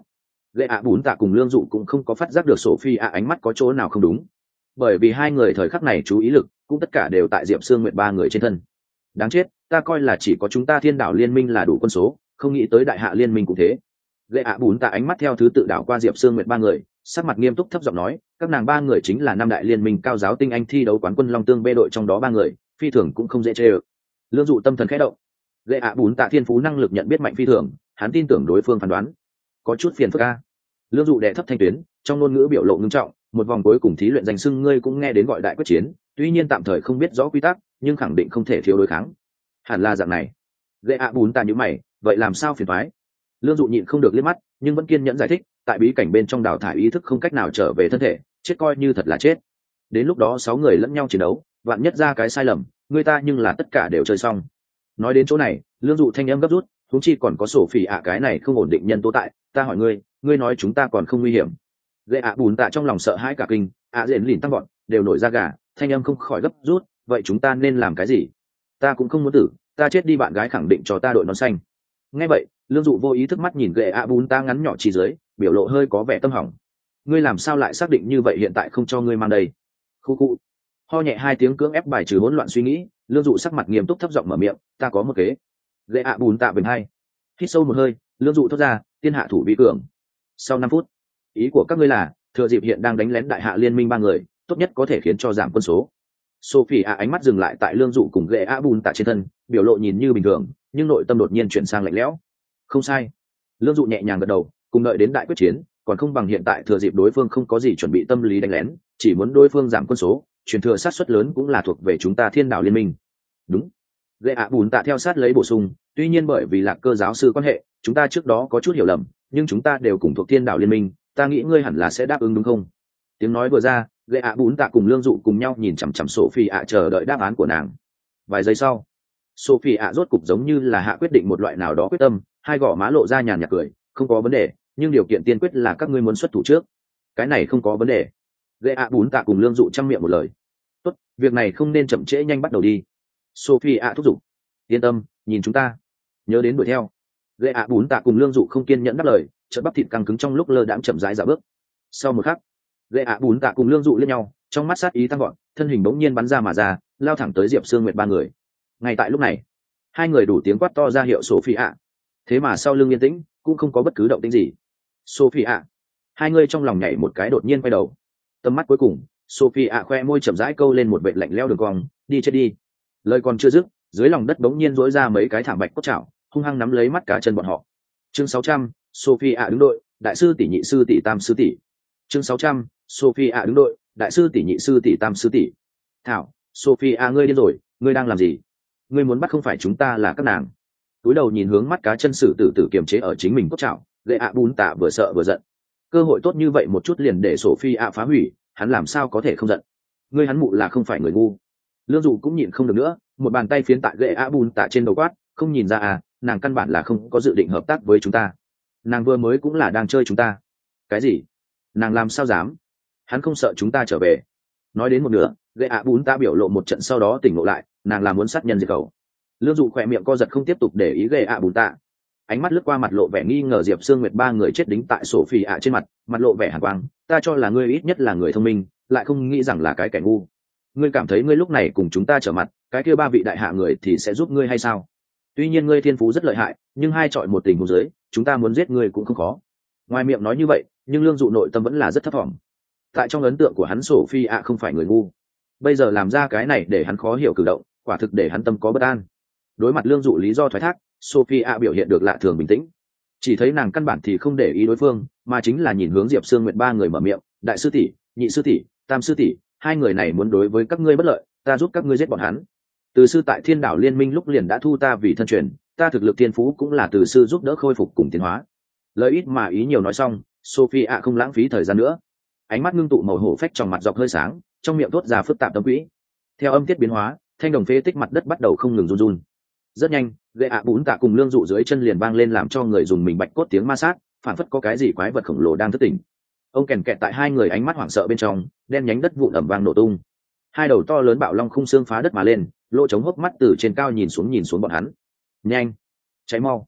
Lệ ạ bún tạ cùng lương dụ cũng không có phát giác được Sophie ạ ánh mắt có chỗ nào không đúng, bởi vì hai người thời khắc này chú ý lực cũng tất cả đều tại Diệp Sương Nguyệt ba người trên thân. Đáng chết, ta coi là chỉ có chúng ta Thiên Đảo Liên Minh là đủ quân số, không nghĩ tới Đại Hạ Liên Minh cũng thế. Lệ ạ bún tạ ánh mắt theo thứ tự đảo qua Diệp Sương Nguyệt ba người, sắc mặt nghiêm túc thấp giọng nói, các nàng ba người chính là năm đại liên minh cao giáo tinh anh thi đấu quán quân Long Tương B đội trong đó ba người, phi thường cũng không dễ chê ơ. Lương dụ tâm thần khẽ động. Lệ ạ bún tạ thiên phú năng lực nhận biết mạnh phi thường, hắn tin tưởng đối phương phán đoán. Có chút phiền phức a. Lương dụ đè thấp thanh tuyến, trong ngôn ngữ biểu lộ ngưng trọng, một vòng cuối cùng thí luyện danh xưng ngươi cũng nghe đến gọi đại quyết chiến, tuy nhiên tạm thời không biết rõ quy tắc, nhưng khẳng định không thể thiếu đối kháng. Hẳn là dạng này. Lệ ạ bún tạ nhíu mày, vậy làm sao phiền toái? Lương dụ nhịn không được liếc mắt, nhưng vẫn kiên nhẫn giải thích, tại bí cảnh bên trong đào thải ý thức không cách nào trở về thân thể, chết coi như thật là chết. Đến lúc đó sáu người lẫn nhau chiến đấu, vạn nhất ra cái sai lầm, người ta nhưng là tất cả đều chơi xong. Nói đến chỗ này, lương dụ thanh âm gấp rút, huống chi còn có sổ phỉ ạ cái này không ổn định nhân tố tại, ta hỏi ngươi, ngươi nói chúng ta còn không nguy hiểm? Lệ ạ bùn tạ trong lòng sợ hãi cả kinh, ạ rền lìn tăng bọn đều nổi da gà, thanh âm không khỏi gấp rút, vậy chúng ta nên làm cái gì? Ta cũng không muốn tử, ta chết đi bạn gái khẳng định cho ta đội nón xanh. Nghe vậy, lương dụ vô ý thức mắt nhìn Lệ ạ bùn tạ ngắn nhỏ chỉ dưới, biểu lộ hơi có vẻ tâm hỏng. Ngươi làm sao lại xác định như vậy, hiện tại không cho ngươi mang đây? Khu khu. Ho nhẹ hai tiếng cưỡng ép bài trừ hỗn loạn suy nghĩ, lương dụ sắc mặt nghiêm túc thấp giọng mở miệng, ta có một kế. Lệ ạ bùn tạ bình hai. Hít sâu một hơi, lương dụ thốt ra, tiên hạ thủ vi cường. Sau năm phút, ý của các ngươi là thừa dịp hiện đang đánh lén Đại Hạ Liên Minh ba người, tốt nhất có thể khiến cho giảm quân số. Sophie ạ ánh mắt dừng lại tại lương dụ cùng Lệ ạ bùn tạ trên thân, biểu lộ nhìn như bình thường, nhưng nội tâm đột nhiên chuyển sang lạnh lẽo. Không sai. Lương dụ nhẹ nhàng gật đầu, cùng đợi đến đại quyết chiến, còn không bằng hiện tại thừa dịp đối phương không có gì chuẩn bị tâm lý đánh lén, chỉ muốn đối phương giảm quân số, truyền thừa sát suất lớn cũng là thuộc về chúng ta Thiên Đảo Liên Minh. Đúng. Lệ ạ bùn tạ theo sát lấy bổ sung, tuy nhiên bởi vì Lạc Cơ giáo sư quan hệ, chúng ta trước đó có chút hiểu lầm, nhưng chúng ta đều cùng thuộc Thiên Đảo Liên Minh, ta nghĩ ngươi hẳn là sẽ đáp ứng đúng không? Tiếng nói vừa ra, Lệ ạ bùn tạ cùng lương dụ cùng nhau nhìn chằm chằm Sophie ạ chờ đợi đáp án của nàng. Vài giây sau, Sophie ạ rốt cục giống như là hạ quyết định một loại nào đó quyết tâm, hai gò má lộ ra nhàn nhạt cười, không có vấn đề, nhưng điều kiện tiên quyết là các ngươi muốn xuất thủ trước. Cái này không có vấn đề. Lệ ạ bún tạ cùng lương dụ chăm miệng một lời. Tốt, việc này không nên chậm trễ, nhanh bắt đầu đi. Sophie ạ thúc giục. Yên tâm, nhìn chúng ta, nhớ đến đuổi theo. Lệ ạ bún tạ cùng lương dụ không kiên nhẫn đáp lời, chợt bắp thịt căng cứng trong lúc lơ đãng chậm rãi dạo bước. Sau một khắc, Lệ ạ bún tạ cùng lương dụ liếc nhau, trong mắt sát ý tăng gọn, thân hình bỗng nhiên bắn ra mà ra, lao thẳng tới Diệp Sương Nguyệt ba người. Ngay tại lúc này, hai người đủ tiếng quát to ra hiệu Sophie ạ. Thế mà sau lưng yên tĩnh, cũng không có bất cứ động tĩnh gì. Sophie ạ. Hai người trong lòng nhảy một cái, đột nhiên quay đầu. Tầm mắt cuối cùng, Sophie ạ khoe môi chậm rãi câu lên một vệt lạnh lẽo đường cong, đi chết đi. Lời còn chưa dứt, dưới lòng đất bỗng nhiên rỗi ra mấy cái thảm bạch cốt chảo, hung hăng nắm lấy mắt cá chân bọn họ. Chương sáu trăm, Sophie ạ đứng đội, đại sư tỷ nhị sư tỷ tam sư tỷ. Chương sáu trăm, Sophie ạ đứng đội, đại sư tỷ nhị sư tỷ tam sư tỷ. Thảo, Sophie ạ, ngươi điên rồi, ngươi đang làm gì? Ngươi muốn bắt không phải chúng ta là các nàng. Túi đầu nhìn hướng mắt cá chân sử tử tử kiềm chế ở chính mình cốt chảo, Lệ ạ bún tạ vừa sợ vừa giận. Cơ hội tốt như vậy một chút liền để Sophie ạ phá hủy, hắn làm sao có thể không giận? Ngươi hắn mụ là không phải người ngu. Lương dụ cũng nhịn không được nữa, một bàn tay phiến tại Lệ ạ bún tạ trên đầu quát, không nhìn ra à, nàng căn bản là không có dự định hợp tác với chúng ta. Nàng vừa mới cũng là đang chơi chúng ta. Cái gì? Nàng làm sao dám? Hắn không sợ chúng ta trở về. Nói đến một nửa, Lệ ạ bún tạ biểu lộ một trận, sau đó tỉnh ngộ lại, nàng là muốn sát nhân diệt khẩu. Lương dụ khỏe miệng co giật, không tiếp tục để ý Lệ ạ bún tạ. Ánh mắt lướt qua mặt lộ vẻ nghi ngờ Diệp Sương Nguyệt ba người chết đính tại Sophie ạ trên mặt, mặt lộ vẻ hàn quang, ta cho là ngươi ít nhất là người thông minh, lại không nghĩ rằng là cái kẻ ngu. Ngươi cảm thấy ngươi lúc này cùng chúng ta trở mặt, cái kia ba vị đại hạ người thì sẽ giúp ngươi hay sao? Tuy nhiên ngươi thiên phú rất lợi hại, nhưng hai chọi một tình huống dưới, chúng ta muốn giết ngươi cũng không khó. Ngoài miệng nói như vậy, nhưng lương dụ nội tâm vẫn là rất thấp thỏm. Tại trong ấn tượng của hắn, Sophie ạ không phải người ngu, bây giờ làm ra cái này để hắn khó hiểu cử động, quả thực để hắn tâm có bất an. Đối mặt lương dụ lý do thoái thác, Sophie ạ biểu hiện được lạ thường bình tĩnh, chỉ thấy nàng căn bản thì không để ý đối phương, mà chính là nhìn hướng Diệp Sương Nguyệt ba người mở miệng, đại sư tỷ, nhị sư tỷ, tam sư tỷ, hai người này muốn đối với các ngươi bất lợi, ta giúp các ngươi giết bọn hắn. Từ sư tại Thiên Đảo Liên Minh lúc liền đã thu ta vì thân truyền, ta thực lực thiên phú cũng là từ sư giúp đỡ khôi phục cùng tiến hóa. Lời ít mà ý nhiều nói xong, Sophie ạ không lãng phí thời gian nữa, ánh mắt ngưng tụ màu hổ phách trong mặt dọc hơi sáng, trong miệng thốt ra phức tạp tâm quỹ. Theo âm tiết biến hóa, thanh đồng phế tích mặt đất bắt đầu không ngừng run run. Rất nhanh, Lệ ạ bún tạ cùng lương dụ dưới chân liền vang lên làm cho người dùng mình bạch cốt tiếng ma sát, phản phất có cái gì quái vật khổng lồ đang thức tỉnh. Ông kèn kẹt tại hai người ánh mắt hoảng sợ bên trong, đen nhánh đất vụn ẩm vang nổ tung. Hai đầu to lớn bạo long khung xương phá đất mà lên, lỗ trống hốc mắt từ trên cao nhìn xuống nhìn xuống bọn hắn. Nhanh, cháy mau!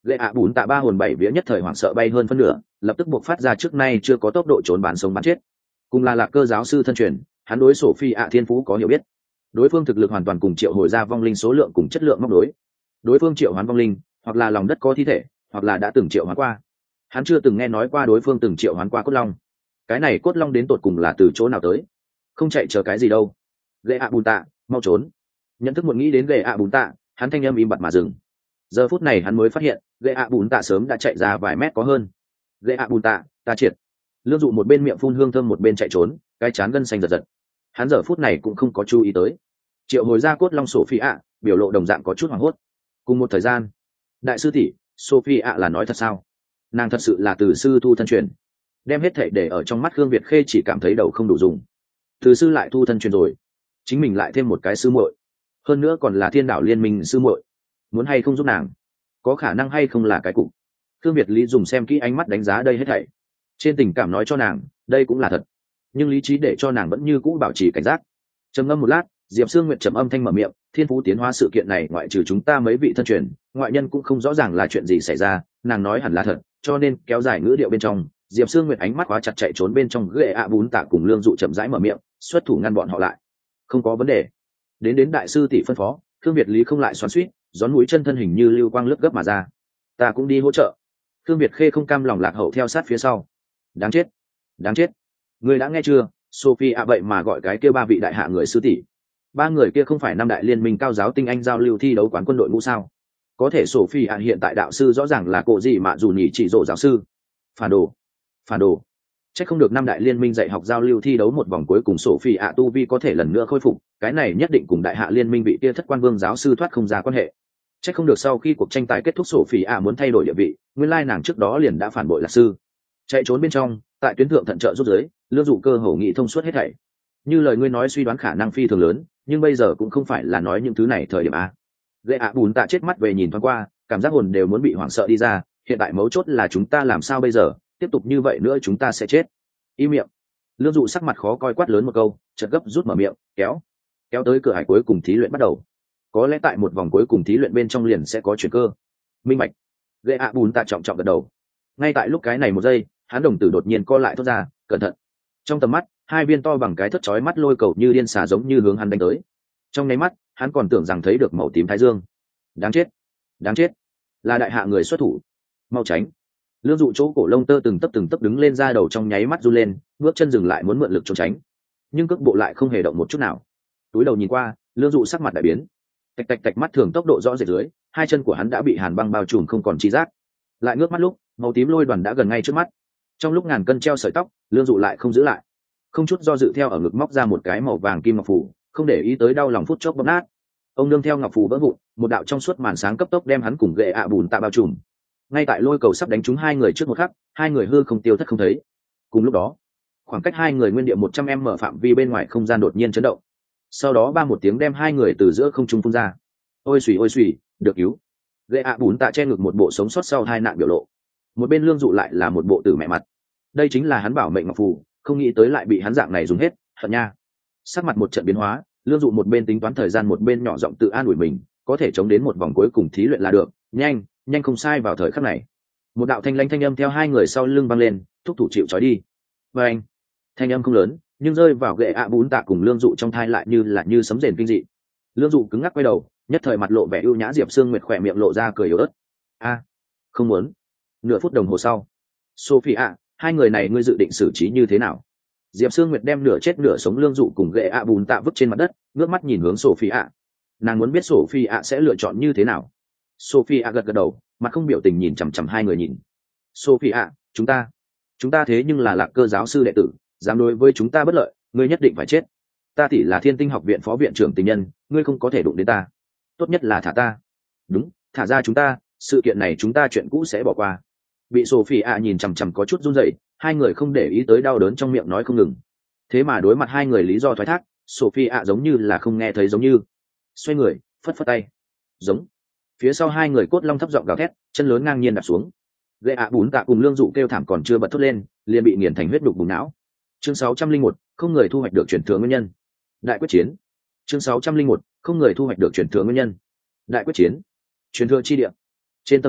Gệ ạ bùn tạ ba hồn bảy vía nhất thời hoảng sợ bay hơn phân nửa, lập tức buộc phát ra trước nay chưa có tốc độ trốn bán sống bán chết. Cùng là lạc cơ giáo sư thân truyền, hắn đối sổ phi ạ thiên phú có hiểu biết. Đối phương thực lực hoàn toàn cùng triệu hồi ra vong linh số lượng cùng chất lượng móc đối. Đối phương triệu hoán vong linh, hoặc là lòng đất có thi thể, hoặc là đã từng triệu hoán qua. Hắn chưa từng nghe nói qua đối phương từng triệu hoán qua cốt long. Cái này cốt long đến tột cùng là từ chỗ nào tới? Không chạy chờ cái gì đâu. Gệ ạ bùn tạ, mau trốn. Nhận thức một nghĩ đến gệ ạ bùn tạ, hắn thanh âm im bặt mà dừng. Giờ phút này hắn mới phát hiện gệ ạ bùn tạ sớm đã chạy ra vài mét có hơn. Gệ ạ bùn tạ, ta triệt. Lương dụ một bên miệng phun hương thơm một bên chạy trốn, cái chán gân xanh giật giật. Hắn giờ phút này cũng không có chú ý tới triệu hồi ra cốt long Sophie ạ, biểu lộ đồng dạng có chút hoảng hốt. Cùng một thời gian, đại sư tỷ Sophie ạ là nói thật sao? Nàng thật sự là từ sư thu thân truyền? Đem hết thảy để ở trong mắt Khương Việt Khê chỉ cảm thấy đầu không đủ dùng. Từ sư lại thu thân truyền rồi, chính mình lại thêm một cái sư muội, hơn nữa còn là thiên đạo liên minh sư muội, muốn hay không giúp nàng, có khả năng hay không là cái cục. Khương Việt Lý dùng xem kỹ ánh mắt đánh giá đây hết thảy, trên tình cảm nói cho nàng đây cũng là thật, nhưng lý trí để cho nàng vẫn như cũ bảo trì cảnh giác. Trầm ngâm một lát, Diệp Sương Nguyệt trầm âm thanh mở miệng, thiên phú tiến hóa sự kiện này ngoại trừ chúng ta mấy vị thân truyền, ngoại nhân cũng không rõ ràng là chuyện gì xảy ra. Nàng nói hẳn là thật, cho nên kéo dài ngữ điệu bên trong, Diệp Sương Nguyệt ánh mắt khóa chặt chạy trốn bên trong ghệ ạ bún tạ cùng Lương Dụ chậm rãi mở miệng, xuất thủ ngăn bọn họ lại. Không có vấn đề. Đến đến đại sư tỷ phân phó, Khương Việt Lý không lại xoắn xuýt, gión mũi chân thân hình như lưu quang lướt gấp mà ra. Ta cũng đi hỗ trợ. Khương Việt Khê không cam lòng lạc hậu theo sát phía sau. Đáng chết, đáng chết. Ngươi đã nghe chưa? Sophie ạ vậy mà gọi cái kia ba vị đại hạ người sư tỷ. Ba người kia không phải năm đại liên minh cao giáo tinh anh giao lưu thi đấu quán quân đội ngũ sao? Có thể Sophie ạ hiện tại đạo sư rõ ràng là cổ gì mà dù nhỉ chỉ rộ giáo sư. Phản đồ, phản đồ. Chắc không được năm đại liên minh dạy học giao lưu thi đấu một vòng cuối cùng Sophie ạ tu vi có thể lần nữa khôi phục, cái này nhất định cùng đại hạ liên minh vị kia thất quan vương giáo sư thoát không ra quan hệ. Chắc không được sau khi cuộc tranh tài kết thúc Sophie ạ muốn thay đổi địa vị, nguyên lai nàng trước đó liền đã phản bội là sư. Chạy trốn bên trong, tại tuyến thượng thận trợ rút dưới, Lương Dụ cơ hồ nghị thông suốt hết thảy. Như lời ngươi nói suy đoán khả năng phi thường lớn, nhưng bây giờ cũng không phải là nói những thứ này thời điểm a. Gệ ạ bùn tạ chết mắt về nhìn thoáng qua, cảm giác hồn đều muốn bị hoảng sợ đi ra. Hiện tại mấu chốt là chúng ta làm sao bây giờ, tiếp tục như vậy nữa chúng ta sẽ chết. Im miệng. Lương Dụ sắc mặt khó coi quát lớn một câu, chợt gấp rút mở miệng, kéo, kéo tới cửa hải cuối cùng thí luyện bắt đầu. Có lẽ tại một vòng cuối cùng thí luyện bên trong liền sẽ có chuyển cơ. Minh bạch. Gệ ạ bùn tạ trọng trọng gật đầu. Ngay tại lúc cái này một giây, hắn đồng tử đột nhiên co lại thốt ra, cẩn thận. Trong tầm mắt, hai viên to bằng cái thất chói mắt lôi cầu như điên xà giống như hướng hắn đánh tới. Trong nháy mắt, hắn còn tưởng rằng thấy được màu tím thái dương. Đáng chết, đáng chết, là đại hạ người xuất thủ. Mau tránh. Lương Dụ chỗ cổ lông tơ từng tấp từng tấp đứng lên ra đầu trong nháy mắt run lên, bước chân dừng lại muốn mượn lực trốn tránh, nhưng cước bộ lại không hề động một chút nào. Túi đầu nhìn qua, Lương Dụ sắc mặt đại biến. Tạch tạch tạch mắt thường tốc độ rõ rệt dưới, hai chân của hắn đã bị hàn băng bao trùm không còn chi giác. Lại ngước mắt lúc, màu tím lôi đoàn đã gần ngay trước mắt. Trong lúc ngàn cân treo sợi tóc, Lương Dụ lại không giữ lại, không chút do dự theo ở ngực móc ra một cái màu vàng kim ngọc phù, không để ý tới đau lòng phút chốc bóp nát. Ông nương theo ngọc phù vỡ vụn, một đạo trong suốt màn sáng cấp tốc đem hắn cùng gệ ạ bùn tạ bao trùm. Ngay tại lôi cầu sắp đánh trúng hai người trước một khắc, hai người hư không tiêu thất không thấy. Cùng lúc đó, khoảng cách hai người nguyên địa một trăm m phạm vi bên ngoài không gian đột nhiên chấn động. Sau đó ba một tiếng đem hai người từ giữa không trung phun ra. Ôi xùy ôi xùy, được cứu. Gệ ạ bùn tạ che ngực một bộ sống sót sau hai nạn biểu lộ. Một bên Lương Dụ lại là một bộ tử mẹ mặt. Đây chính là hắn bảo mệnh ngọc phù, không nghĩ tới lại bị hắn dạng này dùng hết, hận nha. Sắc mặt một trận biến hóa, Lương Dụ một bên tính toán thời gian một bên nhỏ giọng tự an ủi mình, có thể chống đến một vòng cuối cùng thí luyện là được, nhanh, nhanh không sai vào thời khắc này. Một đạo thanh lãnh thanh âm theo hai người sau lưng vang lên, thúc thủ chịu trói đi. Và anh, thanh âm không lớn, nhưng rơi vào gệ ạ bún tạ cùng Lương Dụ trong thai lại như là như sấm rền kinh dị. Lương Dụ cứng ngắc quay đầu, nhất thời mặt lộ vẻ ưu nhã, Diệp Sương Nguyệt khỏe miệng lộ ra cười yếu ớt. A, không muốn. Nửa phút đồng hồ sau, Sophie ạ, hai người này ngươi dự định xử trí như thế nào? Diệp Sương Nguyệt đem nửa chết nửa sống Lương Dụ cùng gệ ạ bùn tạ vứt trên mặt đất, ngước mắt nhìn hướng Sophie ạ. Nàng muốn biết Sophie ạ sẽ lựa chọn như thế nào. Sophie ạ gật gật đầu, mặt không biểu tình nhìn chằm chằm hai người nhìn. Sophie ạ, chúng ta, chúng ta thế nhưng là Lạc Cơ giáo sư đệ tử, dám đối với chúng ta bất lợi, ngươi nhất định phải chết. Ta tỷ là Thiên Tinh học viện phó viện trưởng tình nhân, ngươi không có thể đụng đến ta. Tốt nhất là thả ta. Đúng, thả ra chúng ta, sự kiện này chúng ta chuyện cũ sẽ bỏ qua. Bị Sophie ạ nhìn chằm chằm có chút run rẩy, hai người không để ý tới đau đớn trong miệng nói không ngừng. Thế mà đối mặt hai người lý do thoái thác, Sophie ạ giống như là không nghe thấy giống như. Xoay người, phất phất tay. Giống. Phía sau hai người cốt long thấp giọng gào thét, chân lớn ngang nhiên đạp xuống. Gệ ạ bún tạ cùng Lương Dụ kêu thảm còn chưa bật thốt lên, liền bị nghiền thành huyết đục bùng não. Chương sáu trăm linh một, không người thu hoạch được chuyển thừa nguyên nhân. Đại quyết chiến. Chương sáu trăm linh một, không người thu hoạch được chuyển thừa nguyên nhân. Đại quyết chiến. Truyền thừa chi địa. Trên tầng mây,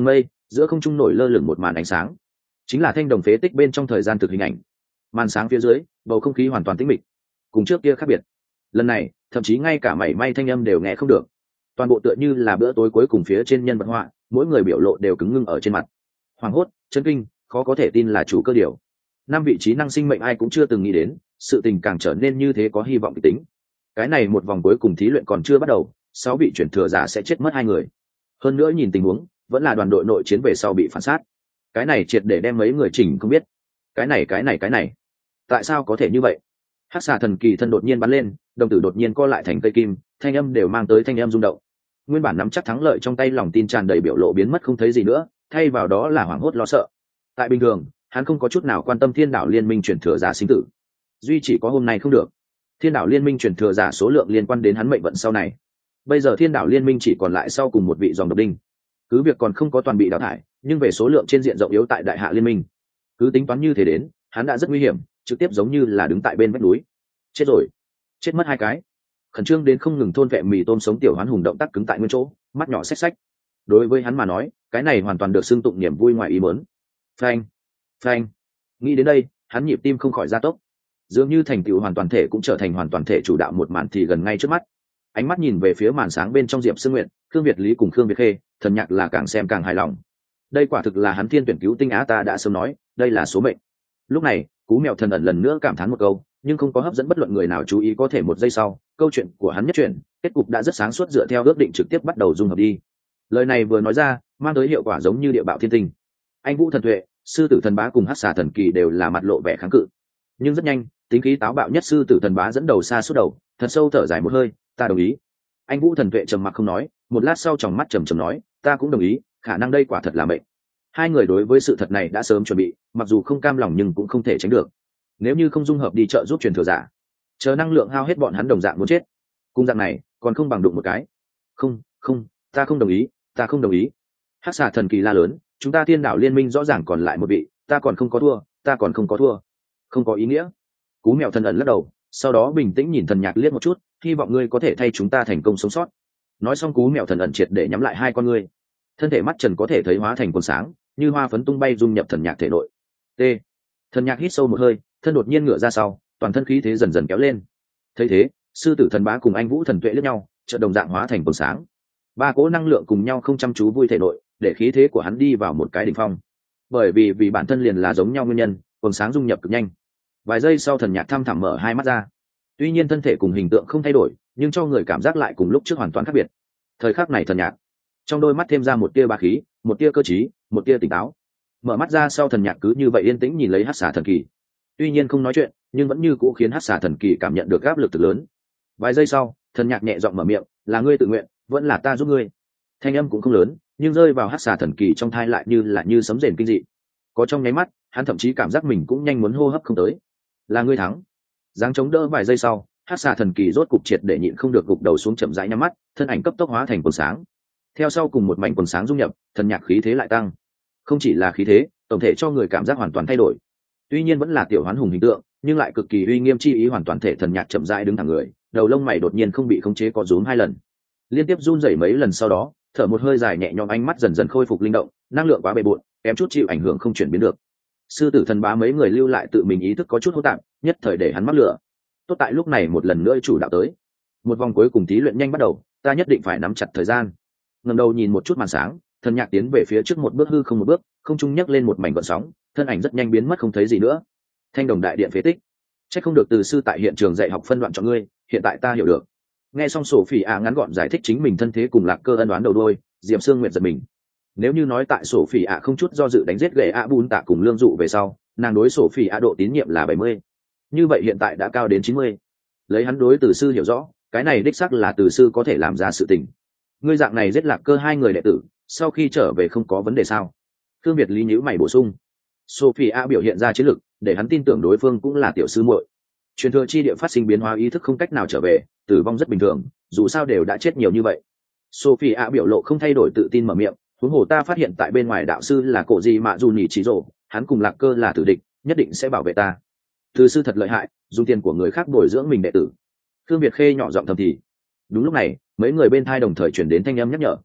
giữa không trung nổi lơ lửng một màn ánh sáng, chính là thanh đồng phế tích bên trong thời gian thực hình ảnh. Màn sáng phía dưới, bầu không khí hoàn toàn tĩnh mịch, cùng trước kia khác biệt. Lần này thậm chí ngay cả mảy may thanh âm đều nghe không được, toàn bộ tựa như là bữa tối cuối cùng phía trên nhân vật họa, mỗi người biểu lộ đều cứng ngưng ở trên mặt, hoảng hốt, chấn kinh, khó có thể tin là chủ cơ điều. Năm vị trí năng sinh mệnh ai cũng chưa từng nghĩ đến, sự tình càng trở nên như thế có hy vọng kịch tính. Cái này một vòng cuối cùng thí luyện còn chưa bắt đầu, sáu vị chuyển thừa giả sẽ chết mất hai người. Hơn nữa nhìn tình huống, vẫn là đoàn đội nội chiến về sau bị phản sát. Cái này triệt để đem mấy người chỉnh không biết. Cái này cái này cái này, tại sao có thể như vậy? Hắc xà thần kỳ thân đột nhiên bắn lên, đồng tử đột nhiên co lại thành cây kim, thanh âm đều mang tới thanh âm rung động. Nguyên bản nắm chắc thắng lợi trong tay, lòng tin tràn đầy biểu lộ biến mất không thấy gì nữa, thay vào đó là hoảng hốt lo sợ. Tại bình thường, hắn không có chút nào quan tâm thiên đạo liên minh chuyển thừa giả sinh tử, duy chỉ có hôm nay không được. Thiên đạo liên minh chuyển thừa giả số lượng liên quan đến hắn mệnh vận sau này. Bây giờ thiên đạo liên minh chỉ còn lại sau cùng một vị dòng độc đinh, cứ việc còn không có toàn bị đào thải, nhưng về số lượng trên diện rộng yếu tại đại hạ liên minh. Cứ tính toán như thế đến, hắn đã rất nguy hiểm, trực tiếp giống như là đứng tại bên vách núi. Chết rồi, chết mất hai cái. Khẩn trương đến không ngừng thôn vệ mì tôm sống tiểu hoán hùng động tác cứng tại nguyên chỗ, mắt nhỏ xách xách. Đối với hắn mà nói, cái này hoàn toàn được xưng tụng niềm vui ngoài ý muốn. Phanh, phanh. Nghĩ đến đây, hắn nhịp tim không khỏi gia tốc. Dường như thành tựu hoàn toàn thể cũng trở thành hoàn toàn thể chủ đạo một màn thì gần ngay trước mắt. Ánh mắt nhìn về phía màn sáng bên trong Diệp Sương Nguyện, Khương Việt Lý cùng Khương Việt Khê, Thần Nhạc là càng xem càng hài lòng. Đây quả thực là hắn thiên tuyển cứu tinh á, ta đã sớm nói, đây là số mệnh. Lúc này, Cú Mèo Thần ẩn lần nữa cảm thán một câu, nhưng không có hấp dẫn bất luận người nào chú ý, có thể một giây sau, câu chuyện của hắn nhất chuyển, kết cục đã rất sáng suốt dựa theo ước định trực tiếp bắt đầu dung hợp đi. Lời này vừa nói ra, mang tới hiệu quả giống như địa bạo thiên tinh. Anh Vũ Thần Tuệ, Sư Tử Thần Bá cùng Hắc Xà Thần Kỳ đều là mặt lộ vẻ kháng cự. Nhưng rất nhanh, tính khí táo bạo nhất Sư Tử Thần Bá dẫn đầu xa suốt đầu, thật sâu thở dài một hơi, ta đồng ý. Anh Vũ Thần Tuệ trầm mặc không nói, một lát sau tròng mắt trầm trầm nói, ta cũng đồng ý, khả năng đây quả thật là mệnh. Hai người đối với sự thật này đã sớm chuẩn bị, mặc dù không cam lòng nhưng cũng không thể tránh được. Nếu như không dung hợp đi trợ giúp truyền thừa giả, chờ năng lượng hao hết bọn hắn đồng dạng muốn chết. Cung dạng này còn không bằng đụng một cái. Không, không, ta không đồng ý, ta không đồng ý. Hắc Xà Thần Kỳ la lớn, chúng ta thiên đạo liên minh rõ ràng còn lại một vị, ta còn không có thua, ta còn không có thua. Không có ý nghĩa. Cú Mèo Thần ẩn lắc đầu, sau đó bình tĩnh nhìn Thần Nhạc liếc một chút, hy vọng ngươi có thể thay chúng ta thành công sống sót. Nói xong, Cú Mèo Thần ẩn triệt để nhắm lại hai con ngươi, thân thể mắt trần có thể thấy hóa thành quần sáng, như hoa phấn tung bay dung nhập Thần Nhạc thể nội. T. Thần Nhạc hít sâu một hơi, thân đột nhiên ngửa ra sau, toàn thân khí thế dần dần kéo lên. Thấy thế, Sư Tử Thần Bá cùng Anh Vũ Thần Tuệ liếc nhau, chợt đồng dạng hóa thành quần sáng. Ba cỗ năng lượng cùng nhau không chăm chú vui thể nội, để khí thế của hắn đi vào một cái đỉnh phong. Bởi vì vì bản thân liền là giống nhau nguyên nhân, quần sáng dung nhập cực nhanh. Vài giây sau, Thần Nhạc thăm thẳm mở hai mắt ra. Tuy nhiên thân thể cùng hình tượng không thay đổi, nhưng cho người cảm giác lại cùng lúc trước hoàn toàn khác biệt. Thời khắc này Thần Nhạc trong đôi mắt thêm ra một tia bá khí, một tia cơ trí, một tia tỉnh táo. Mở mắt ra sau, Thần Nhạc cứ như vậy yên tĩnh nhìn lấy Hắc Xà Thần Kỳ. Tuy nhiên không nói chuyện, nhưng vẫn như cũ khiến Hắc Xà Thần Kỳ cảm nhận được áp lực cực lớn. Vài giây sau, Thần Nhạc nhẹ giọng mở miệng, là ngươi tự nguyện, vẫn là ta giúp ngươi. Thanh âm cũng không lớn, nhưng rơi vào Hắc Xà Thần Kỳ trong thai lại như là như sấm rền kinh dị. Có trong nháy mắt, hắn thậm chí cảm giác mình cũng nhanh muốn hô hấp không tới. Là ngươi thắng. Giáng chống đỡ vài giây sau, Hắc Xà Thần Kỳ rốt cục triệt để nhịn không được gục đầu xuống, chậm rãi nhắm mắt, thân ảnh cấp tốc hóa thành quần sáng. Theo sau cùng một mảnh quần sáng dung nhập, Thần Nhạc khí thế lại tăng. Không chỉ là khí thế, tổng thể cho người cảm giác hoàn toàn thay đổi. Tuy nhiên vẫn là tiểu hoán hùng hình tượng, nhưng lại cực kỳ uy nghiêm chi ý, hoàn toàn thể Thần Nhạc chậm rãi đứng thẳng người, đầu lông mày đột nhiên không bị khống chế có rúm hai lần. Liên tiếp run rẩy mấy lần sau đó, thở một hơi dài nhẹ nhõm, ánh mắt dần dần khôi phục linh động, năng lượng quá bề bộn, kém chút chịu ảnh hưởng không chuyển biến được. Sư Tử Thần Bá mấy người lưu lại tự mình ý thức có chút hỗn tạp, nhất thời để hắn mắc lửa. Tốt tại lúc này một lần nữa chủ đạo tới. Một vòng cuối cùng thí luyện nhanh bắt đầu, ta nhất định phải nắm chặt thời gian. Ngẩng đầu nhìn một chút màn sáng, Thần Nhạc tiến về phía trước một bước, hư không một bước, không trung nhấc lên một mảnh gợn sóng, thân ảnh rất nhanh biến mất không thấy gì nữa. Thanh đồng đại điện phế tích. Chắc không được từ sư tại hiện trường dạy học phân đoạn cho ngươi, hiện tại ta hiểu được. Nghe xong sổ phỉ ạ ngắn gọn giải thích chính mình thân thế cùng Lạc Cơ ân đoán đầu đuôi, Diệp Sương Nguyệt giật mình. Nếu như nói tại sổ phỉ ạ không chút do dự đánh giết gậy ạ bùn tạ cùng lương dụ về sau, nàng đối sổ phỉ ạ độ tín nhiệm là bảy mươi, như vậy hiện tại đã cao đến chín mươi. Lấy hắn đối từ sư hiểu rõ, cái này đích xác là từ sư có thể làm ra sự tình. Ngươi dạng này giết Lạc Cơ hai người đệ tử, sau khi trở về không có vấn đề sao? Thương Việt Lý nhíu mày bổ sung. Sophia biểu hiện ra chiến lực, để hắn tin tưởng đối phương cũng là tiểu sư muội. Truyền thừa chi địa phát sinh biến hóa, ý thức không cách nào trở về, tử vong rất bình thường, dù sao đều đã chết nhiều như vậy. Sophia biểu lộ không thay đổi, tự tin mở miệng, huống hồ ta phát hiện tại bên ngoài đạo sư là cổ gì mà dù nhỉ chỉ rổ, hắn cùng Lạc Cơ là tử địch, nhất định sẽ bảo vệ ta. Từ sư thật lợi hại, dùng tiền của người khác bồi dưỡng mình đệ tử. Thương Việt Khê nhỏ giọng thầm thì. Đúng lúc này, mấy người bên thai đồng thời chuyển đến thanh âm nhắc nhở.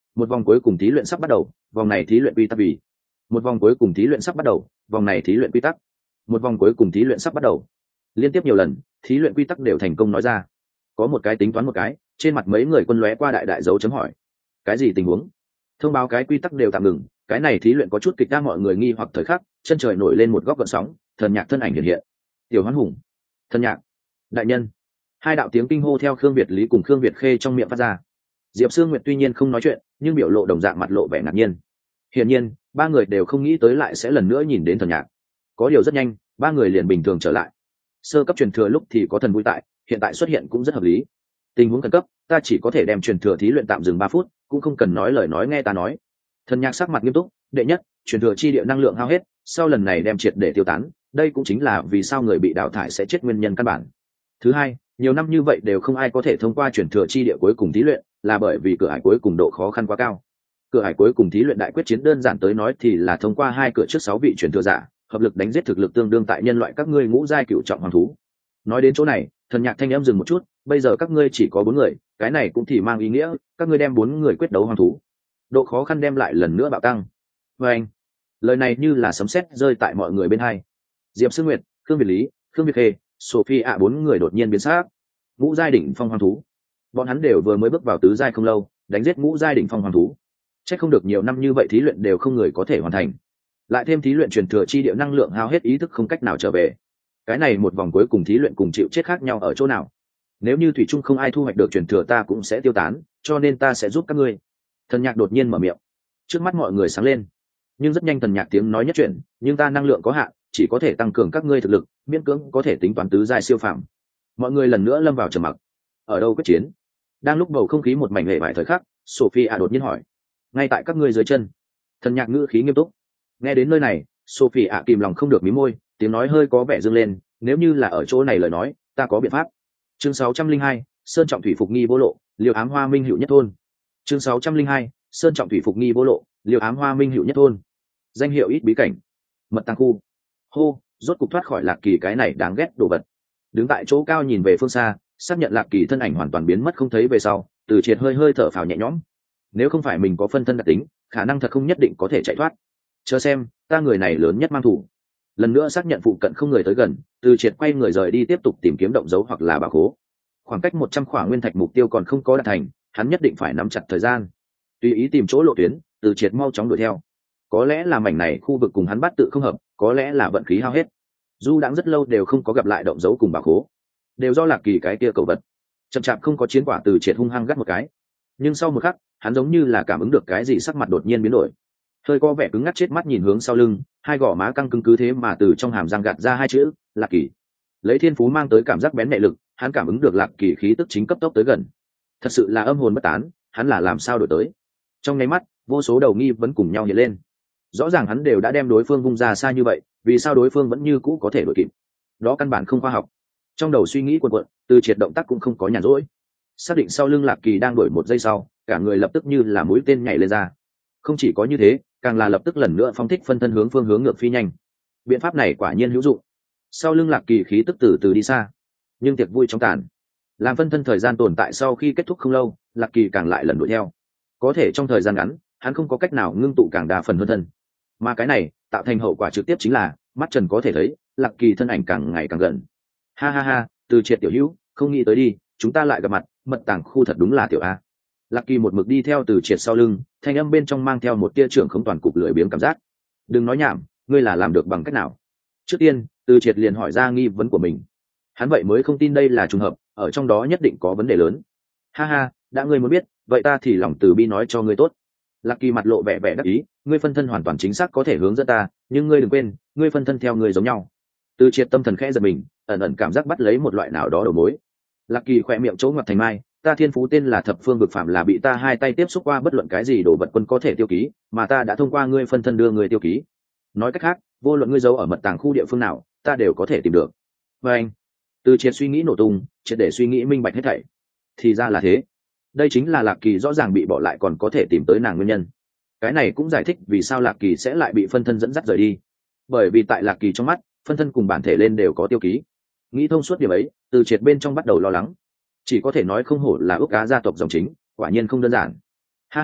một vòng cuối cùng thí luyện sắp bắt đầu, vòng này thí luyện quy tắc vì một vòng cuối cùng thí luyện sắp bắt đầu, vòng này thí luyện quy tắc một vòng cuối cùng thí luyện sắp bắt đầu. Liên tiếp nhiều lần thí luyện quy tắc đều thành công nói ra. Có một cái tính toán một cái, trên mặt mấy người quân lóe qua đại đại dấu chấm hỏi. Cái gì tình huống? Thông báo cái quy tắc đều tạm ngừng, cái này thí luyện có chút kịch đa, mọi người nghi hoặc thời khắc, chân trời nổi lên một góc gợn sóng, Thần Nhạc thân ảnh hiện hiện. Tiểu Hoán Hùng, Thần Nhạc, đại nhân. Hai đạo tiếng kinh hô theo Khương Việt Lý cùng Khương Việt Khê trong miệng phát ra. Diệp Sương Nguyệt tuy nhiên không nói chuyện, nhưng biểu lộ đồng dạng mặt lộ vẻ ngạc nhiên. Hiển nhiên, ba người đều không nghĩ tới lại sẽ lần nữa nhìn đến Thần Nhạc. Có điều rất nhanh, ba người liền bình thường trở lại. Sơ cấp truyền thừa lúc thì có thần vui tại, hiện tại xuất hiện cũng rất hợp lý. Tình huống khẩn cấp, ta chỉ có thể đem truyền thừa thí luyện tạm dừng ba phút, cũng không cần nói lời nói nghe ta nói. Thần Nhạc sắc mặt nghiêm túc, đệ nhất, truyền thừa chi địa năng lượng hao hết, sau lần này đem triệt để tiêu tán, đây cũng chính là vì sao người bị đào thải sẽ chết nguyên nhân căn bản. Thứ hai, nhiều năm như vậy đều không ai có thể thông qua truyền thừa chi địa cuối cùng thí luyện, là bởi vì cửa ải cuối cùng độ khó khăn quá cao. Cửa ải cuối cùng thí luyện đại quyết chiến đơn giản tới nói thì là thông qua hai cửa trước sáu vị truyền thừa giả, hợp lực đánh giết thực lực tương đương tại nhân loại các ngươi ngũ giai cựu trọng hoàng thú. Nói đến chỗ này, Thần Nhạc thanh em dừng một chút, bây giờ các ngươi chỉ có bốn người, cái này cũng thì mang ý nghĩa các ngươi đem bốn người quyết đấu hoàng thú, độ khó khăn đem lại lần nữa bạo tăng. Và anh, lời này như là sấm sét rơi tại mọi người bên hai. Diệp Sương Nguyệt, Khương Việt Lý, Khương Việt Khê, Sophie ạ bốn người đột nhiên biến sắc. Ngũ giai đỉnh phong hoàng thú, bọn hắn đều vừa mới bước vào tứ giai không lâu, đánh giết ngũ giai đỉnh phong hoàng thú, chắc không được nhiều năm như vậy thí luyện đều không người có thể hoàn thành, lại thêm thí luyện truyền thừa chi địa năng lượng hao hết, ý thức không cách nào trở về. Cái này một vòng cuối cùng thí luyện cùng chịu chết khác nhau ở chỗ nào? Nếu như thủy chung không ai thu hoạch được truyền thừa, ta cũng sẽ tiêu tán, cho nên ta sẽ giúp các ngươi. Thần Nhạc đột nhiên mở miệng, trước mắt mọi người sáng lên. Nhưng rất nhanh Thần Nhạc tiếng nói nhất chuyện, nhưng ta năng lượng có hạn, chỉ có thể tăng cường các ngươi thực lực, miễn cưỡng có thể tính toán tứ giai siêu phàm. Mọi người lần nữa lâm vào trầm mặc. Ở đâu quyết chiến? Đang lúc bầu không khí một mảnh hề bại thời khắc, Sophie ạ đột nhiên hỏi. Ngay tại các ngươi dưới chân. Thần Nhạc ngữ khí nghiêm túc. Nghe đến nơi này, Sophie ạ kìm lòng không được mí môi, tiếng nói hơi có vẻ dương lên, nếu như là ở chỗ này lời nói, ta có biện pháp. Chương sáu trăm linh hai, Sơn Trọng Thủy Phục Nghi Vô Lộ, Liêu Ám Hoa Minh Hữu Nhất Thôn. Chương sáu trăm linh hai, Sơn Trọng Thủy Phục Nghi Vô Lộ, Liêu Ám Hoa Minh Hữu Nhất Thôn. Danh hiệu ít bí cảnh. Mật tàng khu. Hô, rốt cục thoát khỏi Lạc Kỳ cái này đáng ghét đồ vật. Đứng tại chỗ cao nhìn về phương xa, xác nhận Lạc Kỳ thân ảnh hoàn toàn biến mất không thấy về sau, Từ Triệt hơi hơi thở phào nhẹ nhõm. Nếu không phải mình có phân thân đặc tính, khả năng thật không nhất định có thể chạy thoát. Chờ xem, ta người này lớn nhất mang thủ. Lần nữa xác nhận phụ cận không người tới gần, Từ Triệt quay người rời đi, tiếp tục tìm kiếm động dấu hoặc là bảo khố. Khoảng cách một trăm khỏa nguyên thạch mục tiêu còn không có đạt thành, hắn nhất định phải nắm chặt thời gian. Tùy ý tìm chỗ lộ tuyến, Từ Triệt mau chóng đuổi theo. Có lẽ là mảnh này khu vực cùng hắn bắt tự không hợp, có lẽ là vận khí hao hết. Du đãng rất lâu đều không có gặp lại động dấu cùng bảo khố, đều do Lạc Kỳ cái kia cầu vật. Chậm chạp không có chiến quả, Từ Triệt hung hăng gắt một cái. Nhưng sau một khắc, hắn giống như là cảm ứng được cái gì, sắc mặt đột nhiên biến đổi, hơi có vẻ cứng ngắc, chết mắt nhìn hướng sau lưng, hai gò má căng cứng cứ thế mà từ trong hàm răng gạt ra hai chữ Lạc Kỳ. Lấy thiên phú mang tới cảm giác bén mẹ lực, hắn cảm ứng được Lạc Kỳ khí tức chính cấp tốc tới gần. Thật sự là âm hồn bất tán, hắn là làm sao đổi tới? Trong nháy mắt, vô số đầu nghi vẫn cùng nhau hiện lên. Rõ ràng hắn đều đã đem đối phương vung ra xa như vậy, vì sao đối phương vẫn như cũ có thể đuổi kịp? Đó căn bản không khoa học. Trong đầu suy nghĩ cuộn cuộn, Từ Triệt động tác cũng không có nhàn rỗi. Xác định sau lưng Lạc Kỳ đang đuổi một giây sau, cả người lập tức như là mũi tên nhảy lên ra. Không chỉ có như thế, càng là lập tức lần nữa phóng thích phân thân hướng phương hướng ngược phi nhanh. Biện pháp này quả nhiên hữu dụng. Sau lưng Lạc Kỳ khí tức từ từ đi xa, nhưng tiệc vui trong tàn. Làm phân thân thời gian tồn tại sau khi kết thúc không lâu, Lạc Kỳ càng lại lần đuổi theo. Có thể trong thời gian ngắn, hắn không có cách nào ngưng tụ càng đa phần hơn thân, mà cái này tạo thành hậu quả trực tiếp chính là mắt trần có thể thấy Lạc Kỳ thân ảnh càng ngày càng gần. Ha ha ha, Từ Triệt tiểu hữu, không nghĩ tới đi, chúng ta lại gặp mặt, mật tàng khu thật đúng là tiểu a. Lạc Kỳ một mực đi theo Từ Triệt sau lưng, thanh âm bên trong mang theo một tia trưởng không toàn cục lưỡi biếng cảm giác. Đừng nói nhảm, ngươi là làm được bằng cách nào? Trước tiên, Từ Triệt liền hỏi ra nghi vấn của mình. Hắn vậy mới không tin đây là trùng hợp, ở trong đó nhất định có vấn đề lớn. Ha ha, đã ngươi muốn biết, vậy ta thì lòng từ bi nói cho ngươi tốt. Lạc Kỳ mặt lộ vẻ vẻ đắc ý, ngươi phân thân hoàn toàn chính xác có thể hướng dẫn ta, nhưng ngươi đừng quên, ngươi phân thân theo ngươi giống nhau. Từ Triệt tâm thần khẽ giật mình, ẩn ẩn cảm giác bắt lấy một loại nào đó đầu mối. Lạc Kỳ khỏe miệng chỗ ngoặt thành mai, ta thiên phú tên là Thập Phương Vực Phạm, là bị ta hai tay tiếp xúc qua bất luận cái gì đồ vật quân có thể tiêu ký, mà ta đã thông qua ngươi phân thân đưa ngươi tiêu ký. Nói cách khác, vô luận ngươi giấu ở mật tàng khu địa phương nào, ta đều có thể tìm được. Và anh, Từ Triệt suy nghĩ nổ tung, triệt để suy nghĩ minh bạch hết thảy. Thì ra là thế. Đây chính là Lạc Kỳ rõ ràng bị bỏ lại còn có thể tìm tới nàng nguyên nhân. Cái này cũng giải thích vì sao Lạc Kỳ sẽ lại bị phân thân dẫn dắt rời đi. Bởi vì tại Lạc Kỳ trong mắt, phân thân cùng bản thể lên đều có tiêu ký. Nghĩ thông suốt điểm ấy, Từ Triệt bên trong bắt đầu lo lắng. Chỉ có thể nói không hổ là Úc Á gia tộc dòng chính, quả nhiên không đơn giản. Ha ha,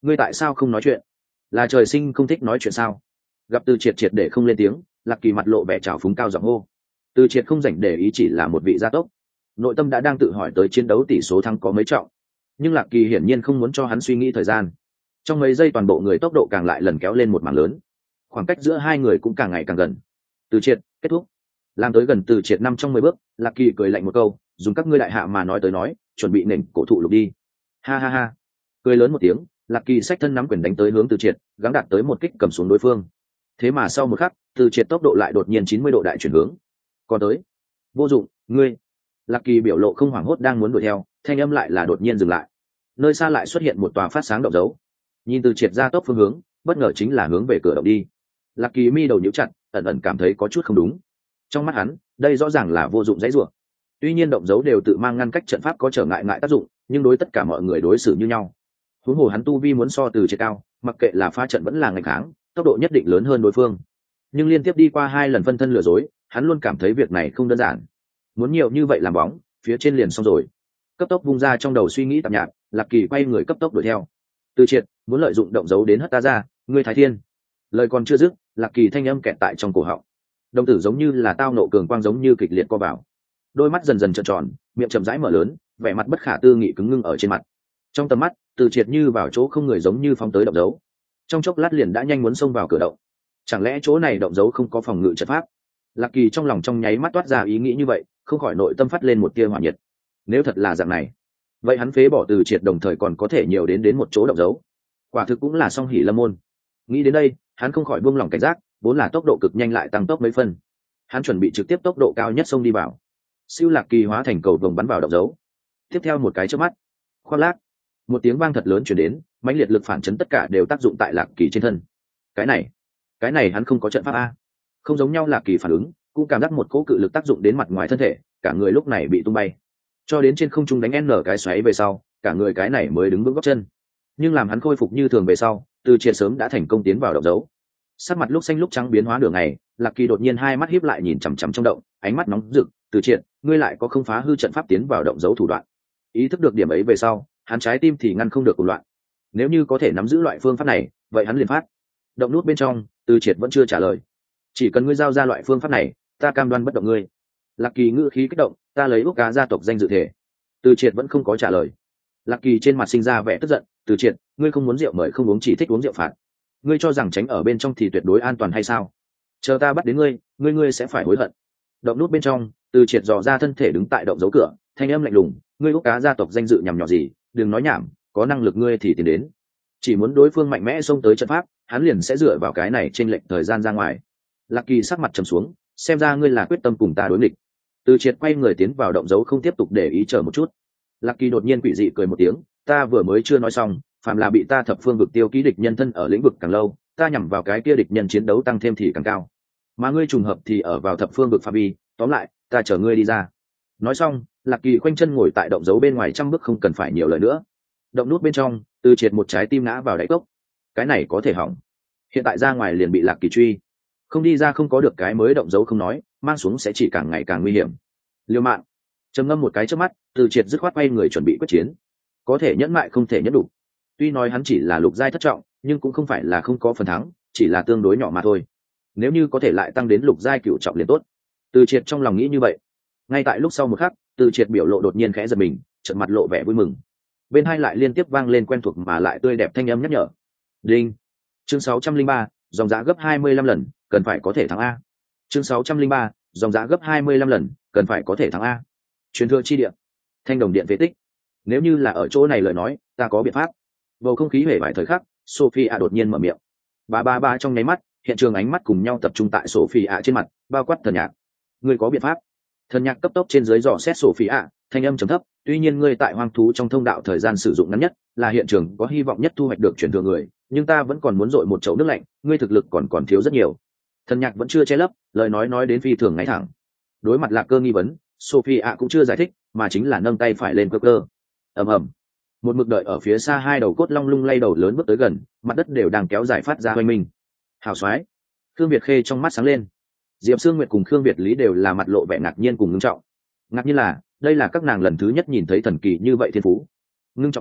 ngươi tại sao không nói chuyện? Là trời sinh không thích nói chuyện sao? Gặp Từ Triệt triệt để không lên tiếng, Lạc Kỳ mặt lộ vẻ trào phúng cao giọng hô. Từ Triệt không rảnh để ý, chỉ là một vị gia tốc, nội tâm đã đang tự hỏi tới chiến đấu tỷ số thắng có mấy trọng. Nhưng Lạc Kỳ hiển nhiên không muốn cho hắn suy nghĩ thời gian. Trong mấy giây toàn bộ người tốc độ càng lại lần kéo lên một mảng lớn, khoảng cách giữa hai người cũng càng ngày càng gần. Từ Triệt, kết thúc. Làm tới gần Từ Triệt năm trong mười bước, Lạc Kỳ cười lạnh một câu, dùng các ngươi đại hạ mà nói tới nói, chuẩn bị nền cổ thụ lục đi. Ha ha ha. Cười lớn một tiếng, Lạc Kỳ xách thân nắm quyền đánh tới hướng Từ Triệt, gắng đạt tới một kích cầm xuống đối phương. Thế mà sau một khắc, Từ Triệt tốc độ lại đột nhiên chín mươi độ đại chuyển hướng. Còn tới. Vô dụng, ngươi. Lạc Kỳ biểu lộ không hoảng hốt đang muốn đuổi theo, thanh âm lại là đột nhiên dừng lại. Nơi xa lại xuất hiện một tòa phát sáng động dấu. Nhìn Từ Triệt ra tốc phương hướng, bất ngờ chính là hướng về cửa động đi. Lạc Kỳ mi đầu nhíu chặt, ẩn ẩn cảm thấy có chút không đúng. Trong mắt hắn, đây rõ ràng là vô dụng dãy rủa. Tuy nhiên động dấu đều tự mang ngăn cách trận pháp có trở ngại ngại tác dụng, nhưng đối tất cả mọi người đối xử như nhau. Huống hồ hắn tu vi muốn so Từ Triệt cao, mặc kệ là phá trận vẫn là ngày kháng, tốc độ nhất định lớn hơn đối phương. Nhưng liên tiếp đi qua hai lần phân thân lừa dối, hắn luôn cảm thấy việc này không đơn giản. Muốn nhiều như vậy làm bóng, phía trên liền xong rồi. Cấp tốc vung ra trong đầu suy nghĩ tạp nhạp, Lạc Kỳ quay người cấp tốc đuổi theo. Từ Triệt muốn lợi dụng động dấu đến hất ta ra, ngươi Thái Thiên. Lời còn chưa dứt, Lạc Kỳ thanh âm kẹt tại trong cổ họng. Đồng tử giống như là tao nộ cường quang giống như kịch liệt co vào. Đôi mắt dần dần trợn tròn, miệng chậm rãi mở lớn, vẻ mặt bất khả tư nghị cứng ngưng ở trên mặt. Trong tầm mắt, Từ Triệt như vào chỗ không người giống như phóng tới động dấu. Trong chốc lát liền đã nhanh muốn xông vào cửa động. Chẳng lẽ chỗ này động dấu không có phòng ngự trận pháp? Lạc Kỳ trong lòng trong nháy mắt toát ra ý nghĩ như vậy, không khỏi nội tâm phát lên một tia hỏa nhiệt. Nếu thật là dạng này, vậy hắn phế bỏ Từ Triệt đồng thời còn có thể nhiều đến đến một chỗ động dấu, quả thực cũng là song hỷ lâm môn. Nghĩ đến đây, hắn không khỏi buông lỏng cảnh giác, vốn là tốc độ cực nhanh lại tăng tốc mấy phân. Hắn chuẩn bị trực tiếp tốc độ cao nhất xông đi vào. Siêu Lạc Kỳ hóa thành cầu vồng bắn vào động dấu. Tiếp theo một cái chớp mắt, khoác lác, một tiếng vang thật lớn truyền đến, mãnh liệt lực phản chấn tất cả đều tác dụng tại Lạc Kỳ trên thân. Cái này, cái này hắn không có trận pháp a? Không giống nhau, Lạc Kỳ phản ứng, cũng cảm giác một cỗ cự lực tác dụng đến mặt ngoài thân thể, cả người lúc này bị tung bay, cho đến trên không trung đánh n cái xoáy về sau, cả người cái này mới đứng vững gót chân. Nhưng làm hắn khôi phục như thường về sau, Từ Triệt sớm đã thành công tiến vào động dấu. Sắc mặt lúc xanh lúc trắng biến hóa nửa ngày, Lạc Kỳ đột nhiên hai mắt híp lại nhìn chằm chằm trong động, ánh mắt nóng rực. Từ Triệt, ngươi lại có không phá hư trận pháp tiến vào động dấu thủ đoạn? Ý thức được điểm ấy về sau, hắn trái tim thì ngăn không được cuộc loạn. Nếu như có thể nắm giữ loại phương pháp này, vậy hắn liền phát. Động nút bên trong, Từ Triệt vẫn chưa trả lời. Chỉ cần ngươi giao ra loại phương pháp này, ta cam đoan bất động ngươi. Lạc Kỳ ngữ khí kích động, ta lấy úc cá gia tộc danh dự thể. Từ Triệt vẫn không có trả lời. Lạc Kỳ trên mặt sinh ra vẻ tức giận. Từ Triệt, ngươi không muốn rượu mời không uống, chỉ thích uống rượu phạt. Ngươi cho rằng tránh ở bên trong thì tuyệt đối an toàn hay sao? Chờ ta bắt đến ngươi, ngươi ngươi sẽ phải hối hận. Động nút bên trong, Từ Triệt dò ra thân thể đứng tại động dấu cửa, thanh âm lạnh lùng, ngươi úc cá gia tộc danh dự nhằm nhỏ gì, đừng nói nhảm, có năng lực ngươi thì tiến đến. Chỉ muốn đối phương mạnh mẽ xông tới trận pháp, hắn liền sẽ dựa vào cái này trên lệnh thời gian ra ngoài. Lạc Kỳ sắc mặt trầm xuống, xem ra ngươi là quyết tâm cùng ta đối nghịch. Từ Triệt quay người tiến vào động dấu, không tiếp tục để ý, chờ một chút. Lạc Kỳ đột nhiên quỷ dị cười một tiếng, ta vừa mới chưa nói xong, phàm là bị ta thập phương vực tiêu ký địch nhân thân ở lĩnh vực càng lâu, ta nhằm vào cái kia địch nhân chiến đấu tăng thêm thì càng cao. Mà ngươi trùng hợp thì ở vào thập phương vực phạm vi, tóm lại, ta chờ ngươi đi ra. Nói xong, Lạc Kỳ khoanh chân ngồi tại động dấu bên ngoài trăm bước, không cần phải nhiều lời nữa. Động nút bên trong, Từ Triệt một trái tim ngã vào đáy cốc. Cái này có thể hỏng. Hiện tại ra ngoài liền bị Lạc Kỳ truy, không đi ra không có được cái mới động dấu không nói, mang xuống sẽ chỉ càng ngày càng nguy hiểm. Liêu mạng. Trầm ngâm một cái trước mắt, Từ Triệt dứt khoát quay người chuẩn bị quyết chiến. Có thể nhẫn mại không thể nhẫn đủ. Tuy nói hắn chỉ là lục giai thất trọng, nhưng cũng không phải là không có phần thắng, chỉ là tương đối nhỏ mà thôi. Nếu như có thể lại tăng đến lục giai cửu trọng liền tốt. Từ Triệt trong lòng nghĩ như vậy. Ngay tại lúc sau một khắc, Từ Triệt biểu lộ đột nhiên khẽ giật mình, trợn mặt lộ vẻ vui mừng. Bên hai lại liên tiếp vang lên quen thuộc mà lại tươi đẹp thanh âm nhắc nhở. Đinh. Chương sáu trăm linh ba, dòng giá gấp hai mươi lăm lần, cần phải có thể thắng a. Chương sáu trăm linh ba, dòng giá gấp hai mươi lăm lần, cần phải có thể thắng a. Truyền thừa chi địa, Thanh Đồng Điện phế tích. Nếu như là ở chỗ này lời nói, ta có biện pháp. Bầu không khí hề vài thời khắc, Sophia đột nhiên mở miệng. Ba ba ba trong nháy mắt, hiện trường ánh mắt cùng nhau tập trung tại Sophia trên mặt, bao quát Thần Nhạc. Ngươi có biện pháp? Thần Nhạc cấp tốc trên dưới dò xét Sophia, thanh âm trầm thấp, tuy nhiên ngươi tại hoang thú trong thông đạo thời gian sử dụng ngắn nhất, là hiện trường có hy vọng nhất thu hoạch được truyền thừa người, nhưng ta vẫn còn muốn dội một chậu nước lạnh, ngươi thực lực còn còn thiếu rất nhiều. Thần Nhạc vẫn chưa che lấp, lời nói nói đến phi thường ngay thẳng. Đối mặt Lạc Cơ nghi vấn, Sophia cũng chưa giải thích, mà chính là nâng tay phải lên cơ cơ. Ầm ầm. Một mực đợi ở phía xa hai đầu cốt long lung lay đầu lớn bước tới gần, mặt đất đều đang kéo dài phát ra hoành minh. Hào xoái. Khương Việt Khê trong mắt sáng lên. Diệp Sương Nguyệt cùng Khương Việt Lý đều là mặt lộ vẻ ngạc nhiên cùng ngưng trọng. Ngạc nhiên là, đây là các nàng lần thứ nhất nhìn thấy thần kỳ như vậy thiên phú. Ngưng trọng là,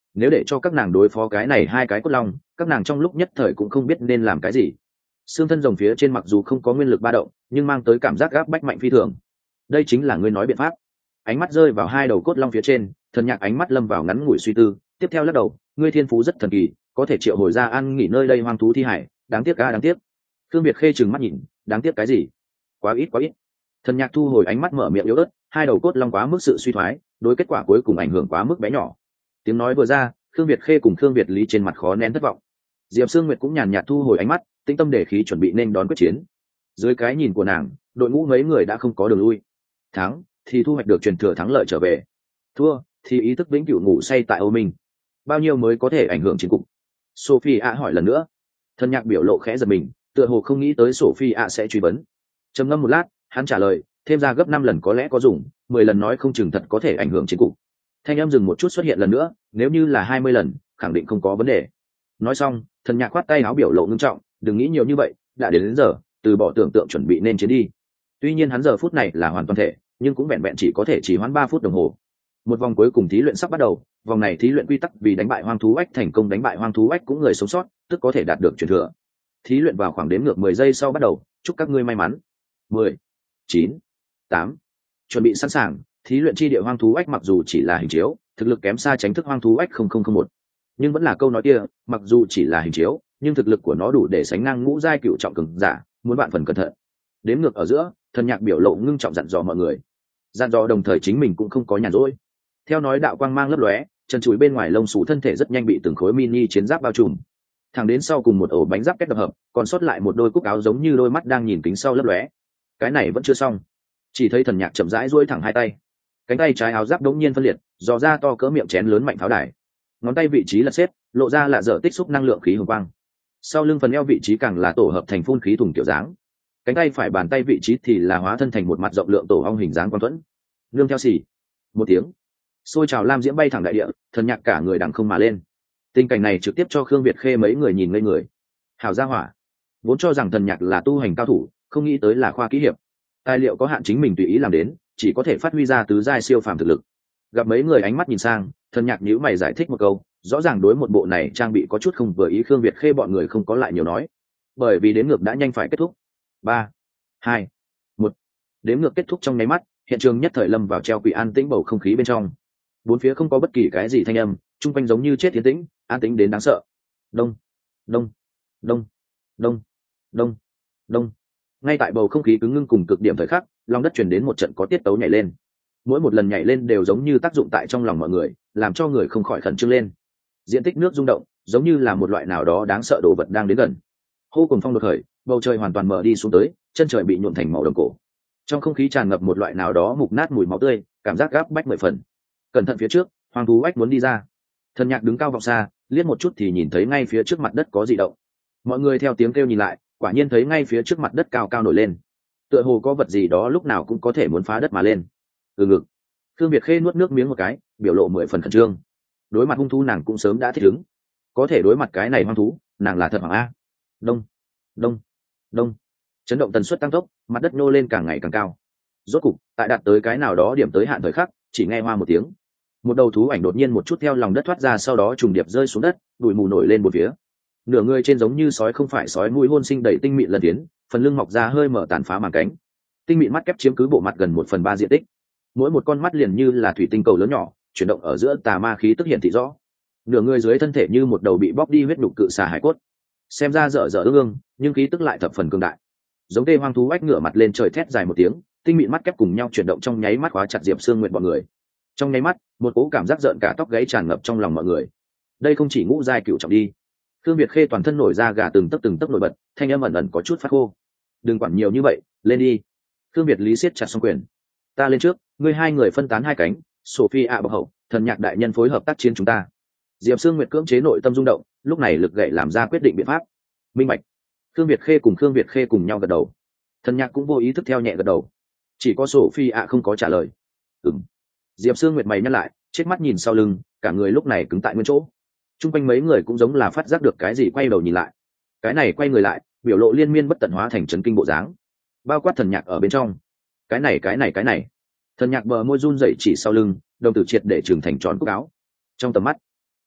nếu để cho các nàng đối phó cái này hai cái cốt long, các nàng trong lúc nhất thời cũng không biết nên làm cái gì. Xương thân rồng phía trên mặc dù không có nguyên lực ba động, nhưng mang tới cảm giác gáp bách mạnh phi thường. Đây chính là ngươi nói biện pháp. Ánh mắt rơi vào hai đầu cốt long phía trên, Thần Nhạc ánh mắt lâm vào ngắn ngủi suy tư, tiếp theo lắc đầu, ngươi thiên phú rất thần kỳ, có thể triệu hồi ra ăn nghỉ nơi đây hoang thú thi hải, đáng tiếc ca đáng tiếc. Thương Việt Khê trừng mắt nhìn, đáng tiếc cái gì? Quá ít quá ít. Thần Nhạc thu hồi ánh mắt mở miệng yếu ớt, hai đầu cốt long quá mức sự suy thoái, đối kết quả cuối cùng ảnh hưởng quá mức bé nhỏ. Tiếng nói vừa ra, Thương Việt Khê cùng Thương Việt Lý trên mặt khó nén thất vọng. Diệp Sương Nguyệt cũng nhàn nhạt thu hồi ánh mắt, tĩnh tâm để khí chuẩn bị nên đón quyết chiến. Dưới cái nhìn của nàng, đội ngũ mấy người đã không có đường lui. Thắng thì thu hoạch được truyền thừa thắng lợi trở về, thua thì ý thức vĩnh cửu ngủ say tại Âu Minh. Bao nhiêu mới có thể ảnh hưởng chiến cục? Sophie ạ hỏi lần nữa. Thần Nhạc biểu lộ khẽ giật mình, tựa hồ không nghĩ tới Sophie ạ sẽ truy vấn. Trầm ngâm một lát, hắn trả lời, thêm ra gấp năm lần có lẽ có dùng, mười lần nói không chừng thật có thể ảnh hưởng chiến cục. Thanh em dừng một chút xuất hiện lần nữa, nếu như là hai mươi lần, khẳng định không có vấn đề. Nói xong, Thần Nhạc khoát tay áo biểu lộ ngưng trọng, đừng nghĩ nhiều như vậy, đã đến, đến giờ, từ bỏ tưởng tượng chuẩn bị nên chiến đi. Tuy nhiên hắn giờ phút này là hoàn toàn thể, nhưng cũng vẹn vẹn chỉ có thể chỉ hoãn ba phút đồng hồ. Một vòng cuối cùng thí luyện sắp bắt đầu, vòng này thí luyện quy tắc vì đánh bại hoang thú ách thành công đánh bại hoang thú ách cũng người sống sót, tức có thể đạt được truyền thừa. Thí luyện vào khoảng đếm ngược mười giây sau bắt đầu, chúc các ngươi may mắn. mười, chín, tám. Chuẩn bị sẵn sàng, thí luyện chi địa hoang thú ách mặc dù chỉ là hình chiếu, thực lực kém xa tránh thức hoang thú ách không không không một. Nhưng vẫn là câu nói kia, mặc dù chỉ là hình chiếu, nhưng thực lực của nó đủ để sánh ngang ngũ giai cựu trọng cường giả, muốn bạn phần cẩn thận. Đếm ngược ở giữa, Thần Nhạc biểu lộ ngưng trọng dặn dò mọi người. Dặn dò đồng thời chính mình cũng không có nhàn rỗi. Theo nói đạo quang mang lấp lóe, chân chuối bên ngoài lông xù thân thể rất nhanh bị từng khối mini chiến giáp bao trùm. Thẳng đến sau cùng một ổ bánh giáp kết đập hợp, còn sót lại một đôi cúc áo giống như đôi mắt đang nhìn kính sau lấp lóe. Cái này vẫn chưa xong. Chỉ thấy Thần Nhạc chậm rãi duỗi thẳng hai tay. Cánh tay trái áo giáp đống nhiên phân liệt, dò ra to cỡ miệng chén lớn mạnh pháo đài. Ngón tay vị trí là xếp, lộ ra là dở tích xúc năng lượng khí hồng quang. Sau lưng phần eo vị trí càng là tổ hợp thành phun khí thùng kiểu dáng. Cánh tay phải bàn tay vị trí thì là hóa thân thành một mặt rộng lượng tổ ong hình dáng quang thuẫn. Nương theo xì một tiếng, xôi trào lam diễm bay thẳng đại địa, Thần Nhạc cả người đằng không mà lên. Tình cảnh này trực tiếp cho Khương Việt Khê mấy người nhìn ngây người. Hảo gia hỏa, vốn cho rằng Thần Nhạc là tu hành cao thủ, không nghĩ tới là khoa kỹ hiệp. Tài liệu có hạn chính mình tùy ý làm đến, chỉ có thể phát huy ra tứ giai siêu phàm thực lực. Gặp mấy người ánh mắt nhìn sang, Thần Nhạc nhíu mày giải thích một câu, rõ ràng đối một bộ này trang bị có chút không vừa ý. Khương Việt Khê bọn người không có lại nhiều nói, bởi vì đến ngược đã nhanh phải kết thúc. Ba, hai, một. Đếm ngược kết thúc trong nháy mắt, hiện trường nhất thời lâm vào treo quỷ an tĩnh bầu không khí bên trong. Bốn phía không có bất kỳ cái gì thanh âm, chung quanh giống như chết tiến tĩnh, an tĩnh đến đáng sợ. Đông, đông, đông, đông, đông, đông. Ngay tại bầu không khí cứng ngưng cùng cực điểm thời khắc, lòng đất truyền đến một trận có tiết tấu nhảy lên. Mỗi một lần nhảy lên đều giống như tác dụng tại trong lòng mọi người, làm cho người không khỏi khẩn trương lên. Diện tích nước rung động, giống như là một loại nào đó đáng sợ đồ vật đang đến gần. Hô cùng phong đột khởi, bầu trời hoàn toàn mở đi xuống tới, chân trời bị nhuộm thành màu đồng cổ. Trong không khí tràn ngập một loại nào đó mục nát mùi máu tươi, cảm giác gáp bách mười phần. Cẩn thận phía trước, hoang thú ách muốn đi ra. Thần Nhạc đứng cao vọng xa, liếc một chút thì nhìn thấy ngay phía trước mặt đất có dị động. Mọi người theo tiếng kêu nhìn lại, quả nhiên thấy ngay phía trước mặt đất cao cao nổi lên, tựa hồ có vật gì đó lúc nào cũng có thể muốn phá đất mà lên. Từ ngực, Thương Việt Khê nuốt nước miếng một cái, biểu lộ mười phần khẩn trương. Đối mặt hung thú nàng cũng sớm đã thích ứng, có thể đối mặt cái này hoang thú, nàng là thật hoàng a. Đông, đông, đông. Chấn động tần suất tăng tốc, mặt đất nô lên càng ngày càng cao. Rốt cục, tại đạt tới cái nào đó điểm tới hạn thời khắc, chỉ nghe hoa một tiếng, một đầu thú ảnh đột nhiên một chút theo lòng đất thoát ra, sau đó trùng điệp rơi xuống đất, bụi mù nổi lên một phía. Nửa người trên giống như sói không phải sói, mũi hôn sinh đầy tinh mịn lần tiến, phần lưng mọc ra hơi mở tàn phá màng cánh, tinh mịn mắt kép chiếm cứ bộ mặt gần một phần ba diện tích. Mỗi một con mắt liền như là thủy tinh cầu lớn nhỏ, chuyển động ở giữa tà ma khí tức hiện thị rõ. Nửa người dưới thân thể như một đầu bị bóc đi huyết đục cự xà hải cốt, xem ra dở dở ương ương, nhưng khí tức lại thập phần cường đại. Giống tê hoang thú ách ngửa mặt lên trời thét dài một tiếng, tinh mịn mắt kép cùng nhau chuyển động trong nháy mắt khóa chặt Diệp Sương Nguyệt bọn người. Trong nháy mắt, một cỗ cảm giác rợn cả tóc gáy tràn ngập trong lòng mọi người. Đây không chỉ ngũ giai cựu trọng đi. Thương Việt Khê toàn thân nổi ra gà từng tấc từng tấc nổi bật, thanh âm ẩn ẩn có chút phát khô. Đừng quản nhiều như vậy, lên đi. Thương Việt Lý siết chặt song quyền. Ta lên trước, ngươi hai người phân tán hai cánh, Sophie ạ bọc hậu, Thần Nhạc đại nhân phối hợp tác chiến chúng ta. Diệp Sương Nguyệt cưỡng chế nội tâm rung động, lúc này lực gậy làm ra quyết định biện pháp. Minh bạch. Thương Việt Khê cùng Thương Việt Khê cùng nhau gật đầu. Thần Nhạc cũng vô ý thức theo nhẹ gật đầu. Chỉ có Sophie ạ không có trả lời. Ừm. Diệp Sương Nguyệt mày nhăn lại, chết mắt nhìn sau lưng, cả người lúc này cứng tại nguyên chỗ. Trung quanh mấy người cũng giống là phát giác được cái gì, quay đầu nhìn lại. Cái này quay người lại, biểu lộ liên miên bất tận hóa thành chấn kinh bộ dáng, bao quát Thần Nhạc ở bên trong. Cái này cái này cái này. Thần Nhạc bờ môi run rẩy chỉ sau lưng, đồng tử triệt để trưởng thành tròn cúc áo. Trong tầm mắt,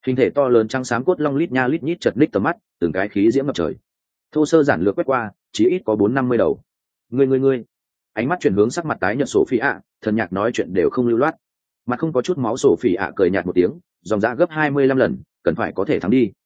Hình thể to lớn trắng xám cốt long lít nha lít nhít chật ních tầm mắt, từng cái khí diễm ngập trời. Thô sơ giản lược quét qua, chỉ ít có bốn năm mươi đầu. Ngươi ngươi ngươi. Ánh mắt chuyển hướng sắc mặt tái nhợt Sophie ạ, thần nhạc nói chuyện đều không lưu loát. Mặt không có chút máu Sophie ạ cười nhạt một tiếng, dòng dã gấp hai mươi lăm lần, cần phải có thể thắng đi.